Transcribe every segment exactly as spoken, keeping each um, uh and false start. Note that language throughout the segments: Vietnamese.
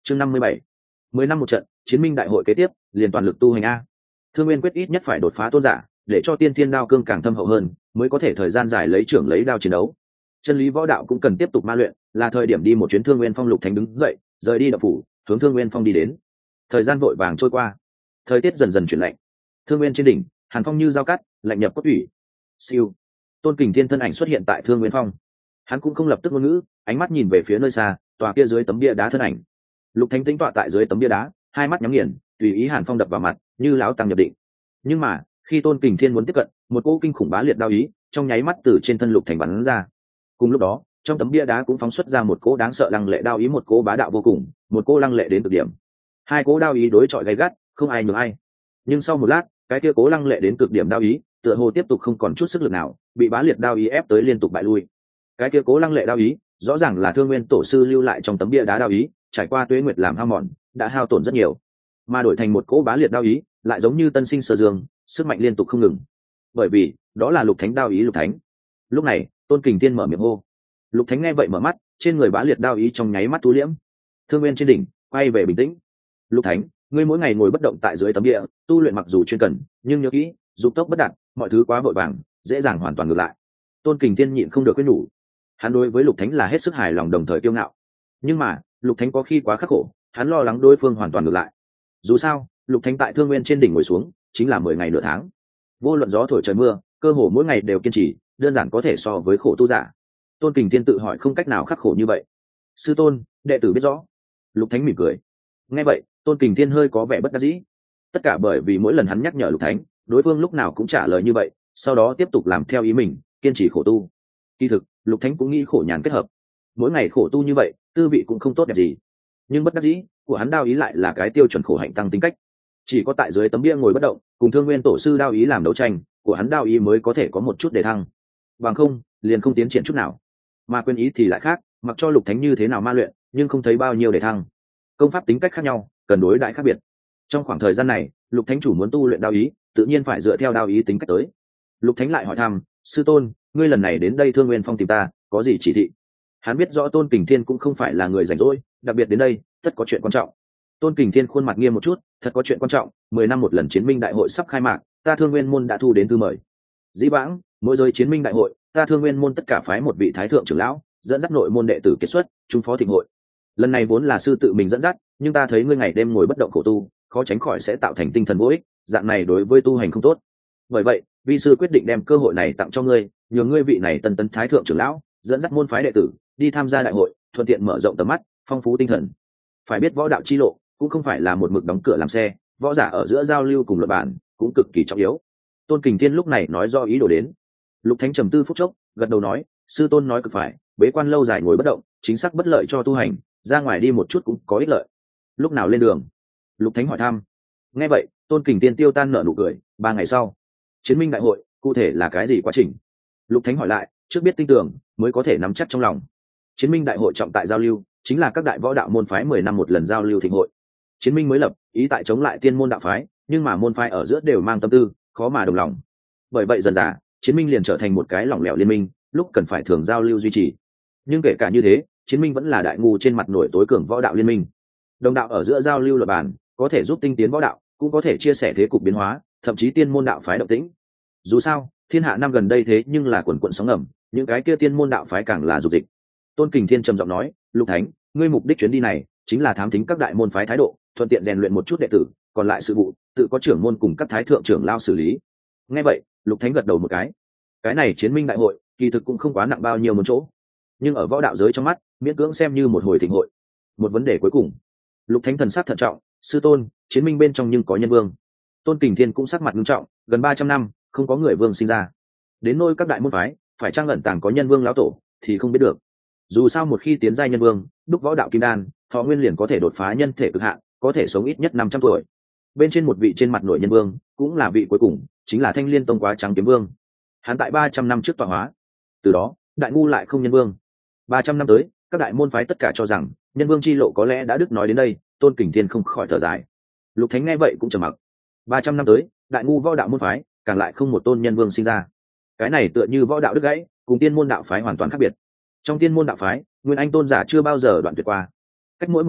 chương năm mươi bảy, mười năm một trận, chiến minh đại hội kế tiếp liền toàn lực tu hành a. Thương Nguyên quyết ít nhất phải đột phá tôn giả, để cho tiên thiên đao cương càng thâm hậu hơn, mới có thể thời gian dài lấy trưởng lấy đao chiến đấu. Chân lý võ đạo cũng cần tiếp tục ma luyện, là thời điểm đi một chuyến Thương Nguyên Phong. Lục Thánh đứng dậy, rời đi đạo phủ, hướng Thương Nguyên Phong đi đến. Thời gian vội vàng trôi qua, thời tiết dần dần chuyển lạnh. Thương Nguyên trên đỉnh, hàn phong như dao cắt, lạnh nhập cốt thủy. Siêu, Tôn Kình Thiên thân ảnh xuất hiện tại Thương Nguyên Phong. Hắn cũng không lập tức ngôn ngữ, ánh mắt nhìn về phía nơi xa, tòa kia dưới tấm bia đá thân ảnh. Lục Thánh tĩnh tọa tại dưới tấm bia đá, hai mắt nhắm nghiền, tùy ý hàn phong đập vào mặt, như lão tăng nhập định. Nhưng mà khi Tôn Kình Thiên muốn tiếp cận, một cỗ kinh khủng bá liệt đao ý trong nháy mắt từ trên thân Lục Thánh bắn ra. Cùng lúc đó, trong tấm bia đá cũng phóng xuất ra một cỗ đáng sợ lăng lệ đao ý, một cỗ bá đạo vô cùng, một cỗ lăng lệ đến cực điểm. Hai cỗ đao ý đối chọi gay gắt, không ai nhường ai. Nhưng sau một lát, cái kia cố lăng lệ đến cực điểm đao ý tựa hồ tiếp tục không còn chút sức lực nào, bị bá liệt đao ý ép tới liên tục bại lui. Cái kia cố lăng lệ đao ý rõ ràng là Thương Nguyên tổ sư lưu lại trong tấm bia đá đao ý, trải qua tuế nguyệt làm hao mòn, đã hao tổn rất nhiều, mà đổi thành một cỗ bá liệt đao ý lại giống như tân sinh sơ dương, sức mạnh liên tục không ngừng. Bởi vì đó là Lục Thánh đao ý. Lục Thánh. Lúc này Tôn Kình Thiên mở miệng hô. Lục Thánh nghe vậy mở mắt, trên người bá liệt đao ý trong nháy mắt thu liễm. Thương Nguyên trên đỉnh quay về bình tĩnh. Lục Thánh, ngươi mỗi ngày ngồi bất động tại dưới tấm địa, tu luyện mặc dù chuyên cần, nhưng nhớ kỹ, dục tốc bất đạt, mọi thứ quá vội vàng, dễ dàng hoàn toàn ngược lại. Tôn Kình Thiên nhịn không được khuyên nhủ. Hắn đối với Lục Thánh là hết sức hài lòng, đồng thời kiêu ngạo. Nhưng mà Lục Thánh có khi quá khắc khổ, hắn lo lắng đối phương hoàn toàn ngược lại. Dù sao, Lục Thánh tại Thương Nguyên trên đỉnh ngồi xuống chính là mười ngày nửa tháng, vô luận gió thổi trời mưa, cơ hồ mỗi ngày đều kiên trì, đơn giản có thể so với khổ tu giả. Tôn Kình Thiên tự hỏi không cách nào khắc khổ như vậy. Sư tôn, đệ tử biết rõ. Lục Thánh mỉm cười. Nghe vậy, Tôn Kình Thiên hơi có vẻ bất đắc dĩ. Tất cả bởi vì mỗi lần hắn nhắc nhở Lục Thánh, đối phương lúc nào cũng trả lời như vậy, sau đó tiếp tục làm theo ý mình, kiên trì khổ tu. Kỳ thực, Lục Thánh cũng nghĩ khổ nhàn kết hợp, mỗi ngày khổ tu như vậy, tư vị cũng không tốt đẹp gì. Nhưng bất đắc dĩ của hắn đao ý lại là cái tiêu chuẩn khổ hạnh tăng tính cách. Chỉ có tại dưới tấm bia ngồi bất động, cùng Thương Nguyên tổ sư đao ý làm đấu tranh, của hắn đao ý mới có thể có một chút đề thăng. Bằng không, liền không tiến triển chút nào. Mà quyền ý thì lại khác, mặc cho Lục Thánh như thế nào ma luyện, nhưng không thấy bao nhiêu đề thăng. Công pháp tính cách khác nhau, cần đối đãi khác biệt. Trong khoảng thời gian này, Lục Thánh chủ muốn tu luyện đao ý, tự nhiên phải dựa theo đao ý tính cách tới. Lục Thánh lại hỏi thăm, sư tôn, ngươi lần này đến đây Thương Nguyên Phong tìm ta, có gì chỉ thị? Hắn biết rõ Tôn Kình Thiên cũng không phải là người rảnh rỗi, đặc biệt đến đây tất có chuyện quan trọng. Tôn Kình Thiên khuôn mặt nghiêm một chút, thật có chuyện quan trọng. Mười năm một lần chiến minh đại hội sắp khai mạc, ta Thương Nguyên môn đã thu đến thư mời. Dĩ vãng mỗi giới chiến minh đại hội, ta Thương Nguyên môn tất cả phái một vị thái thượng trưởng lão dẫn dắt nội môn đệ tử kết xuất, trung phó thịnh hội. Lần này vốn là sư tự mình dẫn dắt, nhưng ta thấy ngươi ngày đêm ngồi bất động khổ tu, khó tránh khỏi sẽ tạo thành tinh thần vô ích, dạng này đối với tu hành không tốt. Bởi vậy, vi sư quyết định đem cơ hội này tặng cho ngươi, nhường ngươi vị này tân tấn thái thượng trưởng lão dẫn dắt môn phái đệ tử đi tham gia đại hội, thuận tiện mở rộng tầm mắt, phong phú tinh thần. Phải biết võ đạo chi lộ cũng không phải là một mực đóng cửa làm xe, võ giả ở giữa giao lưu cùng luận bản cũng cực kỳ trọng yếu. Tôn Kình Thiên lúc này nói do ý đồ đến. Lục Thánh trầm tư phút chốc, gật đầu nói, sư tôn nói cực phải, bế quan lâu dài ngồi bất động, chính xác bất lợi cho tu hành, ra ngoài đi một chút cũng có ích lợi. Lúc nào lên đường? Lục Thánh hỏi thăm. Nghe vậy, Tôn Kình Thiên tiêu tan nở nụ cười. Ba ngày sau, chiến minh đại hội cụ thể là cái gì quá trình? Lục Thánh hỏi lại, trước biết tin tưởng mới có thể nắm chắc trong lòng. Chiến minh đại hội trọng tại giao lưu, chính là các đại võ đạo môn phái mười năm một lần giao lưu thịnh hội. Chiến minh mới lập, ý tại chống lại tiên môn đạo phái, nhưng mà môn phái ở giữa đều mang tâm tư, khó mà đồng lòng. Bởi vậy dần dà, chiến minh liền trở thành một cái lỏng lẻo liên minh, lúc cần phải thường giao lưu duy trì. Nhưng kể cả như thế, chiến minh vẫn là đại ngu trên mặt nổi tối cường võ đạo liên minh. Đồng đạo ở giữa giao lưu luật bản, có thể giúp tinh tiến võ đạo, cũng có thể chia sẻ thế cục biến hóa, thậm chí tiên môn đạo phái động tĩnh. Dù sao, thiên hạ năm gần đây thế nhưng là quần quận sóng ngầm, những cái kia tiên môn đạo phái càng là dục dịch. Tôn Kình Thiên trầm giọng nói, Lục Thánh, ngươi mục đích chuyến đi này chính là thám thính các đại môn phái thái độ, thuận tiện rèn luyện một chút đệ tử, còn lại sự vụ tự có trưởng môn cùng các thái thượng trưởng lao xử lý. Nghe vậy, Lục Thánh gật đầu một cái. Cái này chiến minh đại hội kỳ thực cũng không quá nặng bao nhiêu một chỗ, nhưng ở võ đạo giới trong mắt, miễn cưỡng xem như một hồi thịnh hội. Một vấn đề cuối cùng, Lục Thánh thần sắc thận trọng, sư tôn, chiến minh bên trong nhưng có nhân vương. Tôn Kình Thiên cũng sắc mặt nghiêm trọng, gần ba trăm năm không có người vương sinh ra, đến nôi các đại môn phái phải trang ẩn tàng có nhân vương lão tổ thì không biết được. Dù sao một khi tiến giai nhân vương, đúc võ đạo kim đan, thọ nguyên liền có thể đột phá nhân thể cực hạn, có thể sống ít nhất năm trăm tuổi. Bên trên một vị trên mặt nội nhân vương, cũng là vị cuối cùng, chính là Thanh Liên Tông Quá Trắng Kiếm Vương. Hắn tại ba trăm năm trước tọa hóa, từ đó đại ngu lại không nhân vương. Ba trăm năm tới, các đại môn phái tất cả cho rằng nhân vương chi lộ có lẽ đã đức nói đến đây. Tôn Kình Thiên không khỏi thở dài. Lục Thánh nghe vậy cũng trầm mặc. Ba trăm năm tới, đại ngu võ đạo môn phái càng lại không một tôn nhân vương sinh ra. Cái này tựa như võ đạo đứt gãy, cùng tiên môn đạo phái hoàn toàn khác biệt. Trong tiên môn đạo phái, nguyên anh tôn giả chưa bao giờ đoạn tuyệt qua. Cách mỗi mười năm,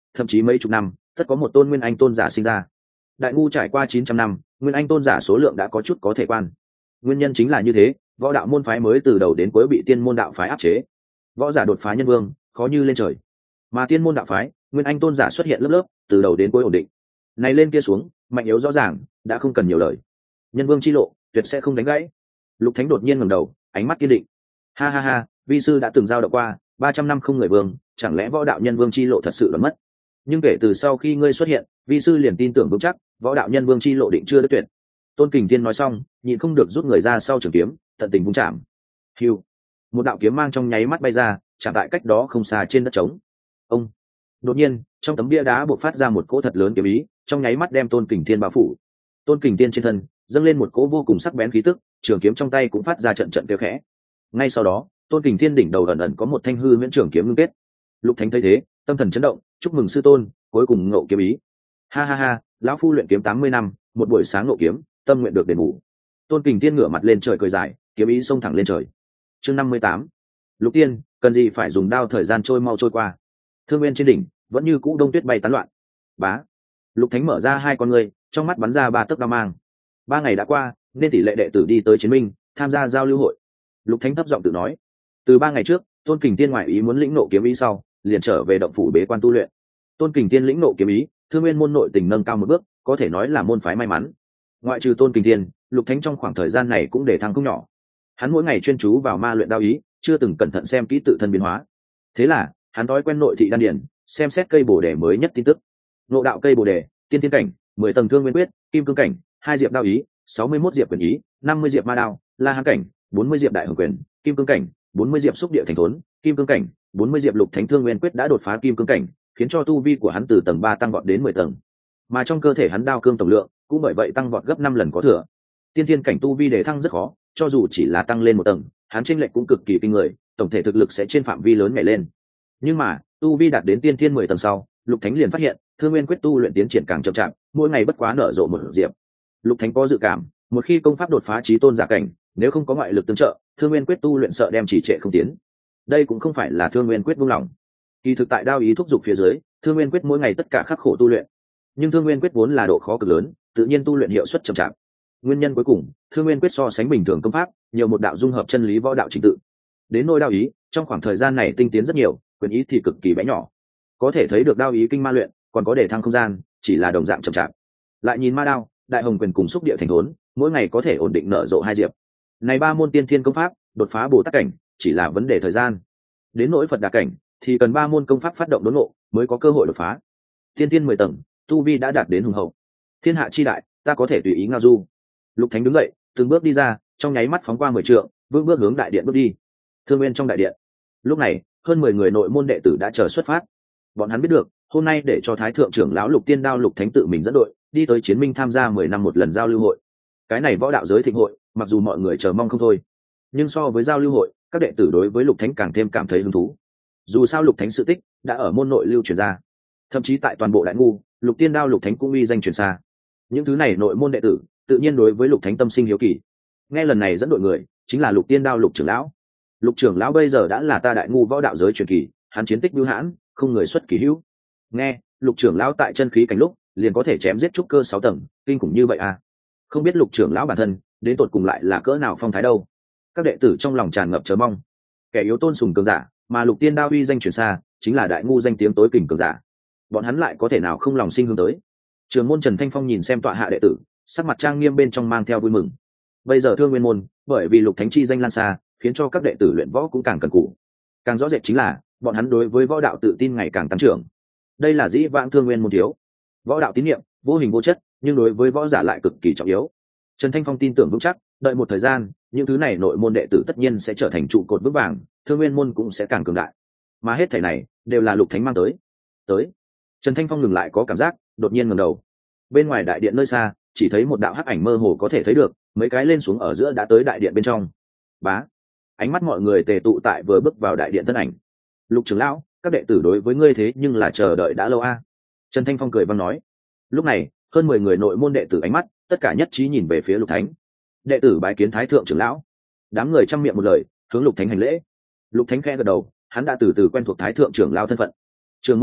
thậm chí mấy chục năm tất có một tôn nguyên anh tôn giả sinh ra. Đại ngu trải qua chín trăm năm, nguyên anh tôn giả số lượng đã có chút có thể quan. Nguyên nhân chính là như thế, võ đạo môn phái mới từ đầu đến cuối bị tiên môn đạo phái áp chế. Võ giả đột phá nhân vương khó như lên trời, mà tiên môn đạo phái nguyên anh tôn giả xuất hiện lớp lớp, từ đầu đến cuối ổn định. Này lên kia xuống, mạnh yếu rõ ràng, đã không cần nhiều lời. Nhân vương chi lộ tuyệt sẽ không đánh gãy. Lục Thánh đột nhiên ngẩng đầu, ánh mắt kiên định. Ha ha ha, vi sư đã từng giao động qua ba trăm năm không người vương, chẳng lẽ võ đạo nhân vương chi lộ thật sự đã mất? Nhưng kể từ sau khi ngươi xuất hiện, vi sư liền tin tưởng vững chắc võ đạo nhân vương chi lộ định chưa đứt tuyệt. Tôn Kình Thiên nói xong, nhịn không được rút người ra sau trường kiếm, tận tình vung chạm. Hưu, một đạo kiếm mang trong nháy mắt bay ra, chạm tại cách đó không xa trên đất trống. Ông, đột nhiên, trong tấm bia đá bộc phát ra một cỗ thật lớn kiếm ý, trong nháy mắt đem Tôn Kình Thiên bao phủ. Tôn Kình Thiên trên thân dâng lên một cỗ vô cùng sắc bén khí tức, trường kiếm trong tay cũng phát ra trận trận kêu khẽ. Ngay sau đó, Tôn Kình Thiên đỉnh đầu ẩn ẩn có một thanh hư huyễn trường kiếm ngưng kết. Lục Thánh thấy thế, tâm thần chấn động, chúc mừng sư tôn, cuối cùng ngộ kiếm ý. Ha ha ha, lão phu luyện kiếm tám mươi năm, một buổi sáng ngộ kiếm, tâm nguyện được đền bù. Tôn Kình Thiên ngửa mặt lên trời cười dài, kiếm ý xông thẳng lên trời. Chương năm mươi tám. Lục Tiên, cần gì phải dùng đao, thời gian trôi mau trôi qua. Thương nguyên trên đỉnh, vẫn như cũ đông tuyết bay tán loạn. Bá. Lục Thánh mở ra hai con ngươi, trong mắt bắn ra ba tấc đao mang. Ba ngày đã qua, nên tỷ lệ đệ tử đi tới chiến minh, tham gia giao lưu hội. Lục Thánh thấp giọng tự nói. Từ ba ngày trước, Tôn Kình Tiên ngoại ý muốn lĩnh nộ kiếm ý sau, liền trở về động phủ bế quan tu luyện. Tôn Kình Tiên lĩnh nộ kiếm ý, Thương nguyên môn nội tình nâng cao một bước, có thể nói là môn phái may mắn. Ngoại trừ Tôn Kình Tiên, Lục Thánh trong khoảng thời gian này cũng để thăng không nhỏ. Hắn mỗi ngày chuyên chú vào ma luyện đao ý, chưa từng cẩn thận xem kỹ tự thân biến hóa. Thế là, hắn thói quen nội thị đan điển, xem xét cây bồ đề mới nhất tin tức. Ngộ đạo cây bồ đề, tiên thiên cảnh, mười tầng thương nguyên quyết, kim cương cảnh, hai diệp đao ý, sáu mươi mốt diệp quyền ý, năm mươi diệp ma đao, la hán cảnh, bốn mươi diệp đại hồng quyền, kim cương cảnh, bốn mươi diệp xúc địa thành thốn, kim cương cảnh, bốn mươi diệp lục thánh thương nguyên quyết đã đột phá kim cương cảnh, khiến cho tu vi của hắn từ tầng ba tăng vọt đến mười tầng. Mà trong cơ thể hắn đao cương tổng lượng cũng bởi vậy tăng vọt gấp năm lần có thừa. Tiên thiên cảnh tu vi để thăng rất khó, cho dù chỉ là tăng lên một tầng, hắn chênh lệch cũng cực kỳ kinh người, tổng thể thực lực sẽ trên phạm vi lớn nhảy lên. Nhưng mà, tu vi đạt đến tiên thiên mười tầng sau, Lục Thánh liền phát hiện, Thương Nguyên quyết tu luyện tiến triển càng chậm chạp, mỗi ngày bất quá nở rộ một diệp. Lục Thánh có dự cảm, một khi công pháp đột phá chí tôn giả cảnh, nếu không có ngoại lực tương trợ, Thương Nguyên quyết tu luyện sợ đem chỉ trệ không tiến. Đây cũng không phải là Thương Nguyên quyết buông lỏng. Kỳ thực tại đao ý thúc dục phía dưới, Thương Nguyên quyết mỗi ngày tất cả khắc khổ tu luyện. Nhưng Thương Nguyên quyết vốn là độ khó cực lớn, tự nhiên tu luyện hiệu suất chậm chạp. Nguyên nhân cuối cùng, Thương Nguyên quyết so sánh bình thường công pháp, nhiều một đạo dung hợp chân lý võ đạo trình tự. Đến nỗi đao ý, trong khoảng thời gian này tinh tiến rất nhiều, quyền ý thì cực kỳ bé nhỏ. Có thể thấy được đao ý kinh ma luyện, còn có để thăng không gian, chỉ là đồng dạng chậm chạp. Lại nhìn ma đao, đại hồng quyền cùng xúc địa thành thốn, mỗi ngày có thể ổn định nở rộ hai diệp. Này ba môn tiên thiên công pháp, đột phá bồ tát cảnh, chỉ là vấn đề thời gian. Đến nỗi Phật đà cảnh, thì cần ba môn công pháp phát động đốn ngộ, mới có cơ hội đột phá. Tiên thiên mười tầng, tu vi đã đạt đến hùng hậu. Thiên hạ chi đại, ta có thể tùy ý ngao du. Lục Thánh đứng dậy, từng bước đi ra, trong nháy mắt phóng qua mười trượng, vững bước hướng đại điện bước đi. Thương Nguyên trong đại điện. Lúc này, hơn mười người nội môn đệ tử đã chờ xuất phát. Bọn hắn biết được, hôm nay để cho Thái thượng trưởng lão Lục Tiên Đao Lục Thánh tự mình dẫn đội, đi tới chiến minh tham gia mười năm một lần giao lưu hội. Cái này võ đạo giới thịnh hội, mặc dù mọi người chờ mong không thôi, nhưng so với giao lưu hội, các đệ tử đối với Lục Thánh càng thêm cảm thấy hứng thú. Dù sao Lục Thánh sự tích đã ở môn nội lưu truyền ra, thậm chí tại toàn bộ đại ngu, Lục Tiên Đao Lục Thánh cũng uy danh truyền xa. Những thứ này nội môn đệ tử, tự nhiên đối với Lục Thánh tâm sinh hiếu kỳ. Nghe lần này dẫn đội người, chính là Lục Tiên Đao Lục trưởng lão. Lục trưởng lão bây giờ đã là ta đại ngu võ đạo giới truyền kỳ, hắn chiến tích bưu hãn, không người xuất kỳ hữu. Nghe, Lục trưởng lão tại chân khí cảnh lúc, liền có thể chém giết trúc cơ sáu tầng, kinh khủng như vậy à? Không biết Lục trưởng lão bản thân, đến tột cùng lại là cỡ nào phong thái đâu? Các đệ tử trong lòng tràn ngập chờ mong. Kẻ yếu tôn sùng cường giả, mà Lục Tiên Đao uy danh truyền xa, chính là đại ngu danh tiếng tối kình cường giả. Bọn hắn lại có thể nào không lòng sinh hướng tới? Trường môn Trần Thanh Phong nhìn xem tọa hạ đệ tử, sắc mặt trang nghiêm bên trong mang theo vui mừng. Bây giờ Thương Nguyên môn, bởi vì Lục Thánh chi danh lan xa, khiến cho các đệ tử luyện võ cũng càng cần cù. Càng rõ rệt chính là, bọn hắn đối với võ đạo tự tin ngày càng tăng trưởng. Đây là dĩ vãng Thương Nguyên môn thiếu. Võ đạo tín niệm, vô hình vô chất, nhưng đối với võ giả lại cực kỳ trọng yếu. Trần Thanh Phong tin tưởng vững chắc, đợi một thời gian, những thứ này nội môn đệ tử tất nhiên sẽ trở thành trụ cột vững vàng, Thương Nguyên môn cũng sẽ càng cường đại. Mà hết thảy này đều là Lục Thánh mang tới. Tới. Trần Thanh Phong ngừng lại có cảm giác, đột nhiên ngẩng đầu. Bên ngoài đại điện nơi xa, chỉ thấy một đạo hắc ảnh mơ hồ có thể thấy được, mấy cái lên xuống ở giữa đã tới đại điện bên trong. Bá. Ánh mắt mọi người tề tụ tại vừa bước vào đại điện thân ảnh. Lục trưởng lão, các đệ tử đối với ngươi thế nhưng là chờ đợi đã lâu a. À? Trần Thanh Phong cười vang nói. Lúc này, hơn mười người nội môn đệ tử ánh mắt, tất cả nhất trí nhìn về phía Lục Thánh. Đệ tử bái kiến Thái thượng trưởng lão. Đám người trăm miệng một lời, hướng Lục Thánh hành lễ. Lục Thánh khẽ gật đầu, hắn đã từ từ quen thuộc Thái thượng trưởng lão thân phận. Trường môn,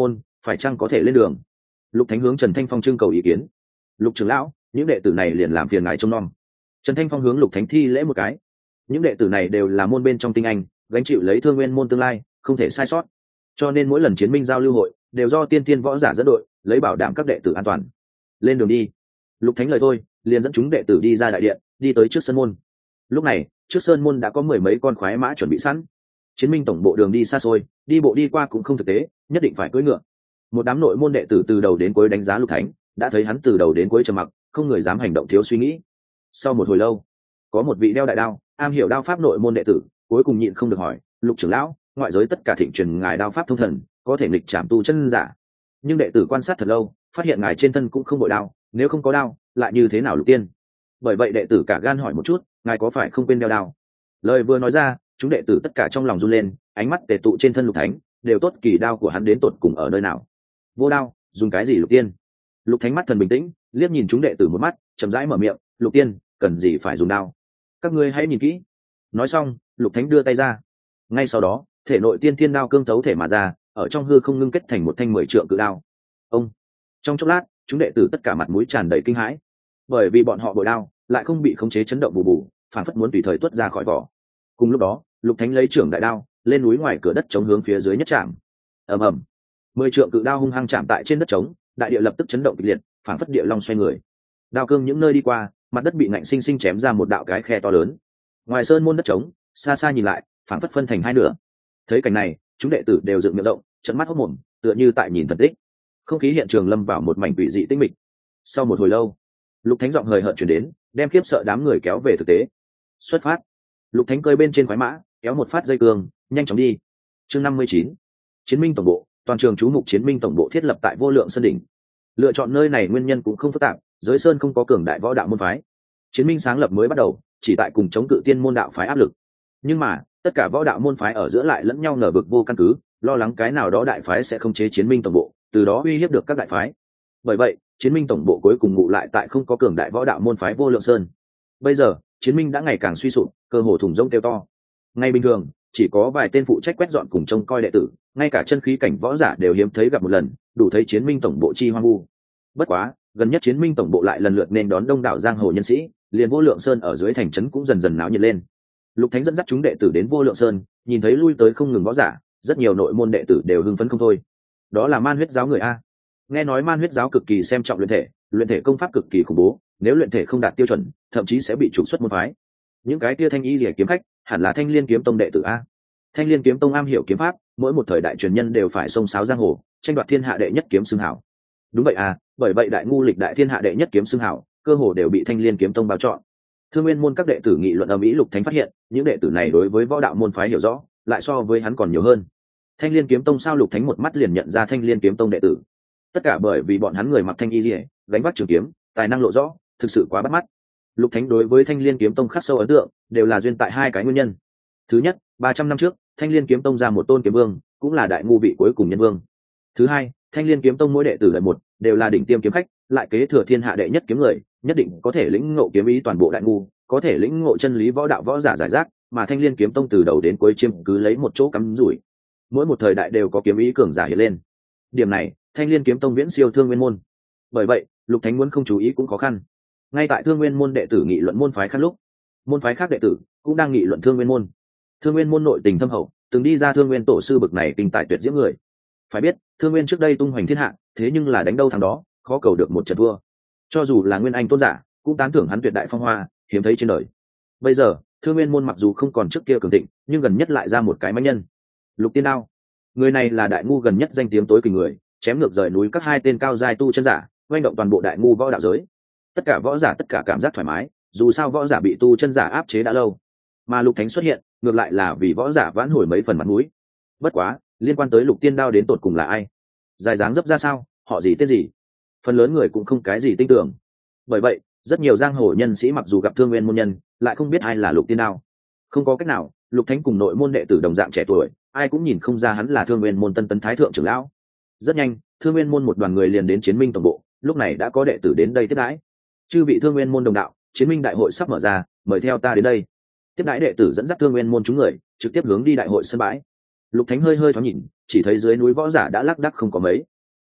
phải chăng có thể lên đường? Lục Thánh hướng Trần Thanh Phong trưng cầu ý kiến. Lục trưởng lão, những đệ tử này liền làm phiền ngài trông nom. Trần Thanh Phong hướng Lục Thánh thi lễ một cái. Những đệ tử này đều là môn bên trong tinh anh, gánh chịu lấy Thương Nguyên môn tương lai, không thể sai sót. Cho nên mỗi lần chiến minh giao lưu hội đều do tiên tiên võ giả dẫn đội, lấy bảo đảm các đệ tử an toàn. Lên đường đi. Lục Thánh lời thôi, liền dẫn chúng đệ tử đi ra đại điện, đi tới trước sân môn. Lúc này, trước sơn môn đã có mười mấy con khoái mã chuẩn bị sẵn. Chiến minh tổng bộ đường đi xa xôi, đi bộ đi qua cũng không thực tế, nhất định phải cưỡi ngựa. Một đám nội môn đệ tử từ đầu đến cuối đánh giá Lục Thánh, đã thấy hắn từ đầu đến cuối trầm mặc, không người dám hành động thiếu suy nghĩ. Sau một hồi lâu, có một vị đeo đại đao, am hiểu đao pháp nội môn đệ tử, cuối cùng nhịn không được hỏi, Lục trưởng lão, ngoại giới tất cả thịnh truyền ngài đao pháp thông thần, có thể nghịch trảm tu chân giả. Nhưng đệ tử quan sát thật lâu, phát hiện ngài trên thân cũng không bội đao, nếu không có đao, lại như thế nào Lục tiên? Bởi vậy đệ tử cả gan hỏi một chút, ngài có phải không quên đeo đao? Lời vừa nói ra, chúng đệ tử tất cả trong lòng run lên, ánh mắt tề tụ trên thân Lục Thánh, đều tốt kỳ đao của hắn đến tột cùng ở nơi nào. Vô đao, dùng cái gì Lục tiên? Lục Thánh mắt thần bình tĩnh, liếc nhìn chúng đệ tử một mắt, chậm rãi mở miệng, Lục tiên, cần gì phải dùng đao? Các ngươi hãy nhìn kỹ. Nói xong, Lục Thánh đưa tay ra. Ngay sau đó, thể nội tiên thiên đao cương thấu thể mà ra, ở trong hư không ngưng kết thành một thanh mười trượng cự đao. Ông. Trong chốc lát, chúng đệ tử tất cả mặt mũi tràn đầy kinh hãi, bởi vì bọn họ bội đao lại không bị khống chế chấn động bù bù, phản phất muốn tùy thời tuốt ra khỏi vỏ. Cùng lúc đó, Lục Thánh lấy trưởng đại đao lên núi ngoài cửa đất chống hướng phía dưới nhất chạm. Ầm ầm, mười trượng cự đao hung hăng chạm tại trên đất trống, đại địa lập tức chấn động kịch liệt, phản phất địa long xoay người. Đao cương những nơi đi qua, mặt đất bị ngạnh sinh sinh chém ra một đạo cái khe to lớn. Ngoài sơn môn đất trống, xa xa nhìn lại, phản phất phân thành hai nửa. Thấy cảnh này, chúng đệ tử đều dựng miệng động, trợn mắt hốt mồm, tựa như tại nhìn thần tích. Không khí hiện trường lâm vào một mảnh quỷ dị tĩnh mịch. Sau một hồi lâu, Lục Thánh giọng hời hợt truyền đến, đem khiếp sợ đám người kéo về thực tế. Xuất phát. Lục Thánh cơi bên trên khoái mã, kéo một phát dây cương, nhanh chóng đi. Chương năm mươi chín, Chiến minh tổng bộ. Toàn trường chú mục Chiến minh tổng bộ thiết lập tại Vô Lượng Sơn đỉnh. Lựa chọn nơi này nguyên nhân cũng không phức tạp, giới sơn không có cường đại võ đạo môn phái. Chiến minh sáng lập mới bắt đầu, chỉ tại cùng chống cự tiên môn đạo phái áp lực. Nhưng mà, tất cả võ đạo môn phái ở giữa lại lẫn nhau ngờ vực vô căn cứ, lo lắng cái nào đó đại phái sẽ không chế Chiến minh tổng bộ, từ đó uy hiếp được các đại phái. Bởi vậy, Chiến minh tổng bộ cuối cùng ngụ lại tại không có cường đại võ đạo môn phái Vô Lượng Sơn. Bây giờ, Chiến minh đã ngày càng suy sụp, cơ hồ thủng rỗng kêu to. Ngay bình thường, chỉ có vài tên phụ trách quét dọn cùng trông coi đệ tử, ngay cả chân khí cảnh võ giả đều hiếm thấy gặp một lần, đủ thấy Chiến minh tổng bộ chi hoang vu. Bất quá, gần nhất Chiến minh tổng bộ lại lần lượt nên đón đông đảo giang hồ nhân sĩ, liền Vô Lượng Sơn ở dưới thành trấn cũng dần dần náo nhiệt lên. Lục Thánh dẫn dắt chúng đệ tử đến Vô Lượng Sơn, nhìn thấy lui tới không ngừng võ giả, rất nhiều nội môn đệ tử đều hưng phấn không thôi. Đó là Man Huyết giáo người a. Nghe nói Man Huyết giáo cực kỳ xem trọng luyện thể, luyện thể công pháp cực kỳ khủng bố, nếu luyện thể không đạt tiêu chuẩn, thậm chí sẽ bị trục xuất môn phái. Những cái kia thanh y liễu kiếm khách, hẳn là Thanh Liên kiếm tông đệ tử a. Thanh Liên kiếm tông am hiểu kiếm pháp, mỗi một thời đại truyền nhân đều phải xông xáo giang hồ, tranh đoạt thiên hạ đệ nhất kiếm xưng hảo. Đúng vậy à, bởi vậy đại ngu lịch đại thiên hạ đệ nhất kiếm xưng hảo, cơ hồ đều bị Thanh Liên kiếm tông bao chọn. Thương Nguyên môn các đệ tử nghị luận ầm ĩ, Lục Thánh phát hiện, những đệ tử này đối với võ đạo môn phái hiểu rõ, lại so với hắn còn nhiều hơn. Thanh Liên kiếm tông sao Lục Thánh một mắt liền nhận ra Thanh Liên kiếm tông đệ tử. Tất cả bởi vì bọn hắn người mặc thanh y liễu, gánh vác trường kiếm, tài năng lộ rõ, thực sự quá bắt mắt. Lục Thánh đối với Thanh Liên kiếm tông khắc sâu ấn tượng, đều là duyên tại hai cái nguyên nhân. Thứ nhất, ba trăm năm trước, Thanh Liên kiếm tông ra một tôn kiếm vương, cũng là đại ngu vị cuối cùng nhân vương. Thứ hai, Thanh Liên kiếm tông mỗi đệ tử lại một, đều là đỉnh tiêm kiếm khách, lại kế thừa thiên hạ đệ nhất kiếm người, nhất định có thể lĩnh ngộ kiếm ý toàn bộ đại ngu, có thể lĩnh ngộ chân lý võ đạo võ giả giải rác, mà Thanh Liên kiếm tông từ đầu đến cuối chiếm cứ lấy một chỗ cắm rủi. Mỗi một thời đại đều có kiếm ý cường giả hiện lên. Điểm này, Thanh Liên kiếm tông viễn siêu Thương Nguyên môn. Bởi vậy, Lục Thánh muốn không chú ý cũng khó khăn. Ngay tại Thương Nguyên môn đệ tử nghị luận môn phái khác lúc, môn phái khác đệ tử cũng đang nghị luận Thương Nguyên môn. Thương Nguyên môn nội tình thâm hậu, từng đi ra Thương Nguyên tổ sư bực này kinh tài tuyệt diễm người. Phải biết, Thương Nguyên trước đây tung hoành thiên hạ, thế nhưng là đánh đâu thằng đó, khó cầu được một trận thua. Cho dù là Nguyên Anh tôn giả, cũng tán thưởng hắn tuyệt đại phong hoa, hiếm thấy trên đời. Bây giờ, Thương Nguyên môn mặc dù không còn trước kia cường thịnh, nhưng gần nhất lại ra một cái mãnh nhân. Lục Tiên Đao. Người này là đại ngu gần nhất danh tiếng tối kinh người, chém ngược rời núi các hai tên cao giai tu chân giả, oanh động toàn bộ đại ngu võ đạo giới. Tất cả võ giả tất cả cảm giác thoải mái, dù sao võ giả bị tu chân giả áp chế đã lâu, mà Lục Thánh xuất hiện, ngược lại là vì võ giả vãn hồi mấy phần mặt mũi. Bất quá, liên quan tới Lục Tiên Đao đến tột cùng là ai, dài dáng dấp ra sao, họ gì tên gì, phần lớn người cũng không cái gì tin tưởng. Bởi vậy, rất nhiều giang hồ nhân sĩ mặc dù gặp Thương Nguyên môn nhân, lại không biết ai là Lục Tiên Đao. Không có cách nào, Lục Thánh cùng nội môn đệ tử đồng dạng trẻ tuổi, ai cũng nhìn không ra hắn là Thương Nguyên môn tân tấn thái thượng trưởng lão. Rất nhanh, Thương Nguyên môn một đoàn người liền đến Chiến minh tổng bộ, lúc này đã có đệ tử đến đây tiếp đãi. Chư vị Thương Nguyên môn đồng đạo, Chiến minh đại hội sắp mở ra, mời theo ta đến đây. Tiếp đãi đệ tử dẫn dắt Thương Nguyên môn chúng người, trực tiếp hướng đi đại hội sân bãi. Lục Thánh hơi hơi thoáng nhìn, chỉ thấy dưới núi võ giả đã lác đác không có mấy.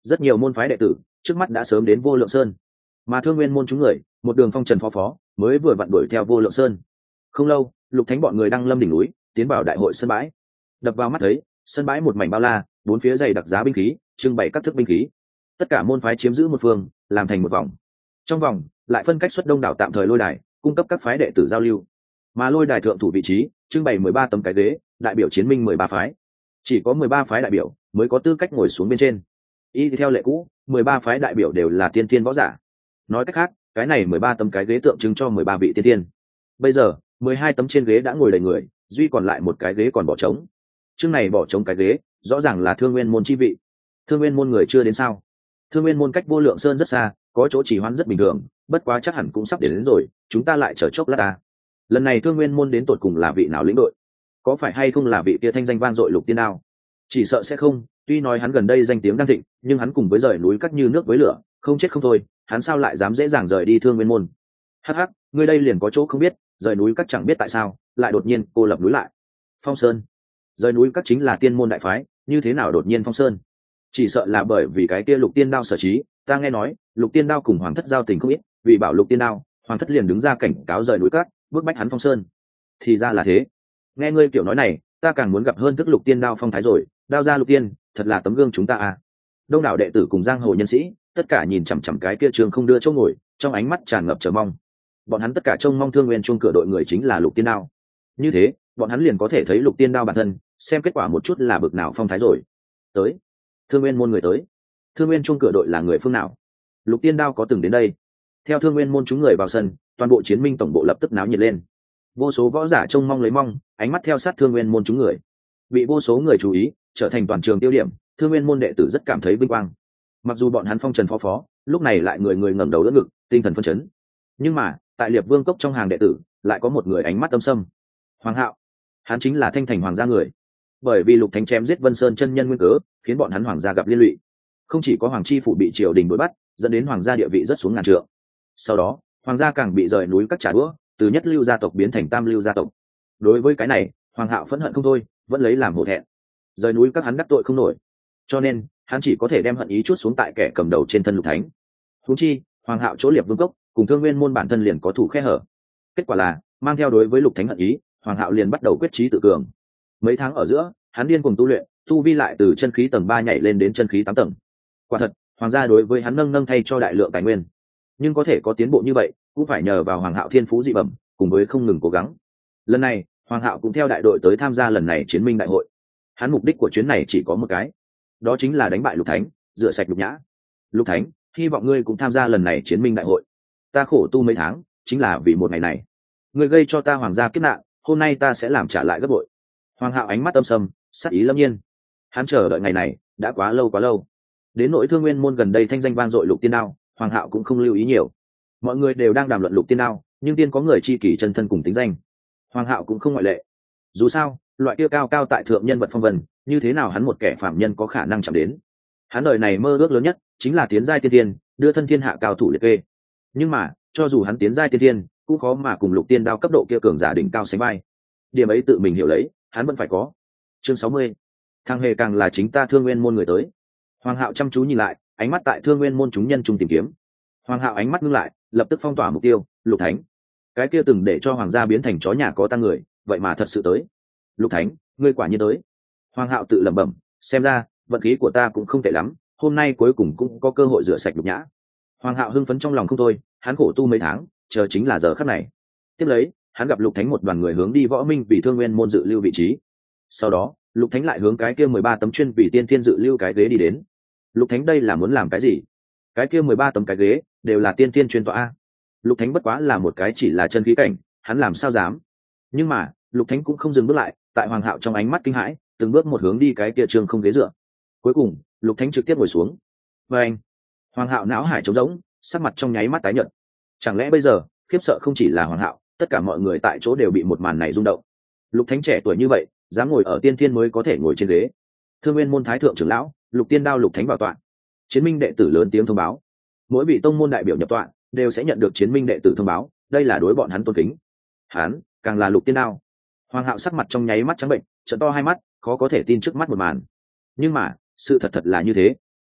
rất nhiều môn phái đệ tử trước mắt đã sớm đến Vô Lượng Sơn, mà Thương Nguyên môn chúng người một đường phong trần phó phó mới vừa vặn đuổi theo Vô Lượng Sơn. Không lâu, Lục Thánh bọn người đang lâm đỉnh núi tiến vào đại hội sân bãi. Đập vào mắt thấy sân bãi một mảnh bao la, bốn phía dày đặc giá binh khí, trưng bày các thức binh khí, tất cả môn phái chiếm giữ một phương, làm thành một vòng. Trong vòng lại phân cách xuất đông đảo tạm thời lôi đài, cung cấp các phái đệ tử giao lưu. Mà lôi đài thượng thủ vị trí trưng bày mười ba tấm cái ghế, đại biểu chiến minh mười ba phái. Chỉ có mười ba phái đại biểu mới có tư cách ngồi xuống bên trên. Y theo lệ cũ, mười ba phái đại biểu đều là tiên tiên võ giả. Nói cách khác, cái này mười ba tấm cái ghế tượng trưng cho mười ba vị tiên tiên. Bây giờ, mười hai tấm trên ghế đã ngồi đầy người, duy còn lại một cái ghế còn bỏ trống. Chương này bỏ trống cái ghế, rõ ràng là Thương Nguyên môn chi vị. Thương Nguyên môn người chưa đến sao? Thương Nguyên môn cách Vô Lượng Sơn rất xa, có chỗ trì hoãn rất bình thường, bất quá chắc hẳn cũng sắp đến, đến rồi, chúng ta lại chờ chốc lát ta. Lần này Thương Nguyên môn đến tột cùng là vị nào lĩnh đội? Có phải hay không là vị kia thanh danh vang dội Lục Tiên Đao? Chỉ sợ sẽ không, tuy nói hắn gần đây danh tiếng đang thịnh, nhưng hắn cùng với rời núi cắt như nước với lửa, không chết không thôi, hắn sao lại dám dễ dàng rời đi Thương Nguyên môn? Hắc hắc, ngươi đây liền có chỗ không biết, rời núi cắt chẳng biết tại sao, lại đột nhiên cô lập núi lại. Phong Sơn, rời núi cắt chính là tiên môn đại phái, như thế nào đột nhiên Phong Sơn? Chỉ sợ là bởi vì cái kia Lục Tiên Đao sở trí, ta nghe nói, Lục Tiên Đao cùng Hoàng thất giao tình không ít, vì bảo Lục Tiên Đao, Hoàng thất liền đứng ra cảnh cáo rời núi cắt, bước bách hắn Phong Sơn. Thì ra là thế. Nghe ngươi kiểu nói này, ta càng muốn gặp hơn thức Lục Tiên Đao phong thái rồi, đao ra Lục Tiên, thật là tấm gương chúng ta à. Đông đảo đệ tử cùng giang hồ nhân sĩ, tất cả nhìn chằm chằm cái kia trường không đưa chỗ ngồi, trong ánh mắt tràn ngập chờ mong. Bọn hắn tất cả trông mong Thương Nguyên chuông cửa đội người chính là Lục Tiên Đao. Như thế, bọn hắn liền có thể thấy Lục Tiên Đao bản thân, xem kết quả một chút là bực nào phong thái rồi. Tới, Thương Nguyên môn người tới. Thương Nguyên chuông cửa đội là người phương nào? Lục Tiên Đao có từng đến đây? Theo Thương Nguyên môn chúng người vào sân, toàn bộ chiến minh tổng bộ lập tức náo nhiệt lên. Vô số võ giả trông mong lấy mong, ánh mắt theo sát Thương Nguyên môn chúng người. Bị vô số người chú ý, trở thành toàn trường tiêu điểm, Thương Nguyên môn đệ tử rất cảm thấy vinh quang. Mặc dù bọn hắn phong trần phó phó, lúc này lại người người ngẩng đầu đỡ ngực, tinh thần phấn chấn. Nhưng mà, tại Liệp Vương cốc trong hàng đệ tử, lại có một người ánh mắt âm sâm. Hoàng Hạo, hắn chính là Thanh Thành hoàng gia người. Bởi vì Lục Thánh chém giết Vân Sơn chân nhân nguyên cớ, khiến bọn hắn hoàng gia gặp liên lụy. Không chỉ có hoàng chi phủ bị triều đình đuổi bắt, dẫn đến hoàng gia địa vị rất xuống ngàn trượng. Sau đó, hoàng gia càng bị rời núi cắt trả đũa, từ nhất lưu gia tộc biến thành tam lưu gia tộc. Đối với cái này, Hoàng Hạo phẫn hận không thôi, vẫn lấy làm hổ thẹn. Rời núi các hắn đắc tội không nổi, cho nên hắn chỉ có thể đem hận ý chút xuống tại kẻ cầm đầu trên thân Lục Thánh. Huống chi, Hoàng Hạo chỗ Liệp Vương cốc cùng Thương Nguyên môn bản thân liền có thủ khe hở. Kết quả là, mang theo đối với Lục Thánh hận ý, Hoàng Hạo liền bắt đầu quyết chí tự cường. Mấy tháng ở giữa, hắn điên cuồng tu luyện, tu vi lại từ chân khí tầng ba nhảy lên đến chân khí tám tầng. Quả thật, hoàng gia đối với hắn nâng nâng thay cho đại lượng tài nguyên. Nhưng có thể có tiến bộ như vậy, cũng phải nhờ vào Hoàng Hạo thiên phú dị bẩm, cùng với không ngừng cố gắng. Lần này, Hoàng Hạo cũng theo đại đội tới tham gia lần này chiến minh đại hội. Hắn mục đích của chuyến này chỉ có một cái, đó chính là đánh bại Lục Thánh, rửa sạch Lục Nhã. Lục Thánh, hy vọng ngươi cũng tham gia lần này chiến minh đại hội. Ta khổ tu mấy tháng, chính là vì một ngày này. Ngươi gây cho ta hoàng gia kiếp nạn, hôm nay ta sẽ làm trả lại gấp bội. Hoàng Hạo ánh mắt âm sầm, sắc ý lâm nhiên. Hắn chờ đợi ngày này đã quá lâu quá lâu. Đến nỗi Thương Nguyên môn gần đây thanh danh vang dội Lục Tiên Đao, Hoàng Hạo cũng không lưu ý nhiều. Mọi người đều đang đàm luận Lục Tiên Đao, nhưng tiên có người chi kỷ chân thân cùng tính danh. Hoàng Hạo cũng không ngoại lệ. Dù sao, loại kia cao cao tại thượng nhân vật phong vân, như thế nào hắn một kẻ phạm nhân có khả năng chạm đến. Hắn đời này mơ ước lớn nhất chính là tiến giai tiên tiên, đưa thân thiên hạ cao thủ liệt kê. Nhưng mà, cho dù hắn tiến giai tiên tiên, cũng khó mà cùng Lục Tiên Đao cấp độ kia cường giả đỉnh cao sánh vai. Điểm ấy tự mình hiểu lấy, hắn vẫn phải có. Chương sáu mươi. Thằng hề càng là chính ta Thương Nguyên môn người tới. Hoàng Hạo chăm chú nhìn lại, ánh mắt tại Thương Nguyên môn chúng nhân trung tìm kiếm. Hoàng Hạo ánh mắt ngưng lại, lập tức phong tỏa mục tiêu, Lục Thánh. Cái kia từng để cho hoàng gia biến thành chó nhà có tang người, vậy mà thật sự tới. Lục Thánh, ngươi quả nhiên tới. Hoàng Hạo tự lẩm bẩm, xem ra vận khí của ta cũng không tệ lắm, hôm nay cuối cùng cũng có cơ hội rửa sạch Lục Nhã. Hoàng Hạo hưng phấn trong lòng không thôi, hắn khổ tu mấy tháng, chờ chính là giờ khắc này. Tiếp lấy, hắn gặp Lục Thánh một đoàn người hướng đi Võ Minh vì Thương Nguyên môn dự lưu vị trí. Sau đó, Lục Thánh lại hướng cái kia mười ba tấm chuyên vì tiên thiên dự lưu cái ghế đi đến. Lục Thánh đây là muốn làm cái gì? Cái kia mười ba tấm cái ghế đều là tiên thiên chuyên tọa a. Lục Thánh bất quá là một cái chỉ là chân khí cảnh, hắn làm sao dám? Nhưng mà, Lục Thánh cũng không dừng bước lại, tại Hoàng Hạo trong ánh mắt kinh hãi, từng bước một hướng đi cái kia trường không ghế dựa. Cuối cùng, Lục Thánh trực tiếp ngồi xuống. Và anh, Hoàng Hạo não hải trống rỗng, sắc mặt trong nháy mắt tái nhợt. Chẳng lẽ bây giờ, khiếp sợ không chỉ là Hoàng Hạo, tất cả mọi người tại chỗ đều bị một màn này rung động. Lục Thánh trẻ tuổi như vậy, dám ngồi ở tiên thiên mới có thể ngồi trên ghế. Thương Nguyên môn thái thượng trưởng lão, Lục Tiên Đao Lục Thánh vào tọa. Chiến minh đệ tử lớn tiếng thông báo, mỗi vị tông môn đại biểu nhập tọa đều sẽ nhận được chiến minh đệ tử thông báo, đây là đối bọn hắn tôn kính. Hắn càng là Lục Tiên Đao. Hoàng Hạo sắc mặt trong nháy mắt trắng bệnh, trợn to hai mắt, khó có thể tin trước mắt một màn. Nhưng mà, sự thật thật là như thế.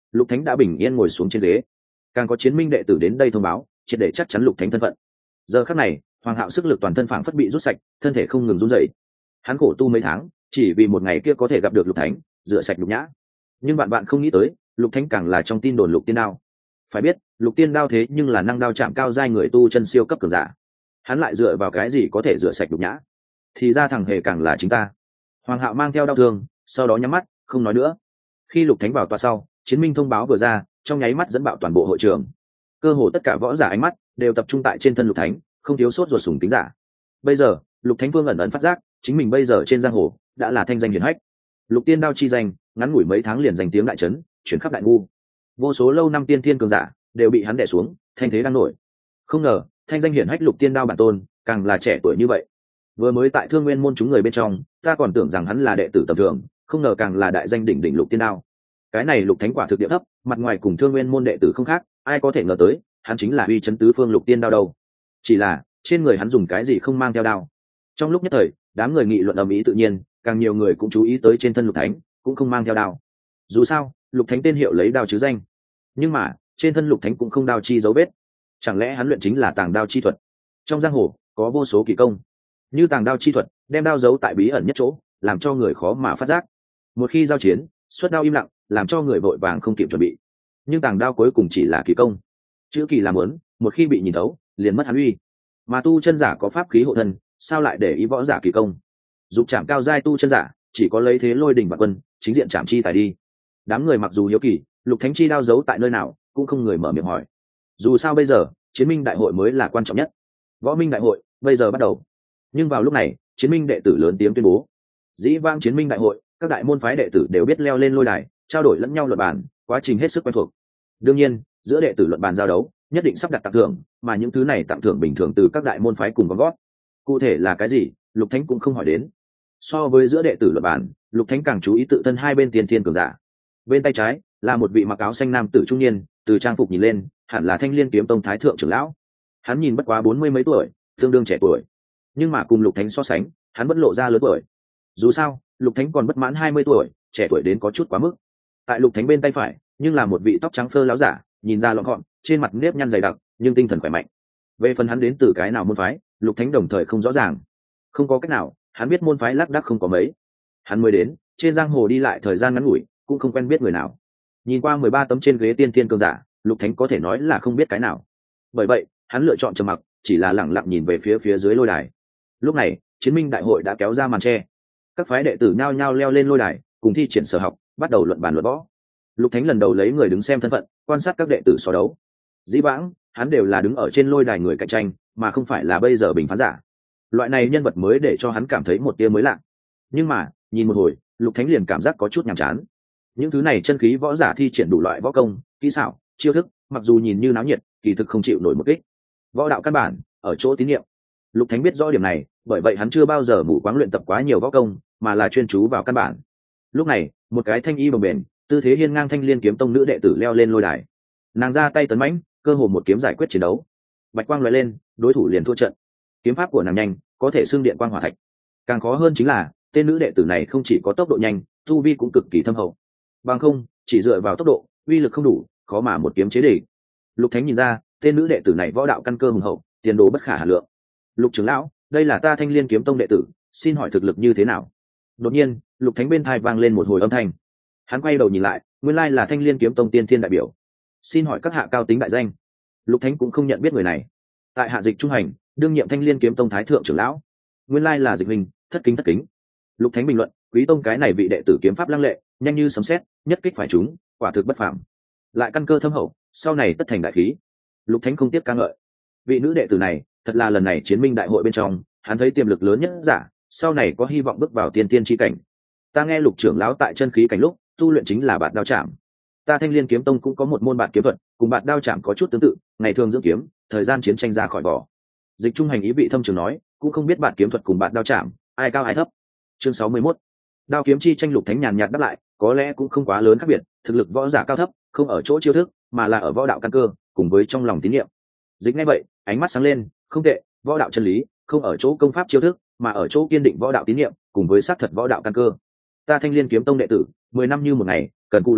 Lục Thánh đã bình yên ngồi xuống trên ghế. Càng có chiến minh đệ tử đến đây thông báo, triệt để chắc chắn Lục Thánh thân phận. Giờ khắc này, Hoàng Hạo sức lực toàn thân phảng phất bị rút sạch, thân thể không ngừng run rẩy. Hắn khổ tu mấy tháng, chỉ vì một ngày kia có thể gặp được Lục Thánh, rửa sạch nhục nhã. Nhưng bạn bạn không nghĩ tới, Lục Thánh càng là trong tin đồn Lục Tiên Đao. Phải biết, Lục Tiên Đao thế nhưng là năng đao chạm cao giai người tu chân siêu cấp cường giả. Hắn lại dựa vào cái gì có thể rửa sạch nhục nhã? Thì ra thằng hề càng là chính ta. Hoàng Hạo mang theo đau thương, sau đó nhắm mắt, không nói nữa. Khi Lục Thánh vào tòa sau, chiến minh thông báo vừa ra, trong nháy mắt dẫn bạo toàn bộ hội trường. Cơ hồ tất cả võ giả ánh mắt đều tập trung tại trên thân Lục Thánh, không thiếu sốt ruột sùng tính giả. Bây giờ, Lục Thánh Vương ẩn ẩn phát giác, chính mình bây giờ trên giang hồ đã là thanh danh hiển hách. Lục Tiên Đao chi danh, ngắn ngủi mấy tháng liền danh tiếng đại chấn, chuyển khắp đại ngu. Vô số lâu năm tiên thiên cường giả đều bị hắn đè xuống, thanh thế đang nổi. Không ngờ, thanh danh hiển hách Lục Tiên Đao bản tôn, càng là trẻ tuổi như vậy. Vừa mới tại Thương Nguyên môn chúng người bên trong, ta còn tưởng rằng hắn là đệ tử tầm thường, không ngờ càng là đại danh đỉnh đỉnh Lục Tiên Đao. Cái này Lục Thánh quả thực địa thấp, mặt ngoài cùng Thương Nguyên môn đệ tử không khác, ai có thể ngờ tới, hắn chính là uy chấn tứ phương Lục Tiên Đao đâu. Chỉ là, trên người hắn dùng cái gì không mang theo đao. Trong lúc nhất thời, đám người nghị luận ầm ĩ tự nhiên, càng nhiều người cũng chú ý tới trên thân Lục Thánh, cũng không mang theo đao. Dù sao, Lục Thánh tên hiệu lấy đao chứ danh. Nhưng mà, trên thân Lục Thánh cũng không đao chi dấu vết. Chẳng lẽ hắn luyện chính là tàng đao chi thuật? Trong giang hồ, có vô số kỳ công, như tàng đao chi thuật, đem đao giấu tại bí ẩn nhất chỗ, làm cho người khó mà phát giác. Một khi giao chiến, xuất đao im lặng, làm cho người vội vàng không kịp chuẩn bị. Nhưng tàng đao cuối cùng chỉ là kỳ công. Chữ kỳ làm muốn, một khi bị nhìn thấu, liền mất hắn uy. Mà tu chân giả có pháp khí hộ thân, sao lại để ý võ giả kỳ công? Dục chạm cao giai tu chân giả, chỉ có lấy thế lôi đỉnh bạc quân, chính diện chạm chi tài đi. Đám người mặc dù hiếu kỳ, Lục Thánh chi đao giấu tại nơi nào, cũng không người mở miệng hỏi. Dù sao bây giờ, chiến minh đại hội mới là quan trọng nhất. Võ minh đại hội bây giờ bắt đầu. Nhưng vào lúc này, chiến minh đệ tử lớn tiếng tuyên bố: dĩ vãng chiến minh đại hội, các đại môn phái đệ tử đều biết leo lên lôi đài, trao đổi lẫn nhau luận bàn, quá trình hết sức quen thuộc. Đương nhiên, giữa đệ tử luận bàn giao đấu, nhất định sắp đặt tặng thưởng, mà những thứ này tặng thưởng bình thường từ các đại môn phái cùng gom gót. Cụ thể là cái gì, Lục Thánh cũng không hỏi đến. So với giữa đệ tử luận bàn, Lục Thánh càng chú ý tự thân hai bên tiền thiên cường giả. Bên tay trái là một vị mặc áo xanh nam tử trung niên, từ trang phục nhìn lên, hẳn là Thanh Liên Kiếm Tông thái thượng trưởng lão. Hắn nhìn bất quá bốn mươi mấy tuổi, tương đương trẻ tuổi. Nhưng mà cùng Lục Thánh so sánh, hắn vẫn lộ ra lớn tuổi. Dù sao, Lục Thánh còn bất mãn hai mươi tuổi, trẻ tuổi đến có chút quá mức. Tại Lục Thánh bên tay phải, nhưng là một vị tóc trắng phơ lão giả, nhìn ra lọn gọn, trên mặt nếp nhăn dày đặc, nhưng tinh thần khỏe mạnh. Về phần hắn đến từ cái nào môn phái, Lục Thánh đồng thời không rõ ràng. Không có cách nào, hắn biết môn phái lác đác không có mấy. Hắn mới đến, trên giang hồ đi lại thời gian ngắn ngủi, cũng không quen biết người nào. Nhìn qua mười ba tấm trên ghế tiên thiên cường giả, Lục Thánh có thể nói là không biết cái nào. Bởi vậy, hắn lựa chọn trầm mặc, chỉ là lẳng lặng nhìn về phía phía dưới lôi đài. Lúc này, chiến minh đại hội đã kéo ra màn che. Các phái đệ tử nhao nhao leo lên lôi đài, cùng thi triển sở học, bắt đầu luận bàn luận võ. Lục Thánh lần đầu lấy người đứng xem thân phận, quan sát các đệ tử so đấu. Dĩ vãng, hắn đều là đứng ở trên lôi đài người cạnh tranh, mà không phải là bây giờ bình phán giả. Loại này nhân vật mới để cho hắn cảm thấy một tia mới lạ. Nhưng mà, nhìn một hồi, Lục Thánh liền cảm giác có chút nhàm chán. Những thứ này chân khí võ giả thi triển đủ loại võ công, kỹ xảo, chiêu thức, mặc dù nhìn như náo nhiệt, kỳ thực không chịu nổi một kích. Võ đạo căn bản ở chỗ tín niệm. Lục Thánh biết rõ điểm này, bởi vậy hắn chưa bao giờ mù quáng luyện tập quá nhiều võ công, mà là chuyên chú vào căn bản. Lúc này, một cái thanh y bồng bềnh, tư thế hiên ngang Thanh Liên Kiếm Tông nữ đệ tử leo lên lôi đài. Nàng ra tay tấn mãnh, cơ hồ một kiếm giải quyết chiến đấu. Bạch quang lóe lên, đối thủ liền thua trận. Kiếm pháp của nàng nhanh, có thể xưng điện quang hỏa thạch. Càng khó hơn chính là, tên nữ đệ tử này không chỉ có tốc độ nhanh, tu vi cũng cực kỳ thâm hậu. Bằng không, chỉ dựa vào tốc độ, uy lực không đủ, khó mà một kiếm chế địch. Lục Thánh nhìn ra, tên nữ đệ tử này võ đạo căn cơ hùng hậu, tiền đồ bất khả hà lượng. Lục trưởng lão, đây là ta Thanh Liên Kiếm Tông đệ tử, xin hỏi thực lực như thế nào? Đột nhiên, Lục Thánh bên tai vang lên một hồi âm thanh. Hắn quay đầu nhìn lại, nguyên lai là Thanh Liên Kiếm Tông tiên thiên đại biểu. Xin hỏi các hạ cao tính đại danh? Lục Thánh cũng không nhận biết người này. Tại hạ Dịch Trung Hành, đương nhiệm Thanh Liên Kiếm Tông thái thượng trưởng lão. Nguyên lai là Dịch Minh, thất kính thất kính. Lục Thánh bình luận, quý tông cái này vị đệ tử kiếm pháp lăng lệ, nhanh như sấm sét, nhất kích phải trúng, quả thực bất phàm. Lại căn cơ thâm hậu, sau này tất thành đại khí. Lục Thánh không tiếp ca ngợi. Vị nữ đệ tử này, thật là lần này chiến minh đại hội bên trong, hắn thấy tiềm lực lớn nhất giả, sau này có hy vọng bước vào tiên tiên chi cảnh. Ta nghe Lục trưởng lão tại chân khí cảnh lúc, tu luyện chính là bạt đao chạm. Ta Thanh Liên Kiếm Tông cũng có một môn bạt kiếm thuật, cùng bạt đao chạm có chút tương tự, ngày thường dưỡng kiếm, thời gian chiến tranh ra khỏi vỏ. Dịch Trung Hành ý vị thâm trường nói, cũng không biết bạt kiếm thuật cùng bạt đao chạm, ai cao ai thấp. Chương sáu mươi mốt. Đao kiếm chi tranh. Lục Thánh nhàn nhạt đáp lại, có lẽ cũng không quá lớn khác biệt, thực lực võ giả cao thấp, không ở chỗ chiêu thức, mà là ở võ đạo căn cơ, cùng với trong lòng tín niệm. Dịch ngay vậy, ánh mắt sáng lên, không tệ, võ đạo chân lý, không ở chỗ công pháp chiêu thức, mà ở chỗ kiên định võ đạo tín niệm, cùng với sát thật võ đạo căn cơ. Ta Thanh Liên Kiếm Tông đệ tử, mười năm như một ngày, cần cù luyện kiếm,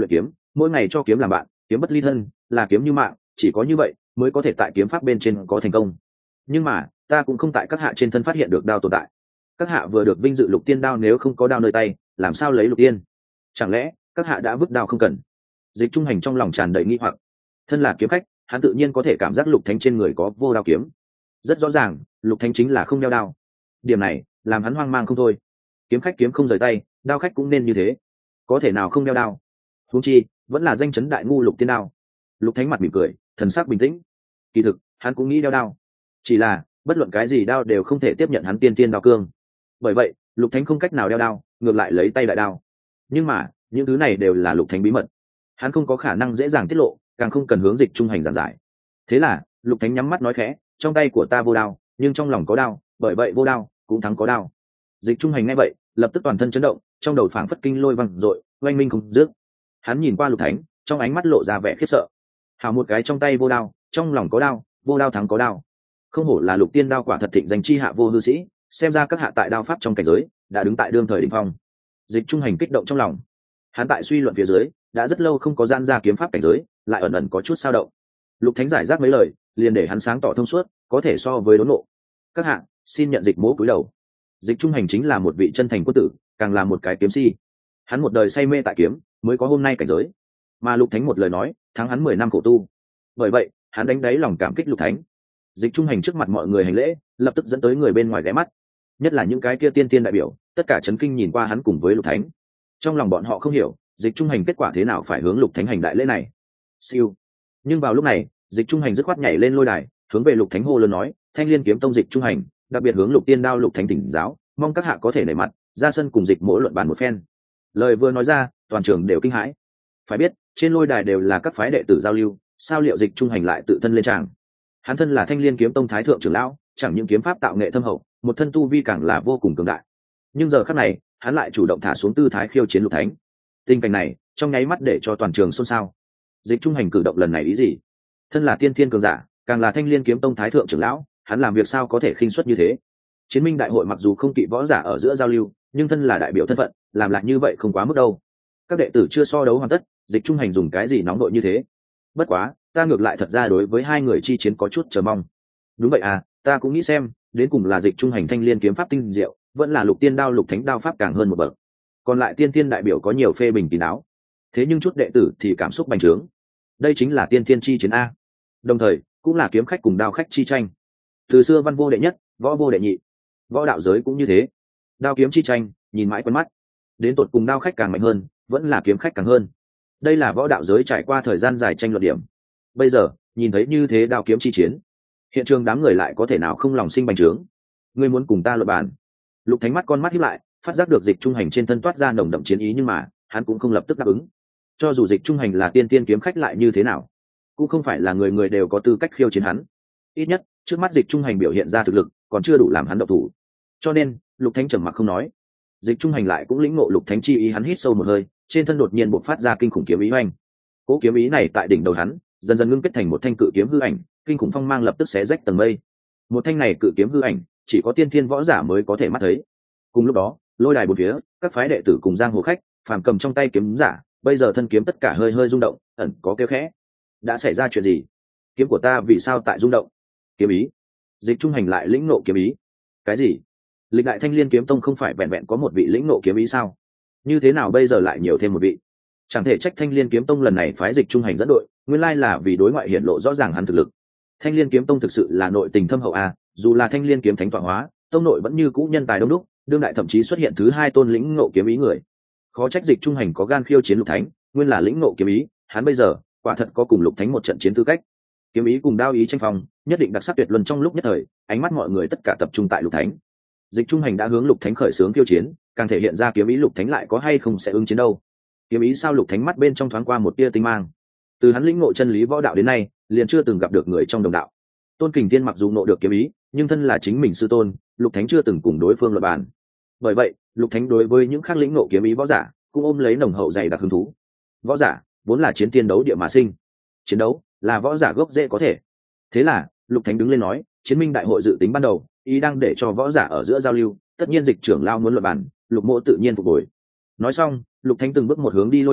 mỗi ngày cho kiếm làm bạn, kiếm bất ly thân, là kiếm như mạng, chỉ có như vậy mới có thể tại kiếm pháp bên trên có thành công. Nhưng mà ta cũng không tại các hạ trên thân phát hiện được đao tồn tại. Các hạ vừa được vinh dự lục tiên đao, nếu không có đao nơi tay làm sao lấy lục tiên? Chẳng lẽ các hạ đã vứt đao không cần? Dịch Trung Hành trong lòng tràn đầy nghi hoặc. Thân là kiếm khách, hắn tự nhiên có thể cảm giác lục thánh trên người có vô đao kiếm. Rất rõ ràng lục thánh chính là không đeo đao. Điểm này làm hắn hoang mang không thôi. Kiếm khách kiếm không rời tay, đao khách cũng nên như thế, có thể nào không đeo đao? Huống chi vẫn là danh chấn đại ngu lục tiên đao. Lục thánh mặt mỉm cười, thần sắc bình tĩnh. Kỳ thực hắn cũng nghĩ đeo đao, chỉ là bất luận cái gì đao đều không thể tiếp nhận hắn tiên tiên đao cương. Bởi vậy lục thánh không cách nào đeo đao, ngược lại lấy tay đại đao. Nhưng mà những thứ này đều là lục thánh bí mật, hắn không có khả năng dễ dàng tiết lộ, càng không cần hướng Dịch Trung Hành giảng giải. Thế là lục thánh nhắm mắt nói khẽ, trong tay của ta vô đao, nhưng trong lòng có đao, bởi vậy vô đao cũng thắng có đao. Dịch Trung Hành nghe vậy lập tức toàn thân chấn động, trong đầu phảng phất kinh lôi văng dội, oanh minh không dứt. Hắn nhìn qua lục thánh, trong ánh mắt lộ ra vẻ khiếp sợ. Hào một cái trong tay vô đao, trong lòng có đao, vô đao thắng có đao. Không hổ là lục tiên đao, quả thật thịnh danh chi hạ vô hư sĩ, xem ra các hạ tại đao pháp trong cảnh giới đã đứng tại đương thời đỉnh phong. Dịch Trung Hành kích động trong lòng, hắn tại suy luận phía dưới đã rất lâu không có gian ra kiếm pháp cảnh giới, lại ẩn ẩn có chút sao động. Lục thánh giải rác mấy lời liền để hắn sáng tỏ thông suốt, có thể so với đốn nộ. Các hạ xin nhận Dịch mỗ cúi đầu. Dịch Trung Hành chính là một vị chân thành quân tử, càng là một cái kiếm si. Hắn một đời say mê tại kiếm, mới có hôm nay cảnh giới. Mà lục thánh một lời nói thắng hắn mười năm khổ tu, bởi vậy hắn đánh đáy lòng cảm kích lục thánh. Dịch Trung Hành trước mặt mọi người hành lễ, lập tức dẫn tới người bên ngoài ghé mắt, nhất là những cái kia tiên tiên đại biểu, tất cả chấn kinh nhìn qua hắn cùng với lục thánh. Trong lòng bọn họ không hiểu Dịch Trung Hành kết quả thế nào phải hướng lục thánh hành đại lễ này. Siêu. Nhưng vào lúc này Dịch Trung Hành dứt khoát nhảy lên lôi đài, hướng về lục thánh hô lớn nói, Thanh Liên kiếm tông Dịch Trung Hành đặc biệt hướng lục tiên đao lục thánh thỉnh giáo, mong các hạ có thể nể mặt ra sân cùng Dịch mỗi luận bàn một phen. Lời vừa nói ra toàn trường đều kinh hãi. Phải biết trên lôi đài đều là các phái đệ tử giao lưu, sao liệu Dịch Trung Hành lại tự thân lên tràng? Hắn thân là Thanh Liên kiếm tông thái thượng trưởng lão, chẳng những kiếm pháp tạo nghệ thâm hậu, một thân tu vi càng là vô cùng cường đại. Nhưng giờ khắc này hắn lại chủ động thả xuống tư thái khiêu chiến lục thánh. Tình cảnh này trong nháy mắt để cho toàn trường xôn xao. Dịch Trung Hành cử động lần này ý gì? Thân là tiên thiên cường giả, càng là Thanh Liên kiếm tông thái thượng trưởng lão, hắn làm việc sao có thể khinh suất như thế? Chiến minh đại hội mặc dù không kỵ võ giả ở giữa giao lưu, nhưng thân là đại biểu thân phận, làm lại như vậy không quá mức đâu. Các đệ tử chưa so đấu hoàn tất, Dịch Trung Hành dùng cái gì nóng nội như thế? Bất quá ta ngược lại thật ra đối với hai người chi chiến có chút chờ mong. Đúng vậy à, ta cũng nghĩ xem đến cùng là Dịch Trung Hành Thanh Liên kiếm pháp tinh diệu, vẫn là lục tiên đao lục thánh đao pháp càng hơn một bậc. Còn lại tiên tiên đại biểu có nhiều phê bình kín đáo, thế nhưng chút đệ tử thì cảm xúc bành trướng. Đây chính là tiên tiên chi chiến a, đồng thời cũng là kiếm khách cùng đao khách chi tranh. Từ xưa văn vô đệ nhất, võ vô đệ nhị, võ đạo giới cũng như thế. Đao kiếm chi tranh nhìn mãi quen mắt, đến tột cùng đao khách càng mạnh hơn vẫn là kiếm khách càng hơn. Đây là võ đạo giới trải qua thời gian dài tranh luận điểm. Bây giờ nhìn thấy như thế đao kiếm chi chiến, hiện trường đám người lại có thể nào không lòng sinh bành trướng. Ngươi muốn cùng ta luận bàn? Lục thánh mắt con mắt híp lại, phát giác được Dịch Trung Hành trên thân toát ra nồng đậm chiến ý, nhưng mà hắn cũng không lập tức đáp ứng. Cho dù Dịch Trung Hành là tiên tiên kiếm khách lại như thế nào, cũng không phải là người người đều có tư cách khiêu chiến hắn. Ít nhất trước mắt Dịch Trung Hành biểu hiện ra thực lực còn chưa đủ làm hắn động thủ, cho nên lục thánh trầm mặc không nói. Dịch Trung Hành lại cũng lĩnh ngộ lục thánh chi ý, hắn hít sâu một hơi, trên thân đột nhiên bộc phát ra kinh khủng kiếm ý oanh. Cố kiếm ý này tại đỉnh đầu hắn dần dần ngưng kết thành một thanh cự kiếm hư ảnh, kinh khủng phong mang lập tức xé rách tầng mây. Một thanh này cự kiếm hư ảnh chỉ có tiên thiên võ giả mới có thể mắt thấy. Cùng lúc đó lôi đài bốn phía, các phái đệ tử cùng giang hồ khách phàm cầm trong tay kiếm giả, bây giờ thân kiếm tất cả hơi hơi rung động, ẩn có kêu khẽ. Đã xảy ra chuyện gì? Kiếm của ta vì sao tại rung động? Kiếm ý? Dịch Trung Hành lại lĩnh ngộ kiếm ý? Cái gì? Lịch đại Thanh Liên kiếm tông không phải vẹn vẹn có một vị lĩnh ngộ kiếm ý sao? Như thế nào bây giờ lại nhiều thêm một vị? Chẳng thể trách Thanh Liên kiếm tông lần này phái Dịch Trung Hành dẫn đội, nguyên lai là vì đối ngoại hiện lộ rõ ràng hắn thực lực. Thanh Liên kiếm tông thực sự là nội tình thâm hậu à, dù là Thanh Liên kiếm thánh tọa hóa, tông nội vẫn như cũ nhân tài đông đúc, đương đại thậm chí xuất hiện thứ hai tôn lĩnh ngộ kiếm ý người. Khó trách Dịch Trung Hành có gan khiêu chiến lục thánh, nguyên là lĩnh ngộ kiếm ý, hắn bây giờ quả thật có cùng lục thánh một trận chiến tư cách. Kiếm ý cùng đao ý tranh phong, nhất định đặc sắc tuyệt luân. Trong lúc nhất thời, ánh mắt mọi người tất cả tập trung tại lục thánh. Dịch Trung Hành đã hướng lục thánh khởi xướng khiêu chiến, càng thể hiện ra kiếm ý lục thánh lại có hay không sẽ ứng chiến đâu. Kiếm ý sao? Lục thánh mắt bên trong thoáng qua một tia tinh mang. Từ hắn lĩnh ngộ chân lý võ đạo đến nay, liền chưa từng gặp được người trong đồng đạo. Tôn Kình Thiên mặc dù ngộ được kiếm ý, nhưng thân là chính mình sư tôn, lục thánh chưa từng cùng đối phương luận bàn. Bởi vậy lục thánh đối với những khác lĩnh ngộ kiếm ý võ giả cũng ôm lấy nồng hậu dày đặc hứng thú. Võ giả vốn là chiến tiên đấu địa mà sinh, chiến đấu là võ giả gốc rễ có thể. Thế là lục thánh đứng lên nói, chiến minh đại hội dự tính ban đầu ý đang để cho võ giả ở giữa giao lưu, tất nhiên Dịch trưởng lao muốn luận bàn, lục mộ tự nhiên phục hồi. Nói xong lục thánh từng bước một hướng đi lôi đài,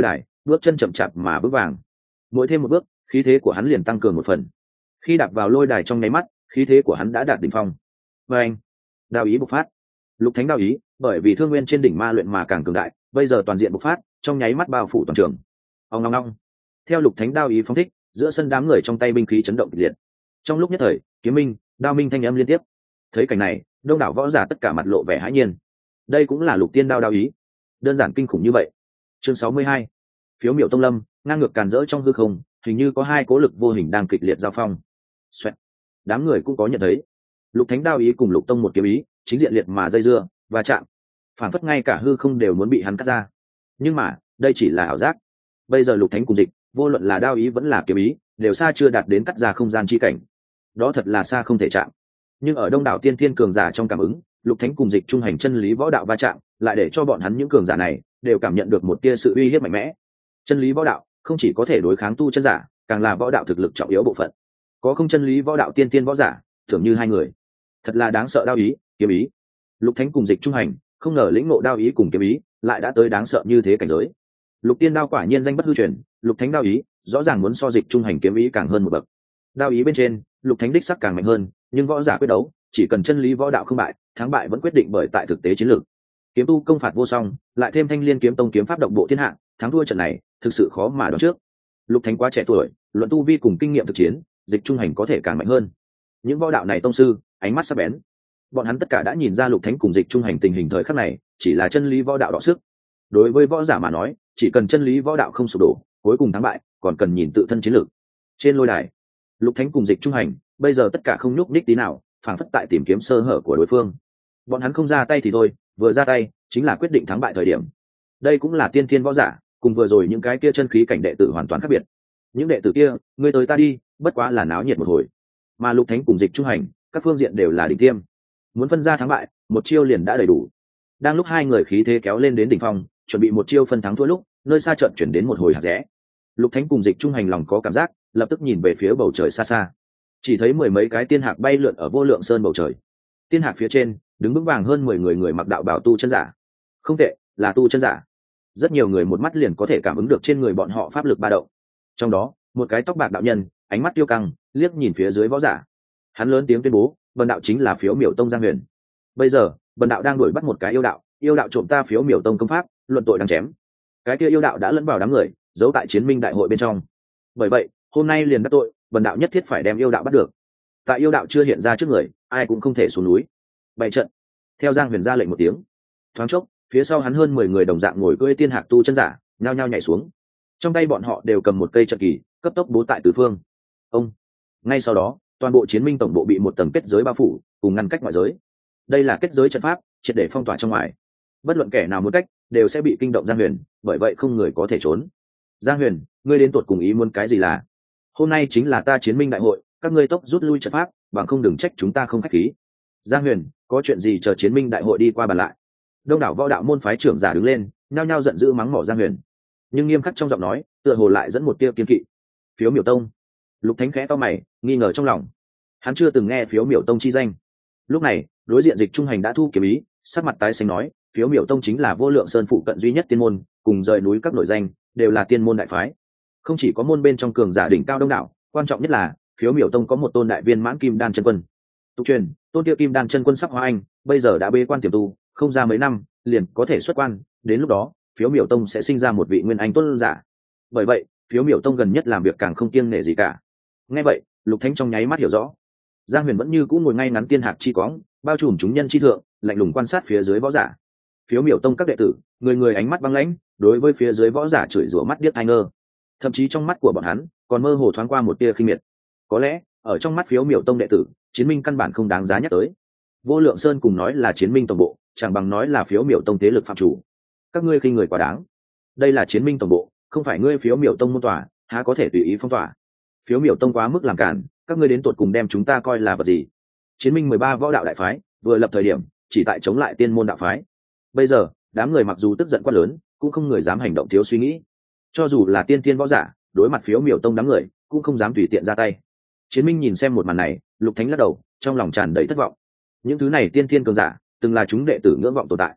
bước chân chậm chạp mà vững vàng. Mỗi thêm một bước, khí thế của hắn liền tăng cường một phần. Khi đạp vào lôi đài trong nháy mắt, khí thế của hắn đã đạt đỉnh phong. Và anh, đao ý bộc phát. Lục Thánh đao ý, bởi vì thương nguyên trên đỉnh ma luyện mà càng cường đại, bây giờ toàn diện bộc phát, trong nháy mắt bao phủ toàn trường. Ong ong ong. Theo Lục Thánh đao ý phóng thích, giữa sân đám người trong tay binh khí chấn động kịch liệt. Trong lúc nhất thời, kiếm minh, đao minh thanh âm liên tiếp. Thấy cảnh này, đông đảo võ giả tất cả mặt lộ vẻ hãi nhiên. Đây cũng là Lục Tiên đao đao ý, đơn giản kinh khủng như vậy. Chương sáu mươi hai, phiếu miểu tông lâm, ngang ngược càn rỡ trong hư không, hình như có hai cố lực vô hình đang kịch liệt giao phong. Xoẹt. Đám người cũng có nhận thấy, Lục Thánh đao ý cùng Lục Tông một kiếm ý, chính diện liệt mà dây dưa và chạm, phản phất ngay cả hư không đều muốn bị hắn cắt ra. Nhưng mà, đây chỉ là ảo giác. Bây giờ Lục Thánh cùng dịch, vô luận là đao ý vẫn là kiếm ý, đều xa chưa đạt đến cắt ra không gian chi cảnh. Đó thật là xa không thể chạm. Nhưng ở đông đảo tiên thiên cường giả trong cảm ứng, Lục Thánh cùng dịch trung hành chân lý võ đạo va chạm, lại để cho bọn hắn những cường giả này đều cảm nhận được một tia sự uy hiếp mạnh mẽ. Chân lý võ đạo không chỉ có thể đối kháng tu chân giả, càng là võ đạo thực lực trọng yếu bộ phận. Có không chân lý võ đạo tiên tiên võ giả, tưởng như hai người. Thật là đáng sợ đao ý, kiếm ý. Lục Thánh cùng dịch trung hành, không ngờ lĩnh ngộ đao ý cùng kiếm ý, lại đã tới đáng sợ như thế cảnh giới. Lục Tiên đao quả nhiên danh bất hư truyền, Lục Thánh đao ý, rõ ràng muốn so dịch trung hành kiếm ý càng hơn một bậc. Đao ý bên trên, Lục Thánh đích sắc càng mạnh hơn, nhưng võ giả quyết đấu, chỉ cần chân lý võ đạo không bại, thắng bại vẫn quyết định bởi tại thực tế chiến lược. Kiếm tu công phạt vô song, lại thêm Thanh Liên kiếm tông kiếm pháp động bộ thiên hạ, thắng thua trận này, thực sự khó mà đoán trước. Lục Thánh quá trẻ tuổi, luận tu vi cùng kinh nghiệm thực chiến, dịch trung hành có thể càng mạnh hơn. Những võ đạo này tông sư, ánh mắt sắc bén. Bọn hắn tất cả đã nhìn ra Lục Thánh cùng dịch trung hành tình hình thời khắc này, chỉ là chân lý võ đạo đọ sức. Đối với võ giả mà nói, chỉ cần chân lý võ đạo không sụp đổ, cuối cùng thắng bại, còn cần nhìn tự thân chiến lược. Trên lôi đài, Lục Thánh cùng dịch trung hành, bây giờ tất cả không nhúc nhích tí nào, phảng phất tại tìm kiếm sơ hở của đối phương. Bọn hắn không ra tay thì thôi, vừa ra tay, chính là quyết định thắng bại thời điểm. Đây cũng là tiên thiên võ giả, cùng vừa rồi những cái kia chân khí cảnh đệ tử hoàn toàn khác biệt. Những đệ tử kia, ngươi tới ta đi, bất quá là náo nhiệt một hồi. Mà Lục Thánh cùng dịch trung hành, các phương diện đều là đỉnh tiêm. Muốn phân ra thắng bại, một chiêu liền đã đầy đủ. Đang lúc hai người khí thế kéo lên đến đỉnh phong, chuẩn bị một chiêu phân thắng thua lúc, nơi xa trận chuyển đến một hồi hạt rẽ. Lục Thánh cùng dịch trung hành lòng có cảm giác, lập tức nhìn về phía bầu trời xa xa. Chỉ thấy mười mấy cái tiên hạc bay lượn ở vô lượng sơn bầu trời. Tiên hạc phía trên, đứng vững vàng hơn mười người người mặc đạo bào tu chân giả. Không tệ, là tu chân giả. Rất nhiều người một mắt liền có thể cảm ứng được trên người bọn họ pháp lực ba động. Trong đó, một cái tóc bạc đạo nhân, ánh mắt tiêu căng, liếc nhìn phía dưới võ giả. Hắn lớn tiếng tuyên bố, Bần đạo chính là Phiếu Miểu Tông Giang Huyền. Bây giờ, Bần đạo đang đuổi bắt một cái yêu đạo, yêu đạo trộm ta Phiếu Miểu Tông công pháp, luận tội đang chém. Cái kia yêu đạo đã lẫn vào đám người, giấu tại chiến minh đại hội bên trong. Bởi vậy, hôm nay liền đắc tội, Bần đạo nhất thiết phải đem yêu đạo bắt được. Tại yêu đạo chưa hiện ra trước người, ai cũng không thể xuống núi. Bày trận. Theo Giang Huyền ra lệnh một tiếng, thoáng chốc, phía sau hắn hơn mười người đồng dạng ngồi cưỡi tiên hạc tu chân giả, nhao nhao nhảy xuống. Trong tay bọn họ đều cầm một cây trận kỳ, cấp tốc bố tại tứ phương. Ông. Ngay sau đó, toàn bộ chiến minh tổng bộ bị một tầng kết giới bao phủ, cùng ngăn cách ngoại giới. Đây là kết giới trận pháp, triệt để phong tỏa trong ngoài. Bất luận kẻ nào muốn cách, đều sẽ bị kinh động Giang Huyền, bởi vậy không người có thể trốn. Giang Huyền, ngươi đến tuột cùng ý muốn cái gì là? Hôm nay chính là ta chiến minh đại hội, các ngươi tốc rút lui trận pháp, bằng không đừng trách chúng ta không khách khí. Giang Huyền, có chuyện gì chờ chiến minh đại hội đi qua bàn lại. Đông đảo võ đạo môn phái trưởng giả đứng lên, nhao nhao giận dữ mắng mỏ Giang Huyền, nhưng nghiêm khắc trong giọng nói, tựa hồ lại dẫn một tia kiên kỵ. Phiếu Miểu Tông. Lục Thánh khẽ to mày, nghi ngờ trong lòng. Hắn chưa từng nghe Phiếu Miểu Tông chi danh. Lúc này, đối diện dịch trung hành đã thu kiếm ý, sắc mặt tái xanh nói, Phiếu Miểu Tông chính là vô lượng sơn phụ cận duy nhất tiên môn, cùng rời núi các nội danh, đều là tiên môn đại phái. Không chỉ có môn bên trong cường giả đỉnh cao đông đảo, quan trọng nhất là Phiếu Miểu Tông có một tôn đại viên mãn kim đan chân quân. Tục truyền, tôn kia kim đan chân quân sắp hóa anh, bây giờ đã bế quan tiềm tu, không ra mấy năm, liền có thể xuất quan, đến lúc đó, Phiếu Miểu Tông sẽ sinh ra một vị nguyên anh tôn giả. Bởi vậy, Phiếu Miểu Tông gần nhất làm việc càng không kiêng nể gì cả. Nghe vậy, Lục Thánh trong nháy mắt hiểu rõ. Giang Huyền vẫn như cũ ngồi ngay ngắn tiên hạc chi cóng, bao trùm chúng nhân chi thượng, lạnh lùng quan sát phía dưới võ giả. Phiếu Miểu Tông các đệ tử, người người ánh mắt băng lãnh, đối với phía dưới võ giả chửi rủa mắt điếc tai ngơ. Thậm chí trong mắt của bọn hắn, còn mơ hồ thoáng qua một tia khinh miệt. Có lẽ, ở trong mắt Phiếu Miểu Tông đệ tử, chiến minh căn bản không đáng giá nhắc tới. Vô Lượng Sơn cùng nói là chiến minh tổng bộ, chẳng bằng nói là Phiếu Miểu Tông thế lực phạm chủ. Các ngươi khinh người quá đáng. Đây là chiến minh tổng bộ, không phải ngươi Phiếu Miểu Tông môn tỏa, há có thể tùy ý phong tỏa. Phiếu Miểu Tông quá mức làm cản, các ngươi đến tụt cùng đem chúng ta coi là vật gì? Chiến minh mười ba võ đạo đại phái, vừa lập thời điểm, chỉ tại chống lại tiên môn đạo phái. Bây giờ, đám người mặc dù tức giận quá lớn, cũng không người dám hành động thiếu suy nghĩ. Cho dù là tiên tiên võ giả, đối mặt Phiếu Miểu Tông đám người, cũng không dám tùy tiện ra tay. Chiến minh nhìn xem một màn này, Lục Thánh lắc đầu, trong lòng tràn đầy thất vọng. Những thứ này tiên tiên cường giả, từng là chúng đệ tử ngưỡng vọng tồn tại.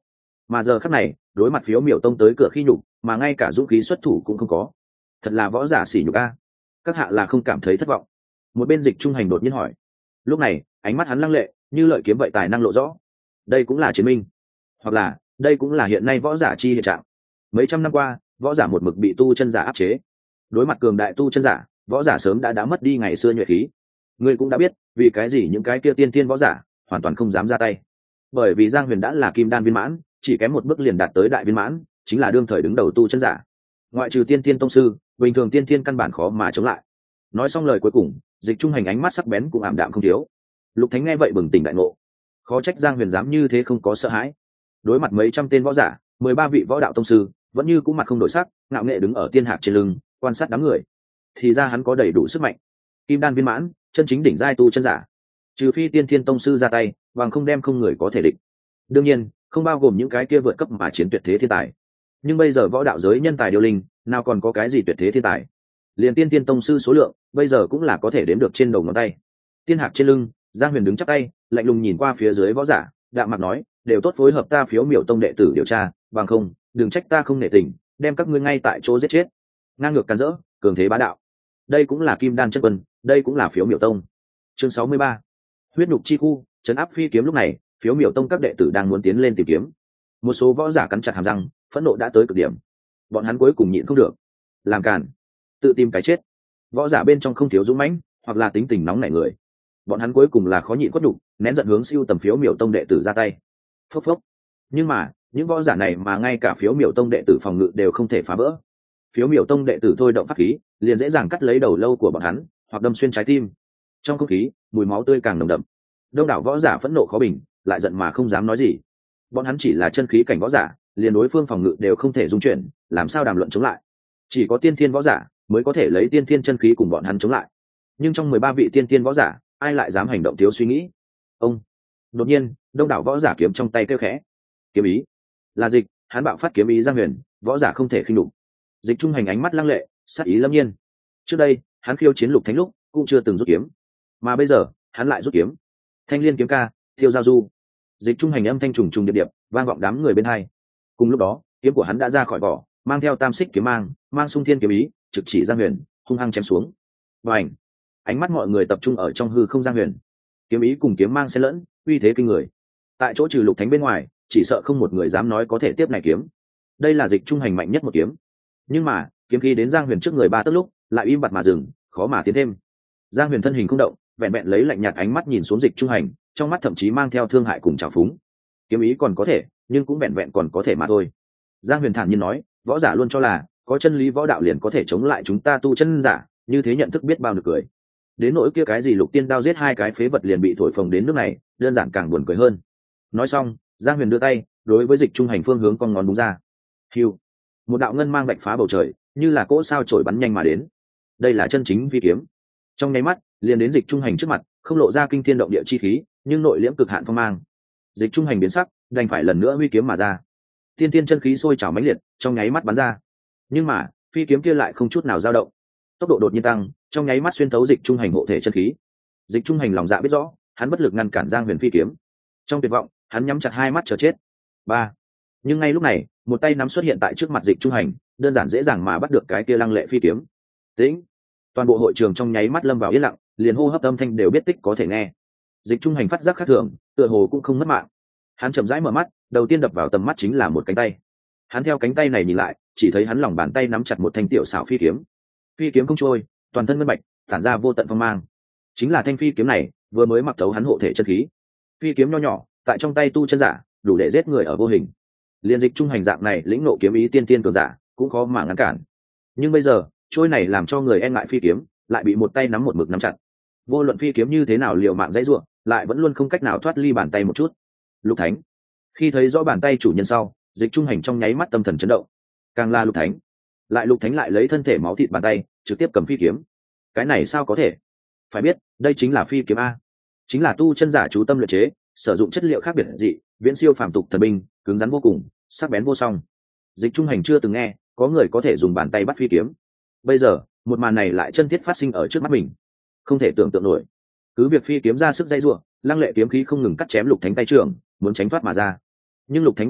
mà giờ khắc này đối mặt phiếu miểu tông tới cửa khi nhục mà ngay cả dũng khí xuất thủ cũng không có, thật là võ giả sỉ nhục a. Các hạ là không cảm thấy thất vọng? Một bên Dịch Trung Hành đột nhiên hỏi. Lúc này ánh mắt hắn lăng lệ như lợi kiếm vậy, tài năng lộ rõ. Đây cũng là chiến minh, hoặc là đây cũng là hiện nay võ giả chi hiện trạng. Mấy trăm năm qua võ giả một mực bị tu chân giả áp chế, đối mặt cường đại tu chân giả, võ giả sớm đã đã mất đi ngày xưa nhuệ khí. Ngươi cũng đã biết vì cái gì những cái kia tiên tiên võ giả hoàn toàn không dám ra tay, bởi vì Giang Huyền đã là kim đan viên mãn, chỉ kém một bước liền đạt tới đại viên mãn, chính là đương thời đứng đầu tu chân giả. Ngoại trừ tiên tiên tông sư, bình thường tiên tiên căn bản khó mà chống lại. Nói xong lời cuối cùng, Dịch Trung Hành ánh mắt sắc bén cũng ảm đạm không thiếu. Lục Thánh nghe vậy bừng tỉnh đại ngộ, khó trách Giang Huyền dám như thế không có sợ hãi. Đối mặt mấy trăm tên võ giả, mười ba vị võ đạo tông sư, vẫn như cũng mặt không đổi sắc, ngạo nghệ đứng ở tiên hạc trên lưng, quan sát đám người. Thì ra hắn có đầy đủ sức mạnh, kim đan viên mãn, chân chính đỉnh giai tu chân giả. Trừ phi tiên thiên tông sư ra tay, bằng không đem không người có thể địch. Đương nhiên, không bao gồm những cái kia vượt cấp mà chiến tuyệt thế thiên tài. Nhưng bây giờ võ đạo giới nhân tài điêu linh, nào còn có cái gì tuyệt thế thiên tài? Liền tiên thiên tông sư số lượng, bây giờ cũng là có thể đếm được trên đầu ngón tay. Tiên hạc trên lưng, Giang Huyền đứng chắp tay, lạnh lùng nhìn qua phía dưới võ giả, đạm mặt nói, đều tốt phối hợp ta phiếu miểu tông đệ tử điều tra, bằng không, đừng trách ta không nể tình, đem các ngươi ngay tại chỗ giết chết. Ngang ngược càn rỡ, cường thế bá đạo. Đây cũng là kim đan chân quân, đây cũng là phiếu miểu tông. Chương sáu mươi ba, huyết nhục chi khu, trấn áp phi kiếm. Lúc này phiếu miểu tông các đệ tử đang muốn tiến lên tìm kiếm, một số võ giả cắn chặt hàm răng, phẫn nộ đã tới cực điểm. Bọn hắn cuối cùng nhịn không được, làm càn, tự tìm cái chết. Võ giả bên trong không thiếu dũng mãnh, hoặc là tính tình nóng nảy người. Bọn hắn cuối cùng là khó nhịn quất nhục, nén giận hướng siêu tầm phiếu miểu tông đệ tử ra tay. Phốc phốc. Nhưng mà những võ giả này mà ngay cả phiếu miểu tông đệ tử phòng ngự đều không thể phá vỡ. Phiếu miểu tông đệ tử thôi động pháp khí, liền dễ dàng cắt lấy đầu lâu của bọn hắn, hoặc đâm xuyên trái tim. Trong không khí mùi máu tươi càng nồng đậm. Đông đảo võ giả phẫn nộ khó bình, lại giận mà không dám nói gì. Bọn hắn chỉ là chân khí cảnh võ giả, liền đối phương phòng ngự đều không thể dung chuyển, làm sao đàm luận chống lại? Chỉ có tiên thiên võ giả mới có thể lấy tiên thiên chân khí cùng bọn hắn chống lại. Nhưng trong mười ba vị tiên thiên võ giả, ai lại dám hành động thiếu suy nghĩ? Ông. Đột nhiên, đông đảo võ giả kiếm trong tay kêu khẽ. Kiếm ý. Là Dịch, hắn bạo phát kiếm ý Giang Huyền, võ giả không thể khinh đục. Dịch Trung Hành ánh mắt lăng lệ, sát ý lâm nhiên. Trước đây, hắn khiêu chiến Lục Thánh lúc cũng chưa từng rút kiếm, mà bây giờ, hắn lại rút kiếm. Thanh Liên kiếm ca, Tiêu Giao Du. Dịch Trung Hành âm thanh trùng trùng điệp điệp, vang vọng đám người bên hai. Cùng lúc đó, kiếm của hắn đã ra khỏi vỏ, mang theo tam xích kiếm mang, mang xung thiên kiếm ý, trực chỉ Giang Huyền, hung hăng chém xuống. Bành! Ánh mắt mọi người tập trung ở trong hư không Giang Huyền. Kiếm ý cùng kiếm mang xen lẫn, uy thế kinh người. Tại chỗ trừ Lục Thánh bên ngoài, chỉ sợ không một người dám nói có thể tiếp này kiếm. Đây là Dịch Trung Hành mạnh nhất một kiếm. Nhưng mà, kiếm khí đến Giang Huyền trước người ba tấc lúc, lại im bặt mà dừng, khó mà tiến thêm. Giang Huyền thân hình không động, vẹn vẹn lấy lạnh nhạt ánh mắt nhìn xuống Dịch Trung Hành, trong mắt thậm chí mang theo thương hại cùng trào phúng. Kiếm ý còn có thể, nhưng cũng vẹn vẹn còn có thể mà thôi. Giang Huyền thản nhiên nói, võ giả luôn cho là có chân lý võ đạo liền có thể chống lại chúng ta tu chân giả, như thế nhận thức biết bao được cười. Đến nỗi kia cái gì Lục Tiên đao giết hai cái phế vật liền bị thổi phồng đến nước này, đơn giản càng buồn cười hơn. Nói xong, Giang Huyền đưa tay, đối với Dịch Trung Hành phương hướng con ngón đúng ra. Hưu. Một đạo ngân mang vạch phá bầu trời, như là cỗ sao chổi bắn nhanh mà đến. Đây là chân chính phi kiếm. Trong nháy mắt, liền đến Dịch Trung Hành trước mặt, không lộ ra kinh thiên động địa chi khí, nhưng nội liễm cực hạn phong mang. Dịch Trung Hành biến sắc, đành phải lần nữa huy kiếm mà ra. Tiên tiên chân khí sôi trào mãnh liệt, trong nháy mắt bắn ra. Nhưng mà, phi kiếm kia lại không chút nào dao động. Tốc độ đột nhiên tăng, trong nháy mắt xuyên thấu Dịch Trung Hành hộ thể chân khí. Dịch Trung Hành lòng dạ biết rõ, hắn bất lực ngăn cản Giang Huyền phi kiếm. Trong tuyệt vọng, hắn nhắm chặt hai mắt chờ chết. Ba. Nhưng ngay lúc này, một tay nắm xuất hiện tại trước mặt Dịch Trung Hành, đơn giản dễ dàng mà bắt được cái kia lăng lệ phi kiếm. Tĩnh. Toàn bộ hội trường trong nháy mắt lâm vào yên lặng, liền hô hấp âm thanh đều biết tích có thể nghe. Dịch Trung Hành phát giác khác thường, tựa hồ cũng không mất mạng. Hắn chậm rãi mở mắt, đầu tiên đập vào tầm mắt chính là một cánh tay. Hắn theo cánh tay này nhìn lại, chỉ thấy hắn lòng bàn tay nắm chặt một thanh tiểu xảo phi kiếm. Phi kiếm không trôi, toàn thân ngân bạch, tản ra vô tận phong mang. Chính là thanh phi kiếm này, vừa mới mặc thấu hắn hộ thể chân khí. Phi kiếm nho nhỏ, tại trong tay tu chân giả, đủ để giết người ở vô hình. Liên Dịch Trung Hành dạng này lĩnh ngộ kiếm ý tiên tiên cường giả, cũng khó mà ngăn cản. Nhưng bây giờ, trôi này làm cho người e ngại phi kiếm, lại bị một tay nắm một mực nắm chặt. Vô luận phi kiếm như thế nào liều mạng dãy rủa, lại vẫn luôn không cách nào thoát ly bàn tay một chút. Lục Thánh. Khi thấy rõ bàn tay chủ nhân sau, Dịch Trung Hành trong nháy mắt tâm thần chấn động. Càng là Lục Thánh, lại Lục Thánh lại lấy thân thể máu thịt bàn tay, trực tiếp cầm phi kiếm. Cái này sao có thể? Phải biết, đây chính là phi kiếm a, chính là tu chân giả chú tâm luyện chế, sử dụng chất liệu khác biệt dị, viễn siêu phàm tục thần binh, cứng rắn vô cùng, sắc bén vô song. Dịch Trung Hành chưa từng nghe có người có thể dùng bàn tay bắt phi kiếm. Bây giờ, một màn này lại chân thiết phát sinh ở trước mắt mình, không thể tưởng tượng nổi. Cứ việc phi kiếm ra sức dây rủa, lăng lệ kiếm khí không ngừng cắt chém Lục Thánh tay trưởng, muốn tránh thoát mà ra. Nhưng Lục Thánh bàn tay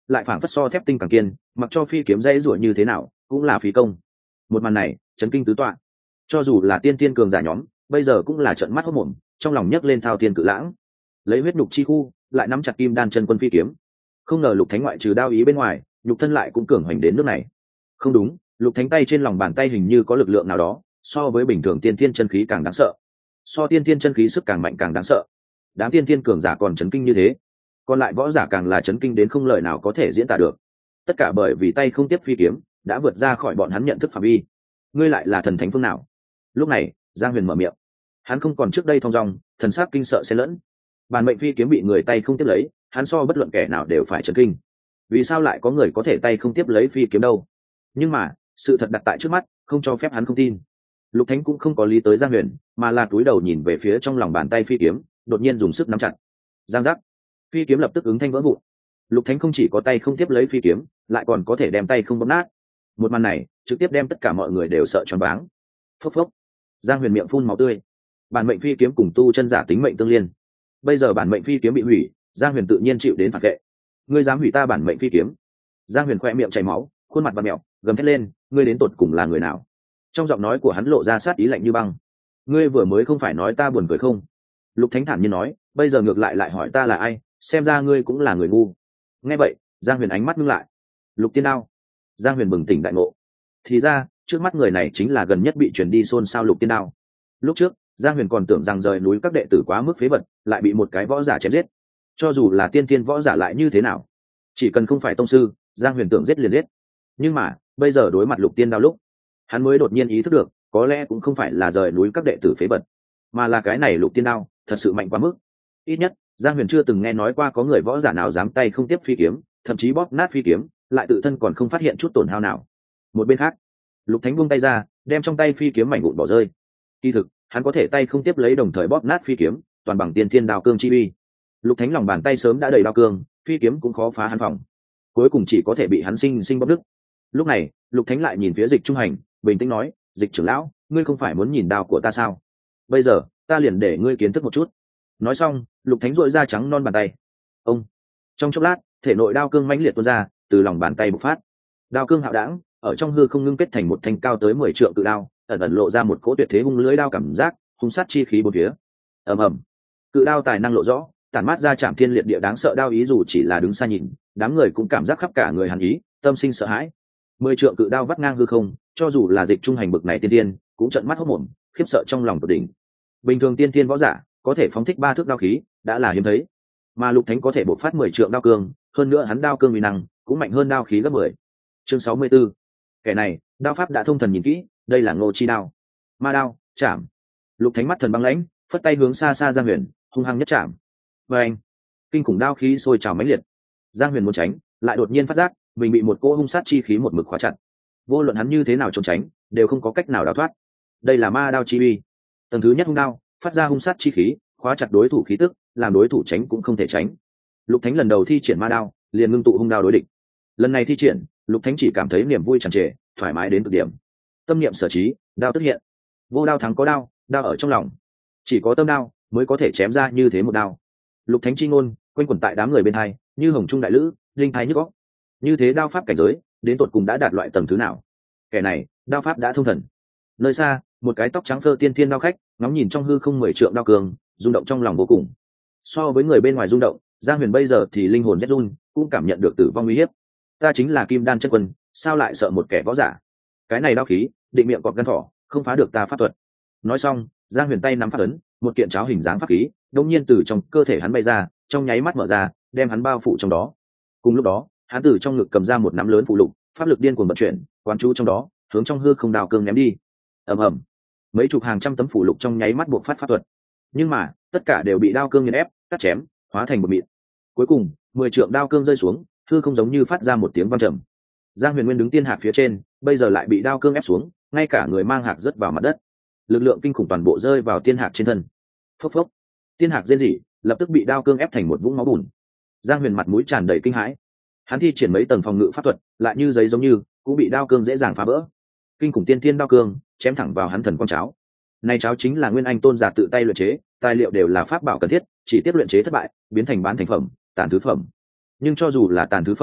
lại phảng phất so thép tinh càng kiên, mặc cho phi kiếm dây rủa như thế nào cũng là phí công. Một màn này chấn kinh tứ tọa, cho dù là tiên tiên cường giả nhóm bây giờ cũng là trợn mắt hốt mồm, trong lòng nhấc lên thao tiên cự lãng. Lấy huyết nhục chi khu lại nắm chặt kim đan chân quân phi kiếm, không ngờ Lục Thánh ngoại trừ đao ý bên ngoài, nhục thân lại cũng cường hoành đến nước này. Không đúng, Lục Thánh tay trên lòng bàn tay hình như có lực lượng nào đó so với bình thường tiên tiên chân khí càng đáng sợ, so tiên tiên chân khí sức càng mạnh càng đáng sợ. Đám tiên tiên cường giả còn chấn kinh như thế, còn lại võ giả càng là chấn kinh đến không lời nào có thể diễn tả được. Tất cả bởi vì tay không tiếp phi kiếm đã vượt ra khỏi bọn hắn nhận thức phạm vi. Ngươi lại là thần thánh phương nào? Lúc này Giang Huyền mở miệng, hắn không còn trước đây thong dong, thần sắc kinh sợ xen lẫn. Bản mệnh phi kiếm bị người tay không tiếp lấy, hắn so bất luận kẻ nào đều phải chấn kinh. Vì sao lại có người có thể tay không tiếp lấy phi kiếm đâu? Nhưng mà sự thật đặt tại trước mắt, không cho phép hắn không tin. Lục Thánh cũng không có lý tới Giang Huyền, mà là cúi đầu nhìn về phía trong lòng bàn tay phi kiếm, đột nhiên dùng sức nắm chặt. Giang giác, phi kiếm lập tức ứng thanh vỡ vụn. Lục Thánh không chỉ có tay không tiếp lấy phi kiếm, lại còn có thể đem tay không bóp nát. Một màn này trực tiếp đem tất cả mọi người đều sợ choáng váng. Phốc phốc, Giang Huyền miệng phun máu tươi. Bản mệnh phi kiếm cùng tu chân giả tính mệnh tương liên, bây giờ bản mệnh phi kiếm bị hủy, Giang Huyền tự nhiên chịu đến phản vệ. Ngươi dám hủy ta bản mệnh phi kiếm? Giang Huyền khoe miệng chảy máu, khuôn mặt bặm mẹo, gầm thét lên, ngươi đến tột cùng là người nào? Trong giọng nói của hắn lộ ra sát ý lạnh như băng. Ngươi vừa mới không phải nói ta buồn cười không? Lục Thánh thản nhiên nói, bây giờ ngược lại lại hỏi ta là ai, xem ra ngươi cũng là người ngu. Nghe vậy Giang Huyền ánh mắt ngưng lại. Lục Tiên Đao. Giang Huyền bừng tỉnh đại ngộ, thì ra trước mắt người này chính là gần nhất bị truyền đi xôn xao Lục Tiên Đao. Lúc trước Giang Huyền còn tưởng rằng rời núi các đệ tử quá mức phế vật, lại bị một cái võ giả chém giết. Cho dù là tiên tiên võ giả lại như thế nào, chỉ cần không phải tông sư, Giang Huyền tưởng giết liền giết. Nhưng mà bây giờ đối mặt Lục Tiên Đao lúc, hắn mới đột nhiên ý thức được, có lẽ cũng không phải là rời núi các đệ tử phế vật, mà là cái này Lục Tiên Đao thật sự mạnh quá mức. Ít nhất Giang Huyền chưa từng nghe nói qua có người võ giả nào dám tay không tiếp phi kiếm, thậm chí bóp nát phi kiếm, lại tự thân còn không phát hiện chút tổn hao nào. Một bên khác, Lục Thánh buông tay ra, đem trong tay phi kiếm mảnh vụn bỏ rơi. Kỳ thực hắn có thể tay không tiếp lấy đồng thời bóp nát phi kiếm, toàn bằng tiên thiên đao cương chi uy. Lục Thánh lòng bàn tay sớm đã đầy đao cương, phi kiếm cũng khó phá hắn phòng, cuối cùng chỉ có thể bị hắn sinh sinh bóp đứt. Lúc này Lục Thánh lại nhìn phía Dịch Trung Hành, bình tĩnh nói, Dịch trưởng lão, ngươi không phải muốn nhìn đao của ta sao? Bây giờ ta liền để ngươi kiến thức một chút. Nói xong Lục Thánh duỗi ra trắng non bàn tay. Ông, trong chốc lát thể nội đao cương mãnh liệt tuôn ra, từ lòng bàn tay bộc phát. Đao cương hạo đãng, ở trong hư không ngưng kết thành một thanh cao tới mười trượng cự đao, ẩn ẩn lộ ra một cỗ tuyệt thế hung lưỡi đao cảm giác, hung sát chi khí bốn phía. Ầm ầm, cự đao tài năng lộ rõ, tản mát ra chạm thiên liệt địa đáng sợ đao ý, dù chỉ là đứng xa nhìn, đám người cũng cảm giác khắp cả người hàn ý, tâm sinh sợ hãi. Mười trượng cự đao vắt ngang hư không, cho dù là Dịch Trung Hành bực này tiên tiên, cũng trợn mắt hốt mồm, khiếp sợ trong lòng tột đỉnh. Bình thường tiên tiên võ giả có thể phóng thích ba thước đao khí đã là hiếm thấy, mà Lục Thánh có thể bộc phát mười trượng đao cương, hơn nữa hắn đao cương uy năng cũng mạnh hơn đao khí gấp mười. Chương sáu mươi 64. Kẻ này đao pháp đã thông thần nhìn kỹ, đây là Ngô Chi đao. Ma đao, chạm. Lục Thánh mắt thần băng lãnh, phất tay hướng xa xa Giang Huyền, hung hăng nhất chạm. Và anh, kinh khủng đao khí sôi trào mãnh liệt. Giang Huyền muốn tránh, lại đột nhiên phát giác mình bị một cỗ hung sát chi khí một mực khóa chặt. Vô luận hắn như thế nào trốn tránh, đều không có cách nào đào thoát. Đây là ma đao chi uy. Tầng thứ nhất hung đao, phát ra hung sát chi khí, khóa chặt đối thủ khí tức, làm đối thủ tránh cũng không thể tránh. Lục Thánh lần đầu thi triển ma đao, liền ngưng tụ hung đao đối địch. Lần này thi triển, Lục Thánh chỉ cảm thấy niềm vui tràn trề, thoải mái đến cực điểm. Tâm niệm sở trí, đao tức hiện. Vô đao thắng có đao, đao ở trong lòng. Chỉ có tâm đao mới có thể chém ra như thế một đao. Lục Thánh chi ngôn quanh quẩn tại đám người bên hai, như hồng trung đại lữ, linh thái nhức óc. Như thế đao pháp cảnh giới, đến tột cùng đã đạt loại tầng thứ nào? Kẻ này, đao pháp đã thông thần. Nơi xa, một cái tóc trắng phơ tiên thiên đao khách, ngóng nhìn trong hư không mười trượng đao cường, rung động trong lòng vô cùng. So với người bên ngoài rung động, Giang Huyền bây giờ thì linh hồn rét run, cũng cảm nhận được tử vong uy hiếp. Ta chính là Kim Đan chân quân, sao lại sợ một kẻ võ giả? Cái này đao khí, định miệng cọp gan thỏ, không phá được ta pháp thuật. Nói xong, Giang Huyền tay nắm phát ấn, một kiện cháo hình dáng pháp khí, đột nhiên từ trong cơ thể hắn bay ra, trong nháy mắt mở ra, đem hắn bao phủ trong đó. Cùng lúc đó, hắn từ trong ngực cầm ra một nắm lớn phụ lục, pháp lực điên cuồng vận chuyển, quán chú trong đó, hướng trong hư không đao cương ném đi. Ầm ầm, mấy chục hàng trăm tấm phụ lục trong nháy mắt buộc phát pháp thuật, nhưng mà tất cả đều bị đao cương nghiền ép, cắt chém, hóa thành một mịn. Cuối cùng, mười trượng đao cương rơi xuống, hư không giống như phát ra một tiếng vang trầm. Giang Huyền Nguyên đứng tiên hạc phía trên, bây giờ lại bị đao cương ép xuống, ngay cả người mang hạc rớt vào mặt đất. Lực lượng kinh khủng toàn bộ rơi vào tiên hạc trên thân. Phốc phốc, tiên hạc rên rỉ, lập tức bị đao cương ép thành một vũng máu bùn. Giang Huyền mặt mũi tràn đầy kinh hãi. Hắn thi triển mấy tầng phòng ngự pháp thuật, lại như giấy giống như, cũng bị đao cương dễ dàng phá vỡ. Kinh khủng tiên thiên đao cương chém thẳng vào hắn thần quang cháo. Này cháo chính là Nguyên Anh tôn giả tự tay luyện chế, tài liệu đều là pháp bảo cần thiết, chỉ tiếp luyện chế thất bại, biến thành bán thành phẩm, tàn thứ phẩm. Nhưng cho dù là tàn thứ phẩm,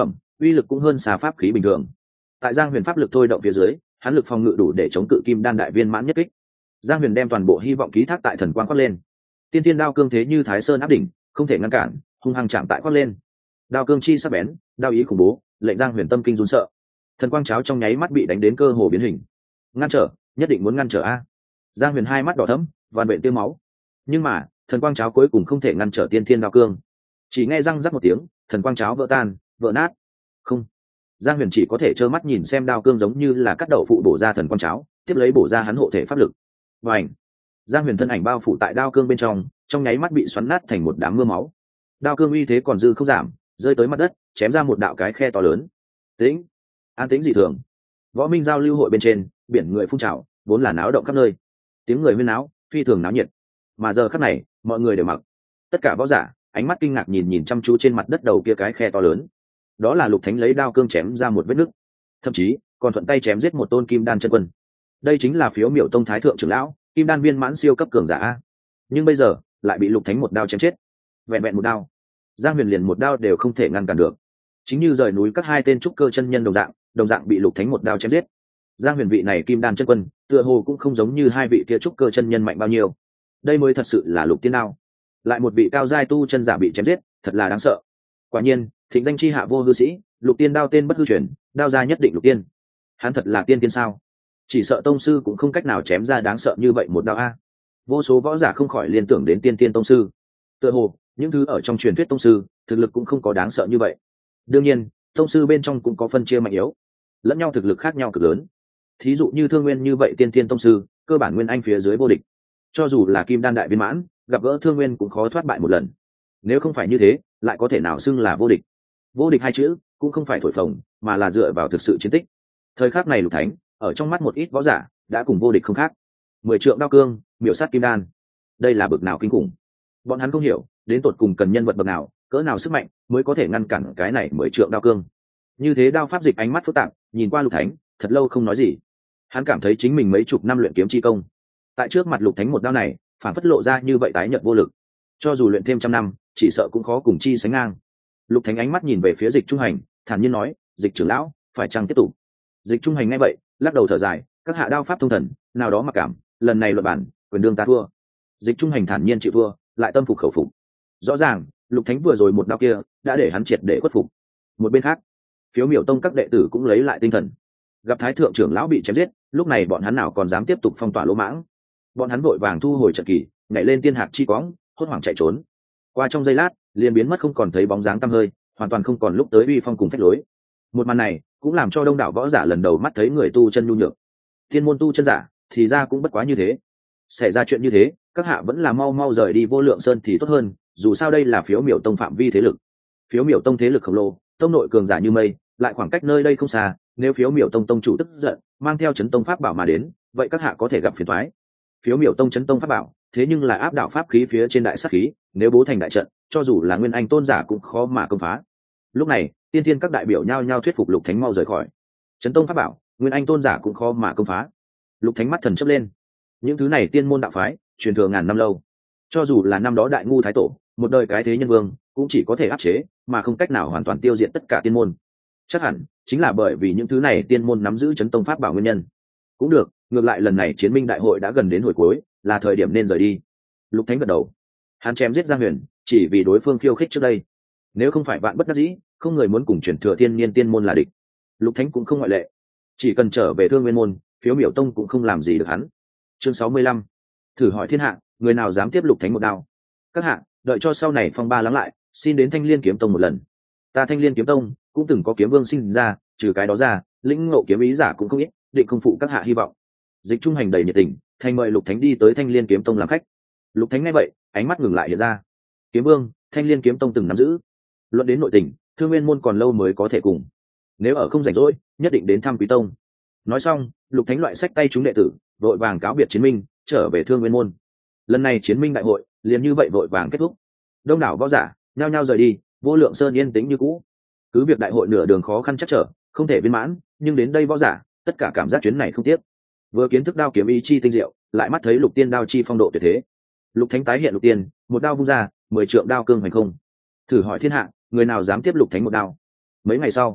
uy lực cũng hơn xa pháp khí bình thường. Tại Giang Huyền pháp lực thôi động phía dưới, hắn lực phòng ngự đủ để chống cự kim đan đại viên mãn nhất kích. Giang Huyền đem toàn bộ hy vọng ký thác tại thần quang quát lên. Tiên Thiên đao cương thế như Thái Sơn áp đỉnh, không thể ngăn cản, hung hăng chạm tại quát lên. Đao cương chi sắc bén, đao ý khủng bố, lệnh Giang Huyền tâm kinh run sợ. Thần quang cháo trong nháy mắt bị đánh đến cơ hồ biến hình. Ngăn trở, nhất định muốn ngăn trở a. Giang Huyền hai mắt đỏ thẫm, vằn vện tiêu máu. Nhưng mà, thần quang cháo cuối cùng không thể ngăn trở Tiên Thiên đao cương. Chỉ nghe răng rắc một tiếng, thần quang cháo vỡ tan, vỡ nát. Không. Giang Huyền chỉ có thể trơ mắt nhìn xem đao cương giống như là cắt đậu phụ bổ ra thần quang cháo, tiếp lấy bổ ra hắn hộ thể pháp lực. Và ảnh. Giang Huyền thân ảnh bao phủ tại đao cương bên trong, trong nháy mắt bị xoắn nát thành một đám mưa máu. Đao cương uy thế còn dư không giảm, rơi tới mặt đất, chém ra một đạo cái khe to lớn. Tĩnh, an tĩnh dị thường. Võ Minh giao lưu hội bên trên, biển người phun trào, vốn là náo động khắp nơi. Tiếng người huyên náo, phi thường náo nhiệt. Mà giờ khắc này, mọi người đều mặc. Tất cả võ giả, ánh mắt kinh ngạc nhìn nhìn chăm chú trên mặt đất đầu kia cái khe to lớn. Đó là Lục Thánh lấy đao cương chém ra một vết nứt, thậm chí còn thuận tay chém giết một tôn kim đan chân quân. Đây chính là Phiếu Miểu Tông thái thượng trưởng lão, kim đan viên mãn siêu cấp cường giả. Nhưng bây giờ lại bị Lục Thánh một đao chém chết. Vẹn vẹn một đao, Giang Huyền liền một đao đều không thể ngăn cản được. Chính như rời núi các hai tên trúc cơ chân nhân đồng dạng, đồng dạng bị Lục Thánh một đao chém giết. Giang Huyền vị này kim đan chân quân, tựa hồ cũng không giống như hai vị kia trúc cơ chân nhân mạnh bao nhiêu. Đây mới thật sự là Lục Tiên đao. Lại một vị cao giai tu chân giả bị chém giết, thật là đáng sợ. Quả nhiên, thịnh danh chi hạ vô hư sĩ, Lục Tiên đao tên bất hư truyền, đao ra nhất định Lục Tiên. Hắn thật là tiên tiên sao? Chỉ sợ tông sư cũng không cách nào chém ra đáng sợ như vậy một đao a. Vô số võ giả không khỏi liên tưởng đến tiên tiên tông sư. Tựa hồ, những thứ ở trong truyền thuyết tông sư, thực lực cũng không có đáng sợ như vậy. Đương nhiên, tông sư bên trong cũng có phân chia mạnh yếu, lẫn nhau thực lực khác nhau cực lớn. Thí dụ như Thương Nguyên như vậy tiên tiên tông sư, cơ bản nguyên anh phía dưới vô địch. Cho dù là kim đan đại viên mãn, gặp gỡ Thương Nguyên cũng khó thoát bại một lần. Nếu không phải như thế, lại có thể nào xưng là vô địch? Vô địch hai chữ cũng không phải thổi phồng, mà là dựa vào thực sự chiến tích. Thời khắc này Lục Thánh, ở trong mắt một ít võ giả, đã cùng vô địch không khác. Mười trượng đao cương, miểu sát kim đan. Đây là bực nào kinh khủng. Bọn hắn không hiểu, đến tột cùng cần nhân vật bậc nào, cỡ nào sức mạnh mới có thể ngăn cản cái này mười trượng đao cương. Như thế đao pháp dịch ánh mắt phức tạp, nhìn qua Lục Thánh, thật lâu không nói gì. Hắn cảm thấy chính mình mấy chục năm luyện kiếm chi công, tại trước mặt Lục Thánh một đao này, phản phất lộ ra như vậy tái nhợt vô lực. Cho dù luyện thêm trăm năm, chỉ sợ cũng khó cùng chi sánh ngang. Lục Thánh ánh mắt nhìn về phía Dịch Trung Hành, thản nhiên nói, Dịch trưởng lão, phải chăng tiếp tục? Dịch Trung Hành nghe vậy, lắc đầu thở dài, các hạ đao pháp thông thần, nào đó mặc cảm, lần này luận bản, quyền đương ta thua. Dịch Trung Hành thản nhiên chịu thua, lại tâm phục khẩu phục. Rõ ràng, Lục Thánh vừa rồi một đao kia, đã để hắn triệt để khuất phục. Một bên khác, Phiếu Miểu Tông các đệ tử cũng lấy lại tinh thần. Gặp Thái thượng trưởng lão bị chém giết, lúc này bọn hắn nào còn dám tiếp tục phong tỏa lỗ mãng. Bọn hắn vội vàng thu hồi trận kỳ, nhảy lên tiên hạc chi quõng, hốt hoảng chạy trốn. Qua trong giây lát, liền biến mất không còn thấy bóng dáng tăm hơi, hoàn toàn không còn lúc tới uy phong cùng phách lối. Một màn này cũng làm cho đông đảo võ giả lần đầu mắt thấy người tu chân nhu nhược. Thiên môn tu chân giả thì ra cũng bất quá như thế. Xảy ra chuyện như thế, các hạ vẫn là mau mau rời đi Vô Lượng Sơn thì tốt hơn, dù sao đây là Phiếu Miểu Tông phạm vi thế lực. Phiếu Miểu Tông thế lực khổng lồ, tông nội cường giả như mây, lại khoảng cách nơi đây không xa, nếu Phiếu Miểu Tông tông chủ tức giận, mang theo chấn tông pháp bảo mà đến, vậy các hạ có thể gặp phiền toái. Phiếu Miểu Tông chấn tông pháp bảo, thế nhưng là áp đảo pháp khí phía trên đại sát khí, nếu bố thành đại trận, cho dù là nguyên anh tôn giả cũng khó mà công phá. Lúc này, tiên thiên các đại biểu nhao nhao thuyết phục Lục Thánh mau rời khỏi. Chấn tông pháp bảo, nguyên anh tôn giả cũng khó mà công phá. Lục Thánh mắt thần chớp lên. Những thứ này tiên môn đạo phái, truyền thừa ngàn năm lâu. Cho dù là năm đó đại ngu thái tổ, một đời cái thế nhân vương, cũng chỉ có thể áp chế, mà không cách nào hoàn toàn tiêu diệt tất cả tiên môn. Chắc hẳn chính là bởi vì những thứ này tiên môn nắm giữ chấn tông pháp bảo nguyên nhân. Cũng được, ngược lại lần này chiến minh đại hội đã gần đến hồi cuối, là thời điểm nên rời đi. Lục Thánh gật đầu. Hắn chém giết Giang Huyền, chỉ vì đối phương khiêu khích trước đây. Nếu không phải vạn bất đắc dĩ, không người muốn cùng truyền thừa thiên niên tiên môn là địch. Lục Thánh cũng không ngoại lệ. Chỉ cần trở về Thương Nguyên môn, Phiếu Miểu Tông cũng không làm gì được hắn. Chương sáu mươi lăm. Thử hỏi thiên hạ, người nào dám tiếp Lục Thánh một đao? Các hạ, đợi cho sau này phong ba lắng lại, xin đến Thanh Liên Kiếm Tông một lần. Ta Thanh Liên Kiếm Tông cũng từng có kiếm vương sinh ra, trừ cái đó ra, lĩnh ngộ kiếm ý giả cũng không ít, định không phụ các hạ hy vọng. Dịch Trung Hành đầy nhiệt tình, thành mời Lục Thánh đi tới Thanh Liên Kiếm Tông làm khách. Lục Thánh nghe vậy, ánh mắt ngừng lại hiện ra. Kiếm vương, Thanh Liên Kiếm Tông từng nắm giữ. Luận đến nội tình, Thương Nguyên môn còn lâu mới có thể cùng. Nếu ở không rảnh rỗi, nhất định đến thăm Quý Tông. Nói xong, Lục Thánh loại sách tay chúng đệ tử, vội vàng cáo biệt chiến minh, trở về Thương Nguyên môn. Lần này chiến minh đại hội, liền như vậy vội vàng kết thúc. Đông đảo võ giả, nhao nhao rời đi, Vô Lượng Sơn yên tĩnh như cũ. Cứ việc đại hội nửa đường khó khăn chắc trở, không thể viên mãn, nhưng đến đây võ giả, tất cả cảm giác chuyến này không tiếc. Vừa kiến thức đao kiếm ý chi tinh diệu, lại mắt thấy Lục Tiên đao chi phong độ tuyệt thế. Lục Thánh tái hiện Lục Tiên, một đao vung ra, mười trượng đao cương hành không. Thử hỏi thiên hạ, người nào dám tiếp Lục Thánh một đao? Mấy ngày sau,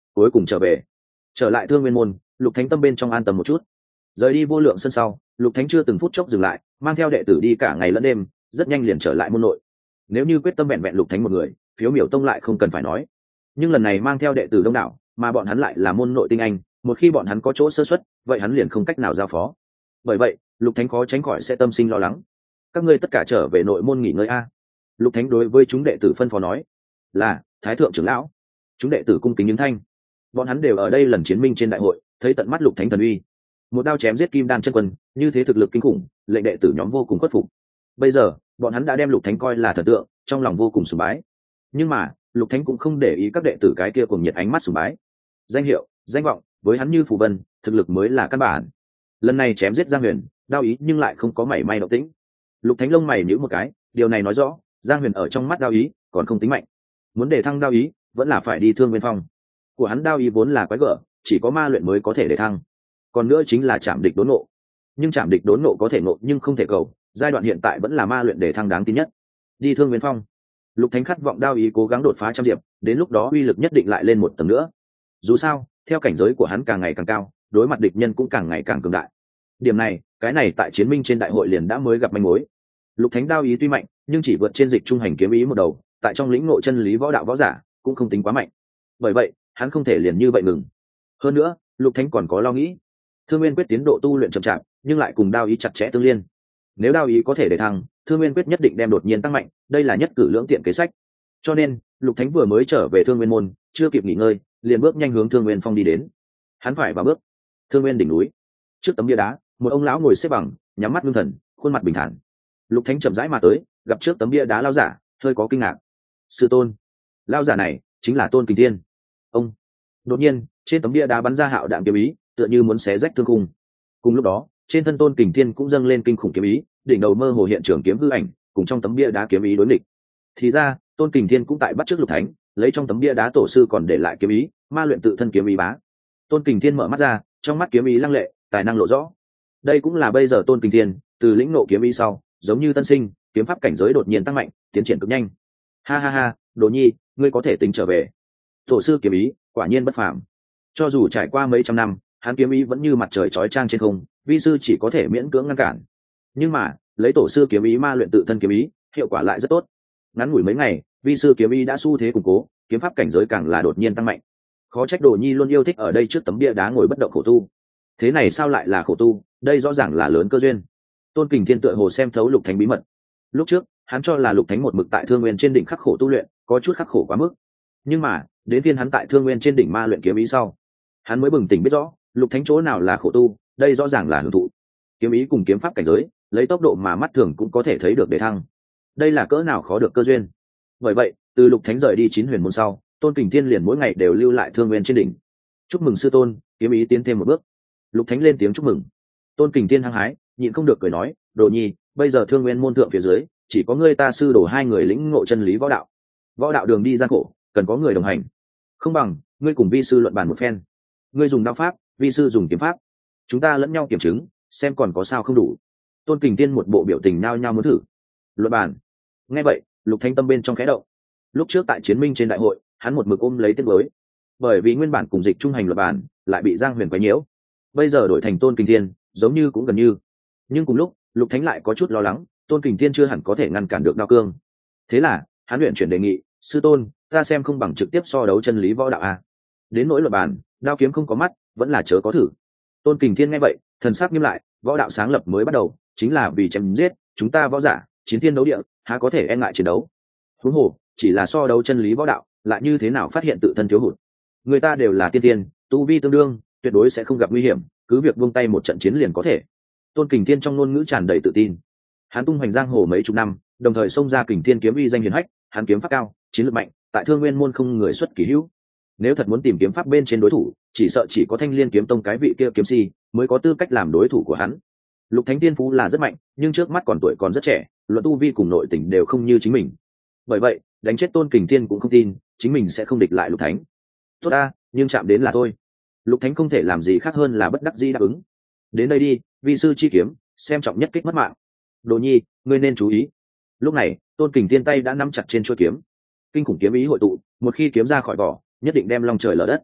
cuối cùng trở về. Trở lại Thương Nguyên môn, Lục Thánh tâm bên trong an tâm một chút. Rời đi Vô Lượng sân sau, Lục Thánh chưa từng phút chốc dừng lại, mang theo đệ tử đi cả ngày lẫn đêm, rất nhanh liền trở lại môn nội. Nếu như quyết tâm vẹn vẹn Lục Thánh một người, Phiếu Miểu Tông lại không cần phải nói. Nhưng lần này mang theo đệ tử đông đảo, mà bọn hắn lại là môn nội tinh anh, một khi bọn hắn có chỗ sơ suất, vậy hắn liền không cách nào giao phó. Bởi vậy, Lục Thánh khó tránh khỏi sẽ tâm sinh lo lắng. Các ngươi tất cả trở về nội môn nghỉ ngơi a. Lục Thánh đối với chúng đệ tử phân phó nói. Là, Thái thượng trưởng lão. Chúng đệ tử cung kính ứng thanh. Bọn hắn đều ở đây lần chiến minh trên đại hội, thấy tận mắt Lục Thánh thần uy. Một đao chém giết kim đan chân quân, như thế thực lực kinh khủng, lệnh đệ tử nhóm vô cùng khuất phục. Bây giờ, bọn hắn đã đem Lục Thánh coi là thần tượng, trong lòng vô cùng sùng bái. Nhưng mà, Lục Thánh cũng không để ý các đệ tử cái kia cùng nhiệt ánh mắt sùng bái. Danh hiệu, danh vọng, với hắn như phù vân, thực lực mới là căn bản. Lần này chém giết Giang Huyền, đao ý nhưng lại không có mảy may động tĩnh. Lục Thánh lông mày nhíu một cái, điều này nói rõ, Giang Huyền ở trong mắt đao ý còn không tính mạnh. Muốn để thăng đao ý, vẫn là phải đi Thương Nguyên Phong. Của hắn đao ý vốn là quái gở, chỉ có ma luyện mới có thể để thăng. Còn nữa chính là chạm địch đốn nộ. Nhưng chạm địch đốn nộ có thể nộ nhưng không thể cầu, giai đoạn hiện tại vẫn là ma luyện để thăng đáng tin nhất. Đi Thương Nguyên Phong. Lục Thánh khát vọng đao ý cố gắng đột phá trăm diệp, đến lúc đó uy lực nhất định lại lên một tầng nữa. Dù sao, theo cảnh giới của hắn càng ngày càng cao, đối mặt địch nhân cũng càng ngày càng cường đại. Điểm này, cái này tại chiến minh trên đại hội liền đã mới gặp manh mối. Lục Thánh đao ý tuy mạnh, nhưng chỉ vượt trên dịch trung hành kiếm ý một đầu, tại trong lĩnh ngộ chân lý võ đạo võ giả, cũng không tính quá mạnh. Bởi vậy, hắn không thể liền như vậy ngừng. Hơn nữa, Lục Thánh còn có lo nghĩ. Thương Nguyên quyết tiến độ tu luyện chậm chạp, nhưng lại cùng đao ý chặt chẽ tương liên. Nếu đao ý có thể để thăng, Thương Nguyên quyết nhất định đem đột nhiên tăng mạnh, đây là nhất cử lưỡng tiện kế sách. Cho nên, Lục Thánh vừa mới trở về Thương Nguyên môn, chưa kịp nghỉ ngơi, liền bước nhanh hướng Thương Nguyên Phong đi đến. Hắn phải vào bước Thương Nguyên đỉnh núi. Trước tấm bia đá, một ông lão ngồi xếp bằng, nhắm mắt ngưng thần, khuôn mặt bình thản. Lục Thánh chậm rãi mà tới, gặp trước tấm bia đá lão giả, hơi có kinh ngạc. Sư tôn. Lão giả này chính là Tôn Kình Thiên. Ông. Đột nhiên, trên tấm bia đá bắn ra hạo đạm kiếm ý, tựa như muốn xé rách thương khung. Cùng lúc đó, trên thân Tôn Kình Thiên cũng dâng lên kinh khủng kiếm ý, đỉnh đầu mơ hồ hiện trường kiếm hư ảnh, cùng trong tấm bia đá kiếm ý đối nghịch. Thì ra, Tôn Kình Thiên cũng tại bắt trước Lục Thánh, lấy trong tấm bia đá tổ sư còn để lại kiếm ý, ma luyện tự thân kiếm ý bá. Tôn Kình Thiên mở mắt ra, trong mắt kiếm ý lăng lệ, tài năng lộ rõ. Đây cũng là bây giờ Tôn Kình Thiên, từ lĩnh ngộ kiếm ý sau, giống như tân sinh, kiếm pháp cảnh giới đột nhiên tăng mạnh, tiến triển cực nhanh. Ha ha ha, Đồ Nhi, ngươi có thể tính trở về. Tổ sư kiếm ý, quả nhiên bất phàm. Cho dù trải qua mấy trăm năm, hắn kiếm ý vẫn như mặt trời chói chang trên không, vi sư chỉ có thể miễn cưỡng ngăn cản. Nhưng mà, lấy tổ sư kiếm ý ma luyện tự thân kiếm ý, hiệu quả lại rất tốt. Ngắn ngủi mấy ngày, vi sư kiếm ý đã xu thế củng cố, kiếm pháp cảnh giới càng là đột nhiên tăng mạnh. Khó trách Đồ Nhi luôn yêu thích ở đây trước tấm bia đá ngồi bất động khổ tu. Thế này sao lại là khổ tu, đây rõ ràng là lớn cơ duyên. Tôn Kình Thiên tựa hồ xem thấu Lục Thánh bí mật. Lúc trước, hắn cho là Lục Thánh một mực tại Thương Nguyên trên đỉnh khắc khổ tu luyện, có chút khắc khổ quá mức. Nhưng mà, đến phiên hắn tại Thương Nguyên trên đỉnh ma luyện kiếm ý sau, hắn mới bừng tỉnh biết rõ, Lục Thánh chỗ nào là khổ tu, đây rõ ràng là hưởng thụ. Kiếm ý cùng kiếm pháp cảnh giới, lấy tốc độ mà mắt thường cũng có thể thấy được để thăng. Đây là cỡ nào khó được cơ duyên. Bởi vậy, từ Lục Thánh rời đi Chín Huyền môn sau, Tôn Kình Thiên liền mỗi ngày đều lưu lại Thương Nguyên trên đỉnh. Chúc mừng sư tôn, kiếm ý tiến thêm một bước. Lục Thánh lên tiếng chúc mừng. Tôn Kình Thiên hăng hái, nhịn không được cười nói, Đồ Nhi, bây giờ Thương Nguyên môn thượng phía dưới, chỉ có ngươi ta sư đổ hai người lĩnh ngộ chân lý võ đạo. Võ đạo đường đi gian khổ, cần có người đồng hành. Không bằng, ngươi cùng vi sư luận bàn một phen. Ngươi dùng đao pháp, vi sư dùng kiếm pháp. Chúng ta lẫn nhau kiểm chứng, xem còn có sao không đủ. Tôn Kình Thiên một bộ biểu tình nao nhao muốn thử. Luận bàn. Nghe vậy, Lục Thánh tâm bên trong khẽ động. Lúc trước tại chiến minh trên đại hội, hắn một mực ôm lấy tiếc nuối, bởi vì nguyên bản cùng dịch trung hành luận bàn lại bị Giang Huyền quấy nhiễu. Bây giờ đổi thành Tôn Kình Thiên, giống như cũng gần như. Nhưng cùng lúc, Lục Thánh lại có chút lo lắng, Tôn Kình Thiên chưa hẳn có thể ngăn cản được đao cương. Thế là, hắn luyện chuyển đề nghị, sư tôn, ta xem không bằng trực tiếp so đấu chân lý võ đạo a. Đến nỗi luận bàn, đao kiếm không có mắt, vẫn là chớ có thử. Tôn Kình Thiên nghe vậy, thần sắc nghiêm lại, võ đạo sáng lập mới bắt đầu, chính là vì chém giết, chúng ta võ giả, chiến thiên đấu địa, há có thể e ngại chiến đấu. Huống hồ, chỉ là so đấu chân lý võ đạo, lại như thế nào phát hiện tự thân thiếu hụt. Người ta đều là tiên tiên, tu vi tương đương, tuyệt đối sẽ không gặp nguy hiểm, cứ việc buông tay một trận chiến liền có thể. Tôn Kình Thiên trong ngôn ngữ tràn đầy tự tin. Hắn tung hoành giang hồ mấy chục năm, đồng thời xông ra Kình Thiên kiếm uy danh hiển hách, hắn kiếm pháp cao, chiến lược mạnh, tại Thương Nguyên môn không người xuất kỳ hữu. Nếu thật muốn tìm kiếm pháp bên trên đối thủ, chỉ sợ chỉ có Thanh Liên kiếm tông cái vị kia kiếm si mới có tư cách làm đối thủ của hắn. Lục Thánh tiên phú là rất mạnh, nhưng trước mắt còn tuổi còn rất trẻ, luận tu vi cùng nội tình đều không như chính mình. Bởi vậy, đánh chết Tôn Kình Thiên cũng không tin chính mình sẽ không địch lại Lục Thánh. Tốt ta, nhưng chạm đến là thôi. Lục Thánh không thể làm gì khác hơn là bất đắc dĩ đáp ứng. Đến đây đi, vi sư chi kiếm, xem trọng nhất kích mất mạng. Đồ Nhi, ngươi nên chú ý. Lúc này, Tôn Kình Thiên tay đã nắm chặt trên chuôi kiếm. Kinh khủng kiếm ý hội tụ, một khi kiếm ra khỏi vỏ, nhất định đem long trời lở đất.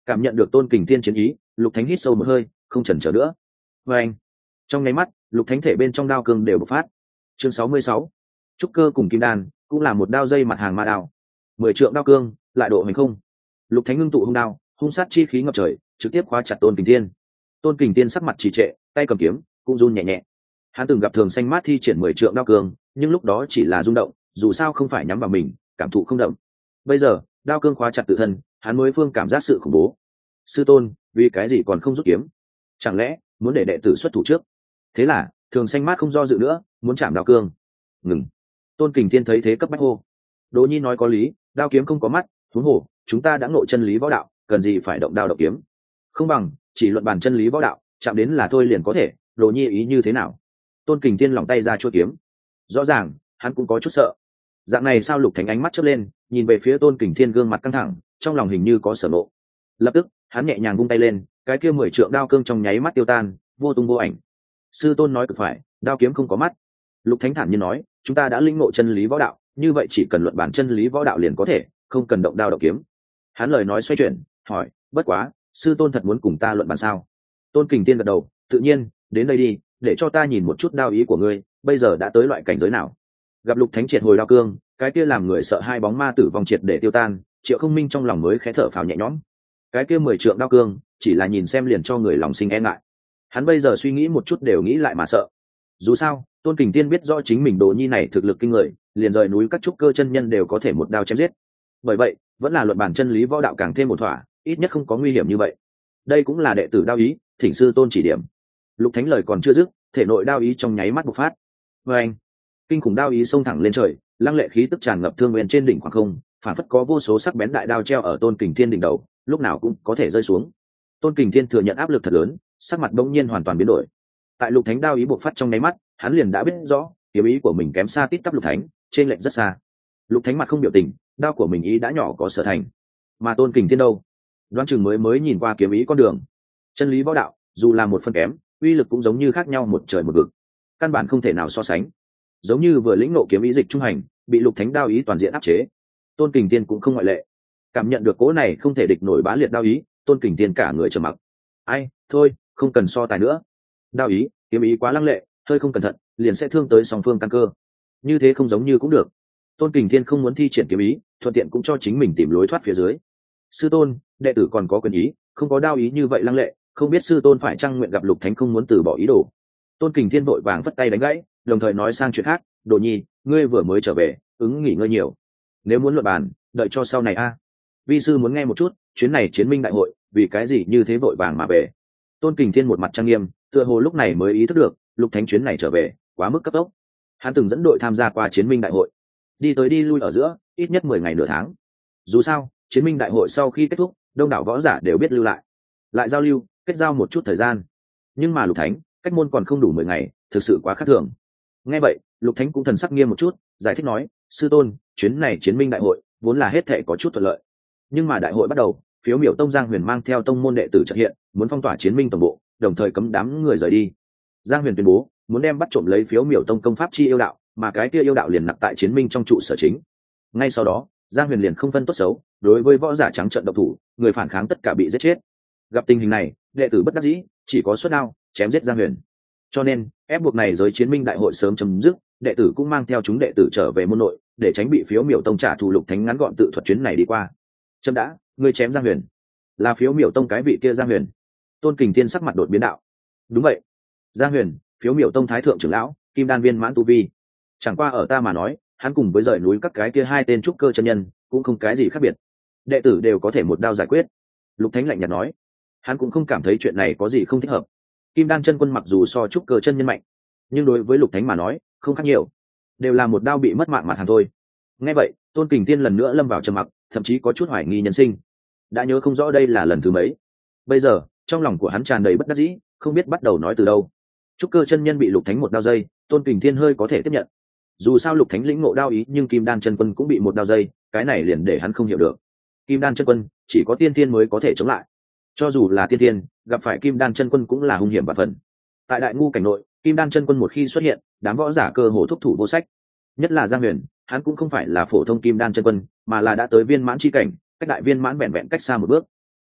Cảm nhận được tôn kình thiên chiến ý, Lục Thánh hít sâu một hơi, không chần chờ nữa. Và anh, trong nháy mắt, Lục Thánh thể bên trong đao cương đều bộc phát. Chương sáu mươi sáu, trúc cơ cùng kim đan, cũng là một đao dây mặt hàng ma đao. Mười trượng đao cương, lại độ hành không. Lục Thánh ngưng tụ hung đao, hung sát chi khí ngập trời, trực tiếp khóa chặt tôn kình thiên. Tôn kình thiên sắc mặt trì trệ, tay cầm kiếm, cũng run nhẹ nhẹ. Hắn từng gặp Thường Xanh Mát thi triển mười trượng đao cương, nhưng lúc đó chỉ là rung động, dù sao không phải nhắm vào mình, cảm thụ không đậm. Bây giờ, đao cương khóa chặt tự thân, hắn mới phương cảm giác sự khủng bố. Sư tôn, vì cái gì còn không rút kiếm? Chẳng lẽ muốn để đệ tử xuất thủ trước? Thế là, Thường Xanh Mát không do dự nữa, muốn chạm đao cương. Ngừng. Tôn kình thiên thấy thế cấp bách hô. Đỗ Nhi nói có lý, đao kiếm không có mắt, huống hồ, chúng ta đã ngộ chân lý võ đạo, cần gì phải động đao động kiếm? Không bằng chỉ luận bàn chân lý võ đạo, chạm đến là thôi liền có thể. Đỗ Nhi ý như thế nào? Tôn kình thiên lòng tay ra chuôi kiếm. Rõ ràng, hắn cũng có chút sợ. Dạng này sao? Lục Thánh ánh mắt chớp lên, nhìn về phía tôn kình thiên gương mặt căng thẳng, trong lòng hình như có sở nộ. Lập tức, hắn nhẹ nhàng vung tay lên, cái kia mười trượng đao cương trong nháy mắt tiêu tan, vô tung vô ảnh. Sư tôn nói cực phải, đao kiếm không có mắt. Lục Thánh thản nhiên nói, chúng ta đã linh ngộ chân lý võ đạo, như vậy chỉ cần luận bản chân lý võ đạo liền có thể, không cần động đao động kiếm. Hắn lời nói xoay chuyển, hỏi, bất quá, sư tôn thật muốn cùng ta luận bản sao? Tôn kình thiên gật đầu, tự nhiên, đến đây đi, để cho ta nhìn một chút đao ý của ngươi, bây giờ đã tới loại cảnh giới nào? Gặp Lục Thánh triệt hồi đao cương, cái kia làm người sợ hai bóng ma tử vong triệt để tiêu tan, Triệu Không Minh trong lòng mới khẽ thở phào nhẹ nhõm. Cái kia mười trượng đao cương, chỉ là nhìn xem liền cho người lòng sinh e ngại. Hắn bây giờ suy nghĩ một chút đều nghĩ lại mà sợ. Dù sao, Tôn kình thiên biết rõ chính mình Đồ Nhi này thực lực kinh người, liền rời núi các trúc cơ chân nhân đều có thể một đao chém giết. Bởi vậy, vẫn là luận bản chân lý võ đạo càng thêm một thỏa, ít nhất không có nguy hiểm như vậy. Đây cũng là đệ tử đao ý, thỉnh sư tôn chỉ điểm. Lục Thánh lời còn chưa dứt, thể nội đao ý trong nháy mắt bộc phát. Và anh, kinh khủng đao ý xông thẳng lên trời, lăng lệ khí tức tràn ngập thương nguyên trên đỉnh khoảng không, phản phất có vô số sắc bén đại đao treo ở Tôn kình thiên đỉnh đầu, lúc nào cũng có thể rơi xuống. Tôn kình thiên thừa nhận áp lực thật lớn, sắc mặt bỗng nhiên hoàn toàn biến đổi. Tại Lục Thánh đao ý bộc phát trong nháy mắt, hắn liền đã biết rõ, kiếm ý của mình kém xa tít tắp Lục Thánh, trên lệnh rất xa. Lục Thánh mặt không biểu tình, đao của mình ý đã nhỏ có sở thành, mà Tôn kình thiên đâu, đoán chừng mới mới nhìn qua kiếm ý con đường. Chân lý võ đạo, dù là một phân kém, uy lực cũng giống như khác nhau một trời một vực, căn bản không thể nào so sánh. Giống như vừa lĩnh nộ kiếm ý dịch trung hành, bị Lục Thánh đao ý toàn diện áp chế. Tôn kình thiên cũng không ngoại lệ. Cảm nhận được cỗ này không thể địch nổi bá liệt đao ý, Tôn kình thiên cả người trầm mặc. Ai, thôi, không cần so tài nữa. Đao ý, kiếm ý quá lăng lệ, hơi không cẩn thận, liền sẽ thương tới song phương căn cơ. Như thế không giống như cũng được. Tôn kình thiên không muốn thi triển kiếm ý, thuận tiện cũng cho chính mình tìm lối thoát phía dưới. Sư tôn, đệ tử còn có quyền ý, không có đao ý như vậy lăng lệ, không biết sư tôn phải chăng nguyện gặp Lục Thánh không muốn từ bỏ ý đồ. Tôn kình thiên vội vàng vất tay đánh gãy, đồng thời nói sang chuyện khác, Đồ Nhi, ngươi vừa mới trở về, ứng nghỉ ngơi nhiều. Nếu muốn luận bàn, đợi cho sau này a. Vi sư muốn nghe một chút, chuyến này chiến minh đại hội, vì cái gì như thế vội vàng mà về? Tôn kình thiên một mặt trang nghiêm, tựa hồ lúc này mới ý thức được, Lục Thánh chuyến này trở về, quá mức cấp tốc. Hắn từng dẫn đội tham gia qua chiến minh đại hội, đi tới đi lui ở giữa, ít nhất mười ngày nửa tháng. Dù sao, chiến minh đại hội sau khi kết thúc, đông đảo võ giả đều biết lưu lại, lại giao lưu, kết giao một chút thời gian. Nhưng mà Lục Thánh, cách môn còn không đủ mười ngày, thực sự quá khác thường. Nghe vậy, Lục Thánh cũng thần sắc nghiêm một chút, giải thích nói, sư tôn, chuyến này chiến minh đại hội vốn là hết thệ có chút thuận lợi, nhưng mà đại hội bắt đầu, phiếu miểu tông Giang Huyền mang theo tông môn đệ tử chợt hiện, muốn phong tỏa chiến minh tổng bộ, đồng thời cấm đám người rời đi. Giang Huyền tuyên bố muốn đem bắt trộm lấy phiếu miểu tông công pháp chi yêu đạo, mà cái kia yêu đạo liền nặc tại chiến minh trong trụ sở chính. Ngay sau đó, Giang Huyền liền không phân tốt xấu, đối với võ giả trắng trợn độc thủ, người phản kháng tất cả bị giết chết. Gặp tình hình này, đệ tử bất đắc dĩ, chỉ có xuất đao chém giết Giang Huyền. Cho nên, ép buộc này giới chiến minh đại hội sớm chấm dứt, đệ tử cũng mang theo chúng đệ tử trở về môn nội, để tránh bị phiếu miểu tông trả thù. Lục Thánh ngắn gọn tự thuật chuyến này đi qua. Chấm đã, ngươi chém Giang Huyền, là phiếu miểu tông cái vị kia Giang Huyền? Tôn kình thiên sắc mặt đột biến đạo. Đúng vậy, Giang Huyền, phiếu miểu tông thái thượng trưởng lão, kim đan viên mãn tu vi. Chẳng qua ở ta mà nói, hắn cùng với rời núi các cái kia hai tên trúc cơ chân nhân cũng không cái gì khác biệt, đệ tử đều có thể một đao giải quyết. Lục Thánh lạnh nhạt nói, hắn cũng không cảm thấy chuyện này có gì không thích hợp. Kim đan chân quân mặc dù so trúc cơ chân nhân mạnh, nhưng đối với Lục Thánh mà nói không khác nhiều, đều là một đao bị mất mạng mặt hàng thôi. Nghe vậy, Tôn kình thiên lần nữa lâm vào trầm mặc, thậm chí có chút hoài nghi nhân sinh. Đã nhớ không rõ đây là lần thứ mấy. Bây giờ trong lòng của hắn tràn đầy bất đắc dĩ, không biết bắt đầu nói từ đâu. Trúc cơ chân nhân bị Lục Thánh một đao dây, Tôn kình thiên hơi có thể tiếp nhận. Dù sao Lục Thánh lĩnh ngộ đao ý, nhưng Kim đan chân quân cũng bị một đao dây, cái này liền để hắn không hiểu được. Kim đan chân quân chỉ có tiên thiên mới có thể chống lại, cho dù là tiên thiên gặp phải Kim đan chân quân cũng là hung hiểm và phần. Tại đại ngu cảnh nội, Kim đan chân quân một khi xuất hiện, đám võ giả cơ hồ thúc thủ vô sách. Nhất là Giang Huyền, hắn cũng không phải là phổ thông Kim đan chân quân, mà là đã tới viên mãn chi cảnh, cách đại viên mãn vẹn vẹn cách xa một bước.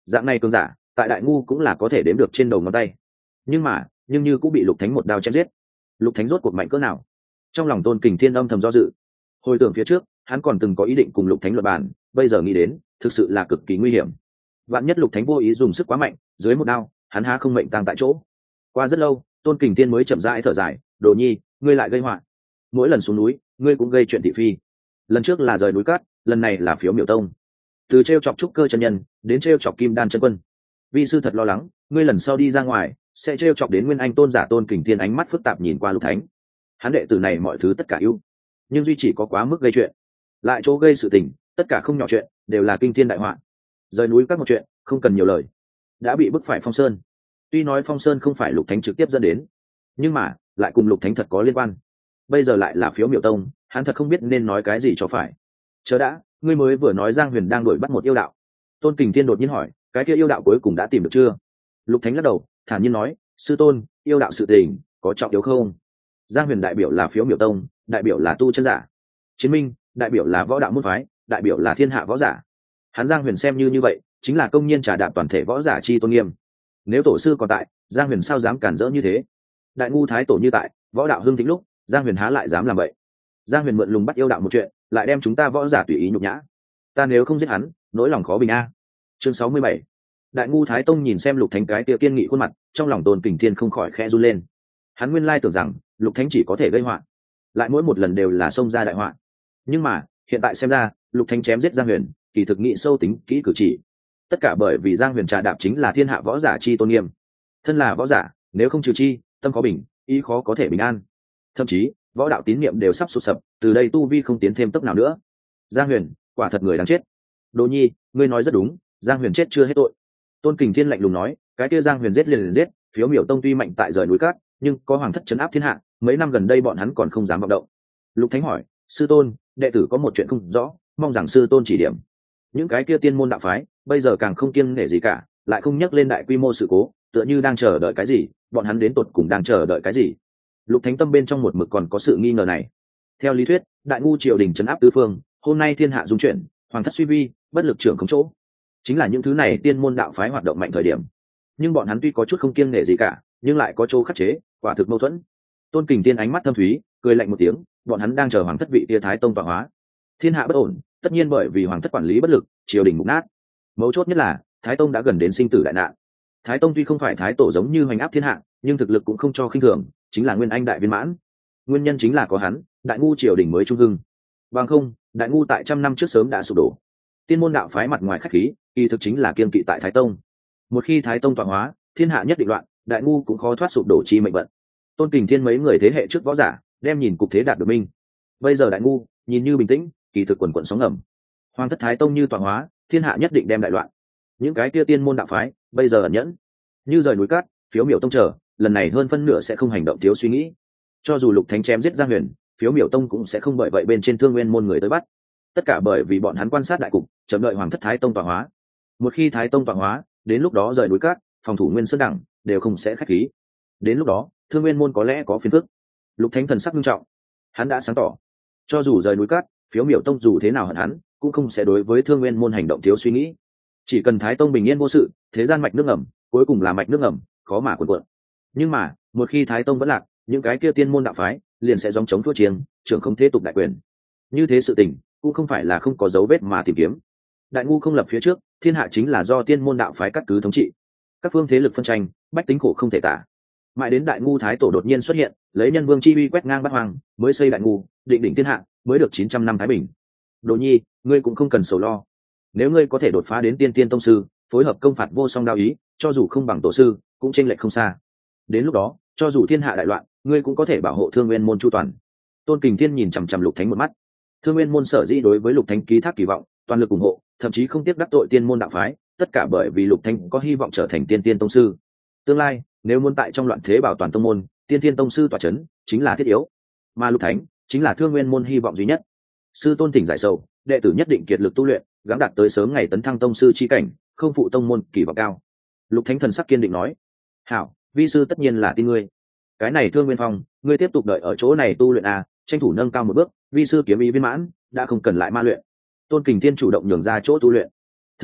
dạng này cường giả tại đại ngu cũng là có thể đếm được trên đầu ngón tay, nhưng mà nhưng như cũng bị Lục Thánh một đao chém giết. Lục Thánh rốt cuộc mạnh cỡ nào? Trong lòng Tôn Kình Thiên âm thầm do dự. Hồi tưởng phía trước, hắn còn từng có ý định cùng Lục Thánh luận bàn, bây giờ nghĩ đến, thực sự là cực kỳ nguy hiểm. Vạn nhất Lục Thánh vô ý dùng sức quá mạnh, dưới một đao, hắn há không mệnh tang tại chỗ. Qua rất lâu, Tôn Kình Thiên mới chậm rãi thở dài, "Đồ Nhi, ngươi lại gây họa. Mỗi lần xuống núi, ngươi cũng gây chuyện thị phi. Lần trước là rời núi cát, lần này là phiếu miểu tông. Từ trêu chọc trúc cơ chân nhân, đến trêu chọc kim đan chân quân. Vi sư thật lo lắng, ngươi lần sau đi ra ngoài, sẽ trêu chọc đến Nguyên Anh tôn giả." Tôn Kình Thiên ánh mắt phức tạp nhìn qua Lục Thánh. Hắn đệ tử này mọi thứ tất cả ưu, nhưng duy chỉ có quá mức gây chuyện, lại chỗ gây sự tình, tất cả không nhỏ chuyện, đều là kinh thiên đại họa. Rời núi các một chuyện, không cần nhiều lời, đã bị bức phải Phong Sơn. Tuy nói Phong Sơn không phải Lục Thánh trực tiếp dẫn đến, nhưng mà lại cùng Lục Thánh thật có liên quan. Bây giờ lại là phiếu miểu tông, hắn thật không biết nên nói cái gì cho phải. Chờ đã, ngươi mới vừa nói Giang Huyền đang đuổi bắt một yêu đạo. Tôn Kình Thiên đột nhiên hỏi, cái kia yêu đạo cuối cùng đã tìm được chưa? Lục Thánh lắc đầu, thản nhiên nói, sư tôn, yêu đạo sự tình có trọng yếu không? Giang Huyền đại biểu là phiếu miểu tông, đại biểu là tu chân giả. Chiến Minh đại biểu là võ đạo môn phái, đại biểu là thiên hạ võ giả. Hắn Giang Huyền xem như như vậy, chính là công nhiên trà đạp toàn thể võ giả chi tôn nghiêm. Nếu tổ sư còn tại, Giang Huyền sao dám cản rỡ như thế? Đại ngu thái tổ như tại, võ đạo hưng thịnh lúc, Giang Huyền há lại dám làm vậy? Giang Huyền mượn lùng bắt yêu đạo một chuyện, lại đem chúng ta võ giả tùy ý nhục nhã. Ta nếu không giết hắn, nỗi lòng khó bình a. Chương sáu mươi bảy. Đại ngu thái tông nhìn xem Lục Thánh cái tia kiên nghị khuôn mặt, trong lòng Tôn Kình Thiên không khỏi khẽ run lên. Hắn nguyên lai tưởng rằng Lục Thánh chỉ có thể gây họa, lại mỗi một lần đều là xông ra đại họa. Nhưng mà hiện tại xem ra, Lục Thánh chém giết Giang Huyền, kỳ thực nghị sâu tính kỹ cử chỉ. Tất cả bởi vì Giang Huyền trà đạp chính là thiên hạ võ giả chi tôn nghiêm. Thân là võ giả, nếu không trừ chi, tâm khó bình, ý khó có thể bình an. Thậm chí võ đạo tín niệm đều sắp sụt sập, từ đây tu vi không tiến thêm tốc nào nữa. Giang Huyền quả thật người đáng chết. Đỗ Nhi, ngươi nói rất đúng, Giang Huyền chết chưa hết tội. Tôn Kình Thiên lạnh lùng nói, cái kia Giang Huyền giết liền liền giết, phiếu miểu tông tuy mạnh tại rời núi cát, nhưng có hoàng thất trấn áp thiên hạ, mấy năm gần đây bọn hắn còn không dám vọng động. Lục Thánh hỏi, sư tôn, đệ tử có một chuyện không rõ, mong rằng sư tôn chỉ điểm. Những cái kia tiên môn đạo phái bây giờ càng không kiêng nể gì cả, lại không nhắc lên đại quy mô sự cố, tựa như đang chờ đợi cái gì, bọn hắn đến tột cùng đang chờ đợi cái gì? Lục Thánh tâm bên trong một mực còn có sự nghi ngờ này. Theo lý thuyết, đại ngu triều đình trấn áp tứ phương, hôm nay thiên hạ dung chuyển, hoàng thất suy vi, bất lực trưởng không chỗ, chính là những thứ này tiên môn đạo phái hoạt động mạnh thời điểm. Nhưng bọn hắn tuy có chút không kiêng nể gì cả, nhưng lại có chỗ khắc chế, quả thực mâu thuẫn. Tôn Kình Thiên ánh mắt thâm thúy, cười lạnh một tiếng, bọn hắn đang chờ hoàng thất vị tia thái tông tọa hóa. Thiên hạ bất ổn, tất nhiên bởi vì hoàng thất quản lý bất lực, triều đình mục nát. Mấu chốt nhất là thái tông đã gần đến sinh tử đại nạn. Thái tông tuy không phải thái tổ giống như hoành áp thiên hạ, nhưng thực lực cũng không cho khinh thường, chính là nguyên anh đại viên mãn. Nguyên nhân chính là có hắn, đại ngu triều đình mới trung hưng. Bằng không, đại ngu tại trăm năm trước sớm đã sụp đổ. Tiên môn đạo phái mặt ngoài khách khí, kỳ thực chính là kiên kỵ tại thái tông. Một khi thái tông tọa hóa, thiên hạ nhất định loạn, đại ngu cũng khó thoát sụp đổ chi mệnh vận. Tôn Kình Thiên mấy người thế hệ trước võ giả, đem nhìn cục thế đạt được minh. Bây giờ đại ngu nhìn như bình tĩnh, kỳ thực quần quần sóng ngầm. Hoàng thất thái tông như tọa hóa, thiên hạ nhất định đem đại loạn. Những cái kia tiên môn đạo phái bây giờ ẩn nhẫn, như rời núi cát, phiếu miểu tông chờ, lần này hơn phân nửa sẽ không hành động thiếu suy nghĩ. Cho dù Lục Thánh chém giết Giang Huyền, phiếu miểu tông cũng sẽ không bởi vậy bên trên Thương Nguyên môn người tới bắt. Tất cả bởi vì bọn hắn quan sát đại cục, chờ đợi hoàng thất thái tông tọa hóa. Một khi thái tông tọa hóa, đến lúc đó rời núi cát, phòng thủ Nguyên Sơn đẳng đều không sẽ khách khí. Đến lúc đó, Thương Nguyên môn có lẽ có phiền phức. Lục Thánh thần sắc nghiêm trọng, hắn đã sáng tỏ, cho dù rời núi cát, phiếu miểu tông dù thế nào hận hắn, cũng không sẽ đối với Thương Nguyên môn hành động thiếu suy nghĩ. Chỉ cần thái tông bình yên vô sự, thế gian mạch nước ngầm, cuối cùng là mạch nước ngầm, khó mà cuộn cuộn. Nhưng mà, một khi thái tông vẫn lạc, những cái kia tiên môn đạo phái liền sẽ gióng chống thua chiêng, trưởng không thế tục đại quyền. Như thế sự tình cũng không phải là không có dấu vết mà tìm kiếm. Đại ngu không lập phía trước, thiên hạ chính là do tiên môn đạo phái cắt cứ thống trị. Các phương thế lực phân tranh, bách tính khổ không thể tả. Mãi đến đại ngu thái tổ đột nhiên xuất hiện, lấy nhân vương chi uy quét ngang bát hoàng, mới xây đại ngu, định đỉnh thiên hạ, mới được chín trăm năm thái bình. Đồ Nhi, ngươi cũng không cần sầu lo. Nếu ngươi có thể đột phá đến tiên tiên tông sư, phối hợp công phạt vô song đao ý, cho dù không bằng tổ sư, cũng chênh lệch không xa. Đến lúc đó, cho dù thiên hạ đại loạn, ngươi cũng có thể bảo hộ Thương Nguyên môn chu toàn. Tôn Kình Thiên nhìn chằm chằm Lục Thánh một mắt. Thương Nguyên môn sở dĩ đối với Lục Thánh ký thác kỳ vọng, toàn lực ủng hộ, thậm chí không tiếp đắc tội tiên môn đạo phái, tất cả bởi vì Lục Thánh có hy vọng trở thành tiên tiên tông sư. Tương lai, nếu muốn tại trong loạn thế bảo toàn tông môn, tiên tiên tông sư tọa chấn chính là thiết yếu, mà Lục Thánh chính là Thương Nguyên môn hy vọng duy nhất. Sư tôn thỉnh giải sầu, đệ tử nhất định kiệt lực tu luyện, gắng đạt tới sớm ngày tấn thăng tông sư chi cảnh, không phụ tông môn kỳ vọng cao. Lục Thánh thần sắc kiên định nói, hảo, vi sư tất nhiên là tin ngươi. Cái này Thương Nguyên phong, ngươi tiếp tục đợi ở chỗ này tu luyện à, tranh thủ nâng cao một bước, vi sư kiếm ý viên mãn, đã không cần lại ma luyện. Tôn Kình Thiên chủ động nhường ra chỗ tu luyện. Thấy thế,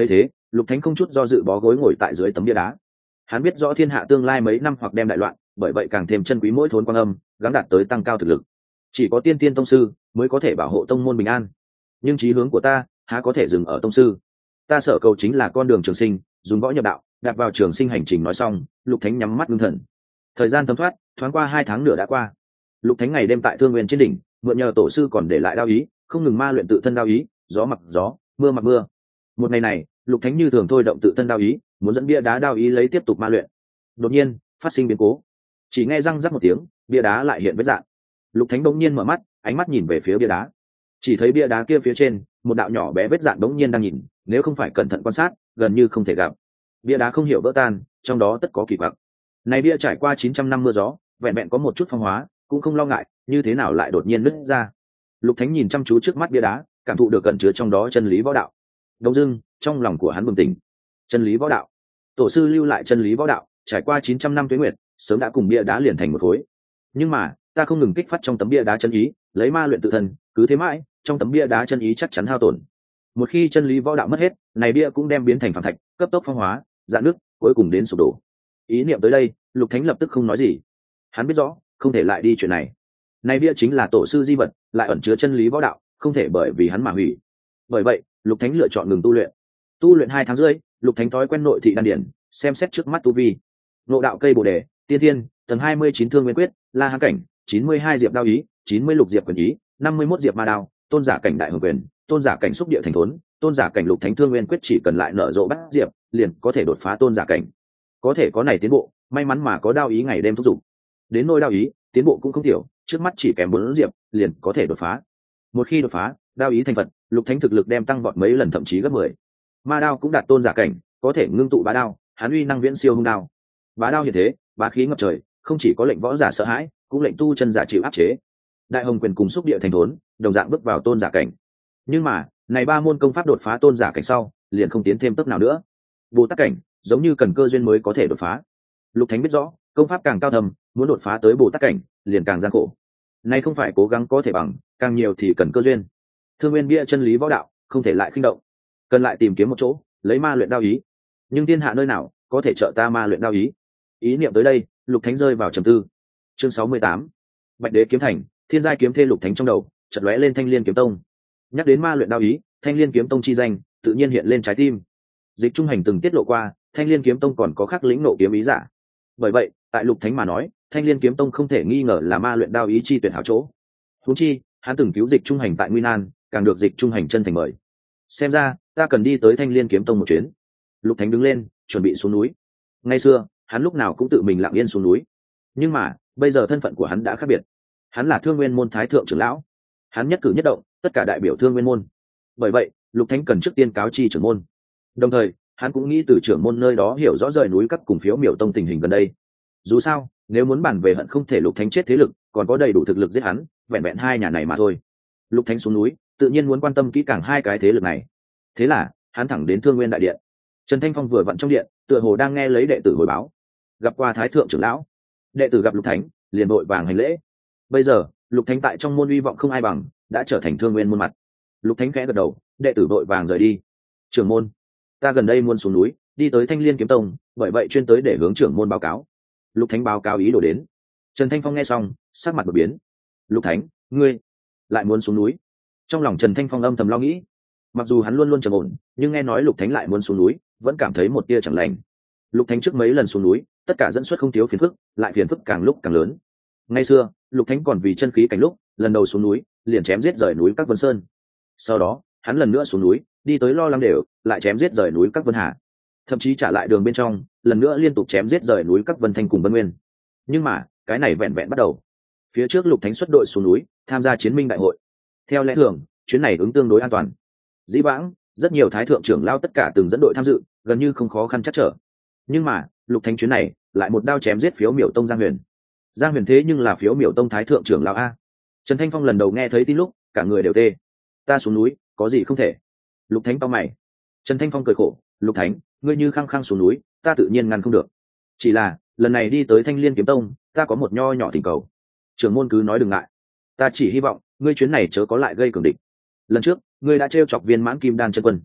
Lục Thánh không chút do dự bó gối ngồi tại dưới tấm bia đá. Hắn biết rõ thiên hạ tương lai mấy năm hoặc đem đại loạn, bởi vậy càng thêm chân quý mỗi thốn quang âm, gắng đạt tới tăng cao thực lực. Chỉ có tiên tiên tông sư mới có thể bảo hộ tông môn bình an. Nhưng chí hướng của ta há có thể dừng ở tông sư. Ta sở cầu chính là con đường trường sinh, dùng võ nhập đạo, đạp vào trường sinh hành trình. Nói xong, Lục Thánh nhắm mắt ngưng thần. Thời gian thấm thoát, thoáng qua hai tháng nửa đã qua. Lục Thánh ngày đêm tại Thương Nguyên trên đỉnh, mượn nhờ tổ sư còn để lại đao ý, không ngừng ma luyện tự thân đao ý, gió mặc gió, mưa mặc mưa. Một ngày này, Lục Thánh như thường thôi động tự thân đao ý, muốn dẫn bia đá đao ý lấy tiếp tục ma luyện. Đột nhiên, phát sinh biến cố. Chỉ nghe răng rắc một tiếng, bia đá lại hiện vết rạn. Lục Thánh bỗng nhiên mở mắt, ánh mắt nhìn về phía bia đá. Chỉ thấy bia đá kia phía trên, một đạo nhỏ bé vết rạn bỗng nhiên đang nhìn, nếu không phải cẩn thận quan sát, gần như không thể gặp. Bia đá không hiểu vỡ tan, trong đó tất có kỳ quặc. Này bia trải qua chín trăm năm mưa gió, vẹn vẹn có một chút phong hóa, cũng không lo ngại, như thế nào lại đột nhiên nứt ra. Lục Thánh nhìn chăm chú trước mắt bia đá, cảm thụ được cẩn chứa trong đó chân lý võ đạo. Đông dưng, trong lòng của hắn bừng tỉnh. Chân lý võ đạo, tổ sư lưu lại chân lý võ đạo, trải qua chín trăm năm tuế nguyệt, sớm đã cùng bia đá liền thành một khối. Nhưng mà, ta không ngừng kích phát trong tấm bia đá chân ý, lấy ma luyện tự thân, cứ thế mãi, trong tấm bia đá chân ý chắc chắn hao tổn. Một khi chân lý võ đạo mất hết, này bia cũng đem biến thành phàm thạch, cấp tốc phong hóa, rạn nước, cuối cùng đến sụp đổ. Ý niệm tới đây, Lục Thánh lập tức không nói gì. Hắn biết rõ, không thể lại đi chuyện này. Này bia chính là tổ sư di vật, lại ẩn chứa chân lý võ đạo, không thể bởi vì hắn mà hủy. Bởi vậy, Lục Thánh lựa chọn ngừng tu luyện. Tu luyện hai tháng rưỡi, Lục Thánh thói quen nội thị đan điển, xem xét trước mắt tu vi. Ngộ đạo cây Bồ đề, tiên thiên, tầng hai mươi chín thương nguyên quyết, la hán cảnh, chín mươi hai diệp đao ý, chín mươi lục diệp quyền ý, năm mươi mốt diệp ma đao, tôn giả cảnh đại hồng quyền, tôn giả cảnh xúc địa thành thốn, tôn giả cảnh Lục Thánh thương nguyên quyết chỉ cần lại nở rộ bát diệp, liền có thể đột phá tôn giả cảnh. Có thể có này tiến bộ, may mắn mà có đao ý ngày đêm thúc giục. Đến nôi đao ý, tiến bộ cũng không thiểu, trước mắt chỉ kém bốn diệp, liền có thể đột phá. Một khi đột phá, đao ý thành Phật, Lục Thánh thực lực đem tăng vọt mấy lần thậm chí gấp mười. Ma đao cũng đạt tôn giả cảnh, có thể ngưng tụ bá đao, hắn uy năng viễn siêu hung đao. Bá đao như thế, bá khí ngập trời, không chỉ có lệnh võ giả sợ hãi, cũng lệnh tu chân giả chịu áp chế. Đại hồng quyền cùng xúc địa thành thốn, đồng dạng bước vào tôn giả cảnh. Nhưng mà, này ba môn công pháp đột phá tôn giả cảnh sau, liền không tiến thêm tốc nào nữa. Bồ Tát cảnh, giống như cần cơ duyên mới có thể đột phá. Lục Thánh biết rõ, công pháp càng cao thâm, muốn đột phá tới Bồ Tát cảnh, liền càng gian khổ. Nay không phải cố gắng có thể bằng, càng nhiều thì cần cơ duyên. Thương Nguyên bia chân lý võ đạo, không thể lại khinh động, cần lại tìm kiếm một chỗ, lấy ma luyện đao ý. Nhưng thiên hạ nơi nào có thể trợ ta ma luyện đao ý? Ý niệm tới đây, Lục Thánh rơi vào trầm tư. Chương sáu mươi tám, Bạch Đế kiếm thành, thiên giai kiếm thê. Lục Thánh trong đầu chợt lóe lên Thanh Liên kiếm tông. Nhắc đến ma luyện đao ý, Thanh Liên kiếm tông chi danh tự nhiên hiện lên trái tim. Dịch Trung Hành từng tiết lộ qua, Thanh Liên kiếm tông còn có khắc lĩnh nộ kiếm ý giả. Bởi vậy, tại Lục Thánh mà nói, Thanh Liên kiếm tông không thể nghi ngờ là ma luyện đao ý chi tuyệt hảo chỗ. Huống chi, hắn từng cứu Dịch Trung Hành tại nguy nan, càng được Dịch Trung Hành chân thành mời. Xem ra, ta cần đi tới Thanh Liên kiếm tông một chuyến. Lục Thánh đứng lên, chuẩn bị xuống núi. Ngày xưa, hắn lúc nào cũng tự mình lặng yên xuống núi. Nhưng mà, bây giờ thân phận của hắn đã khác biệt. Hắn là Thương Nguyên môn thái thượng trưởng lão. Hắn nhất cử nhất động, tất cả đại biểu Thương Nguyên môn. Bởi vậy, Lục Thánh cần trước tiên cáo chi trưởng môn. Đồng thời, hắn cũng nghĩ từ trưởng môn nơi đó hiểu rõ rời núi các cùng phiếu miểu tông tình hình gần đây. Dù sao, nếu muốn bàn về hận không thể Lục Thánh chết thế lực, còn có đầy đủ thực lực giết hắn, vẹn vẹn hai nhà này mà thôi. Lục Thánh xuống núi, tự nhiên muốn quan tâm kỹ càng hai cái thế lực này. Thế là, hắn thẳng đến Thương Nguyên đại điện. Trần Thanh Phong vừa vặn trong điện, tựa hồ đang nghe lấy đệ tử hồi báo. Gặp qua thái thượng trưởng lão. Đệ tử gặp Lục Thánh, liền vội vàng hành lễ. Bây giờ, Lục Thánh tại trong môn uy vọng không ai bằng, đã trở thành Thương Nguyên môn mặt. Lục Thánh khẽ gật đầu, đệ tử vội vàng rời đi. Trưởng môn, ta gần đây muốn xuống núi, đi tới Thanh Liên kiếm tông, bởi vậy chuyên tới để hướng trưởng môn báo cáo. Lục Thánh báo cáo ý đồ đến. Trần Thanh Phong nghe xong, sắc mặt đột biến. Lục Thánh, ngươi lại muốn xuống núi? Trong lòng Trần Thanh Phong âm thầm lo nghĩ. Mặc dù hắn luôn luôn trầm ổn, nhưng nghe nói Lục Thánh lại muốn xuống núi, vẫn cảm thấy một tia chẳng lành. Lục Thánh trước mấy lần xuống núi, tất cả dẫn xuất không thiếu phiền phức, lại phiền phức càng lúc càng lớn. Ngày xưa, Lục Thánh còn vì chân khí cảnh lúc, lần đầu xuống núi, liền chém giết rời núi các Vân Sơn. Sau đó, hắn lần nữa xuống núi, đi tới Lo Lắng đều, lại chém giết rời núi các Vân Hà. Thậm chí trả lại đường bên trong, lần nữa liên tục chém giết rời núi các Vân Thanh cùng Vân Nguyên. Nhưng mà, cái này vẹn vẹn bắt đầu. Phía trước Lục Thánh xuất đội xuống núi, tham gia chiến minh đại hội. Theo lẽ thường, chuyến này ứng tương đối an toàn. Dĩ vãng, rất nhiều thái thượng trưởng lao tất cả từng dẫn đội tham dự, gần như không khó khăn chắc trở. Nhưng mà, Lục Thánh chuyến này, lại một đao chém giết phiếu miểu tông Giang Huyền. Giang Huyền thế nhưng là phiếu miểu tông thái thượng trưởng lão a. Trần Thanh Phong lần đầu nghe thấy tin lúc, cả người đều tê. Ta xuống núi, có gì không thể? Lục Thánh cau mày. Trần Thanh Phong cười khổ, Lục Thánh, ngươi như khăng khăng xuống núi, ta tự nhiên ngăn không được. Chỉ là, lần này đi tới Thanh Liên kiếm tông, ta có một nho nhỏ thỉnh cầu. Trưởng môn cứ nói đừng ngại. Ta chỉ hy vọng, ngươi chuyến này chớ có lại gây cường địch. Lần trước, ngươi đã trêu chọc Viên Mãn Kim Đan chân quân.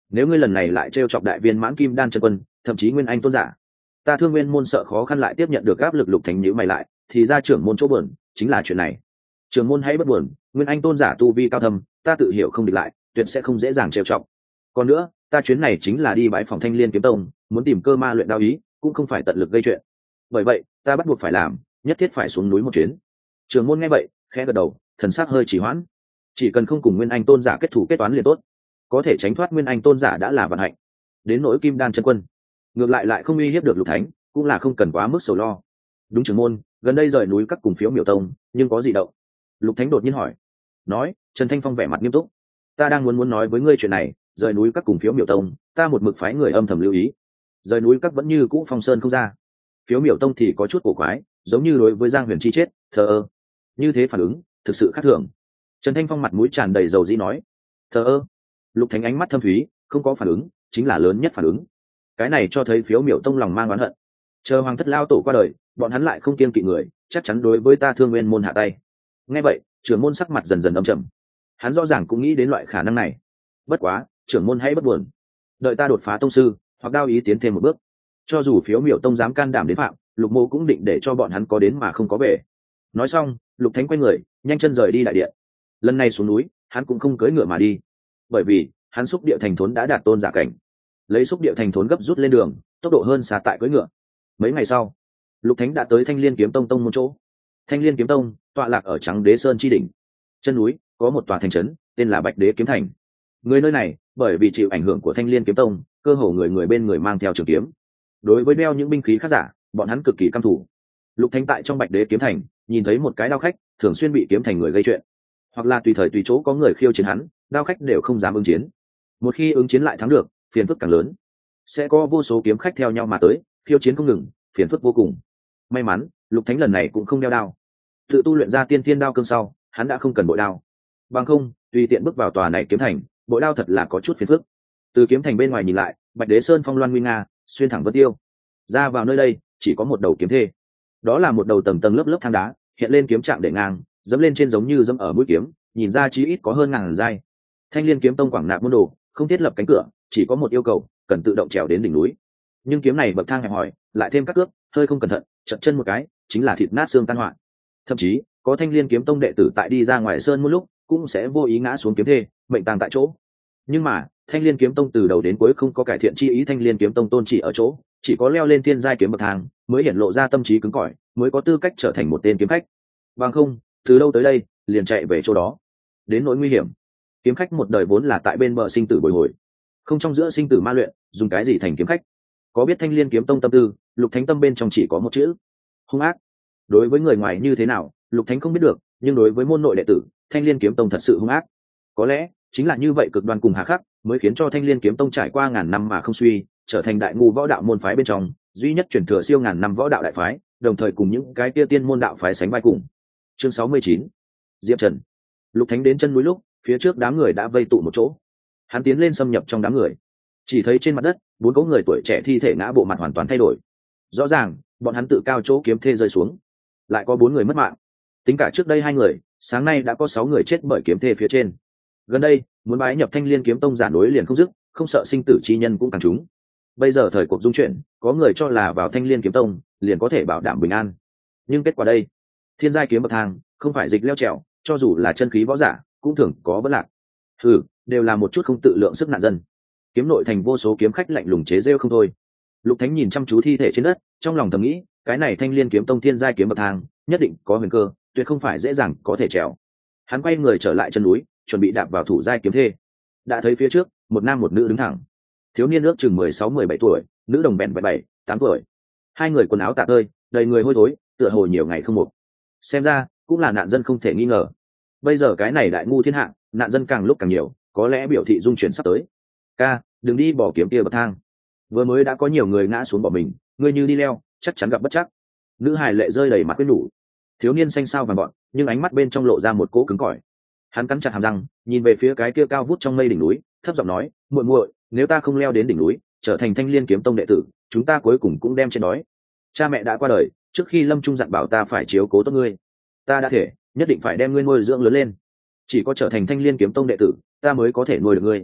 nếu ngươi lần này lại trêu chọc đại viên mãn kim đan chân quân, thậm chí nguyên anh tôn giả, ta Thương Nguyên môn sợ khó khăn lại tiếp nhận được áp lực. Lục Thánh nhíu mày lại, thì ra trưởng môn chỗ buồn chính là chuyện này. Trưởng môn hãy bất buồn, nguyên anh tôn giả tu vi cao thâm, ta tự hiểu không địch lại, tuyệt sẽ không dễ dàng trêu chọc. Còn nữa, ta chuyến này chính là đi bái phòng Thanh Liên kiếm tông, muốn tìm cơ ma luyện đao ý, cũng không phải tận lực gây chuyện. Bởi vậy, ta bắt buộc phải làm, nhất thiết phải xuống núi một chuyến. Trưởng môn nghe vậy, khẽ gật đầu, thần sắc hơi trì hoãn. Chỉ cần không cùng nguyên anh tôn giả kết thủ kết toán liền tốt, có thể tránh thoát nguyên anh tôn giả đã là vận hạnh. Đến nỗi kim đan chân quân, ngược lại lại không uy hiếp được Lục Thánh, cũng là không cần quá mức sầu lo. Đúng trưởng môn, gần đây rời núi các cùng phiếu miểu tông, nhưng có gì động? Lục Thánh đột nhiên hỏi. Nói, Trần Thanh Phong vẻ mặt nghiêm túc. Ta đang muốn muốn nói với ngươi chuyện này, rời núi các cùng phiếu miểu tông, ta một mực phái người âm thầm lưu ý. Rời núi các vẫn như cũ phong sơn không ra. Phiếu miểu tông thì có chút cổ quái, giống như đối với Giang Huyền Chi chết, thờ ơ. Như thế phản ứng, thực sự khác thường. Trần Thanh Phong mặt mũi tràn đầy dầu dĩ nói. Thờ ơ. Lục Thánh ánh mắt thâm thúy, không có phản ứng, chính là lớn nhất phản ứng. Cái này cho thấy phiếu miểu tông lòng mang oán hận. Chờ hoàng thất lao tổ qua đời, bọn hắn lại không kiêng kỵ người, chắc chắn đối với ta Thương Nguyên môn hạ tay. Nghe vậy, trưởng môn sắc mặt dần dần âm trầm. Hắn rõ ràng cũng nghĩ đến loại khả năng này. Bất quá, trưởng môn hãy bất buồn, đợi ta đột phá tông sư, hoặc đao ý tiến thêm một bước, cho dù phiếu miểu tông dám can đảm đến phạm, Lục mô cũng định để cho bọn hắn có đến mà không có về. Nói xong, Lục Thánh quay người, nhanh chân rời đi đại điện. Lần này xuống núi, hắn cũng không cưỡi ngựa mà đi, bởi vì hắn xúc địa thành thốn đã đạt tôn giả cảnh, lấy xúc địa thành thốn gấp rút lên đường, tốc độ hơn xa tại cưỡi ngựa. Mấy ngày sau, Lục Thánh đã tới Thanh Liên kiếm tông tông môn chỗ. Thanh Liên kiếm tông tọa lạc ở Trắng Đế Sơn chi đỉnh, chân núi có một tòa thành trấn tên là Bạch Đế kiếm thành. Người nơi này bởi vì chịu ảnh hưởng của Thanh Liên kiếm tông, cơ hồ người người bên người mang theo trường kiếm. Đối với đeo những binh khí khác giả, bọn hắn cực kỳ căm thù. Lục Thánh tại trong Bạch Đế kiếm thành nhìn thấy một cái đao khách thường xuyên bị kiếm thành người gây chuyện, hoặc là tùy thời tùy chỗ có người khiêu chiến hắn, đao khách đều không dám ứng chiến. Một khi ứng chiến lại thắng được, phiền phức càng lớn, sẽ có vô số kiếm khách theo nhau mà tới, khiêu chiến không ngừng, phiền phức vô cùng. May mắn, Lục Thánh lần này cũng không đeo đao, tự tu luyện ra tiên thiên đao cương sau, hắn đã không cần bội đao. Bằng không, tùy tiện bước vào tòa này kiếm thành, bội đao thật là có chút phiền phức. Từ kiếm thành bên ngoài nhìn lại, Bạch Đế Sơn phong loan nguy nga, xuyên thẳng vân tiêu. Ra vào nơi đây, chỉ có một đầu kiếm thê. Đó là một đầu tầng tầng lớp lớp thang đá, hiện lên kiếm trạng để ngang, dẫm lên trên giống như dẫm ở mũi kiếm, nhìn ra chí ít có hơn ngàn giai. Thanh Liên kiếm tông quảng nạp môn đồ, không thiết lập cánh cửa, chỉ có một yêu cầu, cần tự động trèo đến đỉnh núi. Nhưng kiếm này bậc thang hẹp hòi, lại thêm các cước, hơi không cẩn thận, chật chân một cái, chính là thịt nát xương tan hoại. Thậm chí, có Thanh Liên kiếm tông đệ tử tại đi ra ngoài sơn một lúc, cũng sẽ vô ý ngã xuống kiếm thê, mệnh tang tại chỗ. Nhưng mà, Thanh Liên kiếm tông từ đầu đến cuối không có cải thiện chi ý. Thanh Liên kiếm tông tôn chỉ ở chỗ, chỉ có leo lên thiên giai kiếm bậc thang, mới hiển lộ ra tâm trí cứng cỏi, mới có tư cách trở thành một tên kiếm khách. Bằng không, từ đâu tới đây, liền chạy về chỗ đó. Đến nỗi nguy hiểm, kiếm khách một đời vốn là tại bên bờ sinh tử bồi hồi, không trong giữa sinh tử ma luyện, dùng cái gì thành kiếm khách? Có biết Thanh Liên kiếm tông tâm tư, Lục Thánh tâm bên trong chỉ có một chữ: hung ác. Đối với người ngoài như thế nào, Lục Thánh không biết được, nhưng đối với môn nội đệ tử, Thanh Liên kiếm tông thật sự hung ác. Có lẽ chính là như vậy cực đoan cùng hà khắc, mới khiến cho Thanh Liên kiếm tông trải qua ngàn năm mà không suy, trở thành đại ngu võ đạo môn phái bên trong duy nhất truyền thừa siêu ngàn năm võ đạo đại phái, đồng thời cùng những cái kia tiên môn đạo phái sánh vai cùng. Chương sáu mươi chín, Diệp Trần. Lục Thánh đến chân núi lúc, phía trước đám người đã vây tụ một chỗ. Hắn tiến lên xâm nhập trong đám người, chỉ thấy trên mặt đất bốn cỗ người tuổi trẻ thi thể ngã, bộ mặt hoàn toàn thay đổi. Rõ ràng bọn hắn tự cao chỗ kiếm thê rơi xuống, lại có bốn người mất mạng. Tính cả trước đây hai người, sáng nay đã có sáu người chết bởi kiếm thê phía trên. Gần đây muốn bái nhập Thanh Liên kiếm tông giả nối liền không dứt, không sợ sinh tử chi nhân cũng càng trúng. Bây giờ thời cuộc dung chuyển, có người cho là vào Thanh Liên kiếm tông liền có thể bảo đảm bình an, nhưng kết quả đây, thiên giai kiếm bậc thang không phải dịch leo trèo, cho dù là chân khí võ giả cũng thường có bất lạc. Ừ, đều là một chút không tự lượng sức nạn dân. Kiếm nội thành vô số kiếm khách lạnh lùng chế rêu không thôi. Lục Thánh nhìn chăm chú thi thể trên đất, trong lòng thầm nghĩ, cái này Thanh Liên kiếm tông thiên giai kiếm bậc thang nhất định có huyền cơ, tuyệt không phải dễ dàng có thể trèo. Hắn quay người trở lại chân núi, chuẩn bị đạp vào thủ giai kiếm thê. Đã thấy phía trước một nam một nữ đứng thẳng, thiếu niên ước chừng mười sáu mười bảy tuổi, nữ đồng bèn bảy bảy tám tuổi. Hai người quần áo tả tơi, đầy người hôi thối, tựa hồ nhiều ngày không một. Xem ra cũng là nạn dân không thể nghi ngờ. Bây giờ cái này đại ngu thiên hạ, nạn dân càng lúc càng nhiều, có lẽ biểu thị dung chuyển sắp tới. Ca, đừng đi bỏ kiếm kia bậc thang, vừa mới đã có nhiều người ngã xuống bỏ mình, ngươi như đi leo chắc chắn gặp bất chắc. Nữ hài lệ rơi đầy mặt quyết nhủ. Thiếu niên xanh xao vàng gọn, nhưng ánh mắt bên trong lộ ra một cỗ cứng cỏi. Hắn cắn chặt hàm răng, nhìn về phía cái kia cao vút trong mây đỉnh núi, thấp giọng nói, muội muội, nếu ta không leo đến đỉnh núi, trở thành Thanh Liên kiếm tông đệ tử, chúng ta cuối cùng cũng đem trên đói. Cha mẹ đã qua đời, trước khi lâm trung dặn bảo ta phải chiếu cố tốt ngươi, ta đã thể nhất định phải đem ngươi nuôi dưỡng lớn lên. Chỉ có trở thành Thanh Liên kiếm tông đệ tử, ta mới có thể nuôi được ngươi.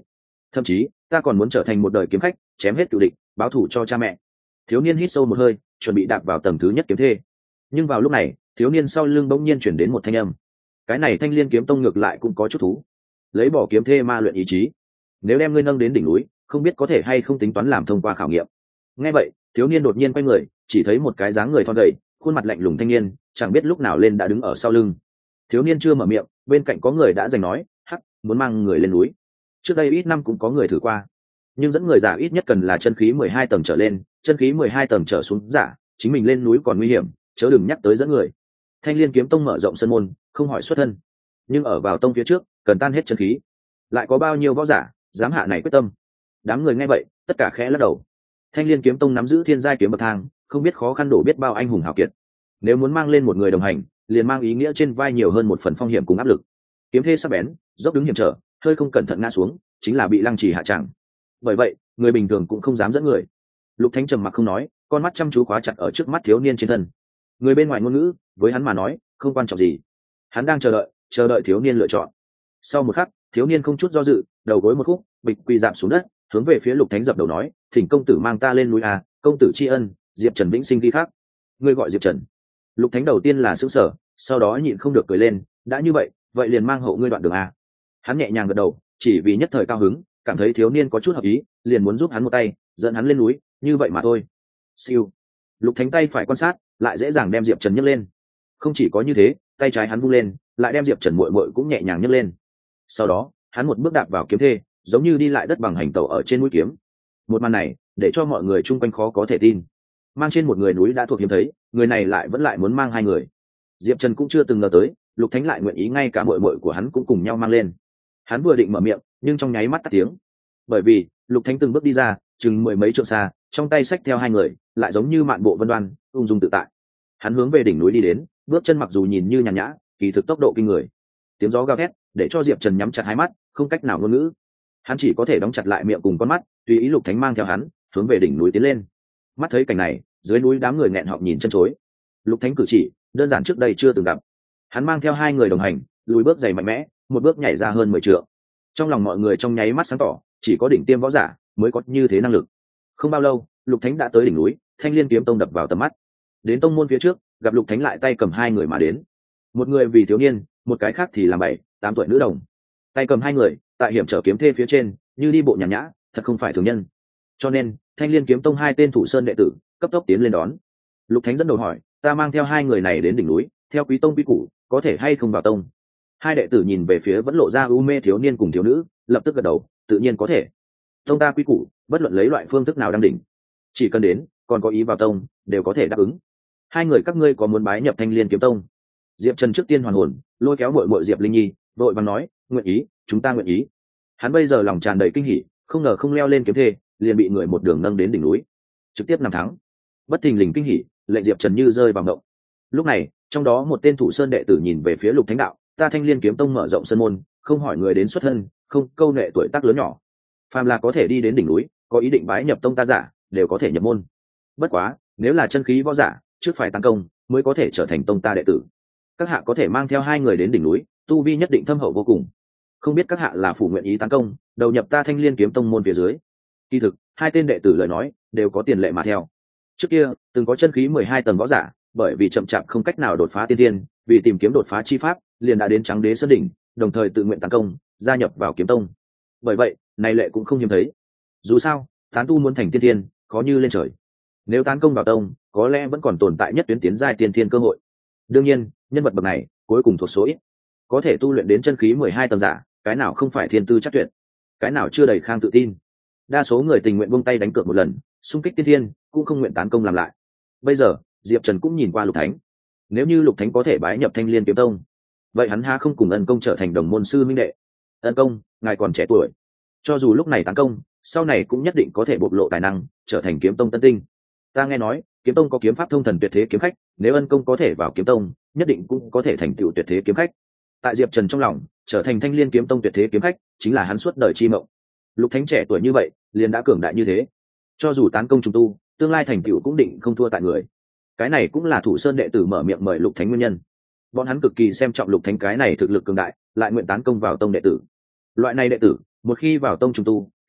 thậm chí ta còn muốn trở thành một đời kiếm khách, chém hết cựu địch, báo thù cho cha mẹ. Thiếu niên hít sâu một hơi, chuẩn bị đạp vào tầng thứ nhất kiếm thê. Nhưng vào lúc này, thiếu niên sau lưng bỗng nhiên chuyển đến một thanh âm. Cái này Thanh Liên kiếm tông ngược lại cũng có chút thú. Lấy bỏ kiếm thê ma luyện ý chí, nếu đem ngươi nâng đến đỉnh núi, không biết có thể hay không tính toán làm thông qua khảo nghiệm. Nghe vậy, thiếu niên đột nhiên quay người, chỉ thấy một cái dáng người thon gầy, khuôn mặt lạnh lùng thanh niên, chẳng biết lúc nào lên đã đứng ở sau lưng. Thiếu niên chưa mở miệng, bên cạnh có người đã giành nói, hắc, muốn mang người lên núi. Trước đây ít năm cũng có người thử qua, nhưng dẫn người giả ít nhất cần là chân khí mười hai tầng trở lên, chân khí mười hai tầng trở xuống giả, chính mình lên núi còn nguy hiểm, chớ đừng nhắc tới dẫn người. Thanh Liên kiếm tông mở rộng sân môn, không hỏi xuất thân, nhưng ở vào tông phía trước, cần tan hết chân khí. Lại có bao nhiêu võ giả dám hạ này quyết tâm? Đám người nghe vậy, tất cả khẽ lắc đầu. Thanh Liên kiếm tông nắm giữ thiên giai kiếm bậc thang, không biết khó khăn đổ biết bao anh hùng hào kiệt. Nếu muốn mang lên một người đồng hành, liền mang ý nghĩa trên vai nhiều hơn một phần phong hiểm cùng áp lực. Kiếm thê sắc bén, dốc đứng hiểm trở, hơi không cẩn thận ngã xuống, chính là bị lăng trì hạ tràng. Bởi vậy, người bình thường cũng không dám dẫn người. Lục Thánh trầm mặc không nói, con mắt chăm chú khóa chặt ở trước mắt thiếu niên trên thân. Người bên ngoài ngôn ngữ, với hắn mà nói, không quan trọng gì. Hắn đang chờ đợi, chờ đợi thiếu niên lựa chọn. Sau một khắc, thiếu niên không chút do dự, đầu gối một khúc, bịch quỳ rạp xuống đất, hướng về phía Lục Thánh dập đầu nói, thỉnh công tử mang ta lên núi à, công tử tri ân, Diệp Trần vĩnh sinh ghi khắc. Ngươi gọi Diệp Trần? Lục Thánh đầu tiên là sững sờ, sau đó nhịn không được cười lên, đã như vậy, vậy liền mang hộ ngươi đoạn đường à. Hắn nhẹ nhàng gật đầu, chỉ vì nhất thời cao hứng, cảm thấy thiếu niên có chút hợp ý, liền muốn giúp hắn một tay, dẫn hắn lên núi, như vậy mà thôi. Siêu. Lục Thánh tay phải quan sát, lại dễ dàng đem Diệp Trần nhấc lên. Không chỉ có như thế, tay trái hắn vung lên, lại đem Diệp Trần muội muội cũng nhẹ nhàng nhấc lên. Sau đó, hắn một bước đạp vào kiếm thê, giống như đi lại đất bằng hành tẩu ở trên mũi kiếm. Một màn này, để cho mọi người chung quanh khó có thể tin. Mang trên một người núi đã thuộc hiếm thấy, người này lại vẫn lại muốn mang hai người. Diệp Trần cũng chưa từng ngờ tới, Lục Thánh lại nguyện ý ngay cả muội muội của hắn cũng cùng nhau mang lên. Hắn vừa định mở miệng, nhưng trong nháy mắt tắt tiếng. Bởi vì, Lục Thánh từng bước đi ra, chừng mười mấy trượng xa, trong tay xách theo hai người, lại giống như mạn bộ vân đoan, ung dung tự tại. Hắn hướng về đỉnh núi đi đến, bước chân mặc dù nhìn như nhàn nhã, kỳ thực tốc độ kinh người. Tiếng gió gào thét, để cho Diệp Trần nhắm chặt hai mắt, không cách nào ngôn ngữ. Hắn chỉ có thể đóng chặt lại miệng cùng con mắt, tùy ý Lục Thánh mang theo hắn, hướng về đỉnh núi tiến lên. Mắt thấy cảnh này, dưới núi đám người nghẹn họng nhìn chân chối. Lục Thánh cử chỉ, đơn giản trước đây chưa từng gặp. Hắn mang theo hai người đồng hành, lùi bước dày mạnh mẽ, một bước nhảy ra hơn mười trượng. Trong lòng mọi người trong nháy mắt sáng tỏ, chỉ có đỉnh tiêm võ giả mới có như thế năng lực. Không bao lâu, Lục Thánh đã tới đỉnh núi, Thanh Liên kiếm tông đập vào tầm mắt. Đến tông môn phía trước, gặp Lục Thánh lại tay cầm hai người mà đến. Một người vì thiếu niên, một cái khác thì làm bảy, tám tuổi nữ đồng. Tay cầm hai người, tại hiểm trở kiếm thê phía trên, như đi bộ nhàn nhã, thật không phải thường nhân. Cho nên, Thanh Liên kiếm tông hai tên thủ sơn đệ tử, cấp tốc tiến lên đón. Lục Thánh dẫn đầu hỏi, ta mang theo hai người này đến đỉnh núi, theo quý tông quy củ, có thể hay không vào tông? Hai đệ tử nhìn về phía vẫn lộ ra u mê thiếu niên cùng thiếu nữ, lập tức gật đầu, tự nhiên có thể. Tông ta quy củ, bất luận lấy loại phương thức nào đang đỉnh, chỉ cần đến, còn có ý vào tông, đều có thể đáp ứng. Hai người các ngươi có muốn bái nhập Thanh Liên kiếm tông? Diệp Trần trước tiên hoàn hồn, lôi kéo muội muội Diệp Linh Nhi, đội bằng nói, nguyện ý, chúng ta nguyện ý. Hắn bây giờ lòng tràn đầy kinh hỉ, không ngờ không leo lên kiếm thê, liền bị người một đường nâng đến đỉnh núi, trực tiếp nằm thắng. Bất thình lình kinh hỉ, lệnh Diệp Trần như rơi vào ngộng. Lúc này, trong đó một tên thủ sơn đệ tử nhìn về phía Lục Thánh đạo, ta Thanh Liên kiếm tông mở rộng sân môn, không hỏi người đến xuất thân, không câu nệ tuổi tác lớn nhỏ, phàm là có thể đi đến đỉnh núi, có ý định bái nhập tông ta giả, đều có thể nhập môn. Bất quá, nếu là chân khí võ giả, trước phải tăng công, mới có thể trở thành tông ta đệ tử. Các hạ có thể mang theo hai người đến đỉnh núi, tu vi nhất định thâm hậu vô cùng. Không biết các hạ là phủ nguyện ý tán công, đầu nhập ta Thanh Liên kiếm tông môn phía dưới. Kỳ thực, hai tên đệ tử lời nói, đều có tiền lệ mà theo. Trước kia, từng có chân khí mười hai tầng võ giả, bởi vì chậm chạp không cách nào đột phá tiên tiên, vì tìm kiếm đột phá chi pháp, liền đã đến Trắng Đế Sơn đỉnh, đồng thời tự nguyện tán công, gia nhập vào kiếm tông. Bởi vậy, này lệ cũng không hiếm thấy. Dù sao, tán tu muốn thành tiên tiên, khó như lên trời. Nếu tán công vào tông, có lẽ vẫn còn tồn tại nhất tuyến tiến giai tiên tiên cơ hội. Đương nhiên, nhân vật bậc này, cuối cùng thuộc số ít. Có thể tu luyện đến chân khí mười hai tầng giả, cái nào không phải thiên tư chắc tuyệt, cái nào chưa đầy khang tự tin. Đa số người tình nguyện buông tay đánh cược một lần, xung kích tiên thiên, cũng không nguyện tán công làm lại. Bây giờ, Diệp Trần cũng nhìn qua Lục Thánh. Nếu như Lục Thánh có thể bái nhập Thanh Liên kiếm tông, vậy hắn há không cùng Ân Công trở thành đồng môn sư minh đệ? Ân Công, ngài còn trẻ tuổi, cho dù lúc này tán công, sau này cũng nhất định có thể bộc lộ tài năng, trở thành kiếm tông tân tinh. Ta nghe nói, kiếm tông có kiếm pháp thông thần tuyệt thế kiếm khách, nếu Ân Công có thể vào kiếm tông, nhất định cũng có thể thành tựu tuyệt thế kiếm khách. Tại Diệp Trần trong lòng, trở thành Thanh Liên kiếm tông tuyệt thế kiếm khách, chính là hắn suốt đời chi mộng. Lục Thánh trẻ tuổi như vậy, liền đã cường đại như thế, cho dù tán công trùng tu, tương lai thành tựu cũng định không thua tại người. Cái này cũng là thủ sơn đệ tử mở miệng mời Lục Thánh nguyên nhân. Bọn hắn cực kỳ xem trọng Lục Thánh cái này thực lực cường đại, lại nguyện tán công vào tông đệ tử. Loại này đệ tử, một khi vào tông trùng tu,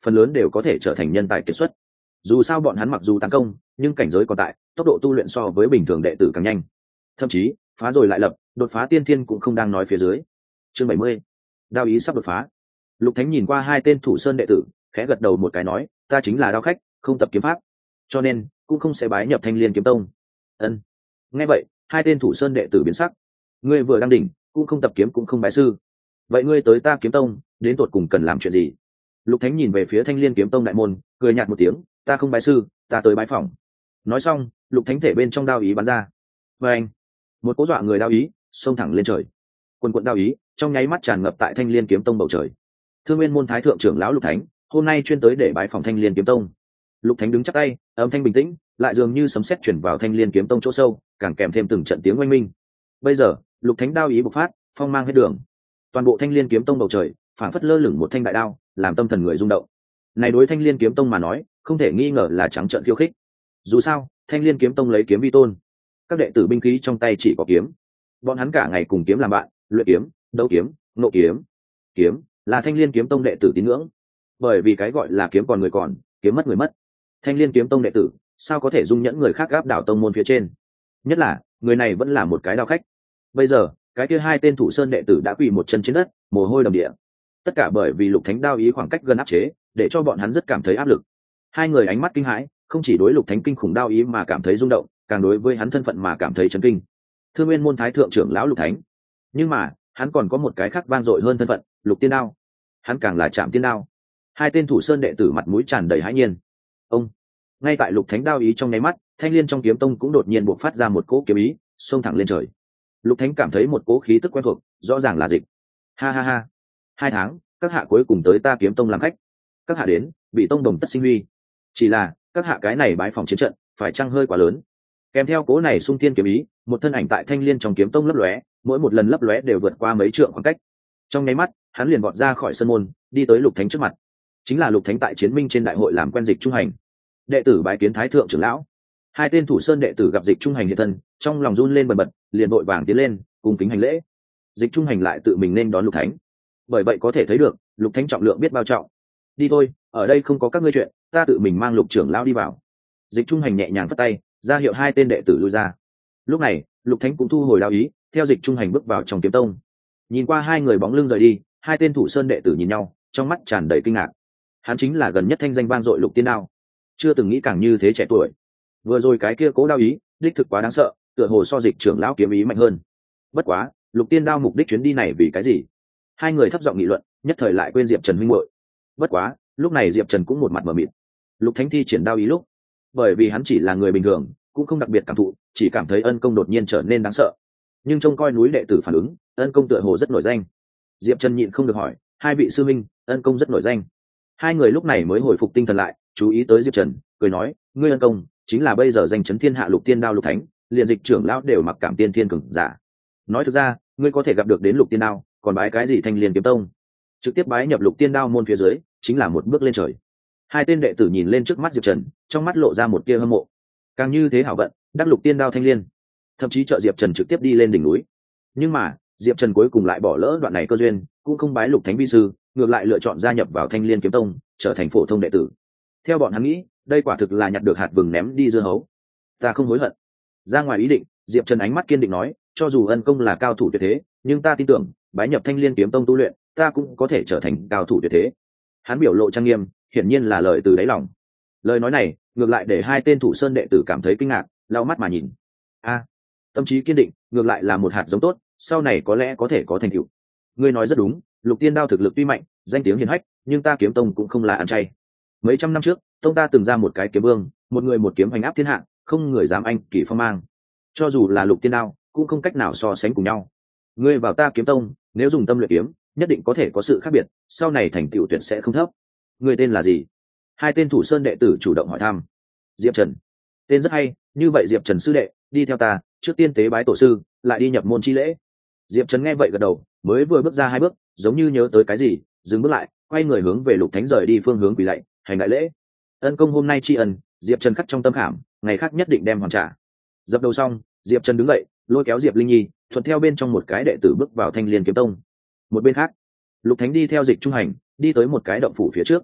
phần lớn đều có thể trở thành nhân tài kiệt xuất. Dù sao bọn hắn mặc dù tấn công nhưng cảnh giới còn tại, tốc độ tu luyện so với bình thường đệ tử càng nhanh, thậm chí phá rồi lại lập, đột phá tiên thiên cũng không đang nói phía dưới. Chương bảy mươi, đao ý sắp đột phá. Lục Thánh nhìn qua hai tên thủ sơn đệ tử, khẽ gật đầu một cái nói, ta chính là đao khách, không tập kiếm pháp, cho nên cũng không sẽ bái nhập Thanh Liên kiếm tông. Ân. Nghe vậy, hai tên thủ sơn đệ tử biến sắc. Ngươi vừa đang đỉnh, cũng không tập kiếm cũng không bái sư, vậy ngươi tới ta kiếm tông đến tột cùng cần làm chuyện gì? Lục Thánh nhìn về phía Thanh Liên kiếm tông đại môn, cười nhạt một tiếng, ta không bái sư, ta tới bái phỏng. Nói xong, Lục Thánh thể bên trong đao ý bắn ra. Và anh, một cỗ dọa người đao ý xông thẳng lên trời. Quần quần đao ý trong nháy mắt tràn ngập tại Thanh Liên kiếm tông bầu trời. Thương Nguyên môn thái thượng trưởng lão Lục Thánh, hôm nay chuyên tới để bái phỏng Thanh Liên kiếm tông. Lục Thánh đứng chắp tay, âm thanh bình tĩnh, lại dường như sấm sét chuyển vào Thanh Liên kiếm tông chỗ sâu, càng kèm thêm từng trận tiếng oanh minh. Bây giờ, Lục Thánh đao ý bộc phát, phong mang hết đường. Toàn bộ Thanh Liên kiếm tông bầu trời phảng phất lơ lửng một thanh đại đao, làm tâm thần người rung động. Này đối Thanh Liên kiếm tông mà nói, không thể nghi ngờ là trắng trợn khiêu khích. Dù sao, Thanh Liên kiếm tông lấy kiếm vi tôn, các đệ tử binh khí trong tay chỉ có kiếm. Bọn hắn cả ngày cùng kiếm làm bạn, luyện kiếm, đấu kiếm, nộ kiếm. Kiếm là Thanh Liên kiếm tông đệ tử tín ngưỡng. Bởi vì cái gọi là kiếm còn người còn, kiếm mất người mất. Thanh Liên kiếm tông đệ tử sao có thể dung nhẫn người khác áp đảo tông môn phía trên? Nhất là, người này vẫn là một cái đao khách. Bây giờ, cái kia hai tên thủ sơn đệ tử đã quỳ một chân trên đất, mồ hôi đầm địa. Tất cả bởi vì Lục Thánh đao ý khoảng cách gần áp chế, để cho bọn hắn rất cảm thấy áp lực. Hai người ánh mắt kinh hãi, không chỉ đối Lục Thánh kinh khủng đao ý mà cảm thấy rung động, càng đối với hắn thân phận mà cảm thấy chấn kinh. Thương Nguyên môn thái thượng trưởng lão Lục Thánh, nhưng mà hắn còn có một cái khác vang dội hơn thân phận, Lục Tiên đao. Hắn càng là Trảm Tiên đao. Hai tên thủ sơn đệ tử mặt mũi tràn đầy hãi nhiên. Ông, ngay tại Lục Thánh đao ý trong nháy mắt, Thanh Liên trong kiếm tông cũng đột nhiên bộc phát ra một cỗ kiếm ý, xông thẳng lên trời. Lục Thánh cảm thấy một cỗ khí tức quen thuộc, rõ ràng là Dịch. Ha ha ha, hai tháng, các hạ cuối cùng tới ta kiếm tông làm khách. Các hạ đến, bị tông đồng tất sinh huy. Chỉ là, các hạ cái này bái phòng chiến trận, phải chăng hơi quá lớn? Kèm theo cỗ này xung thiên kiếm ý, một thân ảnh tại Thanh Liên trong kiếm tông lấp lóe, mỗi một lần lấp lóe đều vượt qua mấy trượng khoảng cách. Trong nháy mắt, hắn liền vọt ra khỏi sân môn, đi tới Lục Thánh trước mặt. Chính là Lục Thánh tại Chiến Minh trên đại hội làm quen Dịch Trung Hành. Đệ tử bái kiến thái thượng trưởng lão. Hai tên thủ sơn đệ tử gặp Dịch Trung Hành hiện thân, trong lòng run lên bần bật, liền vội vàng tiến lên, cùng kính hành lễ. Dịch Trung Hành lại tự mình nên đón Lục Thánh. Bởi vậy có thể thấy được, Lục Thánh trọng lượng biết bao trọng. Đi thôi, ở đây không có các ngươi chuyện, ta tự mình mang Lục trưởng lão đi vào. Dịch Trung Hành nhẹ nhàng phất tay, ra hiệu hai tên đệ tử lui ra. Lúc này, Lục Thánh cũng thu hồi đao ý, theo Dịch Trung Hành bước vào trong kiếm tông. Nhìn qua hai người bóng lưng rời đi, hai tên thủ sơn đệ tử nhìn nhau, trong mắt tràn đầy kinh ngạc. Hắn chính là gần nhất thanh danh vang dội Lục Tiên đao, chưa từng nghĩ càng như thế trẻ tuổi. Vừa rồi cái kia cố đao ý, đích thực quá đáng sợ, tựa hồ so Dịch trưởng lão kiếm ý mạnh hơn. Bất quá, Lục Tiên đao mục đích chuyến đi này vì cái gì? Hai người thấp giọng nghị luận, nhất thời lại quên Diệp Trần huynh muội. Bất quá, lúc này Diệp Trần cũng một mặt mờ mịt. Lục Thánh thi triển đao ý lúc, bởi vì hắn chỉ là người bình thường, cũng không đặc biệt cảm thụ, chỉ cảm thấy ân công đột nhiên trở nên đáng sợ. Nhưng trông coi núi đệ tử phản ứng, ân công tựa hồ rất nổi danh. Diệp Trần nhịn không được hỏi, hai vị sư minh, ân công rất nổi danh. Hai người lúc này mới hồi phục tinh thần lại, chú ý tới Diệp Trần, cười nói, ngươi ân công chính là bây giờ danh chấn thiên hạ Lục Tiên đao Lục Thánh, liền Dịch trưởng lão đều mặc cảm tiên thiên cường giả. Nói thực ra, ngươi có thể gặp được đến Lục Tiên đao, còn bái cái gì Thanh Liên kiếm tông? Trực tiếp bái nhập Lục Tiên đao môn phía dưới, chính là một bước lên trời. Hai tên đệ tử nhìn lên trước mắt Diệp Trần, trong mắt lộ ra một tia hâm mộ. Càng như thế hảo vận, đắc Lục Tiên đao Thanh Liên, thậm chí trợ Diệp Trần trực tiếp đi lên đỉnh núi. Nhưng mà, Diệp Trần cuối cùng lại bỏ lỡ đoạn này cơ duyên, cũng không bái Lục Thánh vi sư, ngược lại lựa chọn gia nhập vào Thanh Liên kiếm tông, trở thành phổ thông đệ tử. Theo bọn hắn nghĩ, đây quả thực là nhặt được hạt vừng ném đi dưa hấu. Ta không hối hận. Ra ngoài ý định, Diệp Trần ánh mắt kiên định nói, cho dù ân công là cao thủ tuyệt thế, nhưng ta tin tưởng, bái nhập Thanh Liên kiếm tông tu luyện, ta cũng có thể trở thành cao thủ tuyệt thế. Hắn biểu lộ trang nghiêm, hiển nhiên là lời từ đáy lòng. Lời nói này, ngược lại để hai tên thủ sơn đệ tử cảm thấy kinh ngạc, lau mắt mà nhìn. A, tâm trí kiên định, ngược lại là một hạt giống tốt, sau này có lẽ có thể có thành tựu. Ngươi nói rất đúng, Lục Tiên đao thực lực tuy mạnh, danh tiếng hiển hách, nhưng ta kiếm tông cũng không là ăn chay. Mấy trăm năm trước, tông ta từng ra một cái kiếm vương, một người một kiếm hành áp thiên hạ, không người dám anh kỳ phong mang. Cho dù là Lục Tiên đao, cũng không cách nào so sánh cùng nhau. Ngươi vào ta kiếm tông, nếu dùng tâm luyện kiếm, nhất định có thể có sự khác biệt, sau này thành tựu tuyệt sẽ không thấp. Ngươi tên là gì? Hai tên thủ sơn đệ tử chủ động hỏi thăm. Diệp Trần. Tên rất hay, như vậy Diệp Trần sư đệ, đi theo ta, trước tiên tế bái tổ sư, lại đi nhập môn chi lễ. Diệp Trần nghe vậy gật đầu, mới vừa bước ra hai bước, giống như nhớ tới cái gì, dừng bước lại, quay người hướng về Lục Thánh rời đi phương hướng quỳ lạy, hành đại lễ. Ân công hôm nay tri ân, Diệp Trần khắc trong tâm khảm, ngày khác nhất định đem hoàn trả. Dập đầu xong, Diệp Trần đứng dậy, lôi kéo Diệp Linh Nhi, thuận theo bên trong một cái đệ tử bước vào Thanh Liên kiếm tông. Một bên khác, Lục Thánh đi theo Dịch Trung Hành, đi tới một cái động phủ phía trước.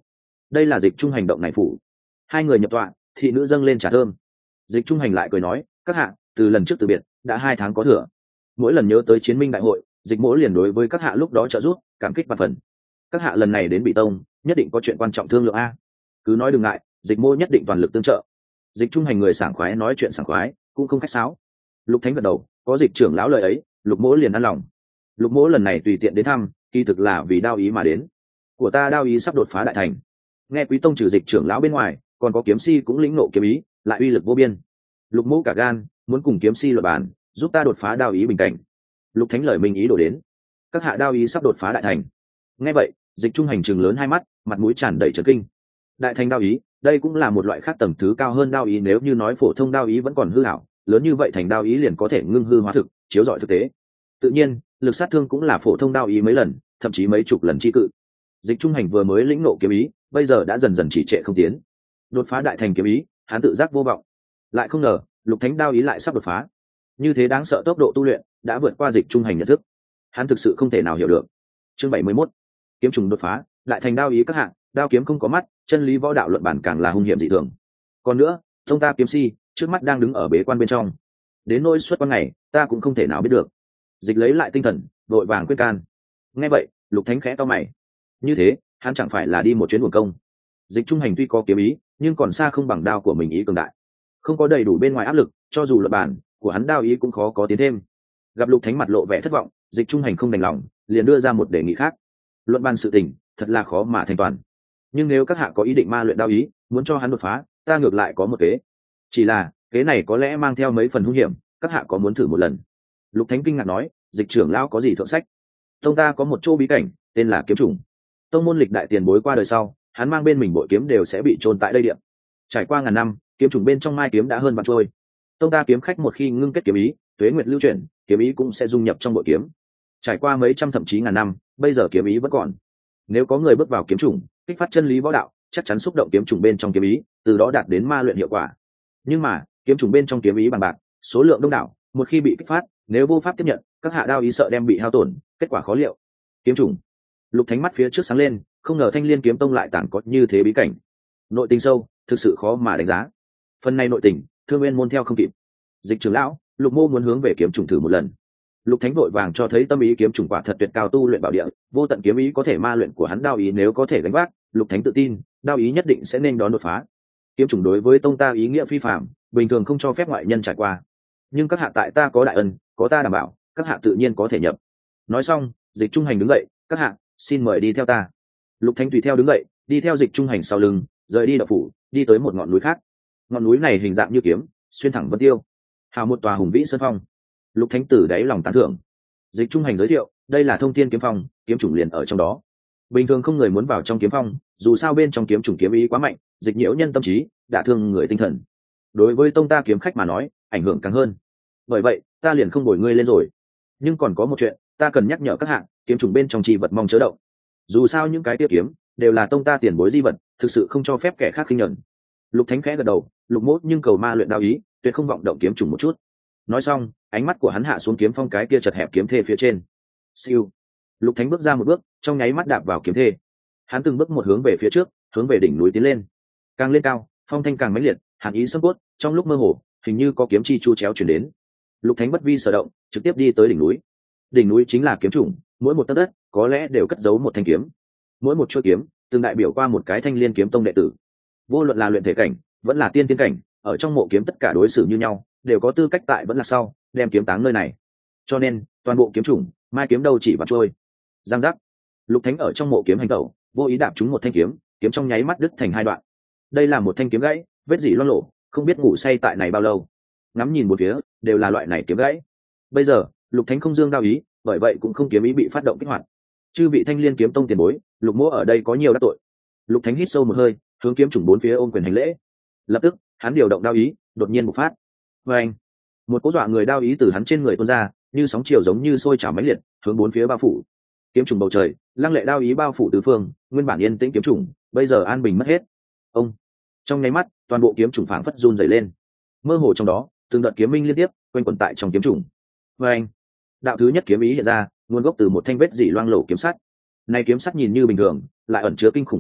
đây là dịch trung hành động này phủ. Hai người nhập tọa, thị nữ dâng lên trà thơm. Dịch trung hành lại cười nói, các hạ từ lần trước từ biệt đã hai tháng có thừa, mỗi lần nhớ tới chiến minh đại hội, dịch mỗ liền đối với các hạ lúc đó trợ giúp cảm kích và phần. Các hạ lần này đến Bị Tông nhất định có chuyện quan trọng thương lượng a, cứ nói đừng ngại, dịch mỗ nhất định toàn lực tương trợ. Dịch trung hành người sảng khoái nói chuyện sảng khoái, cũng không khách sáo. Lục Thánh gật đầu, có dịch trưởng lão lời ấy, lục mỗ liền an lòng. Lục mỗ lần này tùy tiện đến thăm, kỳ thực là vì đao ý mà đến. Của ta đao ý sắp đột phá đại thành. Nghe Quý Tông trừ dịch trưởng lão bên ngoài, còn có kiếm si cũng lĩnh nộ kiếm ý, lại uy lực vô biên. Lục mỗ cả gan, muốn cùng kiếm si luận bàn, giúp ta đột phá đao ý bình cảnh. Lục Thánh lời mình ý đổ đến, các hạ đao ý sắp đột phá đại thành. Nghe vậy, dịch trung hành trừng lớn hai mắt, mặt mũi tràn đầy chấn kinh. Đại thành đao ý, đây cũng là một loại khác tầng thứ cao hơn đao ý, nếu như nói phổ thông đao ý vẫn còn hư ảo, lớn như vậy thành đao ý liền có thể ngưng hư hóa thực, chiếu rọi thực tế. Tự nhiên, lực sát thương cũng là phổ thông đao ý mấy lần, thậm chí mấy chục lần chi cự. Dịch trung hành vừa mới lĩnh ngộ kiếm ý, bây giờ đã dần dần chỉ trệ không tiến. Đột phá đại thành kiếm ý, hắn tự giác vô vọng. Lại không ngờ, Lục Thánh đao ý lại sắp đột phá. Như thế đáng sợ tốc độ tu luyện đã vượt qua dịch trung hành nhận thức. Hắn thực sự không thể nào hiểu được. Chương bảy mươi mốt, kiếm trùng đột phá, đại thành đao ý các hạng, đao kiếm không có mắt, chân lý võ đạo luận bản càng là hung hiểm dị thường. Còn nữa, thông ta kiếm si trước mắt đang đứng ở bế quan bên trong, đến nỗi suốt quan ngày ta cũng không thể nào biết được. Dịch lấy lại tinh thần, đội vàng quyết can. Nghe vậy, Lục Thánh khẽ to mày. Như thế, hắn chẳng phải là đi một chuyến uổng công. Dịch trung hành tuy có kiếm ý, nhưng còn xa không bằng đao của mình ý cường đại. Không có đầy đủ bên ngoài áp lực, cho dù luận bản của hắn đao ý cũng khó có tiến thêm. Gặp Lục Thánh mặt lộ vẻ thất vọng, dịch trung hành không đành lòng, liền đưa ra một đề nghị khác. Luận bàn sự tình, thật là khó mà thành toàn. Nhưng nếu các hạ có ý định ma luyện đao ý, muốn cho hắn đột phá, ta ngược lại có một kế. Chỉ là, kế này có lẽ mang theo mấy phần hung hiểm, các hạ có muốn thử một lần? Lục Thánh kinh ngạc nói, dịch trưởng lão có gì thượng sách? Tông ta có một chỗ bí cảnh, tên là kiếm trùng. Tông môn lịch đại tiền bối qua đời sau, hắn mang bên mình bội kiếm đều sẽ bị chôn tại đây địa. Trải qua ngàn năm, kiếm trùng bên trong mai kiếm đã hơn vạn trôi. Tông ta kiếm khách một khi ngưng kết kiếm ý, tuế nguyệt lưu chuyển, kiếm ý cũng sẽ dung nhập trong bội kiếm. Trải qua mấy trăm thậm chí ngàn năm, bây giờ kiếm ý vẫn còn. Nếu có người bước vào kiếm trùng, kích phát chân lý võ đạo, chắc chắn xúc động kiếm trùng bên trong kiếm ý, từ đó đạt đến ma luyện hiệu quả. Nhưng mà, kiếm trùng bên trong kiếm ý bằng bạc, số lượng đông đảo, một khi bị kích phát, nếu vô pháp tiếp nhận, các hạ đao ý sợ đem bị hao tổn, kết quả khó liệu. Kiếm trùng. Lục Thánh mắt phía trước sáng lên, không ngờ Thanh Liên kiếm tông lại tản có như thế bí cảnh. Nội tình sâu, thực sự khó mà đánh giá. Phần này nội tình, Thương Nguyên môn theo không kịp. Dịch trưởng lão, Lục mô muốn hướng về kiếm trùng thử một lần. Lục Thánh vội vàng cho thấy tâm ý kiếm trùng quả thật tuyệt cao tu luyện bảo địa, vô tận kiếm ý có thể ma luyện của hắn đao ý nếu có thể gánh vác, Lục Thánh tự tin, đao ý nhất định sẽ nên đón đột phá. Kiếm trùng đối với tông ta ý nghĩa phi phàm, bình thường không cho phép ngoại nhân trải qua. Nhưng các hạ tại ta có đại ân, có ta đảm bảo, các hạ tự nhiên có thể nhập. Nói xong, dịch trung hành đứng dậy, các hạ, xin mời đi theo ta. Lục Thánh tùy theo đứng dậy, đi theo dịch trung hành sau lưng, rời đi đạo phủ, đi tới một ngọn núi khác. Ngọn núi này hình dạng như kiếm, xuyên thẳng vân tiêu, hào một tòa hùng vĩ sơn phong. Lục Thánh tử đáy lòng tán thưởng. Dịch trung hành giới thiệu, đây là Thông Thiên kiếm phong, kiếm chủng liền ở trong đó. Bình thường không người muốn vào trong kiếm phong, dù sao bên trong kiếm chủng kiếm ý quá mạnh, dịch nhiễu nhân tâm trí, đả thương người tinh thần. Đối với tông ta kiếm khách mà nói, ảnh hưởng càng hơn. Bởi vậy, ta liền không bồi ngươi lên rồi. Nhưng còn có một chuyện, ta cần nhắc nhở các hạng, kiếm chủng bên trong chi vật mong chớ động. Dù sao những cái tiêu kiếm đều là tông ta tiền bối di vật, thực sự không cho phép kẻ khác khinh nhẫn. Lục Thánh khẽ gật đầu, Lục mốt nhưng cầu ma luyện đao ý, tuyệt không vọng động kiếm chủng một chút. Nói xong, ánh mắt của hắn hạ xuống kiếm phong cái kia chật hẹp kiếm thê phía trên. Siêu. Lục Thánh bước ra một bước, trong nháy mắt đạp vào kiếm thê. Hắn từng bước một hướng về phía trước, hướng về đỉnh núi tiến lên. Càng lên cao, phong thanh càng mãnh liệt, hàn ý xâm cốt, trong lúc mơ hồ, hình như có kiếm chi chu chéo chuyển đến. Lục Thánh bất vi sở động, trực tiếp đi tới đỉnh núi. Đỉnh núi chính là kiếm chủng, mỗi một tấc đất có lẽ đều cất giấu một thanh kiếm. Mỗi một chuôi kiếm, từng đại biểu qua một cái Thanh Liên kiếm tông đệ tử. Vô luận là luyện thể cảnh, vẫn là tiên tiên cảnh, ở trong mộ kiếm tất cả đối xử như nhau, đều có tư cách tại vẫn là sau đem kiếm táng nơi này. Cho nên toàn bộ kiếm chủng mai kiếm đâu chỉ vào trôi. Giang giác. Lục Thánh ở trong mộ kiếm hành tẩu, vô ý đạp trúng một thanh kiếm, kiếm trong nháy mắt đứt thành hai đoạn. Đây là một thanh kiếm gãy, vết dỉ loang lổ, không biết ngủ say tại này bao lâu. Ngắm nhìn một phía, đều là loại này kiếm gãy. Bây giờ Lục Thánh không dương đao ý, bởi vậy cũng không kiếm ý bị phát động kích hoạt. Chư vị Thanh Liên kiếm tông tiền bối, Lục mỗ ở đây có nhiều đắc tội. Lục Thánh hít sâu một hơi, hướng kiếm chủng bốn phía ôm quyền hành lễ. Lập tức hắn điều động đao ý, đột nhiên bộc phát. Và anh, một cỗ dọa người đao ý từ hắn trên người tuôn ra, như sóng chiều giống như sôi trào mãnh liệt, hướng bốn phía bao phủ. Kiếm trùng bầu trời, lăng lệ đao ý bao phủ tứ phương, nguyên bản yên tĩnh kiếm trùng, bây giờ an bình mất hết. Ông, trong nháy mắt, toàn bộ kiếm trùng phảng phất run rẩy lên. Mơ hồ trong đó, từng đợt kiếm minh liên tiếp quanh quẩn tại trong kiếm trùng. Và anh, đạo thứ nhất kiếm ý hiện ra, nguồn gốc từ một thanh vết dỉ loang lổ kiếm sắt. Này kiếm sắt nhìn như bình thường, lại ẩn chứa kinh khủng kiếm ý,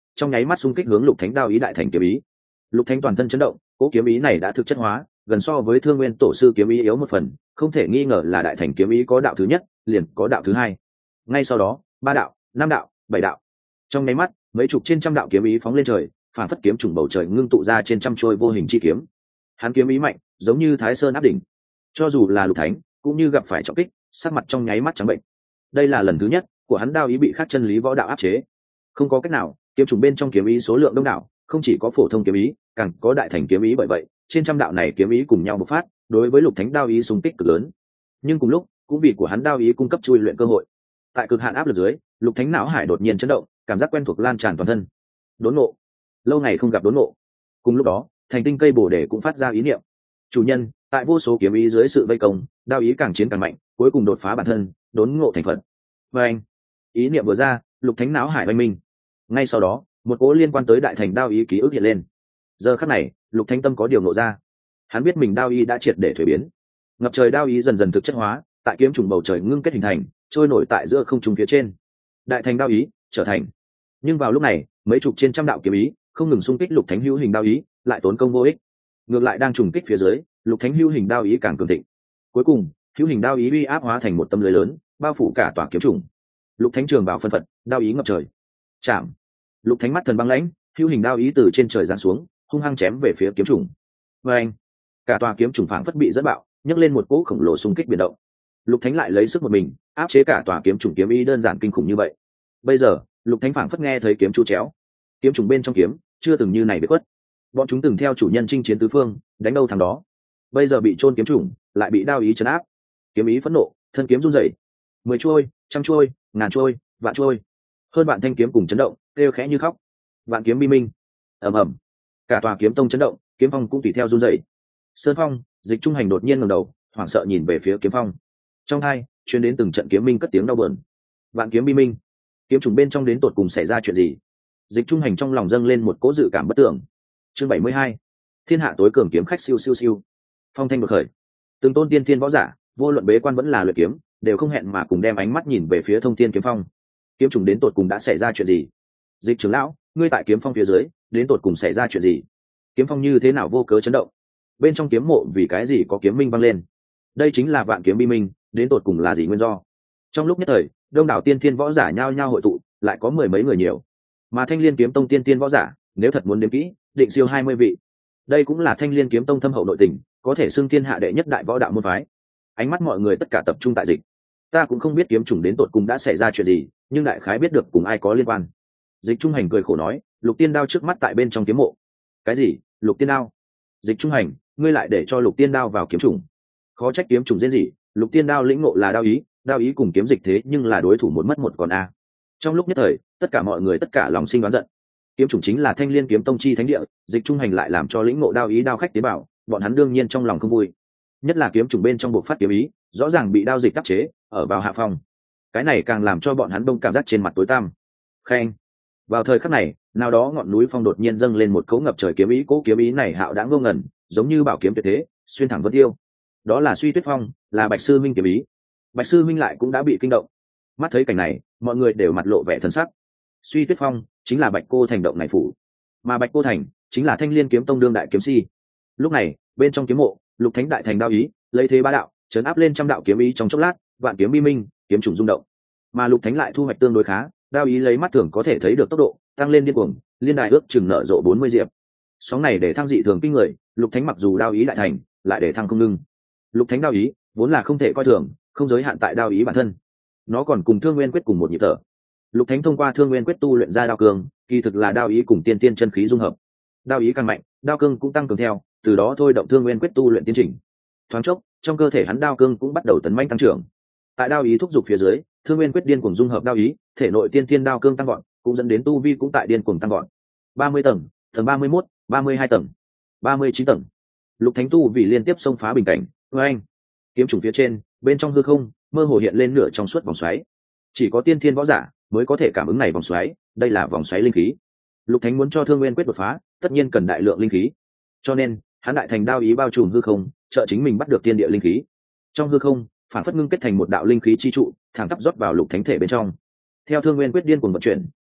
trong nháy mắt xung kích hướng lục thánh đao ý đại thành kiếm ý. Lục thánh toàn thân chấn động, cỗ kiếm ý này đã thực chất hóa, gần so với Thương Nguyên tổ sư kiếm ý yếu một phần, không thể nghi ngờ là đại thành kiếm ý có đạo thứ nhất, liền có đạo thứ hai. Ngay sau đó, ba đạo, năm đạo, bảy đạo. Trong nháy mắt, mấy chục trên trăm đạo kiếm ý phóng lên trời, phản phất kiếm trùng bầu trời ngưng tụ ra trên trăm trôi vô hình chi kiếm. Hắn kiếm ý mạnh, giống như Thái Sơn áp đỉnh. Cho dù là Lục Thánh, cũng như gặp phải trọng kích, sắc mặt trong nháy mắt trắng bệnh. Đây là lần thứ nhất của hắn đao ý bị khắc chân lý võ đạo áp chế. Không có cách nào, kiếm trùng bên trong kiếm ý số lượng đông đảo, không chỉ có phổ thông kiếm ý, càng có đại thành kiếm ý, bởi vậy, trên trăm đạo này kiếm ý cùng nhau bộc phát, đối với Lục Thánh đao ý xung kích cực lớn. Nhưng cùng lúc, cũng vì của hắn đao ý cung cấp chui luyện cơ hội. Tại cực hạn áp lực dưới, Lục Thánh não hải đột nhiên chấn động, cảm giác quen thuộc lan tràn toàn thân. Đốn ngộ, lâu ngày không gặp đốn ngộ. Cùng lúc đó, thành tinh cây bồ đề cũng phát ra ý niệm. Chủ nhân, tại vô số kiếm ý dưới sự vây công, đao ý càng chiến càng mạnh, cuối cùng đột phá bản thân, đốn ngộ thành phật. Và anh, ý niệm vừa ra, Lục Thánh não hải oanh minh. Ngay sau đó, một cố liên quan tới đại thành đao ý ký ức hiện lên. Giờ khắc này, Lục Thánh tâm có điều ngộ ra. Hắn biết mình đao ý đã triệt để thuế biến, ngập trời đao ý dần dần thực chất hóa, tại kiếm trùng bầu trời ngưng kết hình thành, trôi nổi tại giữa không trung phía trên. Đại thành đao ý trở thành. Nhưng vào lúc này, mấy chục trên trăm đạo kiếm ý không ngừng xung kích Lục Thánh hữu hình đao ý, lại tốn công vô ích. Ngược lại đang trùng kích phía dưới, Lục Thánh hữu hình đao ý càng cường thịnh. Cuối cùng, hữu hình đao ý uy áp hóa thành một tấm lưới lớn, bao phủ cả tòa kiếm trùng. Lục Thánh trường vào phân phật, đao ý ngập trời. Chạm. Lục Thánh mắt thần băng lãnh, hữu hình đao ý từ trên trời giáng xuống, hung hăng chém về phía kiếm trùng. Và anh, cả tòa kiếm trùng phảng phất bị dẫn bạo, nhấc lên một cỗ khổng lồ xung kích biển động. Lục Thánh lại lấy sức một mình áp chế cả tòa kiếm trùng kiếm ý đơn giản kinh khủng như vậy. Bây giờ, Lục Thánh phảng phất nghe thấy kiếm chu chéo, kiếm trùng bên trong kiếm chưa từng như này bị quất. Bọn chúng từng theo chủ nhân chinh chiến tứ phương, đánh đâu thằng đó. Bây giờ bị chôn kiếm trùng, lại bị đao ý trấn áp. Kiếm ý phẫn nộ, thân kiếm run rẩy. Mười chuôi, trăm chuôi, ngàn chuôi, vạn chuôi. Hơn vạn thanh kiếm cùng chấn động, kêu khẽ như khóc. Vạn kiếm bi minh. Ầm ầm. Cả tòa kiếm tông chấn động, kiếm phong cũng tùy theo run rẩy. Sơn Phong, Dịch Trung Hành đột nhiên ngẩng đầu, hoảng sợ nhìn về phía kiếm phong. Trong hai, truyền đến từng trận kiếm minh cất tiếng đau buồn. Vạn kiếm bi minh. Kiếm trùng bên trong đến tột cùng xảy ra chuyện gì? Dịch Trung Hành trong lòng dâng lên một cỗ dự cảm bất tưởng. Chương bảy mươi hai, Thiên hạ tối cường kiếm khách siêu siêu siêu. Phong thanh bậc khởi. Từng tôn tiên thiên võ giả, vô luận bế quan vẫn là luyện kiếm, đều không hẹn mà cùng đem ánh mắt nhìn về phía Thông Thiên kiếm phong. Kiếm trùng đến tột cùng đã xảy ra chuyện gì? Dịch trưởng lão, ngươi tại kiếm phong phía dưới, đến tột cùng xảy ra chuyện gì? Kiếm phong như thế nào vô cớ chấn động? Bên trong kiếm mộ vì cái gì có kiếm minh vang lên? Đây chính là vạn kiếm bi minh, đến tột cùng là gì nguyên do? Trong lúc nhất thời, đông đảo tiên thiên võ giả nhao nhao hội tụ, lại có mười mấy người nhiều. Mà Thanh Liên kiếm tông tiên thiên võ giả, nếu thật muốn đếm kỹ, định siêu hai mươi vị. Đây cũng là Thanh Liên kiếm tông thâm hậu nội tình, có thể xưng thiên hạ đệ nhất đại võ đạo môn phái. Ánh mắt mọi người tất cả tập trung tại Dịch. Ta cũng không biết kiếm trùng đến tột cùng đã xảy ra chuyện gì, nhưng đại khái biết được cùng ai có liên quan. Dịch Trung Hành cười khổ nói, Lục Tiên đao trước mắt tại bên trong kiếm mộ. Cái gì? Lục Tiên đao? Dịch Trung Hành, ngươi lại để cho Lục Tiên đao vào kiếm trùng? Khó trách kiếm trùng diễn gì, Lục Tiên đao lĩnh ngộ là đao ý, đao ý cùng kiếm dịch thế nhưng là đối thủ một mất một còn a. Trong lúc nhất thời, tất cả mọi người tất cả lòng sinh đoán giận. Kiếm trùng chính là Thanh Liên kiếm tông chi thánh địa, Dịch Trung Hành lại làm cho lĩnh ngộ đao ý đao khách tế bảo, bọn hắn đương nhiên trong lòng không vui. Nhất là kiếm trùng bên trong bộ phát kiếm ý, rõ ràng bị đao dịch đắc chế, ở vào hạ phòng. Cái này càng làm cho bọn hắn đông cảm giác trên mặt tối tăm. Khen. Vào thời khắc này, nào đó ngọn núi phong đột nhiên dâng lên một cỗ ngập trời kiếm ý, cỗ kiếm ý này hạo đã ngô ngẩn, giống như bảo kiếm tuyệt thế, xuyên thẳng vân tiêu. Đó là Suy Tuyết Phong, là Bạch sư minh kiếm ý. Bạch sư minh lại cũng đã bị kinh động. Mắt thấy cảnh này, mọi người đều mặt lộ vẻ thần sắc. Suy Tuyết Phong chính là Bạch cô thành động này phủ, mà Bạch cô thành chính là Thanh Liên kiếm tông đương đại kiếm si. Lúc này, bên trong kiếm mộ, Lục Thánh đại thành đao ý, lấy thế ba đạo, chấn áp lên trăm đạo kiếm ý trong chốc lát, vạn kiếm bi minh, kiếm trùng rung động. Mà Lục Thánh lại thu hoạch tương đối khá, đao ý lấy mắt thường có thể thấy được tốc độ tăng lên điên cuồng, liên đài ước chừng nở rộ bốn mươi diệp. Sóng này để thăng dị thường kinh người, Lục Thánh mặc dù đao ý đại thành, lại để thăng không ngưng. Lục Thánh đao ý vốn là không thể coi thường, không giới hạn tại đao ý bản thân, nó còn cùng Thương Nguyên quyết cùng một nhịp thở. Lục Thánh thông qua Thương Nguyên quyết tu luyện ra đao cương, kỳ thực là đao ý cùng tiên tiên chân khí dung hợp. Đao ý càng mạnh, đao cương cũng tăng cường theo, từ đó thôi động Thương Nguyên quyết tu luyện tiến trình. Thoáng chốc, trong cơ thể hắn đao cương cũng bắt đầu tấn mãnh tăng trưởng. Tại đao ý thúc giục phía dưới, Thương Nguyên quyết điên cuồng dung hợp đao ý, thể nội tiên tiên đao cương tăng vọt, cũng dẫn đến tu vi cũng tại điên cuồng tăng vọt. ba mươi tầng, tầng ba mươi mốt, ba mươi hai tầng, ba mươi chín tầng. Lục Thánh tu vì liên tiếp xông phá bình cảnh, oeng. Kiếm trùng phía trên, bên trong hư không, mơ hồ hiện lên nửa trong suốt vòng xoáy. Chỉ có tiên thiên võ giả mới có thể cảm ứng này vòng xoáy, đây là vòng xoáy linh khí. Lục Thánh muốn cho Thương Nguyên quyết đột phá, tất nhiên cần đại lượng linh khí. Cho nên, hắn đại thành đao ý bao trùm hư không, trợ chính mình bắt được tiên địa linh khí. Trong hư không, phản phất ngưng kết thành một đạo linh khí chi trụ, thẳng tắp rót vào Lục Thánh thể bên trong. Theo Thương Nguyên quyết điên cuồng vận chuyển,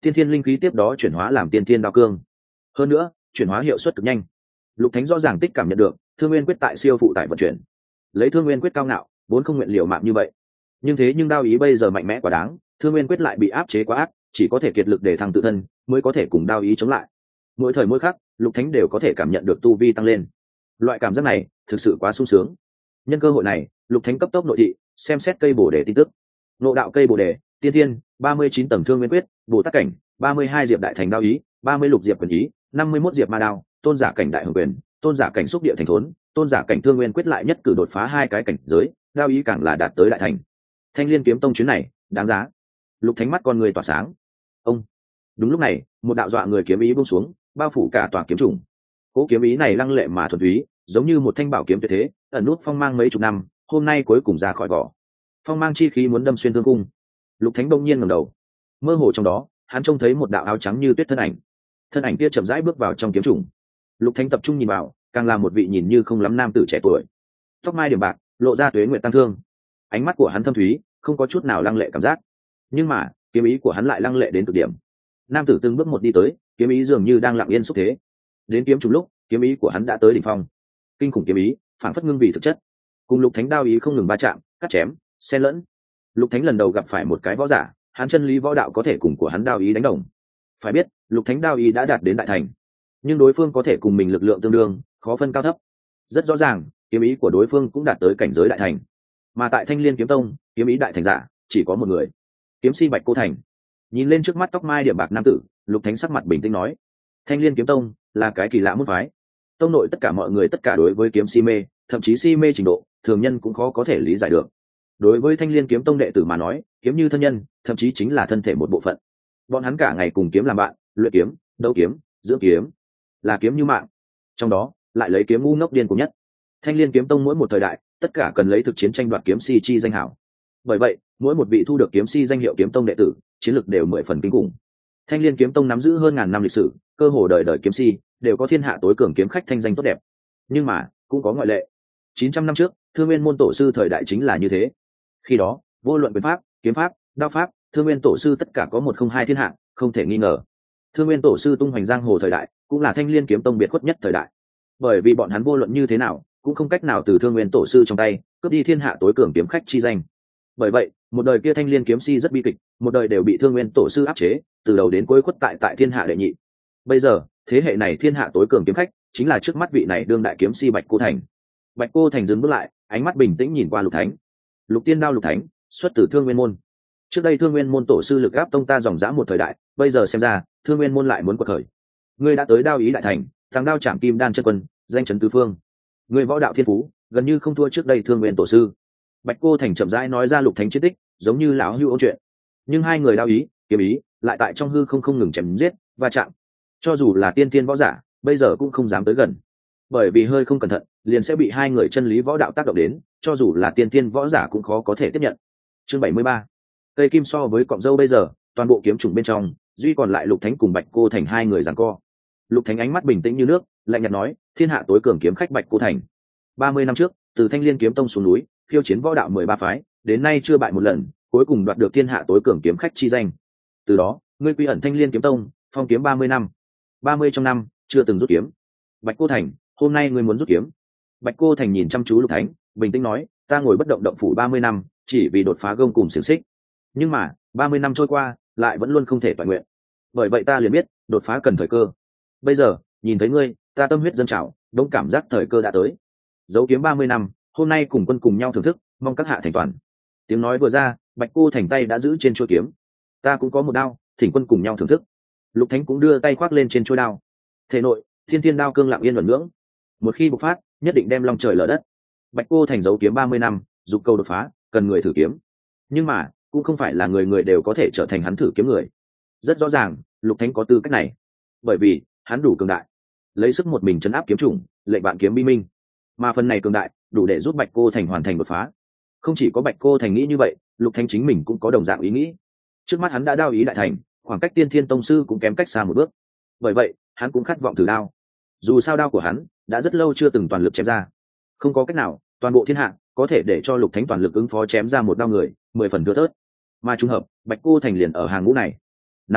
tiên thiên linh khí tiếp đó chuyển hóa làm tiên thiên đao cương. Hơn nữa chuyển hóa hiệu suất cực nhanh. Lục Thánh rõ ràng tích cảm nhận được Thương Nguyên Quyết tại siêu phụ tải vận chuyển. Lấy Thương Nguyên Quyết cao ngạo, vốn không nguyện liều mạng như vậy. Nhưng thế nhưng đao ý bây giờ mạnh mẽ quá đáng, Thương Nguyên Quyết lại bị áp chế quá ác, chỉ có thể kiệt lực để thăng tự thân, mới có thể cùng đao ý chống lại. Mỗi thời mỗi khắc, Lục Thánh đều có thể cảm nhận được tu vi tăng lên. Loại cảm giác này thực sự quá sung sướng. Nhân cơ hội này, Lục Thánh cấp tốc nội thị, xem xét cây bổ đề tin tức. Ngộ đạo cây bổ đề, tiên thiên, ba mươi chín tầng Thương Nguyên Quyết, Bồ Tát cảnh, ba mươi hai diệp đại thành đao ý, ba mươi lục diệp quyền ý, năm mươi mốt diệp ma đao, tôn giả cảnh đại hồng quyền, tôn giả cảnh xúc địa thành thốn, tôn giả cảnh Thương Nguyên Quyết lại nhất cử đột phá hai cái cảnh giới, đao ý càng là đạt tới đại thành. Thanh Liên kiếm tông chuyến này đáng giá. Lục Thánh mắt con người tỏa sáng. Ông. Đúng lúc này, một đạo dọa người kiếm ý buông xuống, bao phủ cả tòa kiếm trùng. Cỗ kiếm ý này lăng lệ mà thuần túy, giống như một thanh bảo kiếm tuyệt thế, ẩn nút phong mang mấy chục năm, hôm nay cuối cùng ra khỏi vỏ. Phong mang chi khí muốn đâm xuyên thương cung. Lục Thánh đông nhiên ngẩng đầu, mơ hồ trong đó, hắn trông thấy một đạo áo trắng như tuyết thân ảnh. Thân ảnh kia chậm rãi bước vào trong kiếm trùng. Lục Thánh tập trung nhìn vào, càng là một vị nhìn như không lắm nam tử trẻ tuổi, tóc mai điểm bạc, lộ ra tuế nguyện tăng thương. Ánh mắt của hắn thâm thúy, không có chút nào lăng lệ cảm giác, nhưng mà kiếm ý của hắn lại lăng lệ đến cực điểm. Nam tử từng bước một đi tới, kiếm ý dường như đang lặng yên xúc thế. Đến kiếm trùng lúc, kiếm ý của hắn đã tới đỉnh phong. Kinh khủng kiếm ý, phản phất ngưng vì thực chất, cùng Lục Thánh đao ý không ngừng va chạm, cắt chém, xen lẫn. Lục Thánh lần đầu gặp phải một cái võ giả, hắn chân lý võ đạo có thể cùng của hắn đao ý đánh đồng. Phải biết, Lục Thánh đao ý đã đạt đến đại thành, nhưng đối phương có thể cùng mình lực lượng tương đương, khó phân cao thấp. Rất rõ ràng, kiếm ý của đối phương cũng đạt tới cảnh giới đại thành. Mà tại Thanh Liên kiếm tông, kiếm ý đại thành giả chỉ có một người, kiếm si Bạch Cô Thành. Nhìn lên trước mắt tóc mai điểm bạc nam tử, Lục Thánh sắc mặt bình tĩnh nói: Thanh Liên kiếm tông là cái kỳ lạ môn phái. Tông nội tất cả mọi người tất cả đối với kiếm si mê, thậm chí si mê trình độ thường nhân cũng khó có thể lý giải được. Đối với Thanh Liên kiếm tông đệ tử mà nói, kiếm như thân nhân, thậm chí chính là thân thể một bộ phận. Bọn hắn cả ngày cùng kiếm làm bạn, luyện kiếm, đấu kiếm, dưỡng kiếm, là kiếm như mạng. Trong đó lại lấy kiếm ngu ngốc điên cuồng nhất. Thanh Liên kiếm tông mỗi một thời đại, tất cả cần lấy thực chiến tranh đoạt kiếm si chi danh hảo. Bởi vậy, mỗi một vị thu được kiếm si danh hiệu kiếm tông đệ tử, chiến lược đều mười phần kinh khủng. Thanh Liên kiếm tông nắm giữ hơn ngàn năm lịch sử, cơ hồ đời đời kiếm si đều có thiên hạ tối cường kiếm khách thanh danh tốt đẹp. Nhưng mà cũng có ngoại lệ. chín trăm năm trước, Thương Nguyên môn tổ sư thời đại chính là như thế. Khi đó, vô luận quyền pháp, kiếm pháp, đao pháp, Thương Nguyên tổ sư tất cả có một không hai thiên hạ, không thể nghi ngờ. Thương Nguyên tổ sư tung hoành giang hồ thời đại, cũng là Thanh Liên kiếm tông biệt khuất nhất thời đại. Bởi vì bọn hắn vô luận như thế nào, cũng không cách nào từ Thương Nguyên tổ sư trong tay cướp đi thiên hạ tối cường kiếm khách chi danh. Bởi vậy, một đời kia Thanh Liên kiếm si rất bi kịch, một đời đều bị Thương Nguyên tổ sư áp chế, từ đầu đến cuối khuất tại tại thiên hạ đệ nhị. Bây giờ, thế hệ này thiên hạ tối cường kiếm khách chính là trước mắt vị này đương đại kiếm si Bạch Cô Thành. Bạch Cô Thành dừng bước lại, ánh mắt bình tĩnh nhìn qua Lục Thánh. Lục Tiên đao Lục Thánh, xuất từ Thương Nguyên môn. Trước đây Thương Nguyên môn tổ sư lực áp tông ta dòng dã một thời đại, bây giờ xem ra, Thương Nguyên môn lại muốn quật khởi. Ngươi đã tới đao ý đại thành, thằng đao chạm kim đan chân quân, danh chấn tứ phương. Ngươi võ đạo thiên phú, gần như không thua trước đây Thương Nguyên tổ sư. Bạch Cô Thành chậm rãi nói ra Lục Thánh chiến tích, giống như lão hưu ôn chuyện. Nhưng hai người đao ý, kiếm ý, lại tại trong hư không không ngừng chém giết, va chạm. Cho dù là tiên tiên võ giả, bây giờ cũng không dám tới gần, bởi vì hơi không cẩn thận, liền sẽ bị hai người chân lý võ đạo tác động đến, cho dù là tiên tiên võ giả cũng khó có thể tiếp nhận. Chương bảy mươi ba. Cây kim so với cọng dâu bây giờ, toàn bộ kiếm trùng bên trong, duy còn lại Lục Thánh cùng Bạch Cô Thành hai người giằng co. Lục Thánh ánh mắt bình tĩnh như nước, lạnh nhạt nói: Thiên hạ tối cường kiếm khách Bạch Cô Thành. ba mươi năm trước, từ Thanh Liên kiếm tông xuống núi, khiêu chiến võ đạo mười ba phái, đến nay chưa bại một lần, cuối cùng đoạt được thiên hạ tối cường kiếm khách chi danh. Từ đó, ngươi quy ẩn Thanh Liên kiếm tông, phong kiếm ba mươi năm. ba mươi trong năm, chưa từng rút kiếm. Bạch Cô Thành, hôm nay ngươi muốn rút kiếm. Bạch Cô Thành nhìn chăm chú Lục Thánh, bình tĩnh nói: Ta ngồi bất động động phủ ba mươi năm, chỉ vì đột phá gông cùng xiềng xích. Nhưng mà, ba mươi năm trôi qua, lại vẫn luôn không thể toàn nguyện. Bởi vậy ta liền biết, đột phá cần thời cơ. Bây giờ, nhìn thấy ngươi, ta tâm huyết dâng trào, đống cảm giác thời cơ đã tới. Dấu kiếm ba mươi năm, hôm nay cùng quân cùng nhau thưởng thức, mong các hạ thành toàn. Tiếng nói vừa ra, Bạch Cô Thành tay đã giữ trên chuôi kiếm. Ta cũng có một đao, thỉnh quân cùng nhau thưởng thức. Lục Thánh cũng đưa tay khoác lên trên chuôi đao. Thể nội, thiên thiên đao cương lặng yên ẩn ngưỡng. Một khi bộc phát, nhất định đem long trời lở đất. Bạch Cô Thành dấu kiếm ba mươi năm, dục cầu đột phá, cần người thử kiếm. Nhưng mà, cũng không phải là người người đều có thể trở thành hắn thử kiếm người. Rất rõ ràng, Lục Thánh có tư cách này, bởi vì hắn đủ cường đại, lấy sức một mình chấn áp kiếm chủng, lệnh bạn kiếm bi minh. Mà phần này cường đại, đủ để giúp Bạch Cô Thành hoàn thành đột phá. Không chỉ có Bạch Cô Thành nghĩ như vậy, Lục Thánh chính mình cũng có đồng dạng ý nghĩ. Trước mắt hắn đã đao ý đại thành, khoảng cách Tiên Thiên tông sư cũng kém cách xa một bước. Bởi vậy, hắn cũng khát vọng thử đao. Dù sao đao của hắn đã rất lâu chưa từng toàn lực chém ra, không có cách nào, toàn bộ thiên hạ có thể để cho Lục Thánh toàn lực ứng phó chém ra một đao người, mười phần thưa thớt. Mà trùng hợp, Bạch Cô Thành liền ở hàng ngũ này. Năm đó,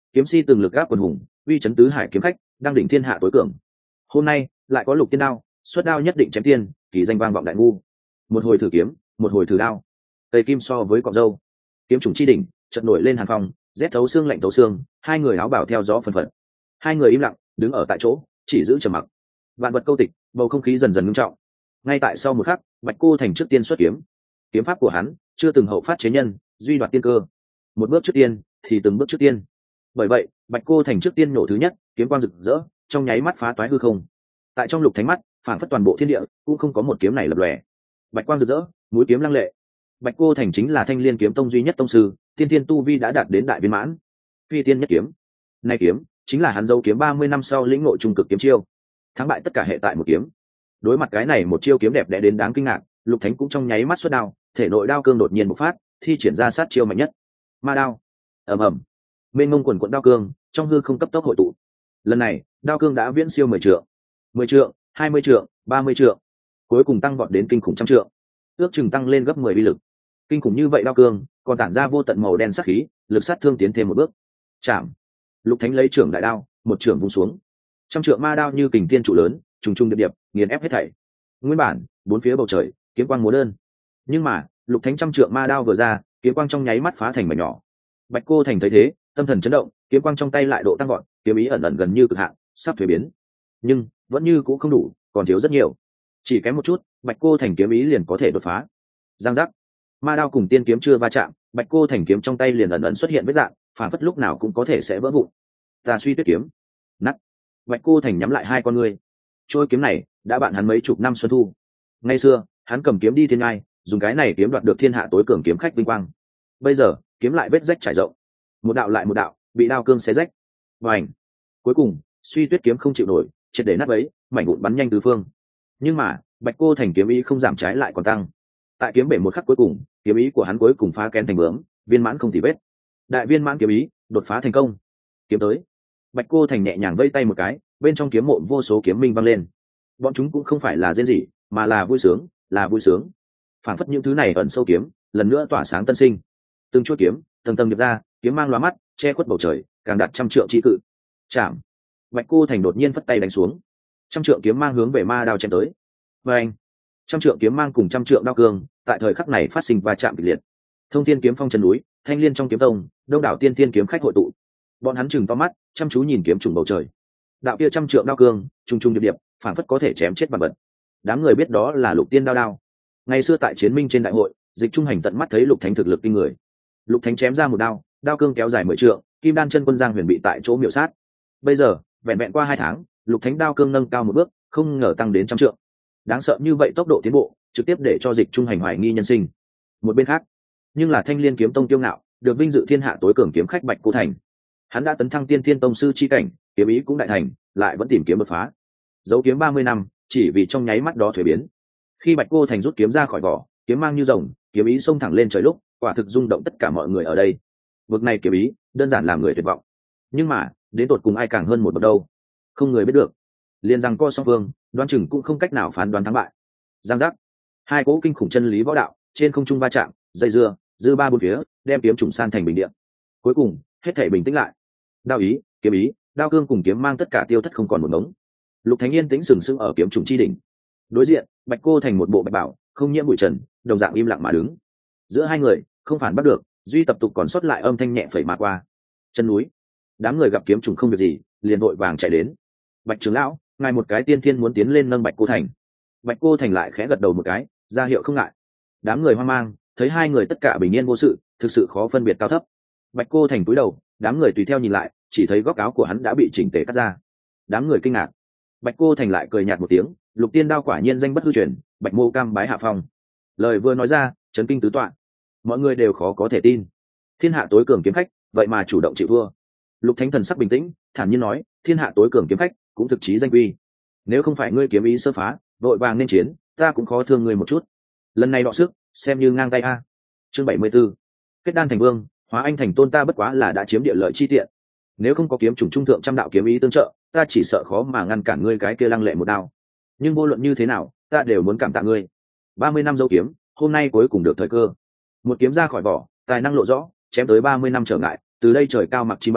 kiếm si từng lực gáp quần hùng, uy chấn tứ hải kiếm khách, đang đỉnh thiên hạ tối cường. Hôm nay lại có lục tiên đao, xuất đao nhất định chém tiên, kỳ danh vang vọng đại ngu. Một hồi thử kiếm, một hồi thử đao, tây kim so với cọng dâu, kiếm trùng chi đỉnh chợt nổi lên hàn phong, rét thấu xương lạnh thấu xương, hai người áo bảo theo gió phần phật. Hai người im lặng đứng ở tại chỗ, chỉ giữ trầm mặc. Vạn vật câu tịch, bầu không khí dần dần ngưng trọng. Ngay tại sau một khắc, Bạch Cô Thành trước tiên xuất kiếm. Kiếm pháp của hắn chưa từng hậu phát chế nhân, duy đoạt tiên cơ. Một bước trước tiên thì từng bước trước tiên. Bởi vậy, Bạch Cô Thành trước tiên nổ thứ nhất, kiếm quang rực rỡ, trong nháy mắt phá toái hư không. Tại trong lục thánh mắt, phản phất toàn bộ thiên địa cũng không có một kiếm này lập lòe. Bạch quang rực rỡ, mũi kiếm lăng lệ. Bạch Cô Thành chính là Thanh Liên kiếm tông duy nhất tông sư, tiên tiên tu vi đã đạt đến đại viên mãn. Phi tiên nhất kiếm. Này kiếm chính là hắn dấu kiếm ba mươi năm sau lĩnh ngộ trung cực kiếm chiêu. Thắng bại tất cả hệ tại một kiếm. Đối mặt cái này một chiêu kiếm đẹp đẽ đến đáng kinh ngạc, Lục Thánh cũng trong nháy mắt xuất đao, thể nội đao cương đột nhiên bộc phát, thi triển ra sát chiêu mạnh nhất. Ma đao. Ầm ầm. Mênh mông quần quần đao cương, trong hư không cấp tốc hội tụ. Lần này, đao cương đã viễn siêu mười trượng. mười trượng, hai mươi trượng, ba mươi trượng. Cuối cùng tăng vọt đến kinh khủng trăm trượng. Ước chừng tăng lên gấp mười uy lực. Kinh khủng như vậy đao cương, còn tản ra vô tận màu đen sát khí, lực sát thương tiến thêm một bước. Chạm. Lục Thánh lấy trưởng đại đao, một trưởng vung xuống. Trăm trượng ma đao như kình thiên trụ lớn, trùng trùng điệp điệp, nghiền ép hết thảy. Nguyên bản, bốn phía bầu trời, kiếm quang múa đơn. Nhưng mà, Lục Thánh trăm trượng ma đao vừa ra, kiếm quang trong nháy mắt phá thành mảnh nhỏ. Bạch Cô Thành thấy thế, tâm thần chấn động, kiếm quang trong tay lại độ tăng vọt, kiếm ý ẩn ẩn gần như cực hạn, sắp thuế biến. Nhưng, vẫn như cũng không đủ, còn thiếu rất nhiều. Chỉ kém một chút, Bạch Cô Thành kiếm ý liền có thể đột phá. Giang giác. Ma đao cùng tiên kiếm chưa va chạm, Bạch Cô Thành kiếm trong tay liền ẩn ẩn xuất hiện vết dạng, phản phất lúc nào cũng có thể sẽ vỡ vụn. Ta suy tuyết kiếm. Nắt. Bạch Cô Thành nhắm lại hai con ngươi. Trôi kiếm này đã bạn hắn mấy chục năm xuân thu. Ngày xưa, hắn cầm kiếm đi thiên ngai, dùng cái này kiếm đoạt được thiên hạ tối cường kiếm khách vinh quang. Bây giờ, kiếm lại vết rách trải rộng, một đạo lại một đạo, bị đao cương xé rách. Vành. Cuối cùng, suy tuyết kiếm không chịu nổi, triệt để nát bấy, mảnh vụn bắn nhanh tứ phương. Nhưng mà, Bạch Cô Thành kiếm ý không giảm, trái lại còn tăng. Tại kiếm bể một khắc cuối cùng, kiếm ý của hắn cuối cùng phá kén thành bướm, viên mãn không tì vết. Đại viên mãn kiếm ý, đột phá thành công. Kiếm tới. Bạch Cô Thành nhẹ nhàng vây tay một cái, bên trong kiếm mộ vô số kiếm minh vang lên. Bọn chúng cũng không phải là rên rỉ, mà là vui sướng, là vui sướng. Phản phất những thứ này ẩn sâu kiếm, lần nữa tỏa sáng tân sinh. Từng chuôi kiếm, tầng tầng điệp ra, kiếm mang lóa mắt, che khuất bầu trời, càng đạt trăm trượng chi cự. Chạm. Bạch Cô Thành đột nhiên phất tay đánh xuống. Trăm trượng kiếm mang hướng về ma đao chém tới. Và anh. Trăm trượng kiếm mang cùng trăm trượng đao cương, tại thời khắc này phát sinh va chạm kịch liệt. Thông Thiên kiếm phong chân núi, Thanh Liên trong kiếm tông, đông đảo tiên tiên kiếm khách hội tụ. Bọn hắn chừng to mắt, chăm chú nhìn kiếm trùng bầu trời. Đạo kia trăm trượng đao cương, trung trung điệp điệp, phản phất có thể chém chết bản vật. Đám người biết đó là Lục Tiên đao đao. Ngày xưa tại chiến minh trên đại hội, Dịch Trung Hành tận mắt thấy Lục Thánh thực lực kinh người. Lục Thánh chém ra một đao, đao cương kéo dài mười trượng, Kim Đan chân quân Giang Huyền bị tại chỗ miểu sát. Bây giờ, vẹn vẹn qua hai tháng, Lục Thánh đao cương nâng cao một bước, không ngờ tăng đến trăm trượng. Đáng sợ như vậy tốc độ tiến bộ, trực tiếp để cho Dịch Trung Hành hoài nghi nhân sinh. Một bên khác, nhưng là Thanh Liên kiếm tông tiêu ngạo, được vinh dự thiên hạ tối cường kiếm khách Bạch Cô Thành. Hắn đã tấn thăng tiên thiên tông sư chi cảnh, kiếm ý cũng đại thành, lại vẫn tìm kiếm đột phá. Dấu kiếm ba mươi năm, chỉ vì trong nháy mắt đó thuế biến. Khi Bạch Cô Thành rút kiếm ra khỏi vỏ, kiếm mang như rồng, kiếm ý xông thẳng lên trời lúc, quả thực rung động tất cả mọi người ở đây. Vực này kiếm ý, đơn giản làm người tuyệt vọng. Nhưng mà, đến tột cùng ai càng hơn một bậc đâu? Không người biết được. Liên rằng co song phương, đoán chừng cũng không cách nào phán đoán thắng bại. Giang giác. Hai cỗ kinh khủng chân lý võ đạo, trên không trung va chạm, dây dưa, dư ba bốn phía, đem kiếm trùng san thành bình địa. Cuối cùng, hết thảy bình tĩnh lại. Đao ý, kiếm ý, đao cương cùng kiếm mang tất cả tiêu thất không còn một ngống. Lục Thánh Yên tĩnh sừng sững ở kiếm trùng chi đỉnh. Đối diện, Bạch Cô Thành một bộ bạch bảo, không nhiễm bụi trần, đồng dạng im lặng mà đứng. Giữa hai người, không phản bắt được, duy tập tục còn sót lại âm thanh nhẹ phẩy mà qua. Chân núi. Đám người gặp kiếm trùng không việc gì, liền vội vàng chạy đến. Bạch trưởng lão, ngài một cái tiên thiên muốn tiến lên nâng Bạch Cô Thành. Bạch Cô Thành lại khẽ gật đầu một cái, ra hiệu không ngại. Đám người hoang mang, thấy hai người tất cả bình yên vô sự, thực sự khó phân biệt cao thấp. Bạch Cô Thành cúi đầu, đám người tùy theo nhìn lại, chỉ thấy góc áo của hắn đã bị chỉnh tề cắt ra. Đám người kinh ngạc. Bạch Cô Thành lại cười nhạt một tiếng, Lục Tiên đao quả nhiên danh bất hư truyền, Bạch Mô cam bái hạ phong. Lời vừa nói ra, chấn kinh tứ tọa. Mọi người đều khó có thể tin. Thiên hạ tối cường kiếm khách, vậy mà chủ động chịu thua. Lục Thánh thần sắc bình tĩnh, thản nhiên nói, thiên hạ tối cường kiếm khách, cũng thực chí danh quy. Nếu không phải ngươi kiếm ý sơ phá, vội vàng nên chiến, ta cũng khó thương ngươi một chút. Lần này đọ sức, xem như ngang tay a. Chương bảy mươi 74. Kết đan thành vương, hóa anh thành tôn, ta bất quá là đã chiếm địa lợi chi tiện. Nếu không có kiếm chủng trung thượng trăm đạo kiếm ý tương trợ, ta chỉ sợ khó mà ngăn cản ngươi cái kia lăng lệ một đao. Nhưng vô luận như thế nào, ta đều muốn cảm tạ ngươi. ba mươi năm dấu kiếm, hôm nay cuối cùng được thời cơ. Một kiếm ra khỏi vỏ, tài năng lộ rõ, chém tới ba mươi năm trở ngại, từ đây trời cao mặc chi bay,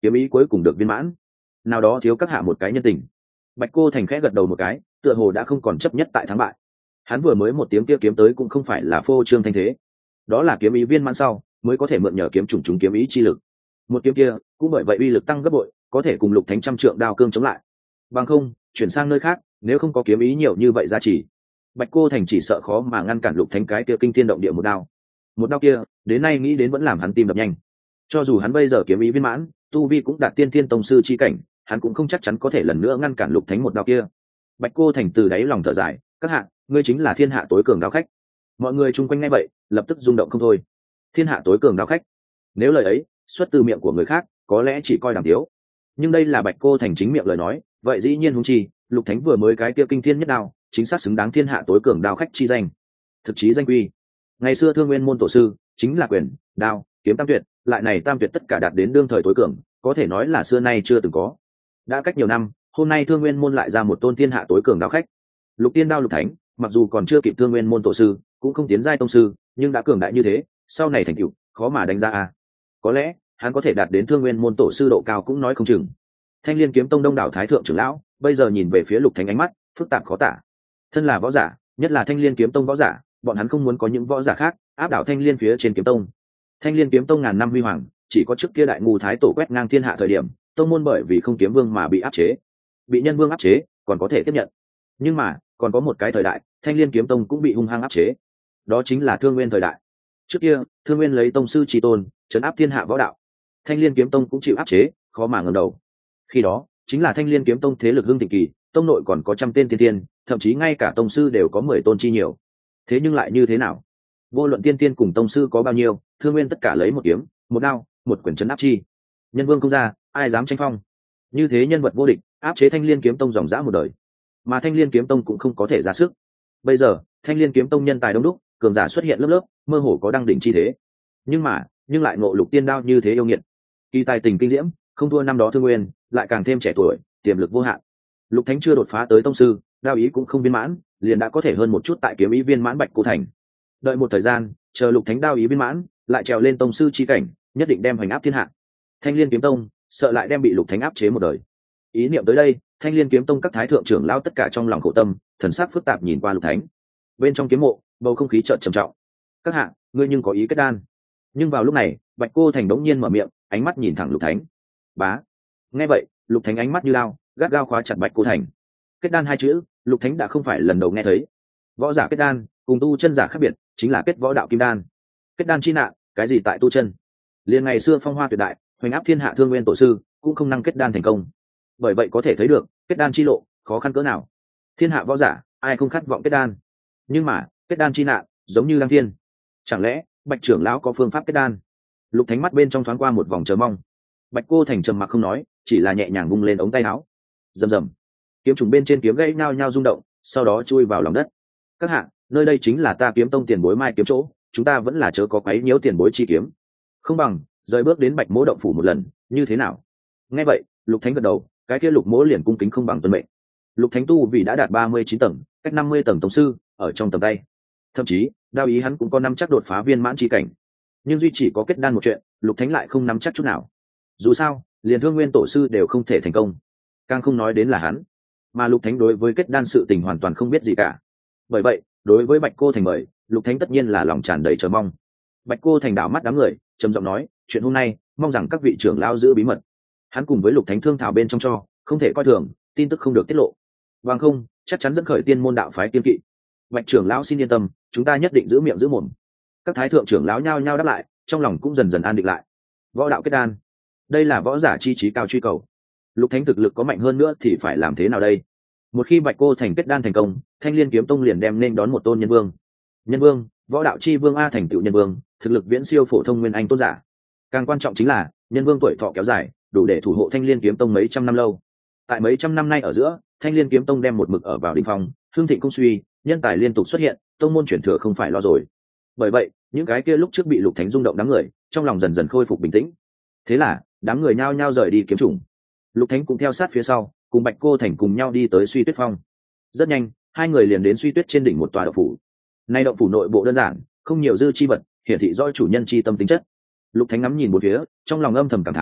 kiếm ý cuối cùng được viên mãn, nào đó thiếu các hạ một cái nhân tình. Bạch Cô Thành khẽ gật đầu một cái, tựa hồ đã không còn chấp nhất tại thắng bại. Hắn vừa mới một tiếng kia kiếm tới cũng không phải là phô trương thanh thế, đó là kiếm ý viên mãn sau mới có thể mượn nhờ kiếm trùng trùng kiếm ý chi lực. Một kiếm kia cũng bởi vậy uy lực tăng gấp bội, có thể cùng Lục Thánh trăm trượng đao cương chống lại. Bằng không, chuyển sang nơi khác, nếu không có kiếm ý nhiều như vậy giá trị, Bạch Cô Thành chỉ sợ khó mà ngăn cản Lục Thánh cái kia kinh thiên động địa một đao. Một đao kia, đến nay nghĩ đến vẫn làm hắn tim đập nhanh. Cho dù hắn bây giờ kiếm ý viên mãn, tu vi cũng đạt tiên thiên tông sư chi cảnh, hắn cũng không chắc chắn có thể lần nữa ngăn cản Lục Thánh một đao kia. Bạch Cô Thành từ đáy lòng thở dài, các hạ, ngươi chính là thiên hạ tối cường đao khách. Mọi người chung quanh nghe vậy, lập tức rung động không thôi. Thiên hạ tối cường đao khách, nếu lời ấy xuất từ miệng của người khác, có lẽ chỉ coi đàm tiếu, nhưng đây là Bạch Cô Thành chính miệng lời nói, vậy dĩ nhiên huống chi, Lục Thánh vừa mới cái kia kinh thiên nhất đao, chính xác xứng đáng thiên hạ tối cường đao khách chi danh. Thực chí danh quy. Ngày xưa Thương Nguyên môn tổ sư chính là quyền, đao, kiếm tam tuyệt, lại này tam tuyệt tất cả đạt đến đương thời tối cường, có thể nói là xưa nay chưa từng có. Đã cách nhiều năm, hôm nay Thương Nguyên môn lại ra một tôn thiên hạ tối cường đao khách. Lục Tiên Đao Lục Thánh, mặc dù còn chưa kịp Thương Nguyên môn tổ sư, cũng không tiến giai tông sư, nhưng đã cường đại như thế, sau này thành tựu khó mà đánh giá a. Có lẽ hắn có thể đạt đến Thương Nguyên môn tổ sư độ cao cũng nói không chừng. Thanh Liên kiếm tông đông đảo thái thượng trưởng lão bây giờ nhìn về phía Lục Thánh ánh mắt phức tạp khó tả. Thân là võ giả, nhất là Thanh Liên kiếm tông võ giả, bọn hắn không muốn có những võ giả khác áp đảo Thanh Liên phía trên kiếm tông. Thanh Liên kiếm tông ngàn năm huy hoàng, chỉ có trước kia đại ngu thái tổ quét ngang thiên hạ thời điểm, tông môn bởi vì không kiếm vương mà bị áp chế, bị nhân vương áp chế còn có thể tiếp nhận. Nhưng mà còn có một cái thời đại, Thanh Liên kiếm tông cũng bị hung hăng áp chế, đó chính là Thương Nguyên thời đại. Trước kia Thương Nguyên lấy tông sư chi tôn trấn áp thiên hạ võ đạo, Thanh Liên kiếm tông cũng chịu áp chế, khó mà ngẩng đầu. Khi đó chính là Thanh Liên kiếm tông thế lực hưng thịnh kỳ, tông nội còn có trăm tên tiên tiên, thậm chí ngay cả tông sư đều có mười tôn chi nhiều. Thế nhưng lại như thế nào? Vô luận tiên tiên cùng tông sư có bao nhiêu, Thương Nguyên tất cả lấy một kiếm, một đao, một quyền trấn áp chi. Nhân vương không ra, ai dám tranh phong? Như thế nhân vật vô địch, áp chế Thanh Liên kiếm tông dòng dã một đời, mà Thanh Liên kiếm tông cũng không có thể ra sức. Bây giờ Thanh Liên kiếm tông nhân tài đông đúc, cường giả xuất hiện lớp lớp, mơ hồ có đăng đỉnh chi thế. Nhưng mà nhưng lại ngộ Lục Tiên Đao như thế yêu nghiệt, kỳ tài tình kinh diễm, không thua năm đó Thương Nguyên, lại càng thêm trẻ tuổi, tiềm lực vô hạn. Lục Thánh chưa đột phá tới tông sư, đao ý cũng không viên mãn, liền đã có thể hơn một chút tại kiếm ý viên mãn Bạch Cô Thành. Đợi một thời gian, chờ Lục Thánh đao ý viên mãn, lại trèo lên tông sư chi cảnh, nhất định đem hoành áp thiên hạ. Thanh Liên kiếm tông sợ lại đem bị Lục Thánh áp chế một đời. Ý niệm tới đây, Thanh Liên kiếm tông các thái thượng trưởng lao tất cả trong lòng khổ tâm, thần sắc phức tạp nhìn qua Lục Thánh. Bên trong kiếm mộ, bầu không khí chợt trầm trọng. Các hạ, ngươi nhưng có ý kết đan? Nhưng vào lúc này, Bạch Cô Thành đống nhiên mở miệng, ánh mắt nhìn thẳng Lục Thánh. Bá. Nghe vậy, Lục Thánh ánh mắt như lao, gắt gao khóa chặt Bạch Cô Thành. Kết đan hai chữ, Lục Thánh đã không phải lần đầu nghe thấy. Võ giả kết đan cùng tu chân giả khác biệt, chính là kết võ đạo kim đan. Kết đan chi nạn, cái gì tại tu chân? Liền ngày xưa phong hoa tuyệt đại, hoành áp thiên hạ Thương Nguyên tổ sư, cũng không năng kết đan thành công. Bởi vậy có thể thấy được, kết đan chi lộ khó khăn cỡ nào. Thiên hạ võ giả, ai không khát vọng kết đan? Nhưng mà, kết đan chi nạn, giống như đăng thiên. Chẳng lẽ Bạch trưởng lão có phương pháp kết đan? Lục Thánh mắt bên trong thoáng qua một vòng chờ mong. Bạch Cô Thành trầm mặc không nói, chỉ là nhẹ nhàng vung lên ống tay áo. Rầm rầm, kiếm trùng bên trên kiếm gãy nhao nhao rung động, sau đó chui vào lòng đất. Các hạ, nơi đây chính là ta Kiếm tông tiền bối mai kiếm chỗ, chúng ta vẫn là chớ có quấy nhiễu tiền bối chi kiếm. Không bằng rời bước đến Bạch Mỗ động phủ một lần, như thế nào? Nghe vậy, Lục Thánh gật đầu, cái kia Lục Mỗ liền cung kính không bằng tuân mệnh. Lục Thánh tu vì đã đạt ba mươi chín tầng, cách năm mươi tầng tông sư, ở trong tầm tay. Thậm chí, đao ý hắn cũng có năm chắc đột phá viên mãn chi cảnh. Nhưng duy chỉ có kết đan một chuyện, Lục Thánh lại không nắm chắc chút nào. Dù sao, liền Thương Nguyên tổ sư đều không thể thành công, càng không nói đến là hắn. Mà Lục Thánh đối với kết đan sự tình hoàn toàn không biết gì cả. Bởi vậy, đối với Bạch Cô Thành mời, Lục Thánh tất nhiên là lòng tràn đầy chờ mong. Bạch Cô Thành đảo mắt đám người, trầm giọng nói, chuyện hôm nay, mong rằng các vị trưởng lão giữ bí mật. Hắn cùng với Lục Thánh thương thảo bên trong cho, không thể coi thường, tin tức không được tiết lộ. Bằng không, chắc chắn dẫn khởi tiên môn đạo phái kiên kỵ. Bạch trưởng lão xin yên tâm, chúng ta nhất định giữ miệng giữ mồm. Các thái thượng trưởng lão nhao nhao đáp lại, trong lòng cũng dần dần an định lại. Võ đạo kết đan, đây là võ giả chi trí cao truy cầu. Lục Thánh thực lực có mạnh hơn nữa thì phải làm thế nào đây? Một khi Bạch Cô Thành kết đan thành công, Thanh Liên kiếm tông liền đem nên đón một tôn nhân vương. Nhân vương, võ đạo chi vương a, thành tựu nhân vương, thực lực viễn siêu phổ thông nguyên anh tôn giả. Càng quan trọng chính là, nhân vương tuổi thọ kéo dài, đủ để thủ hộ Thanh Liên kiếm tông mấy trăm năm lâu. Tại mấy trăm năm nay ở giữa, Thanh Liên kiếm tông đem một mực ở vào đỉnh phong, hương thịnh công suy, nhân tài liên tục xuất hiện, tông môn chuyển thừa không phải lo rồi. Bởi vậy, những cái kia lúc trước bị Lục Thánh rung động đám người, trong lòng dần dần khôi phục bình tĩnh. Thế là, đám người nhao nhao rời đi kiếm chủng. Lục Thánh cũng theo sát phía sau, cùng Bạch Cô Thành cùng nhau đi tới Suy Tuyết Phong. Rất nhanh, hai người liền đến Suy Tuyết trên đỉnh một tòa động phủ. Nay động phủ nội bộ đơn giản, không nhiều dư chi vật, hiển thị rõ chủ nhân chi tâm tính chất. Lục Thánh ngắm nhìn một phía, trong lòng âm thầm cảm thán,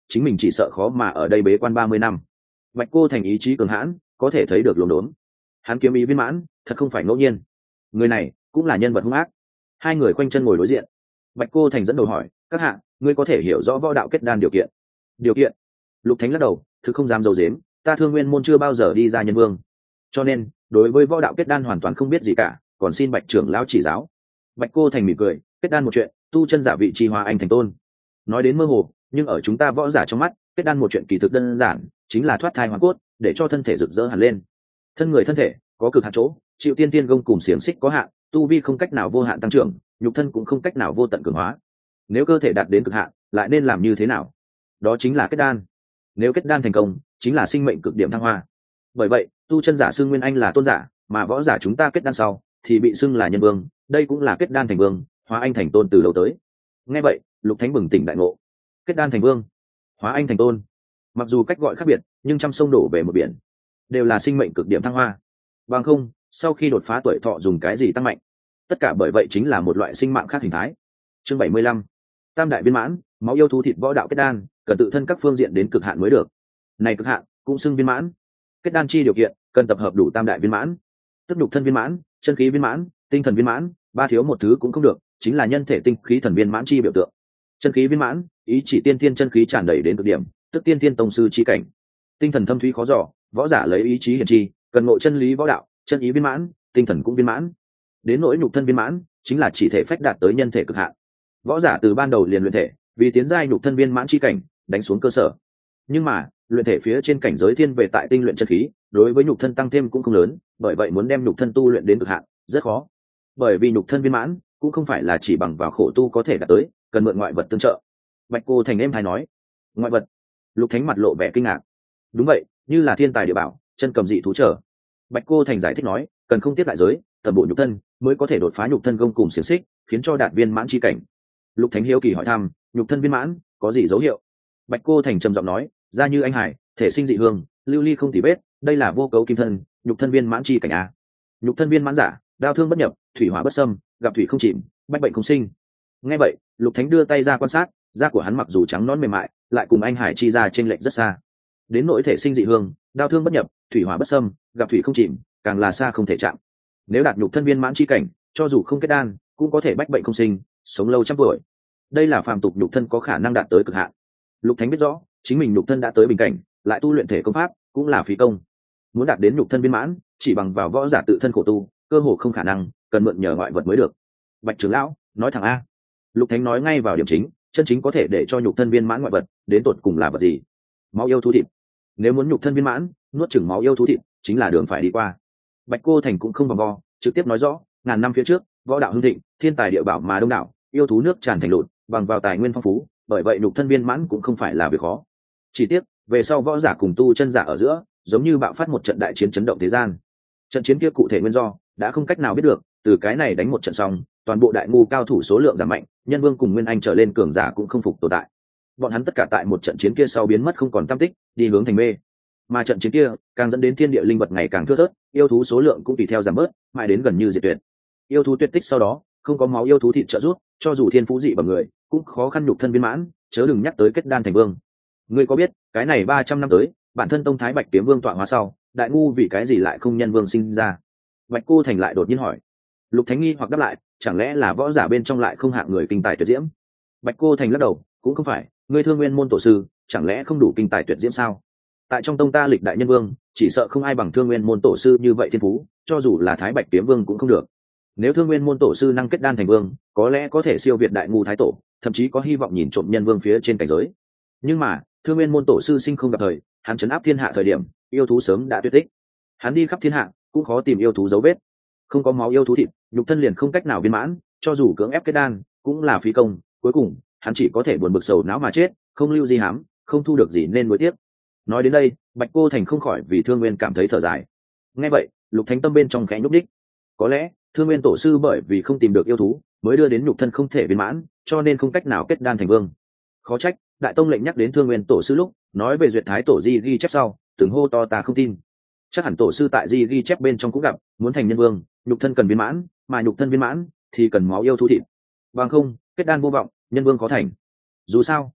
chính mình chỉ sợ khó mà ở đây bế quan ba mươi năm. Bạch Cô Thành ý chí cường hãn, có thể thấy được luống đốn. Hắn kiếm ý viên mãn, thật không phải ngẫu nhiên. Người này cũng là nhân vật hung ác. Hai người quanh chân ngồi đối diện. Bạch Cô Thành dẫn đầu hỏi, các hạ, ngươi có thể hiểu rõ võ đạo kết đan điều kiện? Điều kiện? Lục Thánh lắc đầu, thứ không dám dầu dếm, ta Thương Nguyên môn chưa bao giờ đi ra nhân vương, cho nên đối với võ đạo kết đan hoàn toàn không biết gì cả, còn xin Bạch trưởng lão chỉ giáo. Bạch Cô Thành mỉm cười, kết đan một chuyện, tu chân giả vị trì hóa anh thành tôn. Nói đến mơ hồ, nhưng ở chúng ta võ giả trong mắt, kết đan một chuyện kỳ thực đơn giản, chính là thoát thai hóa cốt, để cho thân thể rực rỡ hẳn lên. Thân người thân thể có cực hạn chỗ, chịu tiên tiên gông cùng xiềng xích có hạn, tu vi không cách nào vô hạn tăng trưởng, nhục thân cũng không cách nào vô tận cường hóa. Nếu cơ thể đạt đến cực hạn, lại nên làm như thế nào? Đó chính là kết đan. Nếu kết đan thành công, chính là sinh mệnh cực điểm thăng hoa. Bởi vậy, tu chân giả xưng nguyên anh là tôn giả, mà võ giả chúng ta kết đan sau thì bị xưng là nhân vương, đây cũng là kết đan thành vương, hóa anh thành tôn từ đầu tới. Nghe vậy, Lục Thánh bừng tỉnh đại ngộ. Kết đan thành vương, hóa anh thành tôn, mặc dù cách gọi khác biệt, nhưng trăm sông đổ về một biển, đều là sinh mệnh cực điểm thăng hoa. Bằng không, sau khi đột phá tuổi thọ dùng cái gì tăng mạnh? Tất cả bởi vậy chính là một loại sinh mạng khác hình thái. Chương bảy mươi lăm, Tam đại viên mãn, máu yêu thú thịt võ đạo kết đan, cần tự thân các phương diện đến cực hạn mới được. Này cực hạn cũng xưng viên mãn. Kết đan chi điều kiện, cần tập hợp đủ tam đại viên mãn, tức nhục thân viên mãn, chân khí viên mãn, tinh thần viên mãn, ba thiếu một thứ cũng không được, chính là nhân thể tinh khí thần viên mãn chi biểu tượng. Chân khí viên mãn, ý chỉ tiên thiên chân khí tràn đầy đến cực điểm, tức tiên thiên tông sư chi cảnh. Tinh thần thâm thúy khó dò, võ giả lấy ý chí hiển chi, cần ngộ chân lý võ đạo, chân ý viên mãn, tinh thần cũng viên mãn. Đến nỗi nhục thân viên mãn, chính là chỉ thể phách đạt tới nhân thể cực hạn. Võ giả từ ban đầu liền luyện thể, vì tiến giai nhục thân viên mãn chi cảnh, đánh xuống cơ sở. Nhưng mà, luyện thể phía trên cảnh giới thiên về tại tinh luyện chân khí, đối với nhục thân tăng thêm cũng không lớn, bởi vậy muốn đem nhục thân tu luyện đến cực hạn, rất khó. Bởi vì nhục thân viên mãn cũng không phải là chỉ bằng vào khổ tu có thể đạt tới, cần mượn ngoại vật tương trợ. Bạch Cô Thành em hay nói, ngoại vật? Lục Thánh mặt lộ vẻ kinh ngạc. Đúng vậy, như là thiên tài địa bảo, chân cầm dị thú trở. Bạch Cô Thành giải thích nói, cần không tiếp đại giới, tầm bộ nhục thân mới có thể đột phá nhục thân gông cùng xiềng xích, khiến cho đạt viên mãn chi cảnh. Lục Thánh hiếu kỳ hỏi thăm, nhục thân viên mãn có gì dấu hiệu? Bạch Cô Thành trầm giọng nói, da như anh hải, thể sinh dị hương, lưu ly không tì vết, đây là vô cấu kim thân, nhục thân viên mãn chi cảnh a. Nhục thân viên mãn giả, đao thương bất nhập, thủy hỏa bất xâm, gặp thủy không chìm, bách bệnh không sinh. Nghe vậy, Lục Thánh đưa tay ra quan sát, da của hắn mặc dù trắng nõn mềm mại, lại cùng anh hải chi ra trên lệch rất xa. Đến nỗi thể sinh dị hương, đao thương bất nhập, thủy hỏa bất xâm, gặp thủy không chìm, càng là xa không thể chạm. Nếu đạt nhục thân viên mãn chi cảnh, cho dù không kết đan, cũng có thể bách bệnh không sinh, sống lâu trăm tuổi. Đây là phàm tục nhục thân có khả năng đạt tới cực hạn. Lục Thánh biết rõ, chính mình nhục thân đã tới bình cảnh, lại tu luyện thể công pháp cũng là phí công. Muốn đạt đến nhục thân viên mãn, chỉ bằng vào võ giả tự thân khổ tu, cơ hồ không khả năng, cần mượn nhờ ngoại vật mới được. Bạch trưởng lão, nói thẳng a. Lục Thánh nói ngay vào điểm chính, chân chính có thể để cho nhục thân viên mãn ngoại vật, đến tột cùng là vật gì? Máu yêu thú thịt. Nếu muốn nhục thân viên mãn, nuốt chửng máu yêu thú thịt, chính là đường phải đi qua. Bạch Cô Thành cũng không vòng vo, trực tiếp nói rõ, ngàn năm phía trước, võ đạo hưng thịnh, thiên tài địa bảo mà đông đảo, yêu thú nước tràn thành lụt, bằng vào tài nguyên phong phú, bởi vậy nhục thân viên mãn cũng không phải là việc khó. Chỉ tiếc, về sau võ giả cùng tu chân giả ở giữa, giống như bạo phát một trận đại chiến chấn động thế gian. Trận chiến kia cụ thể nguyên do, đã không cách nào biết được, từ cái này đánh một trận xong, toàn bộ đại ngu cao thủ số lượng giảm mạnh, nhân vương cùng nguyên anh trở lên cường giả cũng không phục tồn tại. Bọn hắn tất cả tại một trận chiến kia sau biến mất không còn tăm tích, đi hướng thành mê. Mà trận chiến kia càng dẫn đến thiên địa linh vật ngày càng thưa thớt, yêu thú số lượng cũng tùy theo giảm bớt, mãi đến gần như diệt tuyệt. Yêu thú tuyệt tích sau đó, không có máu yêu thú thịt trợ giúp, cho dù thiên phú dị bằng người, cũng khó khăn nhục thân viên mãn, chớ đừng nhắc tới kết đan thành vương. Ngươi có biết, cái này ba trăm năm tới, bản thân tông thái Bạch Kiếm Vương tọa hóa sau, đại ngu vì cái gì lại không nhân vương sinh ra? Bạch Cô Thành lại đột nhiên hỏi. Lục Thánh nghi hoặc đáp lại, chẳng lẽ là võ giả bên trong lại không hạng người kinh tài tuyệt diễm? Bạch Cô Thành lắc đầu, cũng không phải, ngươi Thương Nguyên môn tổ sư, chẳng lẽ không đủ kinh tài tuyệt diễm sao? Tại trong tông ta lịch đại nhân vương, chỉ sợ không ai bằng Thương Nguyên môn tổ sư như vậy thiên phú, cho dù là Thái Bạch Kiếm Vương cũng không được. Nếu Thương Nguyên môn tổ sư năng kết đan thành vương, có lẽ có thể siêu việt đại ngu thái tổ, thậm chí có hy vọng nhìn trộm nhân vương phía trên cảnh giới. Nhưng mà, Thương Nguyên môn tổ sư sinh không gặp thời, hắn trấn áp thiên hạ thời điểm, yêu thú sớm đã tuyệt tích. Hắn đi khắp thiên hạ, cũng khó tìm yêu thú dấu vết. Không có máu yêu thú thịt, nhục thân liền không cách nào viên mãn, cho dù cưỡng ép kết đan, cũng là phí công, cuối cùng, hắn chỉ có thể buồn bực sầu não mà chết, không lưu gì hám, không thu được gì nên nuối tiếc. Nói đến đây, Bạch Cô Thành không khỏi vì Thương Nguyên cảm thấy thở dài. Nghe vậy, Lục Thánh tâm bên trong khẽ nhúc đích. Có lẽ, Thương Nguyên tổ sư bởi vì không tìm được yêu thú, mới đưa đến nhục thân không thể viên mãn, cho nên không cách nào kết đan thành vương. Khó trách, đại tông lệnh nhắc đến Thương Nguyên tổ sư lúc, nói về duyệt thái tổ di ghi chép sau, từng hô to ta không tin. Chắc hẳn tổ sư tại di ghi chép bên trong cũng gặp, muốn thành nhân vương, nhục thân cần viên mãn, mà nhục thân viên mãn thì cần máu yêu thú thịt. Bằng không, kết đan vô vọng, nhân vương khó thành. Dù sao,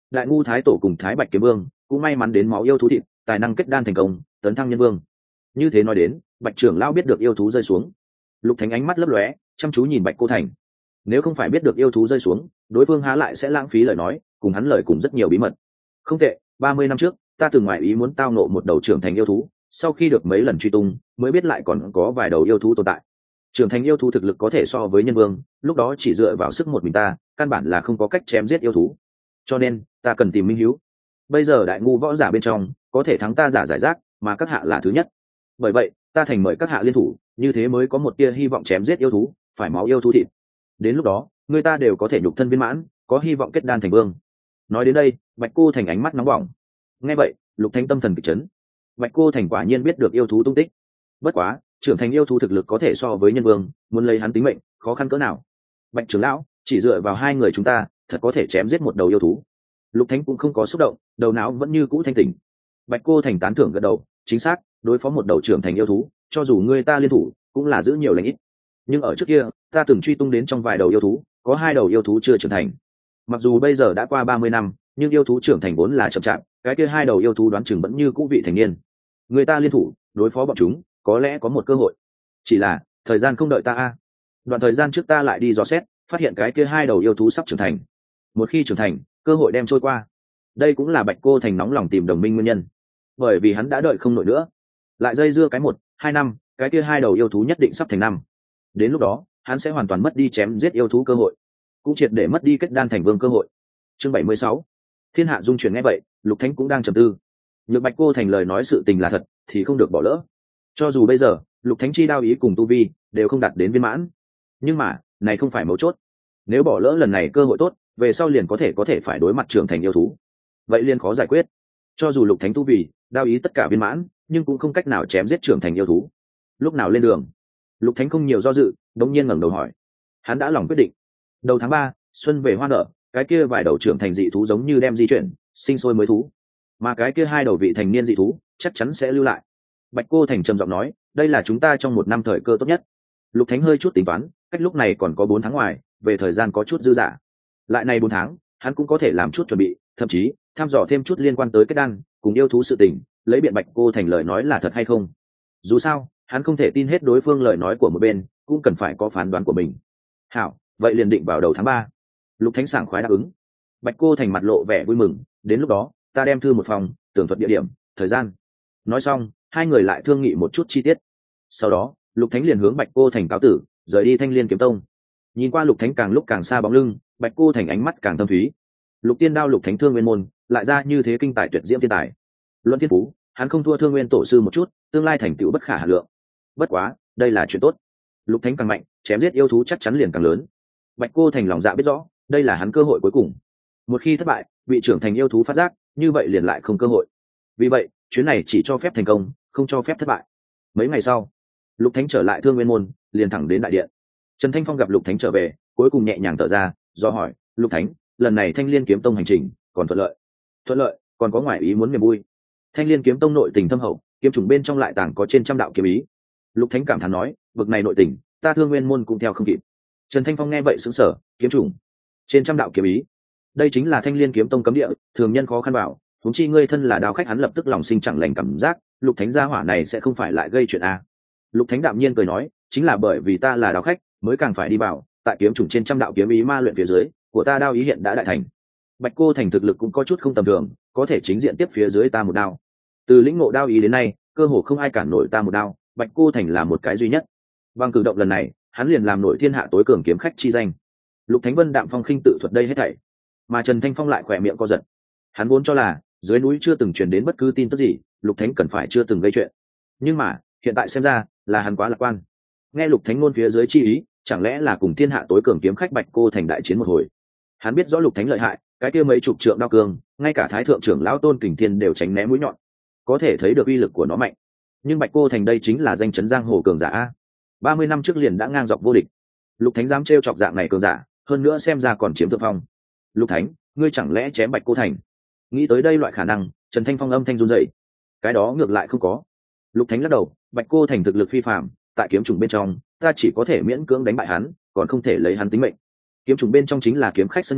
đại ngu thái tổ cùng thái bạch kiếm vương cũng may mắn đến máu yêu thú thịt, tài năng kết đan thành công, tấn thăng nhân vương. Như thế nói đến, bạch trưởng lão biết được yêu thú rơi xuống. Lục Thánh ánh mắt lấp lóe, chăm chú nhìn bạch cô thành. Nếu không phải biết được yêu thú rơi xuống, đối phương há lại sẽ lãng phí lời nói, cùng hắn lời cùng rất nhiều bí mật. Không tệ, ba mươi năm trước ta từng ngoại ý muốn tao nộ một đầu trưởng thành yêu thú, sau khi được mấy lần truy tung mới biết lại còn có vài đầu yêu thú tồn tại. Trưởng thành yêu thú thực lực có thể so với nhân vương, lúc đó chỉ dựa vào sức một mình ta căn bản là không có cách chém giết yêu thú, cho nên ta cần tìm minh hữu. Bây giờ đại ngu võ giả bên trong có thể thắng ta giả giải rác, mà các hạ là thứ nhất, bởi vậy ta thành mời các hạ liên thủ, như thế mới có một tia hy vọng chém giết yêu thú, phải máu yêu thú thịt. Đến lúc đó người ta đều có thể nhục thân viên mãn, có hy vọng kết đan thành vương. Nói đến đây bạch cô thành ánh mắt nóng bỏng. Nghe vậy Lục Thánh tâm thần kịch chấn. Bạch cô thành quả nhiên biết được yêu thú tung tích. Bất quá trưởng thành yêu thú thực lực có thể so với nhân vương, muốn lấy hắn tính mệnh khó khăn cỡ nào. Bạch trưởng lão, chỉ dựa vào hai người chúng ta thật có thể chém giết một đầu yêu thú? Lục Thánh cũng không có xúc động, đầu não vẫn như cũ thanh tỉnh. Bạch cô thành tán thưởng gật đầu, chính xác, đối phó một đầu trưởng thành yêu thú, cho dù người ta liên thủ cũng là giữ nhiều lành ít. Nhưng ở trước kia ta từng truy tung đến trong vài đầu yêu thú, có hai đầu yêu thú chưa trưởng thành. Mặc dù bây giờ đã qua ba mươi năm, nhưng yêu thú trưởng thành vốn là chậm chạp, cái kia hai đầu yêu thú đoán chừng vẫn như cũ vị thành niên. Người ta liên thủ đối phó bọn chúng có lẽ có một cơ hội, chỉ là thời gian không đợi ta a. Đoạn thời gian trước ta lại đi dò xét, phát hiện cái kia hai đầu yêu thú sắp trưởng thành. Một khi trưởng thành, cơ hội đem trôi qua. Đây cũng là bạch cô thành nóng lòng tìm đồng minh nguyên nhân, bởi vì hắn đã đợi không nổi nữa, lại dây dưa cái một hai năm, cái kia hai đầu yêu thú nhất định sắp thành năm. Đến lúc đó hắn sẽ hoàn toàn mất đi chém giết yêu thú cơ hội, cũng triệt để mất đi kết đan thành vương cơ hội. Chương bảy mươi sáu, thiên hạ dung chuyển. Nghe vậy Lục Thánh cũng đang trầm tư. Nhược bạch cô thành lời nói sự tình là thật thì không được bỏ lỡ. Cho dù bây giờ Lục Thánh chi đao ý cùng tu vi đều không đạt đến viên mãn, nhưng mà này không phải mấu chốt. Nếu bỏ lỡ lần này cơ hội tốt, về sau liền có thể có thể phải đối mặt trưởng thành yêu thú, vậy liền khó giải quyết. Cho dù Lục Thánh tu vi đao ý tất cả viên mãn, nhưng cũng không cách nào chém giết trưởng thành yêu thú. Lúc nào lên đường? Lục Thánh không nhiều do dự, đống nhiên ngẩng đầu hỏi. Hắn đã lòng quyết định. Đầu tháng ba, xuân về hoa nở, cái kia vài đầu trưởng thành dị thú giống như đem di chuyển, sinh sôi mới thú, mà cái kia hai đầu vị thành niên dị thú chắc chắn sẽ lưu lại. Bạch cô thành trầm giọng nói, đây là chúng ta trong một năm thời cơ tốt nhất. Lục Thánh hơi chút tính toán, cách lúc này còn có bốn tháng ngoài, về thời gian có chút dư dả. Lại này bốn tháng, hắn cũng có thể làm chút chuẩn bị, thậm chí thăm dò thêm chút liên quan tới kết đan cùng yêu thú sự tình, lấy biện bạch cô thành lời nói là thật hay không. Dù sao hắn không thể tin hết đối phương lời nói của một bên, cũng cần phải có phán đoán của mình. Hảo, vậy liền định vào đầu tháng ba. Lục Thánh sảng khoái đáp ứng. Bạch cô thành mặt lộ vẻ vui mừng, đến lúc đó ta đem thư một phòng, tường thuật địa điểm thời gian. Nói xong hai người lại thương nghị một chút chi tiết. Sau đó Lục Thánh liền hướng bạch cô thành cáo tử, rời đi Thanh Liên Kiếm Tông. Nhìn qua Lục Thánh càng lúc càng xa bóng lưng, bạch cô thành ánh mắt càng thâm thúy. Lục tiên đao Lục Thánh thương nguyên môn lại ra như thế kinh tài tuyệt diễm thiên tài, luận thiên phú hắn không thua thương nguyên tổ sư một chút, tương lai thành tựu bất khả hà lượng. Bất quá đây là chuyện tốt, Lục Thánh càng mạnh, chém giết yêu thú chắc chắn liền càng lớn. Bạch cô thành lòng dạ biết rõ, đây là hắn cơ hội cuối cùng. Một khi thất bại, bị trưởng thành yêu thú phát giác, như vậy liền lại không cơ hội. Vì vậy chuyến này chỉ cho phép thành công, không cho phép thất bại. Mấy ngày sau, Lục Thánh trở lại thương nguyên môn, liền thẳng đến đại điện. Trần Thanh Phong gặp Lục Thánh trở về, cuối cùng nhẹ nhàng thở ra, do hỏi, Lục Thánh, lần này Thanh Liên Kiếm Tông hành trình còn thuận lợi? Thuận lợi, còn có ngoại ý muốn niềm vui. Thanh Liên Kiếm Tông nội tình thâm hậu, kiếm chủng bên trong lại tàng có trên trăm đạo kiếm ý. Lục Thánh cảm thán nói, bực này nội tình, ta thương nguyên môn cũng theo không kịp. Trần Thanh Phong nghe vậy sững sờ, kiếm chủng trên trăm đạo kiếm ý, đây chính là Thanh Liên Kiếm Tông cấm địa, thường nhân khó khăn vào. Huống chi ngươi thân là đao khách, hắn lập tức lòng sinh chẳng lành cảm giác, Lục Thánh gia hỏa này sẽ không phải lại gây chuyện à? Lục Thánh đạm nhiên cười nói, chính là bởi vì ta là đao khách, mới càng phải đi vào. Tại kiếm chủng trên trăm đạo kiếm ý ma luyện phía dưới, của ta đao ý hiện đã đại thành. Bạch cô thành thực lực cũng có chút không tầm thường, có thể chính diện tiếp phía dưới ta một đao. Từ lĩnh ngộ đao ý đến nay, cơ hồ không ai cản nổi ta một đao, Bạch cô thành là một cái duy nhất. Bằng cử động lần này, hắn liền làm nổi thiên hạ tối cường kiếm khách chi danh. Lục Thánh Vân đạm phong khinh tự thuật đây hết thảy, mà Trần Thanh Phong lại khỏe miệng co giật. Hắn vốn cho là dưới núi chưa từng truyền đến bất cứ tin tức gì, Lục Thánh cần phải chưa từng gây chuyện, nhưng mà hiện tại xem ra là hắn quá lạc quan. Nghe Lục Thánh ngôn phía dưới chi ý, chẳng lẽ là cùng thiên hạ tối cường kiếm khách Bạch cô thành đại chiến một hồi. Hắn biết rõ Lục Thánh lợi hại, cái kia mấy chục trượng đao cương, ngay cả thái thượng trưởng lão Tôn Kình Thiên đều tránh né mũi nhọn, có thể thấy được uy lực của nó mạnh. Nhưng Bạch cô thành đây chính là danh chấn giang hồ cường giả a, ba mươi năm trước liền đã ngang dọc vô địch. Lục Thánh dám trêu chọc dạng này cường giả, hơn nữa xem ra còn chiếm thượng phong. Lục Thánh, ngươi chẳng lẽ chém Bạch cô thành? Nghĩ tới đây loại khả năng, Trần Thanh Phong âm thanh run rẩy. Cái đó ngược lại không có. Lục Thánh lắc đầu, Bạch cô thành thực lực phi phàm, tại kiếm trùng bên trong, ta chỉ có thể miễn cưỡng đánh bại hắn, còn không thể lấy hắn tính mệnh. Kiếm trùng bên trong chính là kiếm khách sân nhà,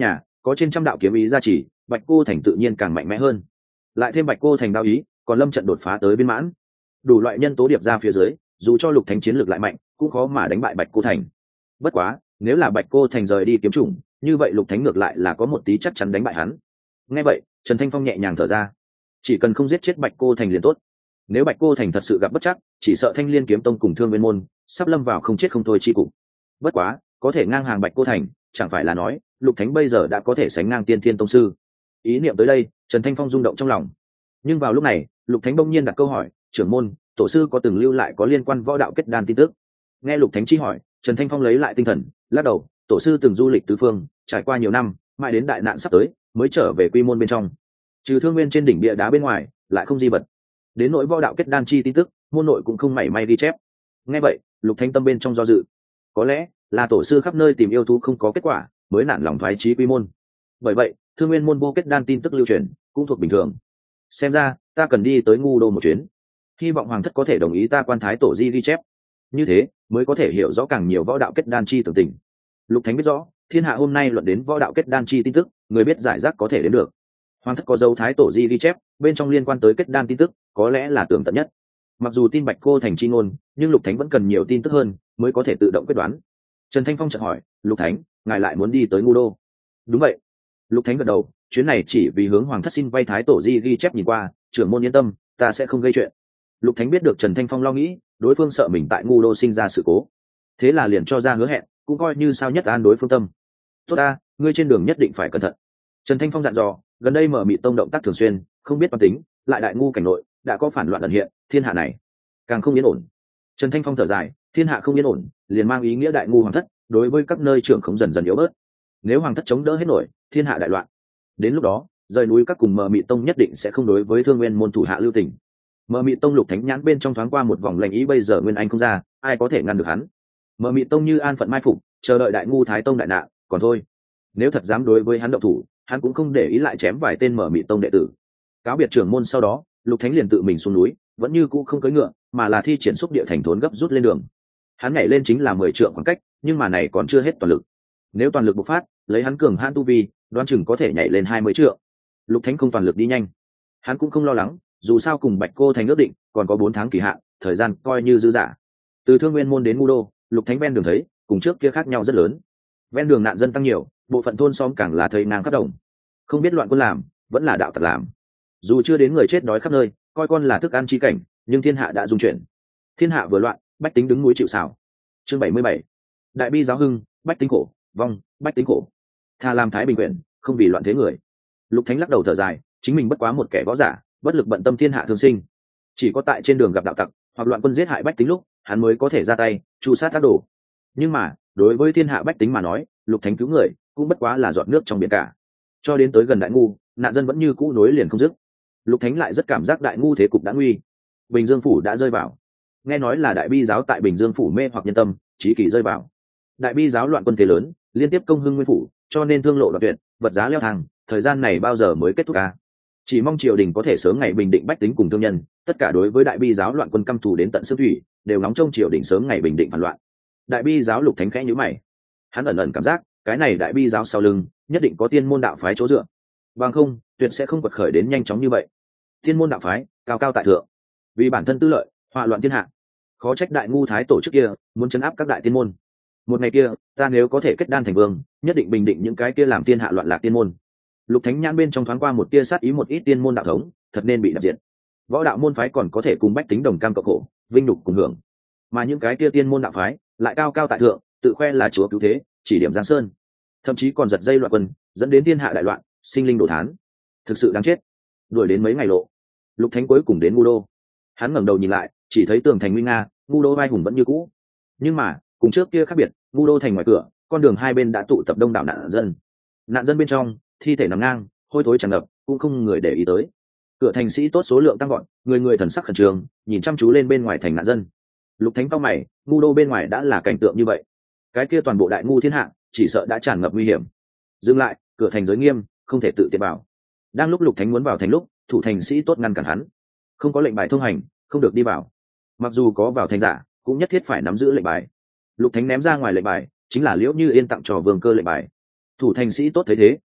có trên trăm đạo kiếm ý gia trì, Bạch Cô Thành tự nhiên càng mạnh mẽ hơn. Lại thêm Bạch Cô Thành đao ý, còn lâm trận đột phá tới biên mãn, đủ loại nhân tố điệp ra phía dưới, dù cho Lục Thánh chiến lược lại mạnh, cũng khó mà đánh bại Bạch Cô Thành. Bất quá, nếu là Bạch Cô Thành rời đi kiếm chủng, như vậy Lục Thánh ngược lại là có một tí chắc chắn đánh bại hắn. Nghe vậy, Trần Thanh Phong nhẹ nhàng thở ra, chỉ cần không giết chết Bạch Cô Thành liền tốt. Nếu Bạch Cô Thành thật sự gặp bất chắc, chỉ sợ Thanh Liên Kiếm Tông cùng Thương Nguyên môn sắp lâm vào không chết không thôi chi cục. Bất quá, có thể ngang hàng Bạch Cô Thành, chẳng phải là nói Lục Thánh bây giờ đã có thể sánh ngang Tiên Thiên tông sư. Ý niệm tới đây, Trần Thanh Phong rung động trong lòng. Nhưng vào lúc này, Lục Thánh bỗng nhiên đặt câu hỏi, trưởng môn, tổ sư có từng lưu lại có liên quan võ đạo kết đan tin tức? Nghe Lục Thánh chi hỏi, Trần Thanh Phong lấy lại tinh thần, lắc đầu, tổ sư từng du lịch tứ phương, trải qua nhiều năm, mãi đến đại nạn sắp tới mới trở về quy môn bên trong. Trừ Thương Nguyên trên đỉnh bia đá bên ngoài, lại không di vật. Đến nỗi võ đạo kết đan chi tin tức, môn nội cũng không mảy may ghi chép. Nghe vậy, Lục Thánh tâm bên trong do dự. Có lẽ là tổ sư khắp nơi tìm yêu thú không có kết quả, mới nản lòng thoái chí quy môn. Bởi vậy, Thương Nguyên môn vô kết đan tin tức lưu truyền cũng thuộc bình thường. Xem ra, ta cần đi tới Ngu Đô một chuyến. Hy vọng hoàng thất có thể đồng ý ta quan thái tổ di ghi chép. Như thế, mới có thể hiểu rõ càng nhiều võ đạo kết đan chi tưởng tình. Lục Thánh biết rõ, thiên hạ hôm nay luận đến võ đạo kết đan chi tin tức, người biết giải rác có thể đến được. Hoàng thất có dấu thái tổ di ghi chép, bên trong liên quan tới kết đan tin tức, có lẽ là tường tận nhất. Mặc dù tin Bạch Cô Thành chi ngôn, nhưng Lục Thánh vẫn cần nhiều tin tức hơn, mới có thể tự động quyết đoán. Trần Thanh Phong chợt hỏi, Lục Thánh, ngài lại muốn đi tới Ngu Đô? Đúng vậy. Lục Thánh gật đầu, chuyến này chỉ vì hướng hoàng thất xin vay thái tổ di ghi chép nhìn qua, trưởng môn yên tâm, ta sẽ không gây chuyện. Lục Thánh biết được Trần Thanh Phong lo nghĩ, đối phương sợ mình tại Ngu Đô sinh ra sự cố, thế là liền cho ra hứa hẹn, cũng coi như sao nhất an đối phương tâm. Tốt ta, ngươi trên đường nhất định phải cẩn thận. Trần Thanh Phong dặn dò, gần đây mở mịt tông động tác thường xuyên, không biết toán tính, lại đại ngu cảnh nội, đã có phản loạn ẩn hiện, thiên hạ này càng không yên ổn. Trần Thanh Phong thở dài, thiên hạ không yên ổn, liền mang ý nghĩa đại ngu hoàng thất, đối với các nơi trưởng không dần dần yếu bớt. Nếu hoàng thất chống đỡ hết nổi, thiên hạ đại loạn. Đến lúc đó, rời núi các cùng mở mịt tông nhất định sẽ không đối với Thương Nguyên môn thủ hạ lưu tình. Mở mịt tông Lục Thánh nhãn bên trong thoáng qua một vòng lạnh ý, bây giờ Nguyên Anh không ra, ai có thể ngăn được hắn? Mở mịt tông như an phận mai phục, chờ đợi đại ngu thái tông đại nạn, còn thôi. Nếu thật dám đối với hắn động thủ, hắn cũng không để ý lại chém vài tên Mở mịt tông đệ tử. Cáo biệt trưởng môn sau đó, Lục Thánh liền tự mình xuống núi, vẫn như cũ không cưỡi ngựa, mà là thi triển xúc địa thành thốn gấp rút lên đường. Hắn nhảy lên chính là mười trượng khoảng cách, nhưng mà này còn chưa hết toàn lực. Nếu toàn lực bộc phát, lấy hắn cường hãn tu vi, đoán chừng có thể nhảy lên hai mươi trượng. Lục Thánh không toàn lực đi nhanh, hắn cũng không lo lắng, dù sao cùng Bạch Cô Thành ước định, còn có bốn tháng kỳ hạn, thời gian coi như dư dả. Từ Thương Nguyên môn đến Ngu Đô, Lục Thánh ven đường thấy, cùng trước kia khác nhau rất lớn. Ven đường nạn dân tăng nhiều, bộ phận thôn xóm càng là thây ngang khắp đồng. Không biết loạn quân làm, vẫn là đạo tặc làm. Dù chưa đến người chết đói khắp nơi, coi con là thức ăn chi cảnh, nhưng thiên hạ đã dung chuyển. Thiên hạ vừa loạn, bách tính đứng núi chịu sào. Chương bảy mươi bảy, đại bi giáo hưng, bách tính khổ, vong, bách tính khổ. Tha làm thái bình quyển, không vì loạn thế người. Lục Thánh lắc đầu thở dài, chính mình bất quá một kẻ võ giả, bất lực bận tâm thiên hạ thương sinh. Chỉ có tại trên đường gặp đạo tặc hoặc loạn quân giết hại bách tính lúc, hắn mới có thể ra tay tru sát ác đồ. Nhưng mà đối với thiên hạ bách tính mà nói, Lục Thánh cứu người cũng bất quá là giọt nước trong biển cả. Cho đến tới gần đại ngu, nạn dân vẫn như cũ nối liền không dứt. Lục Thánh lại rất cảm giác đại ngu thế cục đã nguy. Bình Dương phủ đã rơi vào. Nghe nói là đại bi giáo tại Bình Dương phủ mê hoặc nhân tâm, chí kỳ rơi vào. Đại bi giáo loạn quân thế lớn, liên tiếp công hưng nguyên phủ, cho nên thương lộ đoạn tuyệt, vật giá leo thang, thời gian này bao giờ mới kết thúc à? Chỉ mong triều đình có thể sớm ngày bình định bách tính cùng thương nhân, tất cả đối với đại bi giáo loạn quân căm thù đến tận xương thủy, đều nóng trong triều đình sớm ngày bình định phản loạn. Đại bi giáo Lục Thánh khẽ nhíu mày, hắn ẩn ẩn cảm giác cái này đại bi giáo sau lưng nhất định có tiên môn đạo phái chỗ dựa, bằng không tuyệt sẽ không quật khởi đến nhanh chóng như vậy. Tiên môn đạo phái cao cao tại thượng, vì bản thân tư lợi họa loạn thiên hạ, khó trách đại ngu thái tổ chức kia muốn chấn áp các đại tiên môn. Một ngày kia, ta nếu có thể kết đan thành vương, nhất định bình định những cái kia làm thiên hạ loạn lạc tiên môn. Lục Thánh nhãn bên trong thoáng qua một tia sát ý, một ít tiên môn đạo thống thật nên bị đập diệt. Võ đạo môn phái còn có thể cùng bách tính đồng cam cộng khổ, vinh nhục cùng hưởng, mà những cái kia tiên môn đạo phái lại cao cao tại thượng, tự khoe là chúa cứu thế, chỉ điểm giang sơn, thậm chí còn giật dây loạn quân, dẫn đến thiên hạ đại loạn, sinh linh đổ thán. Thực sự đáng chết. Đuổi đến mấy ngày lộ, Lục Thánh cuối cùng đến Ngu Đô. Hắn ngẩng đầu nhìn lại, chỉ thấy tường thành nguy nga, Ngu Đô vai hùng vẫn như cũ. Nhưng mà cùng trước kia khác biệt, Ngu Đô thành ngoài cửa, con đường hai bên đã tụ tập đông đảo nạn dân. Nạn dân bên trong, thi thể nằm ngang, hôi thối tràn ngập, cũng không người để ý tới. Cửa thành sĩ tốt số lượng tăng gọn, người người thần sắc khẩn trương, nhìn chăm chú lên bên ngoài thành nạn dân. Lục Thánh cau mày, Ngu Đô bên ngoài đã là cảnh tượng như vậy, cái kia toàn bộ đại ngu thiên hạ chỉ sợ đã tràn ngập nguy hiểm. Dừng lại, cửa thành giới nghiêm, không thể tự tiện vào. Đang lúc Lục Thánh muốn vào thành lúc, thủ thành sĩ tốt ngăn cản hắn. Không có lệnh bài thông hành, không được đi vào. Mặc dù có vào thành giả, cũng nhất thiết phải nắm giữ lệnh bài. Lục Thánh ném ra ngoài lệnh bài, chính là Liễu Như Yên tặng cho Vương Cơ lệnh bài. Thủ thành sĩ tốt thấy thế,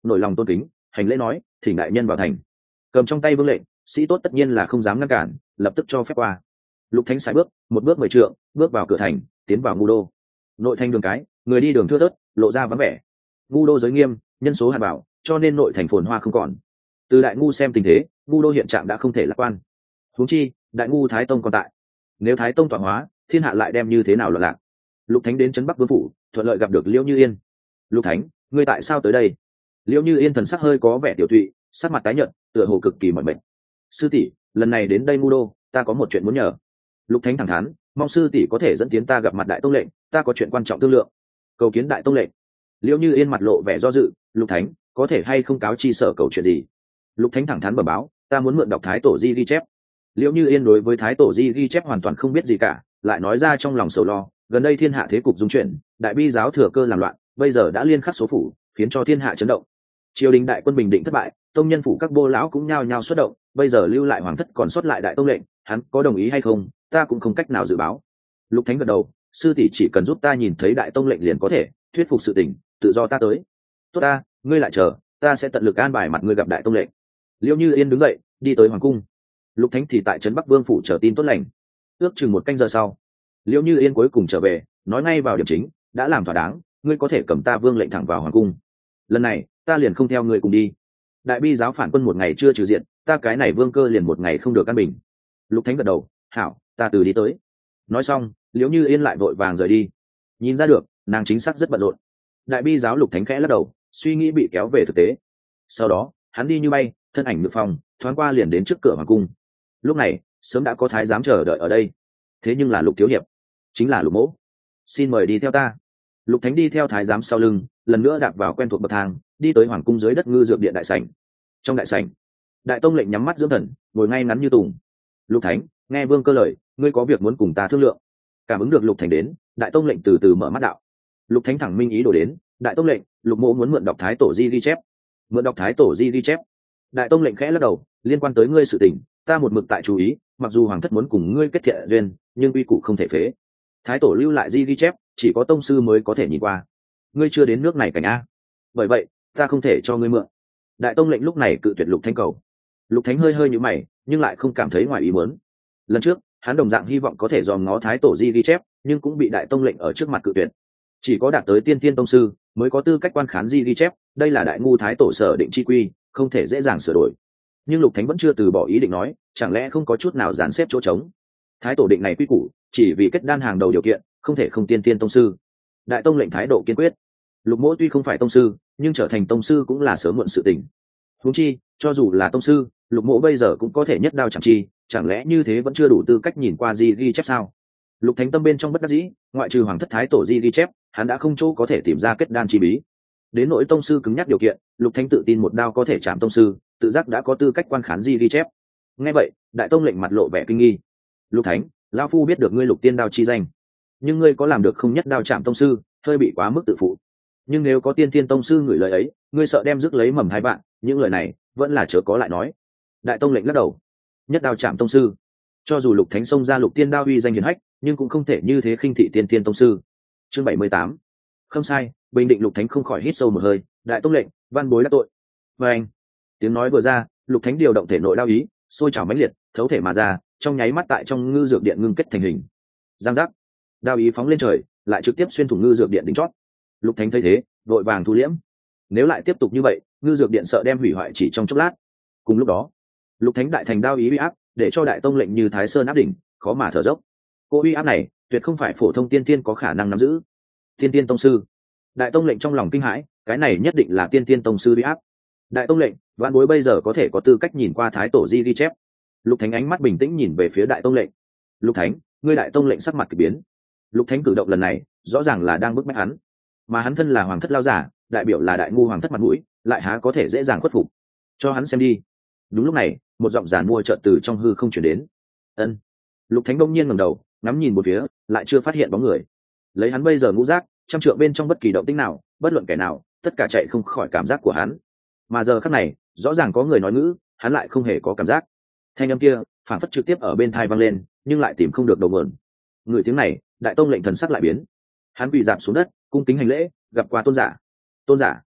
nổi lòng tôn kính hành lễ nói thỉnh đại nhân vào thành. Cầm trong tay vương lệnh, sĩ tốt tất nhiên là không dám ngăn cản, lập tức cho phép qua. Lục Thánh sải bước một bước mười trượng, bước vào cửa thành, tiến vào ngu đô. Nội thành đường cái, người đi đường thưa thớt, lộ ra vắng vẻ. Ngu đô giới nghiêm, nhân số hạn bảo, cho nên nội thành phồn hoa không còn. Từ đại ngu xem tình thế, ngu đô hiện trạng đã không thể lạc quan. Huống chi đại ngu Thái Tông còn tại, nếu Thái Tông tọa hóa, thiên hạ lại đem như thế nào loạn lạc. Lục Thánh đến trấn Bắc Vương phủ, thuận lợi gặp được Liễu Như Yên. Lục Thánh, ngươi tại sao tới đây? Liễu Như Yên thần sắc hơi có vẻ tiểu thụy, sắc mặt tái nhợt, tựa hồ cực kỳ mỏi mệt. Sư tỷ, lần này đến đây ngu đô, ta có một chuyện muốn nhờ. Lục Thánh thẳng thắn, mong sư tỷ có thể dẫn tiến ta gặp mặt đại tông lệnh, ta có chuyện quan trọng thương lượng. Cầu kiến đại tông lệnh. Liễu Như Yên mặt lộ vẻ do dự, Lục Thánh, có thể hay không cáo chi sở cầu chuyện gì? Lục Thánh thẳng thắn bẩm báo, ta muốn mượn đọc Thái Tổ Di ghi chép. Liễu Như Yên đối với Thái Tổ Di ghi chép hoàn toàn không biết gì cả, lại nói ra trong lòng sầu lo, gần đây thiên hạ thế cục dung chuyển, đại bi giáo thừa cơ làm loạn, bây giờ đã liên khắc số phủ, khiến cho thiên hạ chấn động. Triều đình đại quân bình định thất bại, tông nhân phủ các bô lão cũng nhao nhao xuất động, bây giờ lưu lại hoàng thất còn xuất lại đại tông lệnh, hắn có đồng ý hay không, ta cũng không cách nào dự báo. Lục Thánh gật đầu, sư tỷ chỉ cần giúp ta nhìn thấy đại tông lệnh liền có thể thuyết phục sự tình, tự do ta tới. Tốt ta, ngươi lại chờ, ta sẽ tận lực an bài mặt ngươi gặp đại tông lệnh. Liễu Như Yên đứng dậy, đi tới hoàng cung. Lục Thánh thì tại trấn Bắc Vương phủ chờ tin tốt lành. Ước chừng một canh giờ sau, Liễu Như Yên cuối cùng trở về, nói ngay vào điểm chính, đã làm thỏa đáng, ngươi có thể cầm ta vương lệnh thẳng vào hoàng cung. Lần này ta liền không theo ngươi cùng đi. Đại bi giáo phản quân một ngày chưa trừ diện, ta cái này vương cơ liền một ngày không được căn bình. Lục Thánh gật đầu, hảo, ta từ đi tới. Nói xong, Liễu Như Yên lại vội vàng rời đi. Nhìn ra được, nàng chính xác rất bận rộn. Đại bi giáo Lục Thánh khẽ lắc đầu, suy nghĩ bị kéo về thực tế. Sau đó hắn đi như bay, thân ảnh ngự phòng thoáng qua liền đến trước cửa hoàng cung. Lúc này sớm đã có thái giám chờ đợi ở đây, thế nhưng là Lục thiếu hiệp, chính là Lục mỗ, xin mời đi theo ta. Lục Thánh đi theo thái giám sau lưng, lần nữa đạp vào quen thuộc bậc thang, đi tới hoàng cung dưới đất ngư dược điện đại sảnh. Trong đại sảnh, đại tông lệnh nhắm mắt dưỡng thần, ngồi ngay ngắn như tùng. Lục Thánh, nghe vương cơ lời, ngươi có việc muốn cùng ta thương lượng. Cảm ứng được Lục Thánh đến, đại tông lệnh từ từ mở mắt đạo. Lục Thánh thẳng minh ý đồ đến, đại tông lệnh, Lục mỗ muốn mượn đọc Thái Tổ Di ghi chép. Mượn đọc Thái Tổ Di ghi chép. Đại tông lệnh khẽ lắc đầu, liên quan tới ngươi sự tình, ta một mực tại chú ý, mặc dù hoàng thất muốn cùng ngươi kết thiện duyên, nhưng uy củ không thể phế. Thái tổ lưu lại di ghi chép, chỉ có tông sư mới có thể nhìn qua. Ngươi chưa đến nước này cảnh a, bởi vậy ta không thể cho ngươi mượn. Đại tông lệnh lúc này cự tuyệt Lục Thánh cầu. Lục Thánh hơi hơi nhíu mày, nhưng lại không cảm thấy ngoài ý muốn. Lần trước hắn đồng dạng hy vọng có thể dòm ngó Thái tổ di ghi chép, nhưng cũng bị đại tông lệnh ở trước mặt cự tuyệt. Chỉ có đạt tới tiên tiên tông sư mới có tư cách quan khán di ghi chép, đây là đại ngu Thái tổ sở định chi quy, không thể dễ dàng sửa đổi. Nhưng Lục Thánh vẫn chưa từ bỏ ý định nói, chẳng lẽ không có chút nào dàn xếp chỗ trống? Thái tổ định này quy củ, chỉ vì kết đan hàng đầu điều kiện, không thể không tiên tiên tông sư. Đại tông lệnh thái độ kiên quyết. Lục mỗ tuy không phải tông sư, nhưng trở thành tông sư cũng là sớm muộn sự tình. Huống chi, cho dù là tông sư, Lục mỗ bây giờ cũng có thể nhất đao chẳng chi, chẳng lẽ như thế vẫn chưa đủ tư cách nhìn qua di ghi chép sao? Lục Thánh tâm bên trong bất đắc dĩ, ngoại trừ hoàng thất thái tổ di ghi chép, hắn đã không chỗ có thể tìm ra kết đan chi bí. Đến nỗi tông sư cứng nhắc điều kiện, Lục Thánh tự tin một đao có thể chạm tông sư, tự giác đã có tư cách quan khán di ghi chép. Nghe vậy, đại tông lệnh mặt lộ vẻ kinh nghi. Lục Thánh, lão phu biết được ngươi Lục tiên đao chi danh, nhưng ngươi có làm được không nhất đao chạm tông sư, hơi bị quá mức tự phụ. Nhưng nếu có tiên tiên tông sư gửi lời ấy, ngươi sợ đem rước lấy mầm hai bạn, những lời này vẫn là chớ có lại nói. Đại tông lệnh lắc đầu. Nhất đao chạm tông sư, cho dù Lục Thánh xông ra Lục tiên đao uy danh hiển hách, nhưng cũng không thể như thế khinh thị tiên tiên tông sư. Chương bảy mươi tám. Không sai, bình định Lục Thánh không khỏi hít sâu một hơi, đại tông lệnh, văn bối đã tội. Và anh, tiếng nói vừa ra, Lục Thánh điều động thể nội đao ý, sôi trào mãnh liệt, thấu thể mà ra, trong nháy mắt tại trong ngư dược điện ngưng kết thành hình. Giang giác, đao ý phóng lên trời, lại trực tiếp xuyên thủng ngư dược điện đỉnh chót. Lục Thánh thấy thế, vội vàng thu liễm. Nếu lại tiếp tục như vậy, ngư dược điện sợ đem hủy hoại chỉ trong chốc lát. Cùng lúc đó, Lục Thánh đại thành đao ý uy áp, để cho đại tông lệnh như Thái Sơn áp đỉnh, khó mà thở dốc. Cô uy áp này, tuyệt không phải phổ thông tiên tiên có khả năng nắm giữ. Tiên tiên tông sư. Đại tông lệnh trong lòng kinh hãi, cái này nhất định là tiên tiên tông sư uy áp. Đại tông lệnh, vạn bối bây giờ có thể có tư cách nhìn qua Thái tổ di ghi chép. Lục Thánh ánh mắt bình tĩnh nhìn về phía đại tông lệnh. Lục Thánh, ngươi đại tông lệnh sắc mặt kỳ biến. Lục Thánh cử động lần này, rõ ràng là đang bức bách hắn, mà hắn thân là hoàng thất lao giả, đại biểu là đại ngu hoàng thất mặt mũi, lại há có thể dễ dàng khuất phục. Cho hắn xem đi. Đúng lúc này, một giọng giàn mua chợt từ trong hư không chuyển đến. Ân. Lục Thánh bỗng nhiên ngẩng đầu, ngắm nhìn một phía, lại chưa phát hiện bóng người. Lấy hắn bây giờ ngũ giác, trăm trượng bên trong bất kỳ động tĩnh nào, bất luận kẻ nào, tất cả chạy không khỏi cảm giác của hắn. Mà giờ khắc này, rõ ràng có người nói ngữ, hắn lại không hề có cảm giác. Thanh âm kia, phản phất trực tiếp ở bên tai vang lên, nhưng lại tìm không được đầu nguồn. Người tiếng này, đại tông lệnh thần sắc lại biến. Hắn quỳ rạp xuống đất, cung kính hành lễ, gặp qua tôn giả. Tôn giả.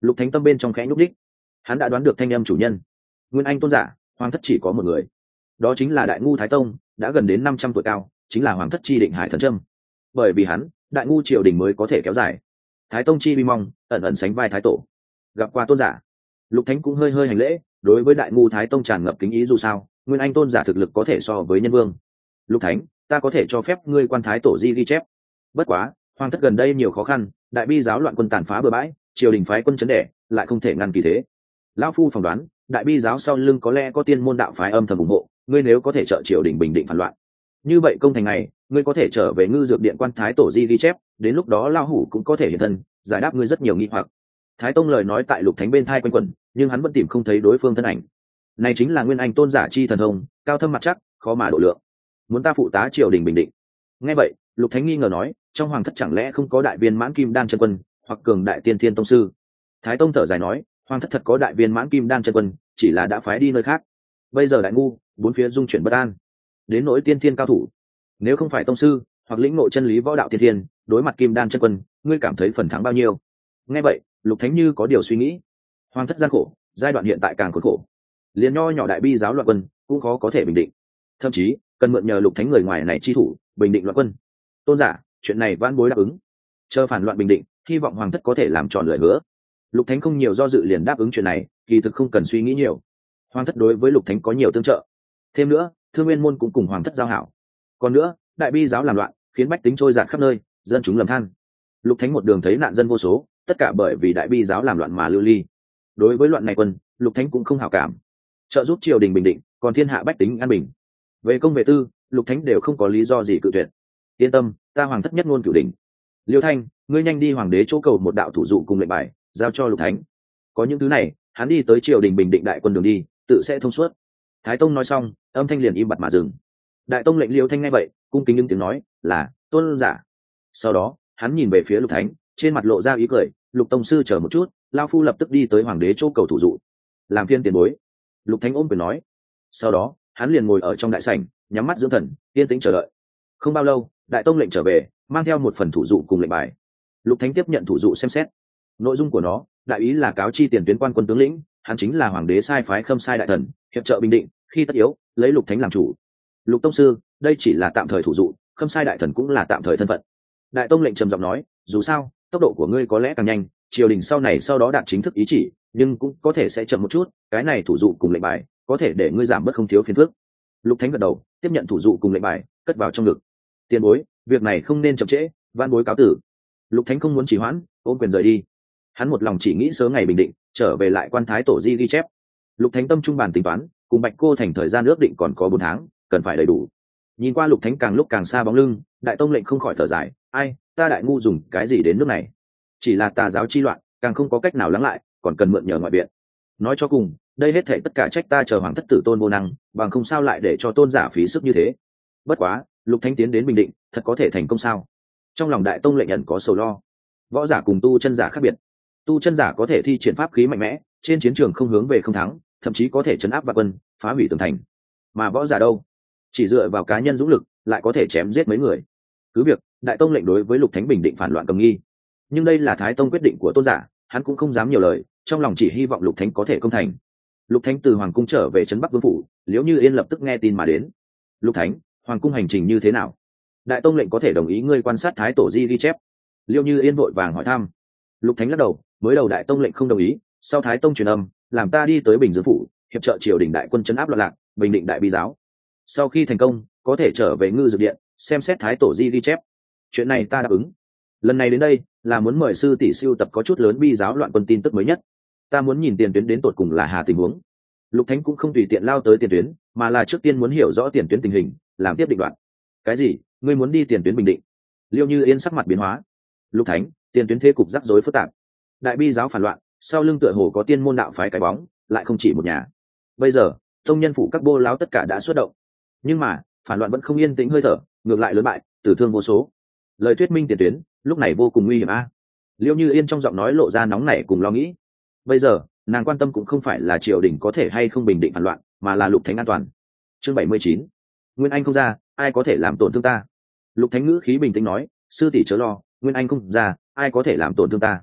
Lục Thánh tâm bên trong khẽ nhúc đích, hắn đã đoán được thanh âm chủ nhân. Nguyên Anh tôn giả, hoàng thất chỉ có một người, đó chính là Đại Ngu Thái Tông, đã gần đến năm trăm tuổi cao, chính là hoàng thất chi định hải thần trâm. Bởi vì hắn, Đại Ngu triều đình mới có thể kéo dài. Thái Tông chi vi mong, ẩn ẩn sánh vai thái tổ. Gặp qua tôn giả, Lục Thánh cũng hơi hơi hành lễ, đối với Đại Ngu Thái Tông tràn ngập kính ý, dù sao Nguyên Anh tôn giả thực lực có thể so với nhân vương. Lục Thánh, ta có thể cho phép ngươi quan thái tổ di ghi chép. Bất quá, hoàng thất gần đây nhiều khó khăn, đại bi giáo loạn quân tàn phá bừa bãi, triều đình phái quân chấn đẻ, lại không thể ngăn kỳ thế. Lão phu phỏng đoán, đại bi giáo sau lưng có lẽ có tiên môn đạo phái âm thầm ủng hộ, ngươi nếu có thể trợ triều đình bình định phản loạn, như vậy công thành này, ngươi có thể trở về ngư dược điện quan thái tổ di ghi chép, đến lúc đó Lão hủ cũng có thể hiện thân, giải đáp ngươi rất nhiều nghi hoặc. Thái Tông lời nói tại Lục Thánh bên thai quanh quẩn, nhưng hắn vẫn tìm không thấy đối phương thân ảnh. Này chính là Nguyên Anh tôn giả chi thần thông, cao thâm mặt chắc, khó mà độ lượng. Muốn ta phụ tá triều đình bình định? Nghe vậy, Lục Thánh nghi ngờ nói, trong hoàng thất chẳng lẽ không có đại viên mãn kim đan chân quân, hoặc cường đại tiên thiên tông sư? Thái Tông thở dài nói, hoàng thất thật có đại viên mãn kim đan chân quân, chỉ là đã phái đi nơi khác. Bây giờ Đại Ngu, bốn phía dung chuyển bất an. Đến nỗi tiên thiên cao thủ, nếu không phải tông sư, hoặc lĩnh ngộ chân lý võ đạo tiên thiên, đối mặt kim đan chân quân, ngươi cảm thấy phần thắng bao nhiêu? Nghe vậy, Lục Thánh như có điều suy nghĩ. Hoàng thất gian khổ, giai đoạn hiện tại càng khốn khổ. Liên nho nhỏ đại bi giáo loạn quân, cũng khó có thể bình định. Thậm chí, cần mượn nhờ Lục Thánh người ngoài này chi thủ, bình định loạn quân. Tôn giả, chuyện này vãn bối đáp ứng. Chờ phản loạn bình định, hy vọng hoàng thất có thể làm tròn lời hứa. Lục Thánh không nhiều do dự liền đáp ứng chuyện này, kỳ thực không cần suy nghĩ nhiều. Hoàng thất đối với Lục Thánh có nhiều tương trợ. Thêm nữa, Thương Nguyên môn cũng cùng hoàng thất giao hảo. Còn nữa, đại bi giáo làm loạn, khiến bách tính trôi dạt khắp nơi, dân chúng lầm than. Lục Thánh một đường thấy nạn dân vô số, tất cả bởi vì đại bi giáo làm loạn mà lưu ly. Đối với loạn này quân, Lục Thánh cũng không hảo cảm. Trợ giúp triều đình bình định, còn thiên hạ bách tính an bình. Về công về tư, Lục Thánh đều không có lý do gì cự tuyệt. Yên tâm, ta hoàng thất nhất ngôn cửu đỉnh. Liêu Thanh, ngươi nhanh đi hoàng đế chỗ cầu một đạo thủ dụ cùng lệnh bài, giao cho Lục Thánh. Có những thứ này, hắn đi tới triều đình bình định đại quân đường đi, tự sẽ thông suốt. Thái Tông nói xong, âm thanh liền im bặt mà dừng. Đại Tông lệnh Liêu Thanh nghe vậy, cung kính những tiếng nói là tôn giả. Sau đó, hắn nhìn về phía Lục Thánh, trên mặt lộ ra ý cười. Lục tông sư chờ một chút, lao phu lập tức đi tới hoàng đế chỗ cầu thủ dụ. Làm phiên tiền bối. Lục Thánh ôm quyền nói. Sau đó, hắn liền ngồi ở trong đại sảnh, nhắm mắt dưỡng thần, yên tĩnh chờ đợi. Không bao lâu, Đại Tông lệnh trở về, mang theo một phần thủ dụ cùng lệnh bài. Lục Thánh tiếp nhận thủ dụ xem xét. Nội dung của nó, đại ý là cáo chi tiền tuyến quan quân tướng lĩnh, hắn chính là hoàng đế sai phái Khâm Sai đại thần, hiệp trợ bình định, khi tất yếu, lấy Lục Thánh làm chủ. Lục tông sư, đây chỉ là tạm thời thủ dụ, Khâm Sai đại thần cũng là tạm thời thân phận. Đại Tông lệnh trầm giọng nói, dù sao, tốc độ của ngươi có lẽ càng nhanh, triều đình sau này sau đó đạt chính thức ý chỉ, nhưng cũng có thể sẽ chậm một chút, cái này thủ dụ cùng lệnh bài, có thể để ngươi giảm bớt không thiếu phiền phức. Lục Thánh gật đầu, tiếp nhận thủ dụ cùng lệnh bài, cất vào trong ngực. Tiền bối, việc này không nên chậm trễ, van bối cáo tử. Lục Thánh không muốn trì hoãn, ôm quyền rời đi. Hắn một lòng chỉ nghĩ sớm ngày bình định, trở về lại quan thái tổ di ghi chép. Lục Thánh tâm trung bàn tính toán, cùng Bạch Cô Thành thời gian ước định còn có bốn tháng, cần phải đầy đủ. Nhìn qua Lục Thánh càng lúc càng xa bóng lưng, Đại Tông lệnh không khỏi thở dài, ai, ta Đại Ngu dùng cái gì đến nước này? Chỉ là tà giáo chi loạn, càng không có cách nào lắng lại, còn cần mượn nhờ ngoại biện. Nói cho cùng, đây hết thảy tất cả trách ta chờ hoàng thất tử tôn vô năng, bằng không sao lại để cho tôn giả phí sức như thế. Bất quá, Lục Thánh tiến đến bình định, thật có thể thành công sao? Trong lòng Đại Tông lệnh nhận có sầu lo. Võ giả cùng tu chân giả khác biệt, tu chân giả có thể thi triển pháp khí mạnh mẽ, trên chiến trường không hướng về không thắng, thậm chí có thể chấn áp vạn quân, phá hủy tường thành. Mà võ giả đâu, chỉ dựa vào cá nhân dũng lực, lại có thể chém giết mấy người. Cứ việc, Đại Tông lệnh đối với Lục Thánh bình định phản loạn cầm nghi, nhưng đây là Thái Tông quyết định của tôn giả, hắn cũng không dám nhiều lời, trong lòng chỉ hy vọng Lục Thánh có thể công thành. Lục Thánh từ hoàng cung trở về trấn Bắc Vương phủ, Liễu Như Yên lập tức nghe tin mà đến. Lục Thánh, hoàng cung hành trình như thế nào? Đại Tông lệnh có thể đồng ý ngươi quan sát thái tổ di ghi chép. Liễu Như Yên vội vàng hỏi thăm. Lục Thánh lắc đầu, mới đầu Đại Tông lệnh không đồng ý, sau Thái Tông truyền âm, làm ta đi tới Bình Dương phủ, hiệp trợ triều đình đại quân trấn áp loạn lạc, bình định đại bi giáo. Sau khi thành công, có thể trở về ngư dược điện, xem xét thái tổ di ghi chép. Chuyện này ta đáp ứng. Lần này đến đây là muốn mời sư tỷ siêu tập có chút lớn bi giáo loạn quân tin tức mới nhất. Ta muốn nhìn tiền tuyến đến tột cùng là hà tình huống. Lục Thánh cũng không tùy tiện lao tới tiền tuyến, mà là trước tiên muốn hiểu rõ tiền tuyến tình hình, làm tiếp định đoạn. Cái gì? Ngươi muốn đi tiền tuyến bình định? Liêu Như Yên sắc mặt biến hóa. Lục Thánh, tiền tuyến thế cục rắc rối phức tạp, đại bi giáo phản loạn, sau lưng tựa hồ có tiên môn đạo phái cái bóng, lại không chỉ một nhà. Bây giờ, tông nhân phủ các bô láo tất cả đã xuất động, nhưng mà phản loạn vẫn không yên tĩnh hơi thở, ngược lại lớn bại, tử thương vô số. Lời thuyết minh tiền tuyến lúc này vô cùng nguy hiểm a. À? Liêu Như Yên trong giọng nói lộ ra nóng nảy cùng lo nghĩ. Bây giờ nàng quan tâm cũng không phải là triều đình có thể hay không bình định phản loạn, mà là Lục Thánh an toàn. Chương bảy mươi chín, Nguyên Anh không ra, ai có thể làm tổn thương ta? Lục Thánh ngữ khí bình tĩnh nói, sư tỷ chớ lo, Nguyên Anh không ra, ai có thể làm tổn thương ta?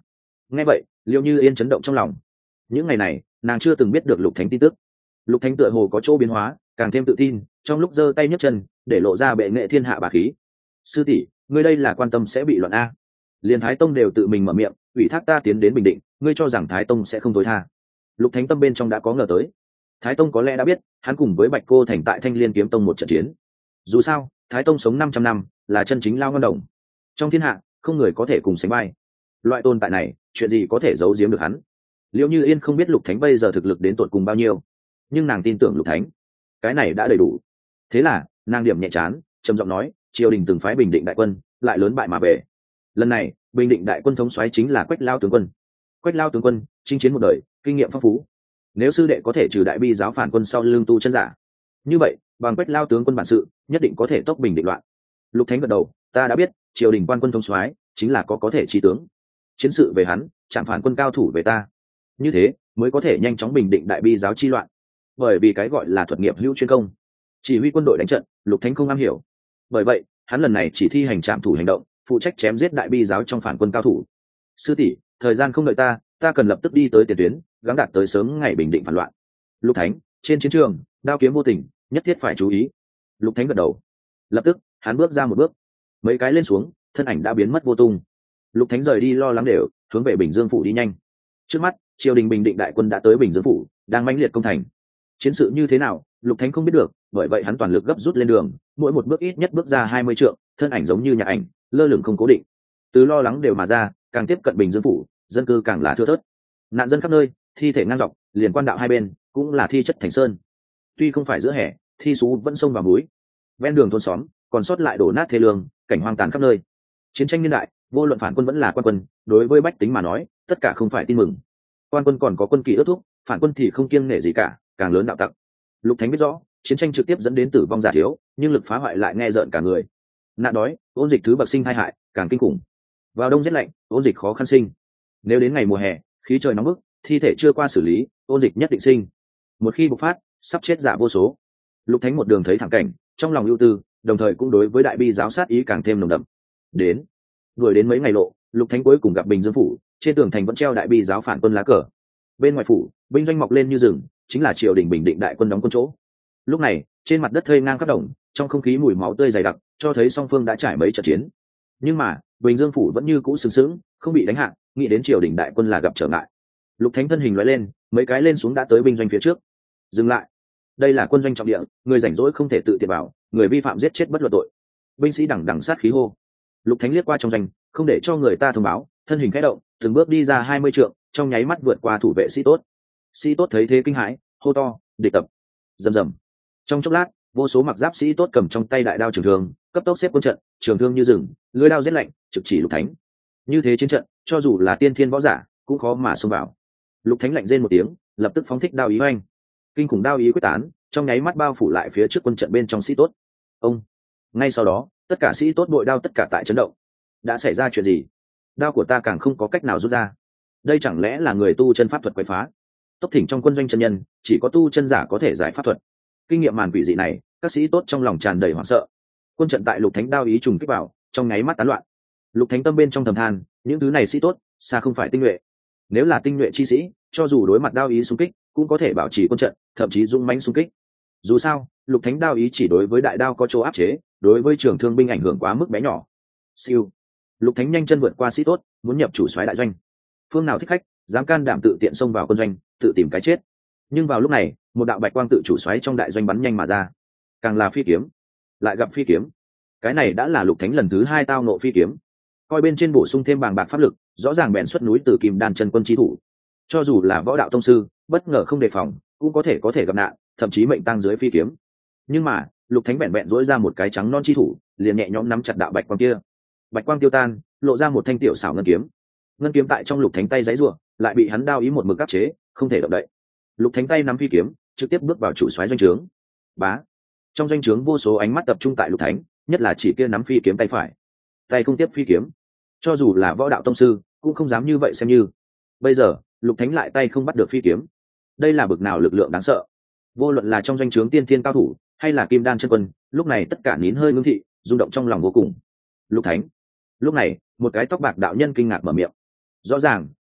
Nghe vậy Liêu Như Yên chấn động trong lòng. Những ngày này nàng chưa từng biết được Lục Thánh tin tức. Lục Thánh tựa hồ có chỗ biến hóa, càng thêm tự tin, trong lúc giơ tay nhấc chân để lộ ra bệ nghệ thiên hạ bá khí. Sư tỷ, ngươi đây là quan tâm sẽ bị loạn a? Liên Thái Tông đều tự mình mở miệng ủy thác ta tiến đến Bình Định, ngươi cho rằng Thái Tông sẽ không tối tha? Lục Thánh tâm bên trong đã có ngờ tới. Thái Tông có lẽ đã biết hắn cùng với Bạch Cô Thành tại Thanh Liên kiếm tông một trận chiến. Dù sao Thái Tông sống năm trăm năm, là chân chính lao ngân đồng, trong thiên hạ không người có thể cùng sánh vai. Loại tồn tại này chuyện gì có thể giấu giếm được hắn? Liễu Như Yên không biết Lục Thánh bây giờ thực lực đến tột cùng bao nhiêu, nhưng nàng tin tưởng Lục Thánh, cái này đã đầy đủ. Thế là nàng điểm nhẹ chán, trầm giọng nói, triều đình từng phái Bình Định đại quân, lại lớn bại mà về. Lần này Bình Định đại quân thống soái chính là Quách Lao tướng quân. Quách Lao tướng quân chinh chiến một đời, kinh nghiệm phong phú. Nếu sư đệ có thể trừ đại bi giáo phản quân sau lưng tu chân giả, như vậy bằng Quách Lao tướng quân bản sự, nhất định có thể tốc Bình Định loạn. Lục Thánh gật đầu, ta đã biết, triều đình quan quân thống soái chính là có có thể trí tướng. Chiến sự về hắn, chạm phản quân cao thủ về ta, như thế mới có thể nhanh chóng bình định đại bi giáo chi loạn. Bởi vì cái gọi là thuật nghiệp hữu chuyên công, chỉ huy quân đội đánh trận Lục Thánh không am hiểu, bởi vậy hắn lần này chỉ thi hành trạm thủ hành động, phụ trách chém giết đại bi giáo trong phản quân cao thủ. Sư tỷ, thời gian không đợi ta, ta cần lập tức đi tới tiền tuyến, gắng đạt tới sớm ngày bình định phản loạn. Lục Thánh, trên chiến trường đao kiếm vô tình, nhất thiết phải chú ý. Lục Thánh gật đầu. Lập tức hắn bước ra một bước, mấy cái lên xuống, thân ảnh đã biến mất vô tung. Lục Thánh rời đi lo lắng đều, hướng về Bình Dương phủ đi nhanh. Trước mắt triều đình Bình Định đại quân đã tới Bình Dương phủ, đang mãnh liệt công thành. Chiến sự như thế nào Lục Thánh không biết được, bởi vậy hắn toàn lực gấp rút lên đường, mỗi một bước ít nhất bước ra hai mươi trượng, thân ảnh giống như nhạc ảnh, lơ lửng không cố định. Từ lo lắng đều mà ra, càng tiếp cận Bình Dương phủ, dân cư càng là thưa thớt, nạn dân khắp nơi, thi thể ngang dọc, liền quan đạo hai bên cũng là thi chất thành sơn. Tuy không phải giữa hè, thi sú vẫn sông vào núi, ven đường thôn xóm còn sót lại đổ nát thê lương, cảnh hoang tàn khắp nơi. Chiến tranh niên đại, vô luận phản quân vẫn là quan quân, đối với bách tính mà nói tất cả không phải tin mừng. Quan quân còn có quân kỳ ước thúc, phản quân thì không kiêng nể gì cả, càng lớn đạo tặc. Lục Thánh biết rõ chiến tranh trực tiếp dẫn đến tử vong giả thiếu, nhưng lực phá hoại lại nghe rợn cả người. Nạn đói, ôn dịch thứ bậc sinh tai hại càng kinh khủng. Vào đông rét lạnh, ôn dịch khó khăn sinh. Nếu đến ngày mùa hè, khí trời nóng bức, thi thể chưa qua xử lý, ôn dịch nhất định sinh. Một khi bộc phát, sắp chết giả vô số. Lục Thánh một đường thấy thẳng cảnh, trong lòng ưu tư, đồng thời cũng đối với đại bi giáo sát ý càng thêm nồng đậm. Đến đuổi đến mấy ngày lộ, Lục Thánh cuối cùng gặp Bình Dương phủ, trên tường thành vẫn treo đại bi giáo phản quân lá cờ. Bên ngoài phủ, binh doanh mọc lên như rừng, chính là triều đình Bình Định đại quân đóng quân chỗ. Lúc này trên mặt đất thây ngang khắp đồng, trong không khí mùi máu tươi dày đặc, cho thấy song phương đã trải mấy trận chiến. Nhưng mà Bình Dương phủ vẫn như cũ sừng sững, không bị đánh hạ, nghĩ đến triều đình đại quân là gặp trở ngại. Lục Thánh thân hình lóe lên, mấy cái lên xuống đã tới binh doanh phía trước. Dừng lại, đây là quân doanh trọng địa, người rảnh rỗi không thể tự tiện vào, người vi phạm giết chết bất luận tội. Binh sĩ đằng đằng sát khí hô. Lục Thánh liếc qua trong doanh, không để cho người ta thông báo, thân hình khẽ động, từng bước đi ra hai mươi trượng, trong nháy mắt vượt qua thủ vệ sĩ tốt. Sĩ tốt thấy thế kinh hãi, hô to, địch tập. Rầm rầm. Trong chốc lát, vô số mặc giáp sĩ tốt cầm trong tay đại đao trường thương, cấp tốc xếp quân trận, trường thương như rừng, lưỡi đao giết lạnh, trực chỉ Lục Thánh. Như thế chiến trận, cho dù là tiên thiên võ giả cũng khó mà xông vào. Lục Thánh lạnh rên một tiếng, lập tức phóng thích đao ý oanh. Kinh khủng đao ý quyết tán, trong nháy mắt bao phủ lại phía trước quân trận bên trong sĩ tốt. Ông. Ngay sau đó, tất cả sĩ tốt bội đao tất cả tại chấn động. Đã xảy ra chuyện gì? Đao của ta càng không có cách nào rút ra. Đây chẳng lẽ là người tu chân pháp thuật quậy phá? Tốc thỉnh trong quân doanh chân nhân, chỉ có tu chân giả có thể giải pháp thuật. Kinh nghiệm màn quỷ dị này, các sĩ tốt trong lòng tràn đầy hoảng sợ. Quân trận tại Lục Thánh đao ý trùng kích vào, trong nháy mắt tán loạn. Lục Thánh tâm bên trong thầm than, những thứ này sĩ tốt xa không phải tinh nhuệ. Nếu là tinh nhuệ chi sĩ, cho dù đối mặt đao ý xung kích, cũng có thể bảo trì quân trận, thậm chí dũng mãnh xung kích. Dù sao, Lục Thánh đao ý chỉ đối với đại đao có chỗ áp chế, đối với trường thương binh ảnh hưởng quá mức bé nhỏ. Siêu. Lục Thánh nhanh chân vượt qua sĩ tốt, muốn nhập chủ soái đại doanh. Phương nào thích khách, dám can đảm tự tiện xông vào quân doanh, tự tìm cái chết. Nhưng vào lúc này, một đạo bạch quang tự chủ soái trong đại doanh bắn nhanh mà ra. Càng là phi kiếm, lại gặp phi kiếm. Cái này đã là Lục Thánh lần thứ hai tao ngộ phi kiếm. Coi bên trên bổ sung thêm bàng bạc pháp lực, rõ ràng bèn xuất núi từ kim đan chân quân chí thủ. Cho dù là võ đạo tông sư, bất ngờ không đề phòng, cũng có thể có thể gặp nạn, thậm chí mệnh tăng dưới phi kiếm. Nhưng mà Lục Thánh vẹn vẹn duỗi ra một cái trắng non chi thủ, liền nhẹ nhõm nắm chặt đạo bạch quang kia. Bạch quang tiêu tan, lộ ra một thanh tiểu xảo ngân kiếm. Ngân kiếm tại trong Lục Thánh tay giãy giụa, lại bị hắn đao ý một mực áp chế, không thể động đậy. Lục Thánh tay nắm phi kiếm, trực tiếp bước vào chủ soái doanh trướng. Bá. Trong doanh trướng vô số ánh mắt tập trung tại Lục Thánh, nhất là chỉ kia nắm phi kiếm tay phải. Tay không tiếp phi kiếm, cho dù là võ đạo tông sư, cũng không dám như vậy xem như. Bây giờ, Lục Thánh lại tay không bắt được phi kiếm. Đây là bực nào lực lượng đáng sợ. Vô luận là trong doanh trướng tiên thiên cao thủ, hay là kim đan chân quân, lúc này tất cả nín hơi ngưng thị, rung động trong lòng vô cùng. Lục Thánh. Lúc này, một cái tóc bạc đạo nhân kinh ngạc mở miệng. Rõ ràng,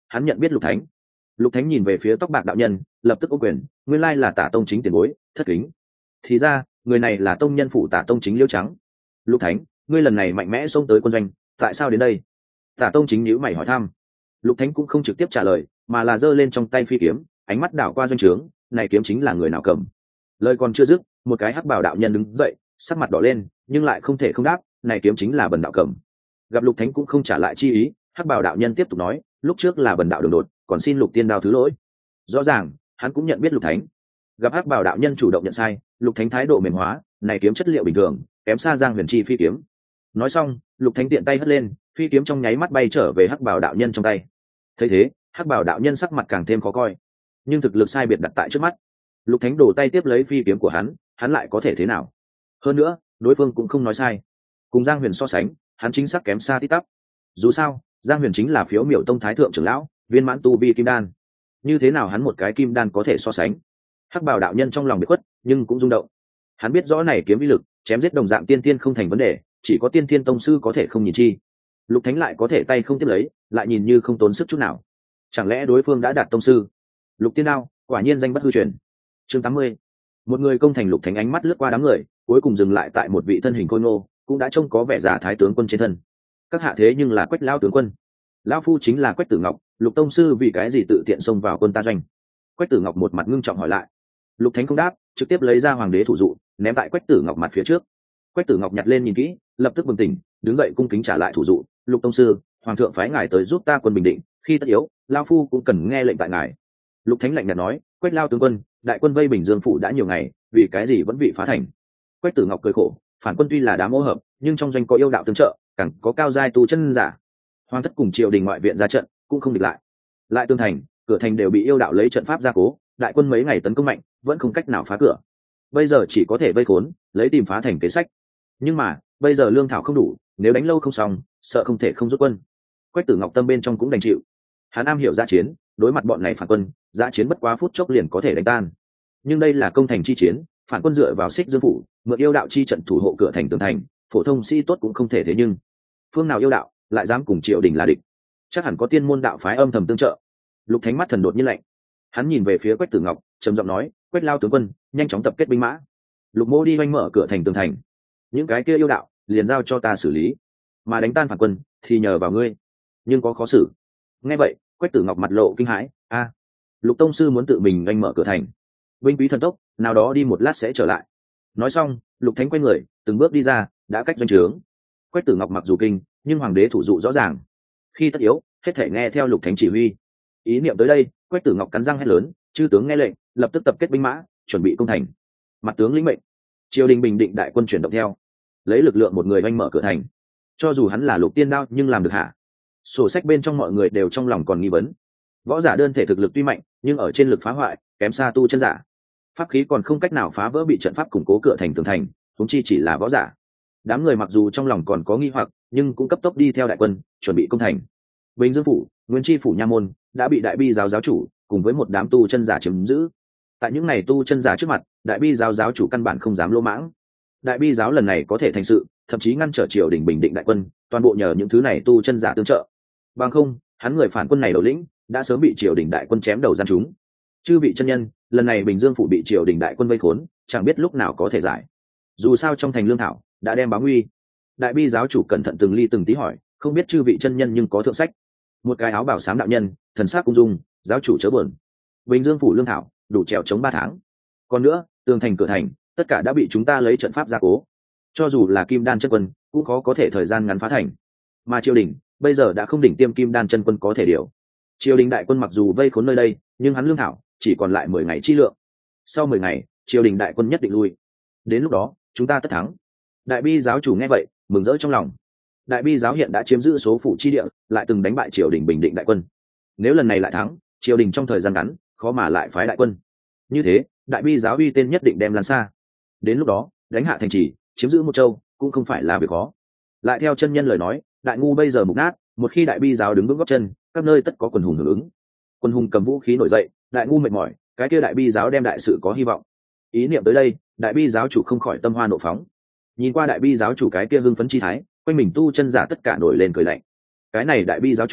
hắn nhận biết Lục Thánh. Lục Thánh nhìn về phía tóc bạc đạo nhân, lập tức ôm quyền, nguyên lai là Tả Tông Chính tiền bối, thất kính. Thì ra, người này là tông nhân phụ Tả Tông Chính Liêu Trắng. Lục Thánh, ngươi lần này mạnh mẽ xông tới quân doanh, tại sao đến đây? Tả Tông Chính nhíu mày hỏi thăm. Lục Thánh cũng không trực tiếp trả lời, mà là giơ lên trong tay phi kiếm, ánh mắt đảo qua doanh trướng, này kiếm chính là người nào cầm? Lời còn chưa dứt, một cái hắc bào đạo nhân đứng dậy, sắc mặt đỏ lên, nhưng lại không thể không đáp, này kiếm chính là Bần đạo cầm. Gặp Lục Thánh cũng không trả lại chi ý, hắc bào đạo nhân tiếp tục nói, lúc trước là Bần đạo đường đột, còn xin Lục Tiên Đao thứ lỗi. Rõ ràng, hắn cũng nhận biết Lục Thánh. Gặp hắc bào đạo nhân chủ động nhận sai, Lục Thánh thái độ mềm hóa, này kiếm chất liệu bình thường, kém xa Giang Huyền Chi phi kiếm. Nói xong, Lục Thánh tiện tay hất lên, phi kiếm trong nháy mắt bay trở về hắc bào đạo nhân trong tay. Thấy thế, hắc bào đạo nhân sắc mặt càng thêm khó coi, nhưng thực lực sai biệt đặt tại trước mắt. Lục Thánh đổ tay tiếp lấy phi kiếm của hắn, hắn lại có thể thế nào? Hơn nữa, đối phương cũng không nói sai, cùng Giang Huyền so sánh, hắn chính xác kém xa tít tắp. Dù sao, Giang Huyền chính là phiếu miểu tông thái thượng trưởng lão, viên mãn tu vi kim đan, như thế nào hắn một cái kim đan có thể so sánh? Hắc bào đạo nhân trong lòng bị khuất, nhưng cũng rung động. Hắn biết rõ này kiếm uy lực, chém giết đồng dạng tiên tiên không thành vấn đề, chỉ có tiên tiên tông sư có thể không nhìn chi. Lục Thánh lại có thể tay không tiếp lấy, lại nhìn như không tốn sức chút nào. Chẳng lẽ đối phương đã đạt tông sư? Lục Tiên Đao, quả nhiên danh bất hư truyền. Chương tám mươi. Một người công thành Lục Thánh ánh mắt lướt qua đám người, cuối cùng dừng lại tại một vị thân hình khôi ngô, cũng đã trông có vẻ giả thái tướng quân trên thân. Các hạ thế nhưng là Quách lão tướng quân. Lão phu chính là Quách Tử Ngọc, Lục tông sư vì cái gì tự tiện xông vào quân ta doanh? Quách Tử Ngọc một mặt ngưng trọng hỏi lại. Lục Thánh không đáp, trực tiếp lấy ra hoàng đế thủ dụ, ném tại Quách Tử Ngọc mặt phía trước. Quách Tử Ngọc nhặt lên nhìn kỹ, lập tức bừng tỉnh, đứng dậy cung kính trả lại thủ dụ. Lục tông sư, hoàng thượng phái ngài tới giúp ta quân bình định, khi tất yếu, lão phu cũng cần nghe lệnh tại ngài. Lục Thánh lạnh nhạt nói, Quách lao tướng quân, đại quân vây Bình Dương phủ đã nhiều ngày, vì cái gì vẫn bị phá thành? Quách Tử Ngọc cười khổ, phản quân tuy là đám ô hợp, nhưng trong doanh có yêu đạo tương trợ, càng có cao giai tu chân giả. Hoàng thất cùng triều đình ngoại viện ra trận, cũng không địch lại. Lại tương thành, cửa thành đều bị yêu đạo lấy trận pháp gia cố, đại quân mấy ngày tấn công mạnh, vẫn không cách nào phá cửa. Bây giờ chỉ có thể vây khốn, lấy tìm phá thành kế sách. Nhưng mà, bây giờ lương thảo không đủ, nếu đánh lâu không xong, sợ không thể không rút quân. Quách Tử Ngọc tâm bên trong cũng đành chịu. Hắn am hiểu dã chiến, đối mặt bọn này phản quân, dã chiến bất quá phút chốc liền có thể đánh tan. Nhưng đây là công thành chi chiến, phản quân dựa vào Xích Dương phủ, mượn yêu đạo chi trận thủ hộ cửa thành tường thành, phổ thông sĩ tốt cũng không thể thế nhưng phương nào yêu đạo lại dám cùng triều đình là địch? Chắc hẳn có tiên môn đạo phái âm thầm tương trợ. Lục Thánh mắt thần đột nhiên lạnh, hắn nhìn về phía Quách Tử Ngọc, trầm giọng nói, Quách lao tướng quân, nhanh chóng tập kết binh mã. Lục Mô đi oanh mở cửa thành tường thành, những cái kia yêu đạo liền giao cho ta xử lý, mà đánh tan phản quân thì nhờ vào ngươi. Nhưng có khó xử. Nghe vậy, Quách Tử Ngọc mặt lộ kinh hãi, a, Lục tông sư muốn tự mình oanh mở cửa thành? Binh quý thần tốc, nào đó đi một lát sẽ trở lại. Nói xong, Lục Thánh quay người, từng bước đi ra, đã cách doanh trướng. Quách Tử Ngọc mặc dù kinh, nhưng hoàng đế thủ dụ rõ ràng, khi tất yếu, hết thể nghe theo Lục Thánh chỉ huy. Ý niệm tới đây, Quách Tử Ngọc cắn răng hét lớn, chư tướng nghe lệnh, lập tức tập kết binh mã, chuẩn bị công thành. Mặt tướng lĩnh mệnh. Triều đình bình định đại quân chuyển động theo, lấy lực lượng một người oanh mở cửa thành. Cho dù hắn là Lục Tiên Đao, nhưng làm được hả? Sổ sách bên trong mọi người đều trong lòng còn nghi vấn. Võ giả đơn thể thực lực tuy mạnh, nhưng ở trên lực phá hoại kém xa tu chân giả. Pháp khí còn không cách nào phá vỡ bị trận pháp củng cố cửa thành tường thành, huống chi chỉ là võ giả. Đám người mặc dù trong lòng còn có nghi hoặc, nhưng cũng cấp tốc đi theo đại quân, chuẩn bị công thành. Bình Dương phủ, Nguyên Chi phủ nha môn đã bị Đại Bi giáo giáo chủ cùng với một đám tu chân giả chiếm giữ. Tại những này tu chân giả trước mặt, Đại Bi giáo giáo chủ căn bản không dám lỗ mãng. Đại Bi giáo lần này có thể thành sự, thậm chí ngăn trở triều đình bình định đại quân, toàn bộ nhờ những thứ này tu chân giả tương trợ. Bằng không, hắn người phản quân này đầu lĩnh đã sớm bị triều đình đại quân chém đầu gian chúng. Chư vị chân nhân, lần này Bình Dương phủ bị triều đình đại quân vây khốn, chẳng biết lúc nào có thể giải. Dù sao trong thành lương thảo đã đem báo nguy. Đại Bi giáo chủ cẩn thận từng ly từng tí hỏi, không biết chư vị chân nhân nhưng có thượng sách. Một cái áo bào xám đạo nhân, thần sắc ung dung, giáo chủ chớ buồn. Bình Dương phủ lương thảo đủ trèo chống ba tháng. Còn nữa, tường thành cửa thành, tất cả đã bị chúng ta lấy trận pháp gia cố. Cho dù là kim đan chân quân, cũng khó có thể thời gian ngắn phá thành. Mà triều đình bây giờ đã không đỉnh tiêm kim đan chân quân có thể điều. Triều đình đại quân mặc dù vây khốn nơi đây, nhưng hắn lương thảo chỉ còn lại mười ngày chi lượng. Sau mười ngày, triều đình đại quân nhất định lui. Đến lúc đó, chúng ta tất thắng. Đại Bi giáo chủ nghe vậy, mừng rỡ trong lòng. Đại Bi giáo hiện đã chiếm giữ số phủ chi địa, lại từng đánh bại triều đình bình định đại quân. Nếu lần này lại thắng, triều đình trong thời gian ngắn khó mà lại phái đại quân. Như thế, Đại Bi giáo uy tên nhất định đem lan xa. Đến lúc đó, đánh hạ thành trì, chiếm giữ một châu, cũng không phải là việc khó. Lại theo chân nhân lời nói, đại ngu bây giờ mục nát, một khi Đại Bi giáo đứng vững gót chân, các nơi tất có quần hùng hưởng ứng. Quần hùng cầm vũ khí nổi dậy, đại ngu mệt mỏi, cái kia Đại Bi giáo đem đại sự có hy vọng. Ý niệm tới đây, Đại Bi giáo chủ không khỏi tâm hoa nộ phóng. Nhìn qua Đại Bi giáo chủ cái kia hưng phấn chi thái, quanh mình tu chân giả tất cả nổi lên cười lạnh. Cái này Đại Bi giáo chủ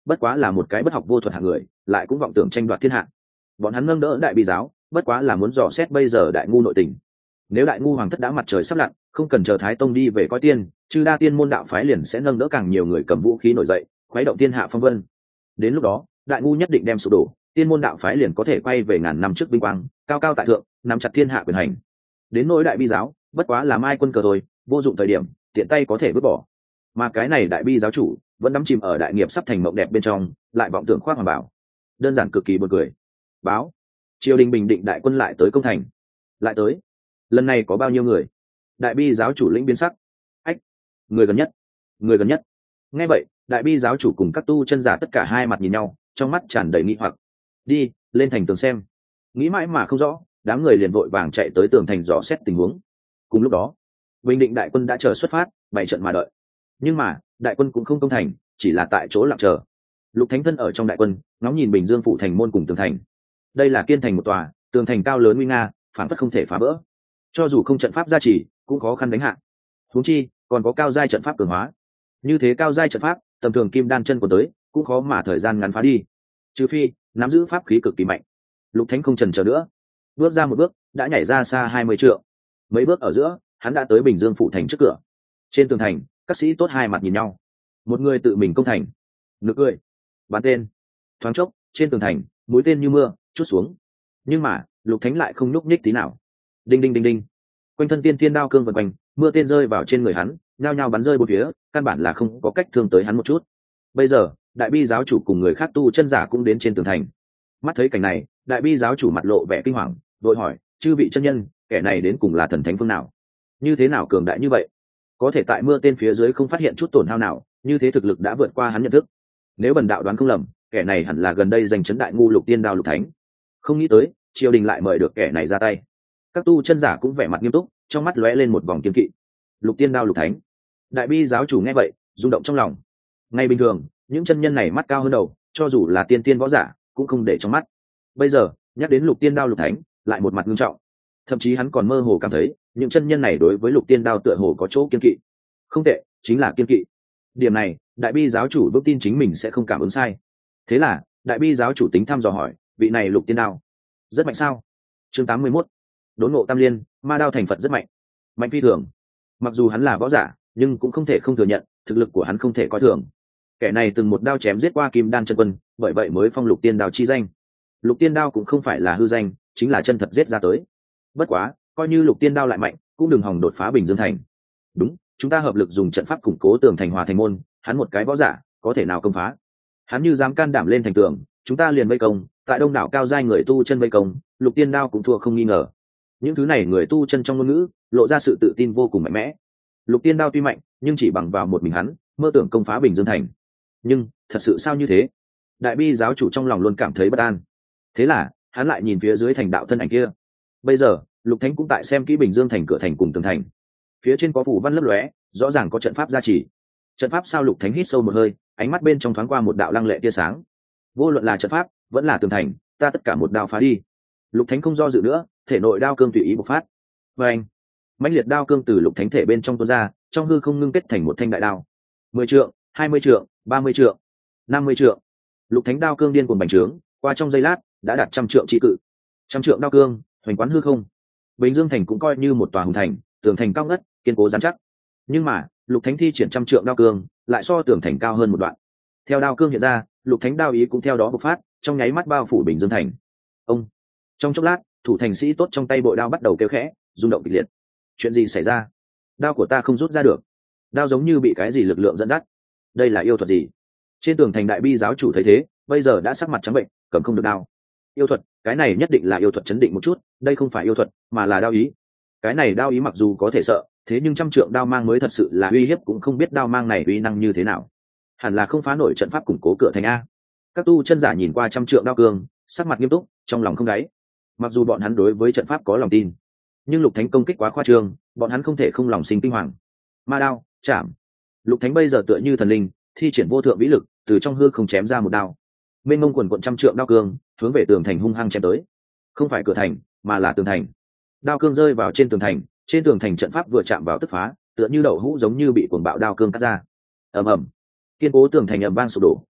bất quá là một cái bất học vô thuật hạng người, lại cũng vọng tưởng tranh đoạt thiên hạ. Bọn hắn nâng đỡ đại bi giáo, bất quá là muốn dò xét bây giờ đại ngu nội tình. Nếu đại ngu hoàng thất đã mặt trời sắp lặn, không cần chờ Thái Tông đi về coi tiên, chư đa tiên môn đạo phái liền sẽ nâng đỡ càng nhiều người cầm vũ khí nổi dậy, khuấy động thiên hạ phong vân. Đến lúc đó, đại ngu nhất định đem sụp đổ, tiên môn đạo phái liền có thể quay về ngàn năm trước vinh quang, cao cao tại thượng, nắm chặt thiên hạ quyền hành. Đến nỗi đại bi giáo, bất quá là mai quân cờ thôi, vô dụng thời điểm, tiện tay có thể vứt bỏ. Mà cái này đại bi giáo chủ vẫn đắm chìm ở đại nghiệp sắp thành mộng đẹp bên trong, lại vọng tưởng khoác hoàng bảo, đơn giản cực kỳ buồn cười. Báo, triều đình bình định đại quân lại tới công thành. Lại tới, lần này có bao nhiêu người? Đại bi giáo chủ lĩnh biến sắc. Ách, người gần nhất, người gần nhất. Nghe vậy, đại bi giáo chủ cùng các tu chân giả tất cả hai mặt nhìn nhau, trong mắt tràn đầy nghi hoặc. Đi, lên thành tường xem. Nghĩ mãi mà không rõ, đám người liền vội vàng chạy tới tường thành dò xét tình huống. Cùng lúc đó, bình định đại quân đã chờ xuất phát, bày trận mà đợi. Nhưng mà đại quân cũng không công thành, chỉ là tại chỗ lặng chờ. Lục Thánh Thân ở trong đại quân, ngóng nhìn Bình Dương phụ thành môn cùng tường thành. Đây là kiên thành một tòa, tường thành cao lớn nguy nga, phản phất không thể phá vỡ. Cho dù không trận pháp gia trì, cũng khó khăn đánh hạ. Huống chi còn có cao giai trận pháp cường hóa. Như thế cao giai trận pháp, tầm thường kim đan chân của tới, cũng khó mà thời gian ngắn phá đi. Trừ phi nắm giữ pháp khí cực kỳ mạnh. Lục Thánh không chần chờ nữa, bước ra một bước, đã nhảy ra xa hai mươi trượng. Mấy bước ở giữa, hắn đã tới Bình Dương phụ thành trước cửa. Trên tường thành, các sĩ tốt hai mặt nhìn nhau. Một người tự mình công thành, nực cười, bắn tên. Thoáng chốc, trên tường thành, mũi tên như mưa chút xuống. Nhưng mà Lục Thánh lại không nhúc nhích tí nào. Đinh đinh đinh đinh, quanh thân tiên tiên đao cương vần quanh, mưa tên rơi vào trên người hắn, nhao nhao bắn rơi bốn phía, căn bản là không có cách thương tới hắn một chút. Bây giờ đại bi giáo chủ cùng người khác tu chân giả cũng đến trên tường thành. Mắt thấy cảnh này, đại bi giáo chủ mặt lộ vẻ kinh hoàng, vội hỏi: chư vị chân nhân, kẻ này đến cùng là thần thánh phương nào, như thế nào cường đại như vậy, có thể tại mưa tên phía dưới không phát hiện chút tổn hao nào, như thế thực lực đã vượt qua hắn nhận thức. Nếu bần đạo đoán không lầm, kẻ này hẳn là gần đây giành chấn đại ngu Lục Tiên Đao Lục Thánh. Không nghĩ tới triều đình lại mời được kẻ này ra tay. Các tu chân giả cũng vẻ mặt nghiêm túc, trong mắt lóe lên một vòng kiên kỵ. Lục Tiên Đao Lục Thánh. Đại bi giáo chủ nghe vậy, rung động trong lòng. Ngay bình thường, những chân nhân này mắt cao hơn đầu, cho dù là tiên tiên võ giả cũng không để trong mắt. Bây giờ nhắc đến Lục Tiên Đao Lục Thánh, lại một mặt nghiêm trọng. Thậm chí hắn còn mơ hồ cảm thấy những chân nhân này đối với Lục Tiên Đao tựa hồ có chỗ kiên kỵ. Không tệ, chính là kiên kỵ. Điểm này đại bi giáo chủ vững tin chính mình sẽ không cảm ứng sai. Thế là đại bi giáo chủ tính thăm dò hỏi: vị này Lục Tiên Đao rất mạnh sao? Chương tám mươi mốt, đốn ngộ tam liên, ma đao thành Phật rất mạnh. Mạnh phi thường. Mặc dù hắn là võ giả, nhưng cũng không thể không thừa nhận thực lực của hắn không thể coi thường. Kẻ này từng một đao chém giết qua kim đan chân quân, bởi vậy mới phong Lục Tiên Đao chi danh. Lục Tiên Đao cũng không phải là hư danh, chính là chân thật giết ra tới. Bất quá coi như Lục Tiên Đao lại mạnh, cũng đừng hòng đột phá Bình Dương thành. Đúng, chúng ta hợp lực dùng trận pháp củng cố tường thành Hòa Thành môn, hắn một cái võ giả có thể nào công phá? Hắn như dám can đảm lên thành tường, chúng ta liền vây công, tại đông đảo cao giai người tu chân vây công, Lục Tiên Đao cũng thua không nghi ngờ. Những thứ này người tu chân trong ngôn ngữ lộ ra sự tự tin vô cùng mạnh mẽ. Lục Tiên Đao tuy mạnh, nhưng chỉ bằng vào một mình hắn, mơ tưởng công phá Bình Dương thành. Nhưng thật sự sao như thế? Đại bi giáo chủ trong lòng luôn cảm thấy bất an. Thế là hắn lại nhìn phía dưới thành đạo thân ảnh kia. Bây giờ Lục Thánh cũng tại xem kỹ Bình Dương thành cửa thành cùng tường thành. Phía trên có phủ văn lấp lóe, rõ ràng có trận pháp gia trì. Trận pháp sao? Lục Thánh hít sâu một hơi, ánh mắt bên trong thoáng qua một đạo lăng lệ tia sáng. Vô luận là trận pháp vẫn là tường thành, ta tất cả một đao phá đi. Lục Thánh không do dự nữa, thể nội đao cương tùy ý bộc phát. Và anh, mãnh liệt đao cương từ Lục Thánh thể bên trong tuôn ra, trong hư không ngưng kết thành một thanh đại đao. Mười trượng, hai mươi trượng, ba mươi trượng, năm mươi trượng. Lục Thánh đao cương điên cuồng bành trướng, qua trong giây lát đã đạt trăm trượng chi cự. Trăm trượng đao cương hoành quán hư không. Bình Dương thành cũng coi như một tòa hùng thành, tường thành cao ngất, kiên cố rắn chắc. Nhưng mà Lục Thánh thi triển trăm trượng đao cương, lại so tường thành cao hơn một đoạn. Theo đao cương hiện ra, Lục Thánh đao ý cũng theo đó bộc phát, trong nháy mắt bao phủ Bình Dương thành. Ông, trong chốc lát, thủ thành sĩ tốt trong tay bội đao bắt đầu kêu khẽ, rung động kịch liệt. Chuyện gì xảy ra? Đao của ta không rút ra được. Đao giống như bị cái gì lực lượng dẫn dắt. Đây là yêu thuật gì? Trên tường thành đại bi giáo chủ thấy thế, bây giờ đã sắc mặt trắng bệnh, cầm không được đao. Yêu thuật, cái này nhất định là yêu thuật chấn định một chút, đây không phải yêu thuật, mà là đao ý. Cái này đao ý mặc dù có thể sợ, thế nhưng trăm trượng đao mang mới thật sự là uy hiếp, cũng không biết đao mang này uy năng như thế nào. Hẳn là không phá nổi trận pháp củng cố cửa thành a. Các tu chân giả nhìn qua trăm trượng đao cương, sắc mặt nghiêm túc, trong lòng không đáy. Mặc dù bọn hắn đối với trận pháp có lòng tin, nhưng Lục Thánh công kích quá khoa trương, bọn hắn không thể không lòng sinh kinh hoàng. Ma đao chạm. Lục Thánh bây giờ tựa như thần linh, thi triển vô thượng vĩ lực, từ trong hư không chém ra một đao. Mênh mông quần quận trăm trượng đao cương hướng về tường thành hung hăng chém tới. Không phải cửa thành, mà là tường thành. Đao cương rơi vào trên tường thành, trên tường thành trận pháp vừa chạm vào tức phá, tựa như đậu hũ giống như bị cuồng bạo đao cương cắt ra. Ầm ầm, kiên cố tường thành ầm vang sụp đổ,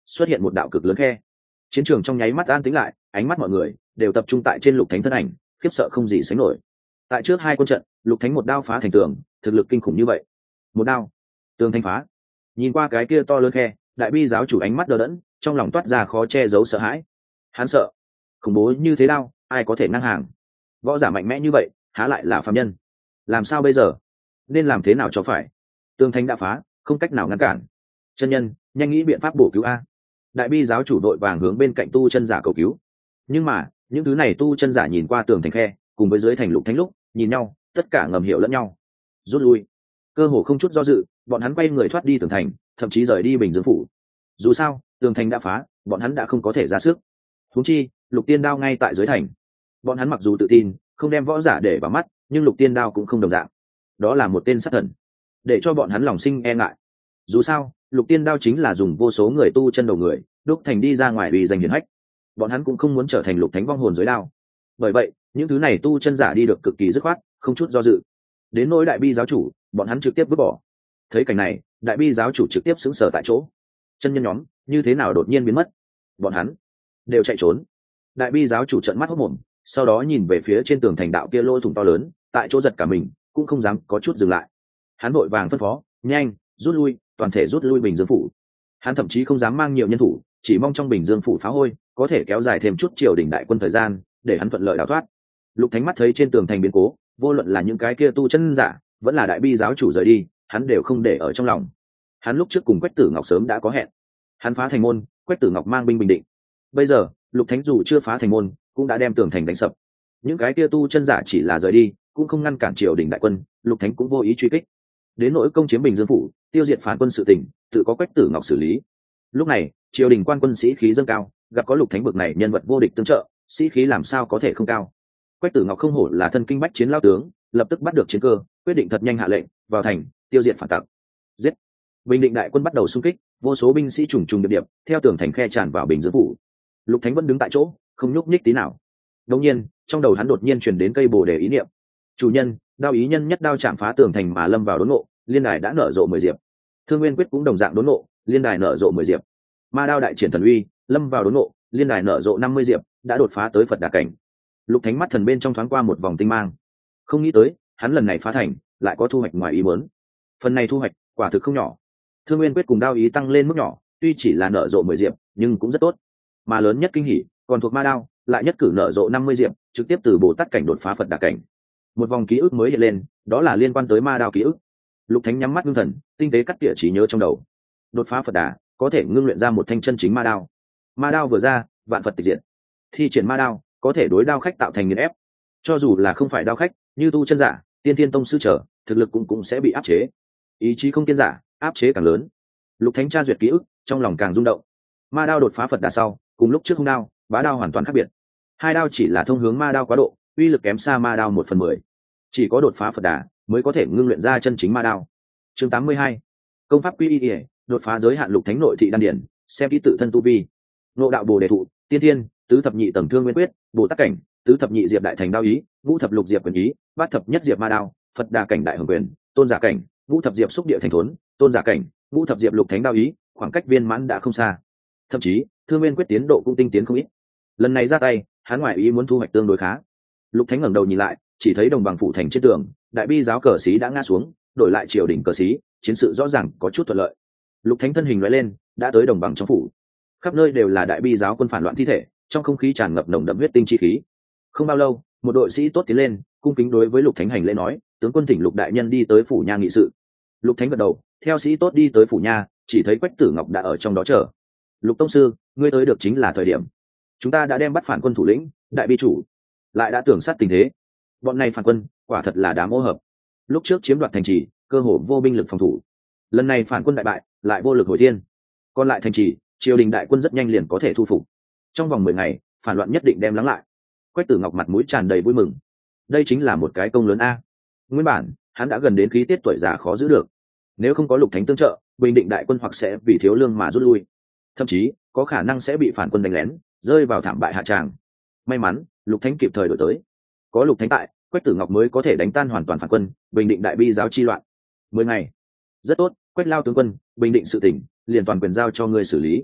xuất hiện một đạo cực lớn khe. Chiến trường trong nháy mắt an tĩnh lại, ánh mắt mọi người đều tập trung tại trên Lục Thánh thân ảnh, khiếp sợ không gì sánh nổi. Tại trước hai quân trận, Lục Thánh một đao phá thành tường, thực lực kinh khủng như vậy. Một đao, tường thanh phá. Nhìn qua cái kia to lớn khe, đại bi giáo chủ ánh mắt đờ đẫn, trong lòng toát ra khó che giấu sợ hãi. Hắn sợ, khủng bố như thế đao, ai có thể ngang hàng? Võ giả mạnh mẽ như vậy, há lại là phàm nhân? Làm sao bây giờ? Nên làm thế nào cho phải? Tường thanh đã phá, không cách nào ngăn cản. Chân nhân, nhanh nghĩ biện pháp bổ cứu a. Đại bi giáo chủ đội vàng hướng bên cạnh tu chân giả cầu cứu. Nhưng mà những thứ này tu chân giả nhìn qua tường thành khe cùng với dưới thành Lục Thánh lúc nhìn nhau, tất cả ngầm hiểu lẫn nhau, rút lui. Cơ hồ không chút do dự, bọn hắn quay người thoát đi tường thành, thậm chí rời đi Bình Dương phủ. Dù sao tường thành đã phá, bọn hắn đã không có thể ra sức. Huống chi Lục Tiên Đao ngay tại dưới thành. Bọn hắn mặc dù tự tin không đem võ giả để vào mắt, nhưng Lục Tiên Đao cũng không đồng dạng. Đó là một tên sát thần, để cho bọn hắn lòng sinh e ngại. Dù sao Lục Tiên Đao chính là dùng vô số người tu chân đầu người đúc thành đi ra ngoài vì giành hiển hách, bọn hắn cũng không muốn trở thành Lục Thánh vong hồn dưới đao. Bởi vậy những thứ này tu chân giả đi được cực kỳ dứt khoát, không chút do dự. Đến nỗi đại bi giáo chủ, bọn hắn trực tiếp vứt bỏ. Thấy cảnh này, đại bi giáo chủ trực tiếp sững sờ tại chỗ. Chân nhân nhóm như thế nào đột nhiên biến mất? Bọn hắn đều chạy trốn. Đại bi giáo chủ trợn mắt hốt mồm, sau đó nhìn về phía trên tường thành đạo kia lỗ thủng to lớn, tại chỗ giật cả mình, cũng không dám có chút dừng lại. Hắn vội vàng phân phó, nhanh rút lui, toàn thể rút lui Bình Dương phủ. Hắn thậm chí không dám mang nhiều nhân thủ, chỉ mong trong Bình Dương phủ phá hôi có thể kéo dài thêm chút triều đình đại quân thời gian, để hắn thuận lợi đào thoát. Lục Thánh mắt thấy trên tường thành biến cố, vô luận là những cái kia tu chân giả, vẫn là đại bi giáo chủ rời đi, hắn đều không để ở trong lòng. Hắn lúc trước cùng Quách Tử Ngọc sớm đã có hẹn, hắn phá thành môn, Quách Tử Ngọc mang binh bình định. Bây giờ Lục Thánh dù chưa phá thành môn, cũng đã đem tường thành đánh sập. Những cái kia tu chân giả chỉ là rời đi, cũng không ngăn cản triều đình đại quân, Lục Thánh cũng vô ý truy kích. Đến nỗi công chiếm Bình Dương phủ, tiêu diệt phản quân sự tình, tự có Quách Tử Ngọc xử lý. Lúc này triều đình quan quân sĩ khí dâng cao, gặp có Lục Thánh bực này nhân vật vô địch tương trợ, sĩ khí làm sao có thể không cao. Quách Tử Ngọc không hổ là thân kinh bách chiến lao tướng, lập tức bắt được chiến cơ, quyết định thật nhanh hạ lệnh vào thành tiêu diệt phản tặc. Giết! Bình định đại quân bắt đầu xung kích, vô số binh sĩ trùng trùng điệp điệp theo tường thành khe tràn vào Bình Dương phủ. Lục Thánh vẫn đứng tại chỗ, không nhúc nhích tí nào. Đột nhiên trong đầu hắn đột nhiên truyền đến cây bồ đề ý niệm. Chủ nhân, đao ý nhân nhất đao chạm phá tường thành mà lâm vào đốn ngộ, liên đài đã nở rộ mười diệp. Thương Nguyên quyết cũng đồng dạng đốn ngộ, liên đài nở rộ mười diệp. Ma đao đại triển thần uy, lâm vào đốn ngộ, liên đài nở rộ năm mươi diệp, đã đột phá tới Phật đà cảnh. Lục Thánh mắt thần bên trong thoáng qua một vòng tinh mang, không nghĩ tới hắn lần này phá thành lại có thu hoạch ngoài ý muốn. Phần này thu hoạch quả thực không nhỏ. Thương Nguyên quyết cùng đao ý tăng lên mức nhỏ, tuy chỉ là nở rộ mười diệp nhưng cũng rất tốt. Mà lớn nhất kinh hỉ còn thuộc ma đao, lại nhất cử nở rộ năm mươi diệp, trực tiếp từ Bồ Tát cảnh đột phá Phật đà cảnh. Một vòng ký ức mới hiện lên, đó là liên quan tới ma đao ký ức. Lục Thánh nhắm mắt ngưng thần, tinh tế cắt tỉa trí nhớ trong đầu. Đột phá Phật đà có thể ngưng luyện ra một thanh chân chính ma đao. Ma đao vừa ra, vạn Phật tịch diệt. Thi triển ma đao có thể đối đao khách tạo thành nghiền ép, cho dù là không phải đao khách, như tu chân giả, tiên thiên tông sư trở, thực lực cũng cũng sẽ bị áp chế. Ý chí không kiên giả, áp chế càng lớn. Lục Thánh tra duyệt ký ức, trong lòng càng rung động. Ma đao đột phá Phật đà sau, cùng lúc trước hung đao, bá đao hoàn toàn khác biệt. Hai đao chỉ là thông hướng ma đao quá độ, uy lực kém xa ma đao một phần mười. Chỉ có đột phá Phật đà mới có thể ngưng luyện ra chân chính ma đao. Chương tám mươi hai, công pháp quy y, đột phá giới hạn Lục Thánh nội thị đan điển, xem kỹ tự thân tu vi. Ngộ đạo bồ đề thụ, tiên thiên, tứ thập nhị tầng Thương Nguyên quyết, Bồ Tát cảnh, tứ thập nhị diệp đại thành đao ý, ngũ thập lục diệp quyền ý, bát thập nhất diệp ma đao, Phật đà cảnh đại hồng quyền, tôn giả cảnh, ngũ thập diệp xúc địa thành thốn, tôn giả cảnh, ngũ thập diệp lục thánh đao ý, khoảng cách viên mãn đã không xa. Thậm chí Thương Nguyên quyết tiến độ cũng tinh tiến không ít. Lần này ra tay, hắn ngoại ý muốn thu hoạch tương đối khá. Lục Thánh ngẩng đầu nhìn lại, chỉ thấy đồng bằng phủ thành trên tường, đại bi giáo cờ sĩ đã ngã xuống, đổi lại triều đình cờ sĩ, chiến sự rõ ràng có chút thuận lợi. Lục Thánh thân hình lóe lên, đã tới đồng bằng trong phủ. Khắp nơi đều là đại bi giáo quân phản loạn thi thể, trong không khí tràn ngập nồng đậm huyết tinh chi khí. Không bao lâu, một đội sĩ tốt tiến lên, cung kính đối với Lục Thánh hành lễ nói, tướng quân thỉnh Lục đại nhân đi tới phủ nha nghị sự. Lục Thánh gật đầu, theo sĩ tốt đi tới phủ nha, chỉ thấy Quách Tử Ngọc đã ở trong đó chờ. Lục tông sư, ngươi tới được chính là thời điểm. Chúng ta đã đem bắt phản quân thủ lĩnh, đại bi chủ, lại đã tưởng sát tình thế. Bọn này phản quân, quả thật là đám ô hợp. Lúc trước chiếm đoạt thành trì, cơ hồ vô binh lực phòng thủ. Lần này phản quân đại bại, lại vô lực hồi thiên. Còn lại thành trì, triều đình đại quân rất nhanh liền có thể thu phục. Trong vòng mười ngày, phản loạn nhất định đem lắng lại. Quách Tử Ngọc mặt mũi tràn đầy vui mừng. Đây chính là một cái công lớn a. Nguyên bản, hắn đã gần đến khí tiết tuổi già khó giữ được. Nếu không có Lục Thánh tương trợ, bình định đại quân hoặc sẽ vì thiếu lương mà rút lui, thậm chí có khả năng sẽ bị phản quân đánh lén, rơi vào thảm bại hạ tràng. May mắn Lục Thánh kịp thời đổi tới, có Lục Thánh tại, Quách Tử Ngọc mới có thể đánh tan hoàn toàn phản quân, bình định đại bi giáo chi loạn. Mười ngày, rất tốt. Quách lao tướng quân, bình định sự tỉnh, liền toàn quyền giao cho ngươi xử lý.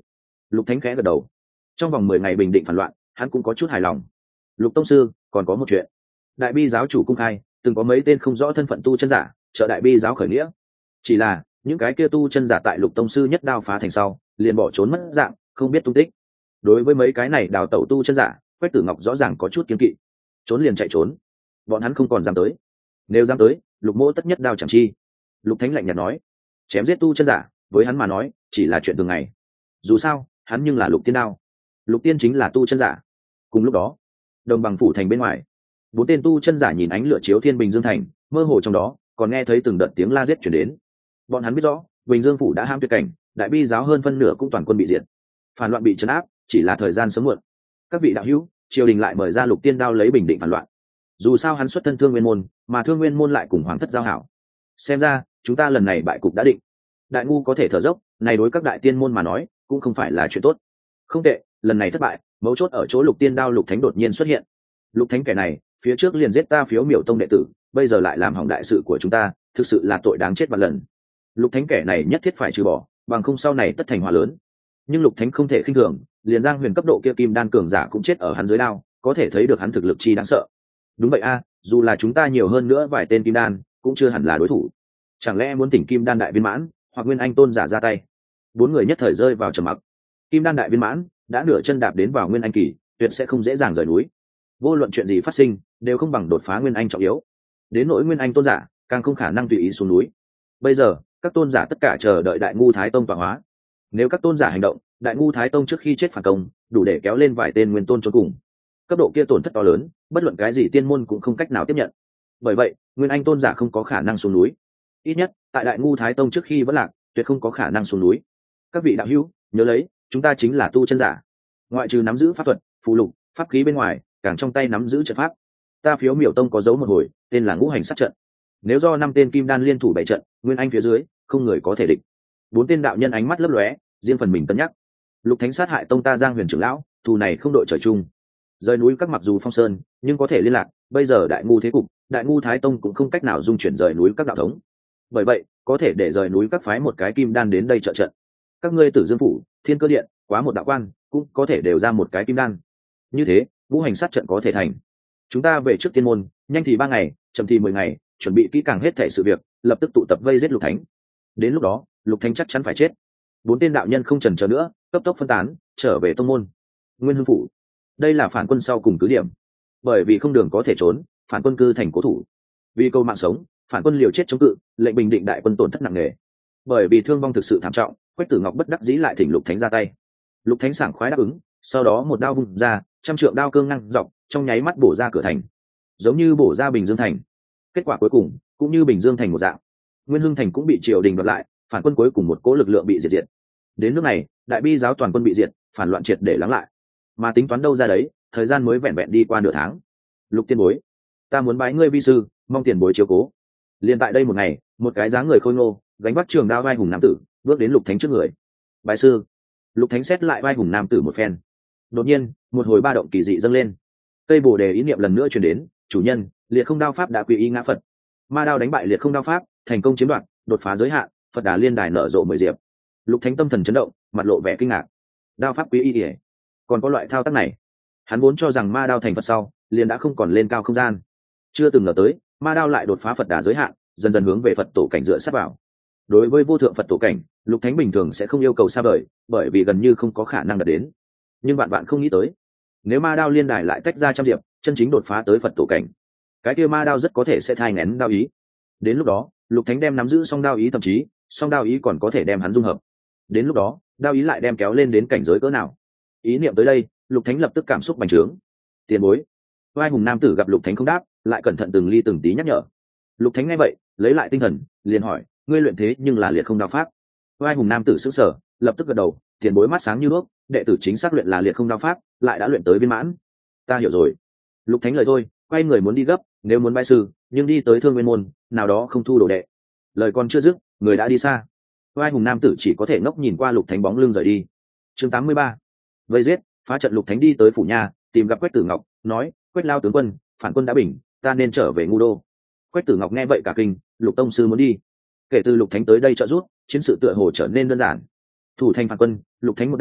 Lục Thánh khẽ gật đầu. Trong vòng mười ngày bình định phản loạn, hắn cũng có chút hài lòng. Lục tông sư, còn có một chuyện. Đại Bi giáo chủ cung khai, từng có mấy tên không rõ thân phận tu chân giả trợ Đại Bi giáo khởi nghĩa. Chỉ là những cái kia tu chân giả tại Lục tông sư nhất đao phá thành sau, liền bỏ trốn mất dạng, không biết tung tích. Đối với mấy cái này đào tẩu tu chân giả, Quách Tử Ngọc rõ ràng có chút kiên kỵ. Trốn liền chạy trốn, bọn hắn không còn dám tới. Nếu dám tới, Lục Mỗ tất nhất đao chẳng chi. Lục Thánh lạnh nhạt nói, chém giết tu chân giả, với hắn mà nói, chỉ là chuyện thường ngày. Dù sao, hắn nhưng là Lục Tiên đao. Lục Tiên chính là tu chân giả. Cùng lúc đó, đồng bằng phủ thành bên ngoài, bốn tên tu chân giả nhìn ánh lửa chiếu thiên Bình Dương thành, mơ hồ trong đó còn nghe thấy từng đợt tiếng la giết chuyển đến. Bọn hắn biết rõ, Bình Dương phủ đã ham tuyệt cảnh, Đại Bi giáo hơn phân nửa cũng toàn quân bị diệt. Phản loạn bị trấn áp, chỉ là thời gian sớm muộn. Các vị đạo hữu, triều đình lại mời ra Lục Tiên đao lấy bình định phản loạn. Dù sao hắn xuất thân Thương Nguyên môn, mà Thương Nguyên môn lại cùng hoàng thất giao hảo. Xem ra, chúng ta lần này bại cục đã định. Đại ngu có thể thở dốc, này đối các đại tiên môn mà nói, cũng không phải là chuyện tốt. Không tệ, lần này thất bại, mấu chốt ở chỗ Lục Tiên đao Lục Thánh đột nhiên xuất hiện. Lục Thánh kẻ này, phía trước liền giết ta Phiếu Miểu tông đệ tử, bây giờ lại làm hỏng đại sự của chúng ta, thực sự là tội đáng chết vạn lần. Lục Thánh kẻ này nhất thiết phải trừ bỏ, bằng không sau này tất thành họa lớn. Nhưng Lục Thánh không thể khinh thường, liền Giang Huyền cấp độ kia kim đan cường giả cũng chết ở hắn dưới đao, có thể thấy được hắn thực lực chi đáng sợ. Đúng vậy a, dù là chúng ta nhiều hơn nữa vài tên kim đan, cũng chưa hẳn là đối thủ. Chẳng lẽ muốn tỉnh kim đan đại viên mãn, hoặc Nguyên Anh tôn giả ra tay? Bốn người nhất thời rơi vào trầm mặc. Kim đan đại viên mãn đã nửa chân đạp đến vào Nguyên Anh kỳ, tuyệt sẽ không dễ dàng rời núi. Vô luận chuyện gì phát sinh, đều không bằng đột phá Nguyên Anh trọng yếu. Đến nỗi Nguyên Anh tôn giả, càng không khả năng tùy ý xuống núi. Bây giờ, các tôn giả tất cả chờ đợi Đại Ngu Thái Tông tọa hóa. Nếu các tôn giả hành động, Đại Ngu Thái Tông trước khi chết phản công, đủ để kéo lên vài tên nguyên tôn chôn cùng. Cấp độ kia tổn thất to lớn, bất luận cái gì tiên môn cũng không cách nào tiếp nhận. Bởi vậy, Nguyên Anh tôn giả không có khả năng xuống núi. Ít nhất, tại Đại Ngu Thái Tông trước khi vẫn lạc, tuyệt không có khả năng xuống núi. Các vị đạo hữu, nhớ lấy, chúng ta chính là tu chân giả. Ngoại trừ nắm giữ pháp thuật, phù lục, pháp khí bên ngoài, càng trong tay nắm giữ trận pháp. Ta Phiếu Miểu tông có dấu một hồi, tên là Ngũ Hành Sát trận. Nếu do năm tên kim đan liên thủ bảy trận, Nguyên Anh phía dưới, không người có thể địch. Bốn tên đạo nhân ánh mắt lấp lóe, riêng phần mình cân nhắc. Lục Thánh sát hại tông ta Giang Huyền trưởng lão, thù này không đội trời chung. Rời núi các mặc dù phong sơn, nhưng có thể liên lạc. Bây giờ Đại Ngu thế cục, Đại Ngu Thái Tông cũng không cách nào dung chuyển rời núi các đạo thống. Bởi vậy, có thể để rời núi các phái một cái kim đan đến đây trợ trận. Các ngươi Tử Dương phủ, Thiên Cơ điện, quá một đạo quan, cũng có thể đều ra một cái kim đan. Như thế, Ngũ Hành sát trận có thể thành. Chúng ta về trước tiên môn, nhanh thì ba ngày, chậm thì mười ngày, chuẩn bị kỹ càng hết thảy sự việc, lập tức tụ tập vây giết Lục Thánh. Đến lúc đó, Lục Thánh chắc chắn phải chết. Bốn tên đạo nhân không chần chờ nữa, cấp tốc phân tán, trở về tông môn. Nguyên Hưng phủ, đây là phản quân sau cùng cứ điểm. Bởi vì không đường có thể trốn, phản quân cư thành cố thủ. Vì câu mạng sống, phản quân liều chết chống cự, lệnh bình định đại quân tổn thất nặng nề. Bởi vì thương vong thực sự thảm trọng, Quách Tử Ngọc bất đắc dĩ lại thỉnh Lục Thánh ra tay. Lục Thánh sảng khoái đáp ứng, sau đó một đao vung ra, trăm trượng đao cương ngăn dọc, trong nháy mắt bổ ra cửa thành, giống như bổ ra Bình Dương thành. Kết quả cuối cùng cũng như Bình Dương thành một dạng, Nguyên Hưng thành cũng bị triều đình đoạt lại, phản quân cuối cùng một cỗ lực lượng bị diệt diệt. Đến lúc này, Đại Bi giáo toàn quân bị diệt, phản loạn triệt để lắng lại. Mà tính toán đâu ra đấy, thời gian mới vẹn vẹn đi qua nửa tháng. Lục tiên bối, ta muốn bái ngươi vi sư, mong tiền bối chiếu cố. Liên tại đây một ngày, một cái dáng người khôi ngô, gánh vác trường đao vai hùng nam tử, bước đến Lục Thánh trước người. Bái sư. Lục Thánh xét lại vai hùng nam tử một phen. Đột nhiên, một hồi ba động kỳ dị dâng lên. Cây bồ đề ý niệm lần nữa truyền đến, chủ nhân, liệt không đao pháp đã quy y ngã Phật. Ma đao đánh bại liệt không đao pháp, thành công chiếm đoạt, đột phá giới hạn, Phật Đà liên đài nở rộ mười diệp. Lục Thánh tâm thần chấn động, mặt lộ vẻ kinh ngạc. Đao pháp quý y ỉa, còn có loại thao tác này. Hắn vốn cho rằng ma đao thành Phật sau, liền đã không còn lên cao không gian. Chưa từng ngờ tới, ma đao lại đột phá Phật Đà giới hạn, dần dần hướng về Phật tổ cảnh dựa sát vào. Đối với vô thượng Phật tổ cảnh, Lục Thánh bình thường sẽ không yêu cầu xa vời, bởi vì gần như không có khả năng đạt đến. Nhưng bạn bạn không nghĩ tới, nếu ma đao liên đài lại tách ra trăm diệp, chân chính đột phá tới Phật tổ cảnh, cái kia ma đao rất có thể sẽ thai nghén đao ý. Đến lúc đó, Lục Thánh đem nắm giữ song đao ý, thậm chí song đao ý còn có thể đem hắn dung hợp. Đến lúc đó, đao ý lại đem kéo lên đến cảnh giới cỡ nào? Ý niệm tới đây, Lục Thánh lập tức cảm xúc bành trướng. Tiền bối. Vai hùng nam tử gặp Lục Thánh không đáp, lại cẩn thận từng ly từng tí nhắc nhở. Lục Thánh nghe vậy, lấy lại tinh thần, liền hỏi, ngươi luyện thế nhưng là liệt không đao pháp? Vai hùng nam tử sững sờ, lập tức gật đầu, tiền bối mắt sáng như đuốc, đệ tử chính xác luyện là liệt không đao pháp, lại đã luyện tới viên mãn. Ta hiểu rồi. Lục Thánh lời thôi, quay người muốn đi gấp, nếu muốn bái sư, nhưng đi tới Thương Nguyên môn, nào đó không thu đồ đệ. Lời còn chưa dứt, người đã đi xa. Vai hùng nam tử chỉ có thể ngốc nhìn qua Lục Thánh bóng lưng rời đi. Chương tám mươi ba. Vây giết, phá trận. Lục Thánh đi tới phủ nhà, tìm gặp Quách Tử Ngọc, nói, Quách lao tướng quân, phản quân đã bình, ta nên trở về Ngưu đô. Quách Tử Ngọc nghe vậy cả kinh, Lục tông sư muốn đi. Kể từ Lục Thánh tới đây trợ giúp, chiến sự tựa hồ trở nên đơn giản. Thủ thành phản quân, Lục Thánh một đao,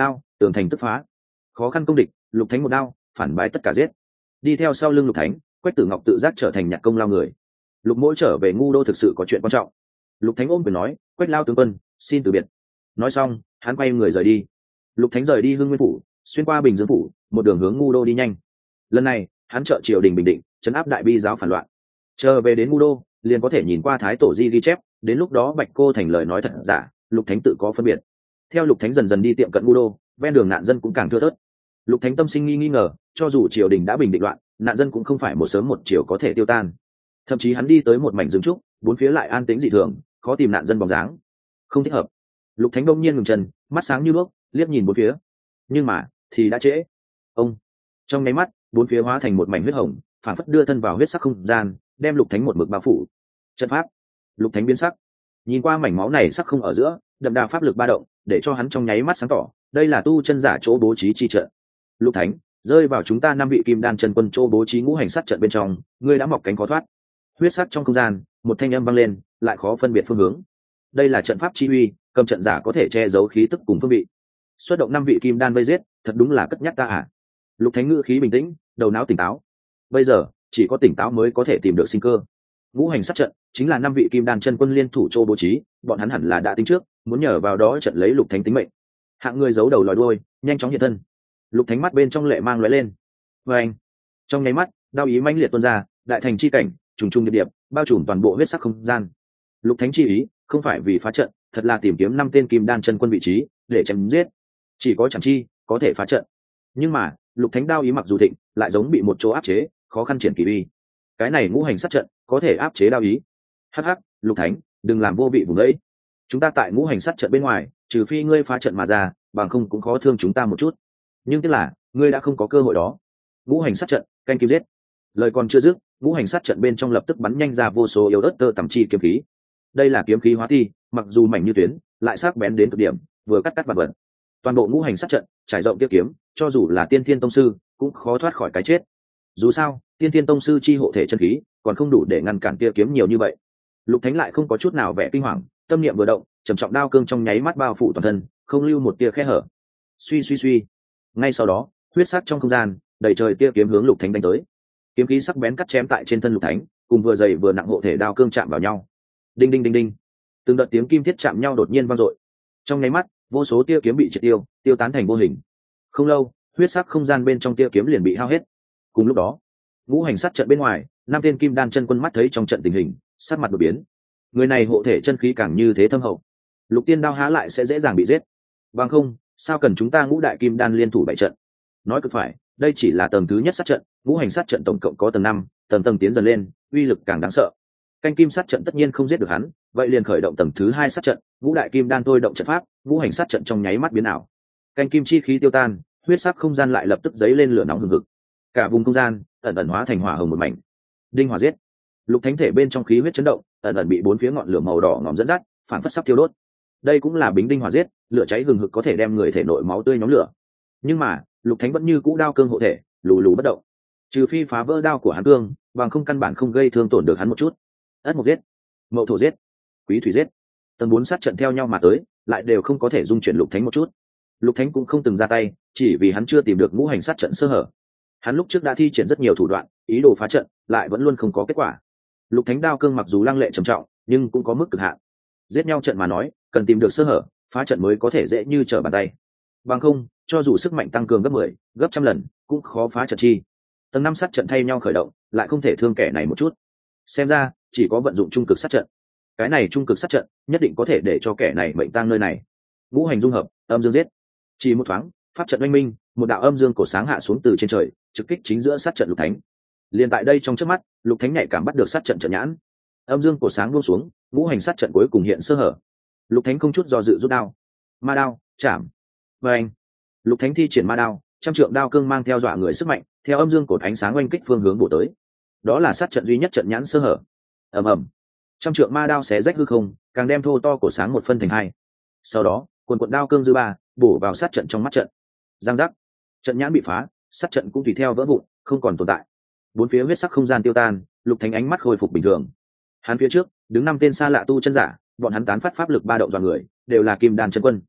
tường thành tức phá, khó khăn công địch. Lục Thánh một đao phản bái tất cả giết. Đi theo sau lưng Lục Thánh, Quách Tử Ngọc tự giác trở thành nhạc công lao người. Lục Mỗi trở về Ngu Đô thực sự có chuyện quan trọng. Lục Thánh ôm quyền nói: Quách lao tướng quân, xin từ biệt. Nói xong hắn quay người rời đi. Lục Thánh rời đi Hưng Nguyên phủ, xuyên qua Bình Dương phủ, một đường hướng Ngu Đô đi nhanh. Lần này hắn trợ triều đình bình định, trấn áp đại bi giáo phản loạn. Chờ về đến Ngu Đô liền có thể nhìn qua Thái Tổ Di ghi chép, đến lúc đó Bạch Cô thành lời nói thật giả, Lục Thánh tự có phân biệt. Theo Lục Thánh dần dần đi tiệm cận Ngu Đô, ven đường nạn dân cũng càng thưa thớt. Lục Thánh tâm sinh nghi nghi ngờ, cho dù triều đình đã bình định loạn, nạn dân cũng không phải một sớm một chiều có thể tiêu tan. Thậm chí hắn đi tới một mảnh rừng trúc, bốn phía lại an tĩnh dị thường, khó tìm nạn dân bóng dáng. Không thích hợp. Lục Thánh đông nhiên ngừng chân, mắt sáng như đuốc, liếc nhìn bốn phía. Nhưng mà thì đã trễ. Ông trong nháy mắt, bốn phía hóa thành một mảnh huyết hồng, phản phất đưa thân vào huyết sắc không gian, đem Lục Thánh một mực bao phủ. Trận pháp. Lục Thánh biến sắc, nhìn qua mảnh máu này sắc không ở giữa, đậm đà pháp lực ba động, để cho hắn trong nháy mắt sáng tỏ, đây là tu chân giả chỗ bố trí chi trận. Lục Thánh, rơi vào chúng ta năm vị kim đan chân quân chỗ bố trí ngũ hành sát trận bên trong, ngươi đã mọc cánh khó thoát. Huyết sắc trong không gian, một thanh âm vang lên, lại khó phân biệt phương hướng. Đây là trận pháp chi uy, cầm trận giả có thể che giấu khí tức cùng phương vị. Xuất động năm vị kim đan vây giết, thật đúng là cất nhắc ta à? Lục Thánh ngữ khí bình tĩnh, đầu não tỉnh táo. Bây giờ chỉ có tỉnh táo mới có thể tìm được sinh cơ. Ngũ hành sát trận chính là năm vị kim đan chân quân liên thủ chỗ bố trí, bọn hắn hẳn là đã tính trước, muốn nhờ vào đó trận lấy Lục Thánh tính mệnh. Hạng người giấu đầu lòi đuôi, nhanh chóng hiện thân. Lục Thánh mắt bên trong lệ mang lóe lên. Và anh, trong nháy mắt, đao ý mãnh liệt tuôn ra, đại thành chi cảnh, trùng trùng điệp điệp, bao trùm toàn bộ huyết sắc không gian. Lục Thánh chi ý, không phải vì phá trận, thật là tìm kiếm năm tên kim đan chân quân vị trí để chém giết. Chỉ có chẳng chi có thể phá trận. Nhưng mà, Lục Thánh đao ý mặc dù thịnh, lại giống bị một chỗ áp chế, khó khăn triển kỳ uy. Cái này ngũ hành sát trận có thể áp chế đao ý. Hắc hắc, Lục Thánh, đừng làm vô vị vùng đấy. Chúng ta tại ngũ hành sát trận bên ngoài, trừ phi ngươi phá trận mà ra, bằng không cũng khó thương chúng ta một chút. Nhưng tức là ngươi đã không có cơ hội đó. Ngũ hành sát trận, canh kim giết. Lời còn chưa dứt, ngũ hành sát trận bên trong lập tức bắn nhanh ra vô số yếu ớt tơ tằm chi kiếm khí. Đây là kiếm khí hóa thi, mặc dù mảnh như tuyến, lại sắc bén đến cực điểm, vừa cắt cắt vật vật. Toàn bộ ngũ hành sát trận trải rộng tiêu kiếm, cho dù là tiên thiên tông sư cũng khó thoát khỏi cái chết. Dù sao, tiên thiên tông sư chi hộ thể chân khí còn không đủ để ngăn cản tia kiếm nhiều như vậy. Lục Thánh lại không có chút nào vẻ kinh hoàng, tâm niệm vừa động, trầm trọng đao cương trong nháy mắt bao phủ toàn thân, không lưu một tia khe hở. Suy suy suy, ngay sau đó, huyết sắc trong không gian, đầy trời tia kiếm hướng Lục Thánh đánh tới. Kiếm khí sắc bén cắt chém tại trên thân Lục Thánh, cùng vừa dày vừa nặng hộ thể đao cương chạm vào nhau. Đinh đinh đinh đinh, từng đợt tiếng kim thiết chạm nhau đột nhiên vang dội. Trong nháy mắt, vô số tia kiếm bị triệt tiêu, tiêu tán thành vô hình. Không lâu, huyết sắc không gian bên trong tia kiếm liền bị hao hết. Cùng lúc đó, ngũ hành sát trận bên ngoài, năm tên kim đan chân quân mắt thấy trong trận tình hình, sắc mặt đột biến. Người này hộ thể chân khí càng như thế thâm hậu, Lục Tiên đao há lại sẽ dễ dàng bị giết. Bằng không, sao cần chúng ta ngũ đại kim đan liên thủ bảy trận? Nói cực phải, đây chỉ là tầng thứ nhất sát trận, ngũ hành sát trận tổng cộng có tầng năm, tầng tầng tiến dần lên, uy lực càng đáng sợ. Canh kim sát trận tất nhiên không giết được hắn, vậy liền khởi động tầng thứ hai sát trận, ngũ đại kim đan thôi động trận pháp, ngũ hành sát trận trong nháy mắt biến ảo. Canh kim chi khí tiêu tan, huyết sắc không gian lại lập tức dấy lên lửa nóng hừng hực. Cả vùng không gian ẩn ẩn hóa thành hỏa hồng một mảnh. Đinh hỏa giết. Lục Thánh thể bên trong khí huyết chấn động, ẩn ẩn bị bốn phía ngọn lửa màu đỏ ngòm dẫn dắt, phản phất sắp thiêu đốt. Đây cũng là bính đinh hỏa giết, lửa cháy hừng hực có thể đem người thể nội máu tươi nhóm lửa. Nhưng mà, Lục Thánh vẫn như cũ đao cương hộ thể, lù lù bất động. Trừ phi phá vỡ đao của hắn cương, bằng không căn bản không gây thương tổn được hắn một chút. Ất Mộc giết, Mậu Thổ giết, Quý Thủy giết. Tầng bốn sát trận theo nhau mà tới, lại đều không có thể dung chuyển Lục Thánh một chút. Lục Thánh cũng không từng ra tay, chỉ vì hắn chưa tìm được ngũ hành sát trận sơ hở. Hắn lúc trước đã thi triển rất nhiều thủ đoạn, ý đồ phá trận, lại vẫn luôn không có kết quả. Lục Thánh đao cương mặc dù lăng lệ trầm trọng, nhưng cũng có mức cực hạn. Giết nhau trận mà nói, cần tìm được sơ hở, phá trận mới có thể dễ như trở bàn tay. Bằng không, cho dù sức mạnh tăng cường gấp mười, gấp trăm lần, cũng khó phá trận chi. Tầng năm sát trận thay nhau khởi động, lại không thể thương kẻ này một chút. Xem ra, chỉ có vận dụng trung cực sát trận. Cái này trung cực sát trận, nhất định có thể để cho kẻ này mệnh tang nơi này. Ngũ hành dung hợp, âm dương giết. Chỉ một thoáng, pháp trận oanh minh, một đạo âm dương cổ sáng hạ xuống từ trên trời, trực kích chính giữa sát trận Lục Thánh. Liên tại đây trong chớp mắt, Lục Thánh nhạy cảm bắt được sát trận trận nhãn. Âm dương cổ sáng buông xuống, ngũ hành sát trận cuối cùng hiện sơ hở. Lục Thánh không chút do dự rút đao. Ma đao, chạm. Và anh. Lục Thánh thi triển ma đao, trăm trượng đao cương mang theo dọa người sức mạnh, theo âm dương cột ánh sáng oanh kích phương hướng bổ tới. Đó là sát trận duy nhất trận nhãn sơ hở. Ầm ầm. Trăm trượng ma đao xé rách hư không, càng đem thô to cổ sáng một phân thành hai. Sau đó, quần quần đao cương dư ba, bổ vào sát trận trong mắt trận. Giang giác. Trận nhãn bị phá, sát trận cũng tùy theo vỡ vụn, không còn tồn tại. Bốn phía huyết sắc không gian tiêu tan, Lục Thánh ánh mắt khôi phục bình thường. Hắn phía trước đứng năm tên xa lạ tu chân giả, bọn hắn tán phát pháp lực ba động dọa người, đều là kim đan chân quân.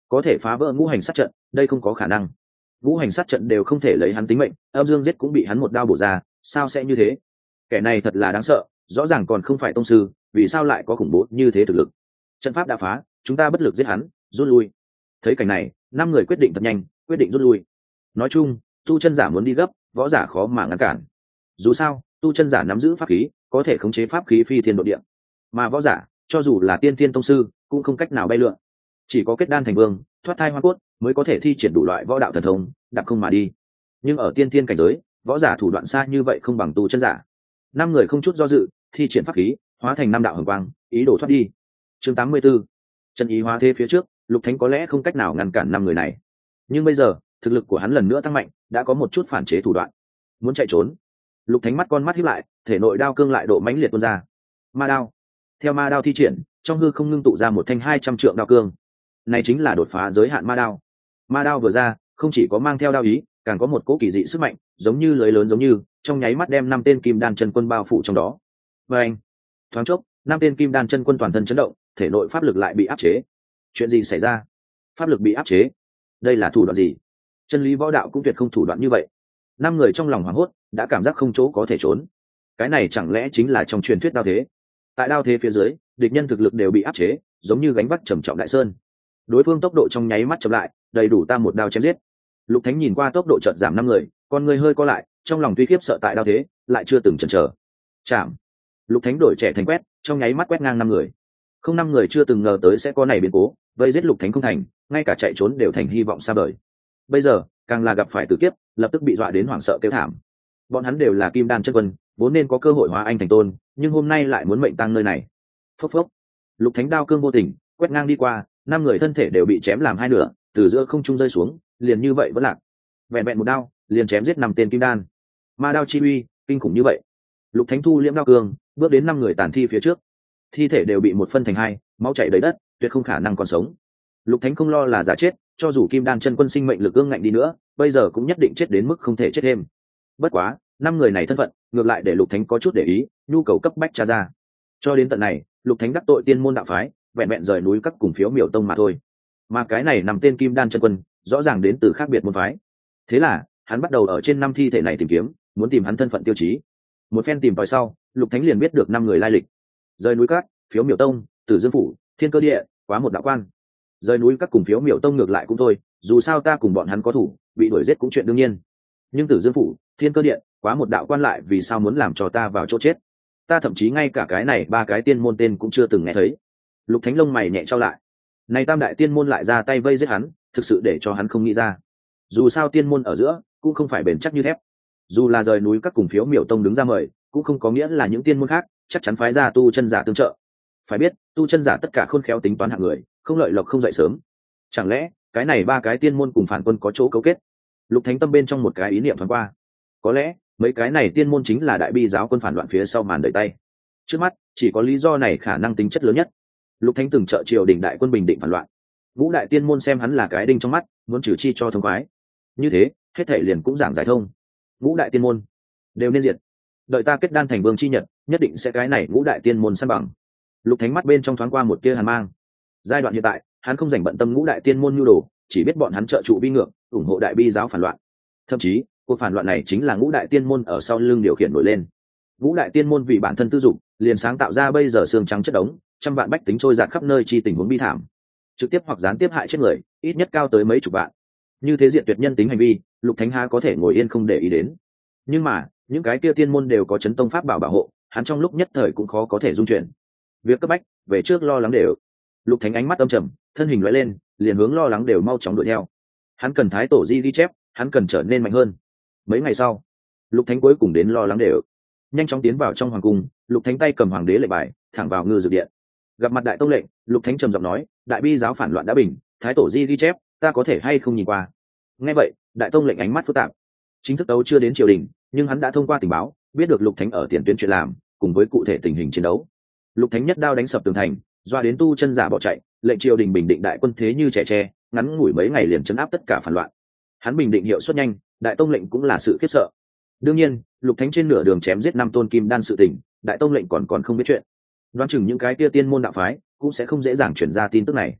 có thể phá vỡ ngũ hành sát trận, đây không có khả năng. Ngũ hành sát trận đều không thể lấy hắn tính mệnh, âm dương giết cũng bị hắn một đao bổ ra, sao sẽ như thế? Kẻ này thật là đáng sợ, rõ ràng còn không phải tông sư, vì sao lại có khủng bố như thế thực lực? Trận pháp đã phá, chúng ta bất lực giết hắn, rút lui. Thấy cảnh này, năm người quyết định thật nhanh, quyết định rút lui. Nói chung, tu chân giả muốn đi gấp, võ giả khó mà ngăn cản. Dù sao, tu chân giả nắm giữ pháp khí, có thể khống chế pháp khí phi thiên độ địa, mà võ giả, cho dù là tiên thiên tông sư, cũng không cách nào bay lượn. Chỉ có kết đan thành vương, thoát thai hoa cốt, mới có thể thi triển đủ loại võ đạo thần thông, đạp không mà đi. Nhưng ở tiên thiên cảnh giới, võ giả thủ đoạn xa như vậy không bằng tu chân giả. Năm người không chút do dự, thi triển pháp khí, hóa thành năm đạo hồng quang, ý đồ thoát đi. Chương tám mươi 84. Chân ý hóa thế phía trước, Lục Thánh có lẽ không cách nào ngăn cản năm người này. Nhưng bây giờ, thực lực của hắn lần nữa tăng mạnh, đã có một chút phản chế thủ đoạn. Muốn chạy trốn. Lục Thánh mắt con mắt híp lại, thể nội đao cương lại độ mãnh liệt tuôn ra. Ma đao. Theo ma đao thi triển, trong hư không ngưng tụ ra một thanh hai trăm trượng đao cương. Này chính là đột phá giới hạn ma đao. Ma đao vừa ra, không chỉ có mang theo đao ý, càng có một cỗ kỳ dị sức mạnh, giống như lưới lớn giống như, trong nháy mắt đem năm tên kim đan chân quân bao phủ trong đó. Và anh, thoáng chốc, năm tên kim đan chân quân toàn thân chấn động, thể nội pháp lực lại bị áp chế. Chuyện gì xảy ra? Pháp lực bị áp chế? Đây là thủ đoạn gì? Chân lý võ đạo cũng tuyệt không thủ đoạn như vậy. Năm người trong lòng hoảng hốt, đã cảm giác không chỗ có thể trốn. Cái này chẳng lẽ chính là trong truyền thuyết đao thế? Tại đao thế phía dưới, địch nhân thực lực đều bị áp chế, giống như gánh vác trầm trọng đại sơn. Đối phương tốc độ trong nháy mắt chậm lại, đầy đủ ta một đao chém giết. Lục Thánh nhìn qua tốc độ chợt giảm năm người, con người hơi co lại, trong lòng tuy khiếp sợ tại đao thế, lại chưa từng chần chờ. Chạm. Lục Thánh đổi trẻ thành quét, trong nháy mắt quét ngang năm người. Không năm người chưa từng ngờ tới sẽ có này biến cố, vây giết Lục Thánh không thành, ngay cả chạy trốn đều thành hy vọng xa vời. Bây giờ, càng là gặp phải tử kiếp, lập tức bị dọa đến hoảng sợ kêu thảm. Bọn hắn đều là kim đan chân quân, vốn nên có cơ hội hóa anh thành tôn, nhưng hôm nay lại muốn mệnh tang nơi này. Phốc phốc. Lục Thánh đao cương vô tình, quét ngang đi qua, năm người thân thể đều bị chém làm hai nửa, từ giữa không trung rơi xuống, liền như vậy vẫn lạc. Vẹn vẹn một đao, liền chém giết năm tên kim đan. Ma đao chi uy, kinh khủng như vậy. Lục Thánh thu liễm đao cương, bước đến năm người tàn thi phía trước. Thi thể đều bị một phân thành hai, máu chảy đầy đất, tuyệt không khả năng còn sống. Lục Thánh không lo là giả chết, cho dù kim đan chân quân sinh mệnh lực ương ngạnh đi nữa, bây giờ cũng nhất định chết đến mức không thể chết thêm. Bất quá, năm người này thân phận, ngược lại để Lục Thánh có chút để ý, nhu cầu cấp bách tra ra. Cho đến tận này, Lục Thánh đắc tội tiên môn đạo phái, vẹn vẹn rời núi các cùng phiếu miểu tông mà thôi. Mà cái này nằm tên kim đan chân quân, rõ ràng đến từ khác biệt môn phái. Thế là, hắn bắt đầu ở trên năm thi thể này tìm kiếm, muốn tìm hắn thân phận tiêu chí. Một phen tìm tòi sau, Lục Thánh liền biết được năm người lai lịch. Rời núi các, phiếu miểu tông, Tử Dương phủ, Thiên Cơ địa, quá một đạo quan. Rời núi các cùng phiếu miểu tông ngược lại cũng thôi, dù sao ta cùng bọn hắn có thủ, bị đuổi giết cũng chuyện đương nhiên. Nhưng Tử Dương phủ, Thiên Cơ điện, quá một đạo quan lại vì sao muốn làm cho ta vào chỗ chết? Ta thậm chí ngay cả cái này ba cái tiên môn tên cũng chưa từng nghe thấy. Lục Thánh lông mày nhẹ trao lại. Này tam đại tiên môn lại ra tay vây giết hắn, thực sự để cho hắn không nghĩ ra. Dù sao tiên môn ở giữa cũng không phải bền chắc như thép. Dù là rời núi các cùng phiếu miểu tông đứng ra mời, cũng không có nghĩa là những tiên môn khác chắc chắn phái ra tu chân giả tương trợ. Phải biết, tu chân giả tất cả khôn khéo tính toán hạng người, không lợi lộc không dậy sớm. Chẳng lẽ cái này ba cái tiên môn cùng phản quân có chỗ cấu kết? Lục Thánh tâm bên trong một cái ý niệm thoáng qua. Có lẽ mấy cái này tiên môn chính là đại bi giáo quân phản loạn phía sau màn đẩy tay. Trước mắt chỉ có lý do này khả năng tính chất lớn nhất. Lục Thánh từng trợ triều đình đại quân bình định phản loạn, ngũ đại tiên môn xem hắn là cái đinh trong mắt, muốn trừ chi cho thông khoái. Như thế hết thể liền cũng giảng giải thông. Ngũ đại tiên môn đều nên diệt. Đợi ta kết đan thành vương chi nhật, nhất định sẽ cái này ngũ đại tiên môn san bằng. Lục Thánh mắt bên trong thoáng qua một tia hàn mang. Giai đoạn hiện tại, hắn không dành bận tâm ngũ đại tiên môn nhu đồ, chỉ biết bọn hắn trợ trụ bi ngược, ủng hộ đại bi giáo phản loạn. Thậm chí, cuộc phản loạn này chính là ngũ đại tiên môn ở sau lưng điều khiển nổi lên. Ngũ đại tiên môn vì bản thân tư dụng, liền sáng tạo ra bây giờ xương trắng chất đống, trăm vạn bách tính trôi dạt khắp nơi chi tình huống bi thảm, trực tiếp hoặc gián tiếp hại chết người, ít nhất cao tới mấy chục vạn. Như thế diện tuyệt nhân tính hành vi, Lục Thánh há có thể ngồi yên không để ý đến. Nhưng mà, những cái kia tiên môn đều có chấn tông pháp bảo bảo hộ, hắn trong lúc nhất thời cũng khó có thể dung chuyển. Việc cấp bách, về trước lo lắng đều. Lục Thánh ánh mắt âm trầm, thân hình lóe lên, liền hướng lo lắng đều mau chóng đuổi theo. Hắn cần thái tổ di ghi chép, hắn cần trở nên mạnh hơn. Mấy ngày sau, Lục Thánh cuối cùng đến lo lắng đều, nhanh chóng tiến vào trong hoàng cung. Lục Thánh tay cầm hoàng đế lệnh bài, thẳng vào ngư dược điện. Gặp mặt đại tông lệnh, Lục Thánh trầm giọng nói, đại bi giáo phản loạn đã bình, thái tổ di ghi chép, ta có thể hay không nhìn qua? Nghe vậy, đại tông lệnh ánh mắt phức tạp. Chính thức đấu chưa đến triều đình, nhưng hắn đã thông qua tình báo, biết được Lục Thánh ở tiền tuyến chuyện làm, cùng với cụ thể tình hình chiến đấu. Lục Thánh nhất đao đánh sập tường thành, doa đến tu chân giả bỏ chạy, lệnh triều đình bình định đại quân thế như trẻ tre, ngắn ngủi mấy ngày liền trấn áp tất cả phản loạn. Hắn bình định hiệu suất nhanh, đại tông lệnh cũng là sự khiếp sợ. Đương nhiên, Lục Thánh trên nửa đường chém giết năm tôn kim đan sự tình, đại tông lệnh còn còn không biết chuyện. Đoán chừng những cái kia tiên môn đạo phái cũng sẽ không dễ dàng chuyển ra tin tức này.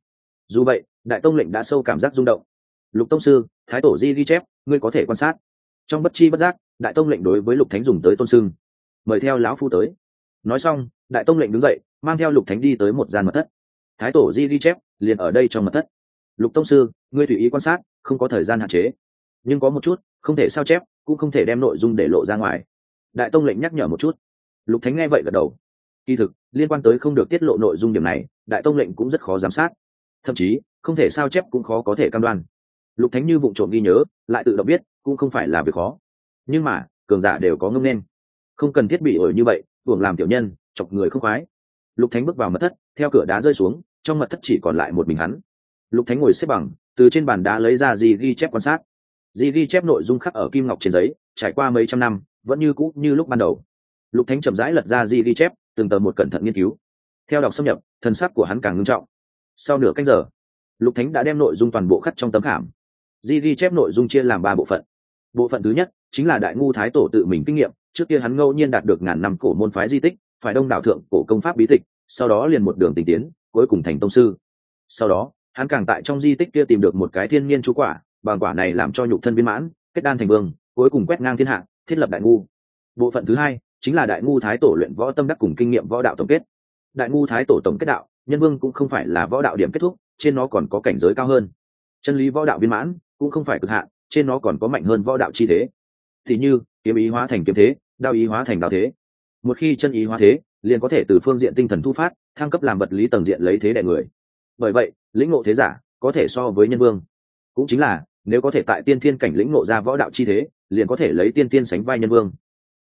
Dù vậy đại tông lệnh đã sâu cảm giác rung động. Lục tông sư, thái tổ di ghi chép, ngươi có thể quan sát. Trong bất chi bất giác đại tông lệnh đối với Lục Thánh dùng tới tôn sưng. Mời theo lão phu tới. Nói xong đại tông lệnh đứng dậy mang theo Lục Thánh đi tới một gian mật thất. Thái tổ di ghi chép liền ở đây trong mật thất. Lục tông sư, ngươi tùy ý quan sát, không có thời gian hạn chế, nhưng có một chút không thể sao chép, cũng không thể đem nội dung để lộ ra ngoài. Đại tông lệnh nhắc nhở một chút. Lục Thánh nghe vậy gật đầu. Kỳ thực liên quan tới không được tiết lộ nội dung điểm này đại tông lệnh cũng rất khó giám sát, thậm chí không thể sao chép cũng khó có thể cam đoan. Lục Thánh như vụng trộm ghi nhớ lại tự động biết cũng không phải là việc khó, nhưng mà cường giả đều có ngông nên, không cần thiết bị ổi như vậy buồng làm tiểu nhân chọc người không khoái. Lục Thánh bước vào mật thất, theo cửa đá rơi xuống, trong mật thất chỉ còn lại một mình hắn. Lục Thánh ngồi xếp bằng, từ trên bàn đá lấy ra di ghi chép quan sát. Di ghi chép nội dung khắc ở kim ngọc trên giấy, trải qua mấy trăm năm vẫn như cũ như lúc ban đầu. Lục Thánh chậm rãi lật ra di ghi chép, từng tờ một cẩn thận nghiên cứu. Theo đọc xâm nhập, thần sắc của hắn càng ngưng trọng. Sau nửa canh giờ, Lục Thánh đã đem nội dung toàn bộ khắc trong tấm khảm. Di ghi chép nội dung chia làm ba bộ phận. Bộ phận thứ nhất chính là đại ngu thái tổ tự mình kinh nghiệm, trước kia hắn ngẫu nhiên đạt được ngàn năm cổ môn phái di tích, phải đông đảo thượng cổ công pháp bí tịch, sau đó liền một đường tinh tiến, cuối cùng thành tông sư. Sau đó hắn càng tại trong di tích kia tìm được một cái thiên nhiên chú quả, bằng quả này làm cho nhục thân viên mãn, kết đan thành vương, cuối cùng quét ngang thiên hạ, thiết lập đại ngu. Bộ phận thứ hai chính là đại ngu thái tổ luyện võ tâm đắc cùng kinh nghiệm võ đạo tổng kết. Đại ngu thái tổ tổng kết đạo, nhân vương cũng không phải là võ đạo điểm kết thúc, trên nó còn có cảnh giới cao hơn. Chân lý võ đạo viên mãn cũng không phải cực hạn, trên nó còn có mạnh hơn võ đạo chi thế. Thì như kiếm ý hóa thành kiếm thế, đao ý hóa thành đao thế. Một khi chân ý hóa thế, liền có thể từ phương diện tinh thần thu phát, thăng cấp làm vật lý tầng diện lấy thế đè người. Bởi vậy lĩnh ngộ thế giả có thể so với nhân vương, cũng chính là nếu có thể tại tiên thiên cảnh lĩnh ngộ ra võ đạo chi thế, liền có thể lấy tiên tiên sánh vai nhân vương.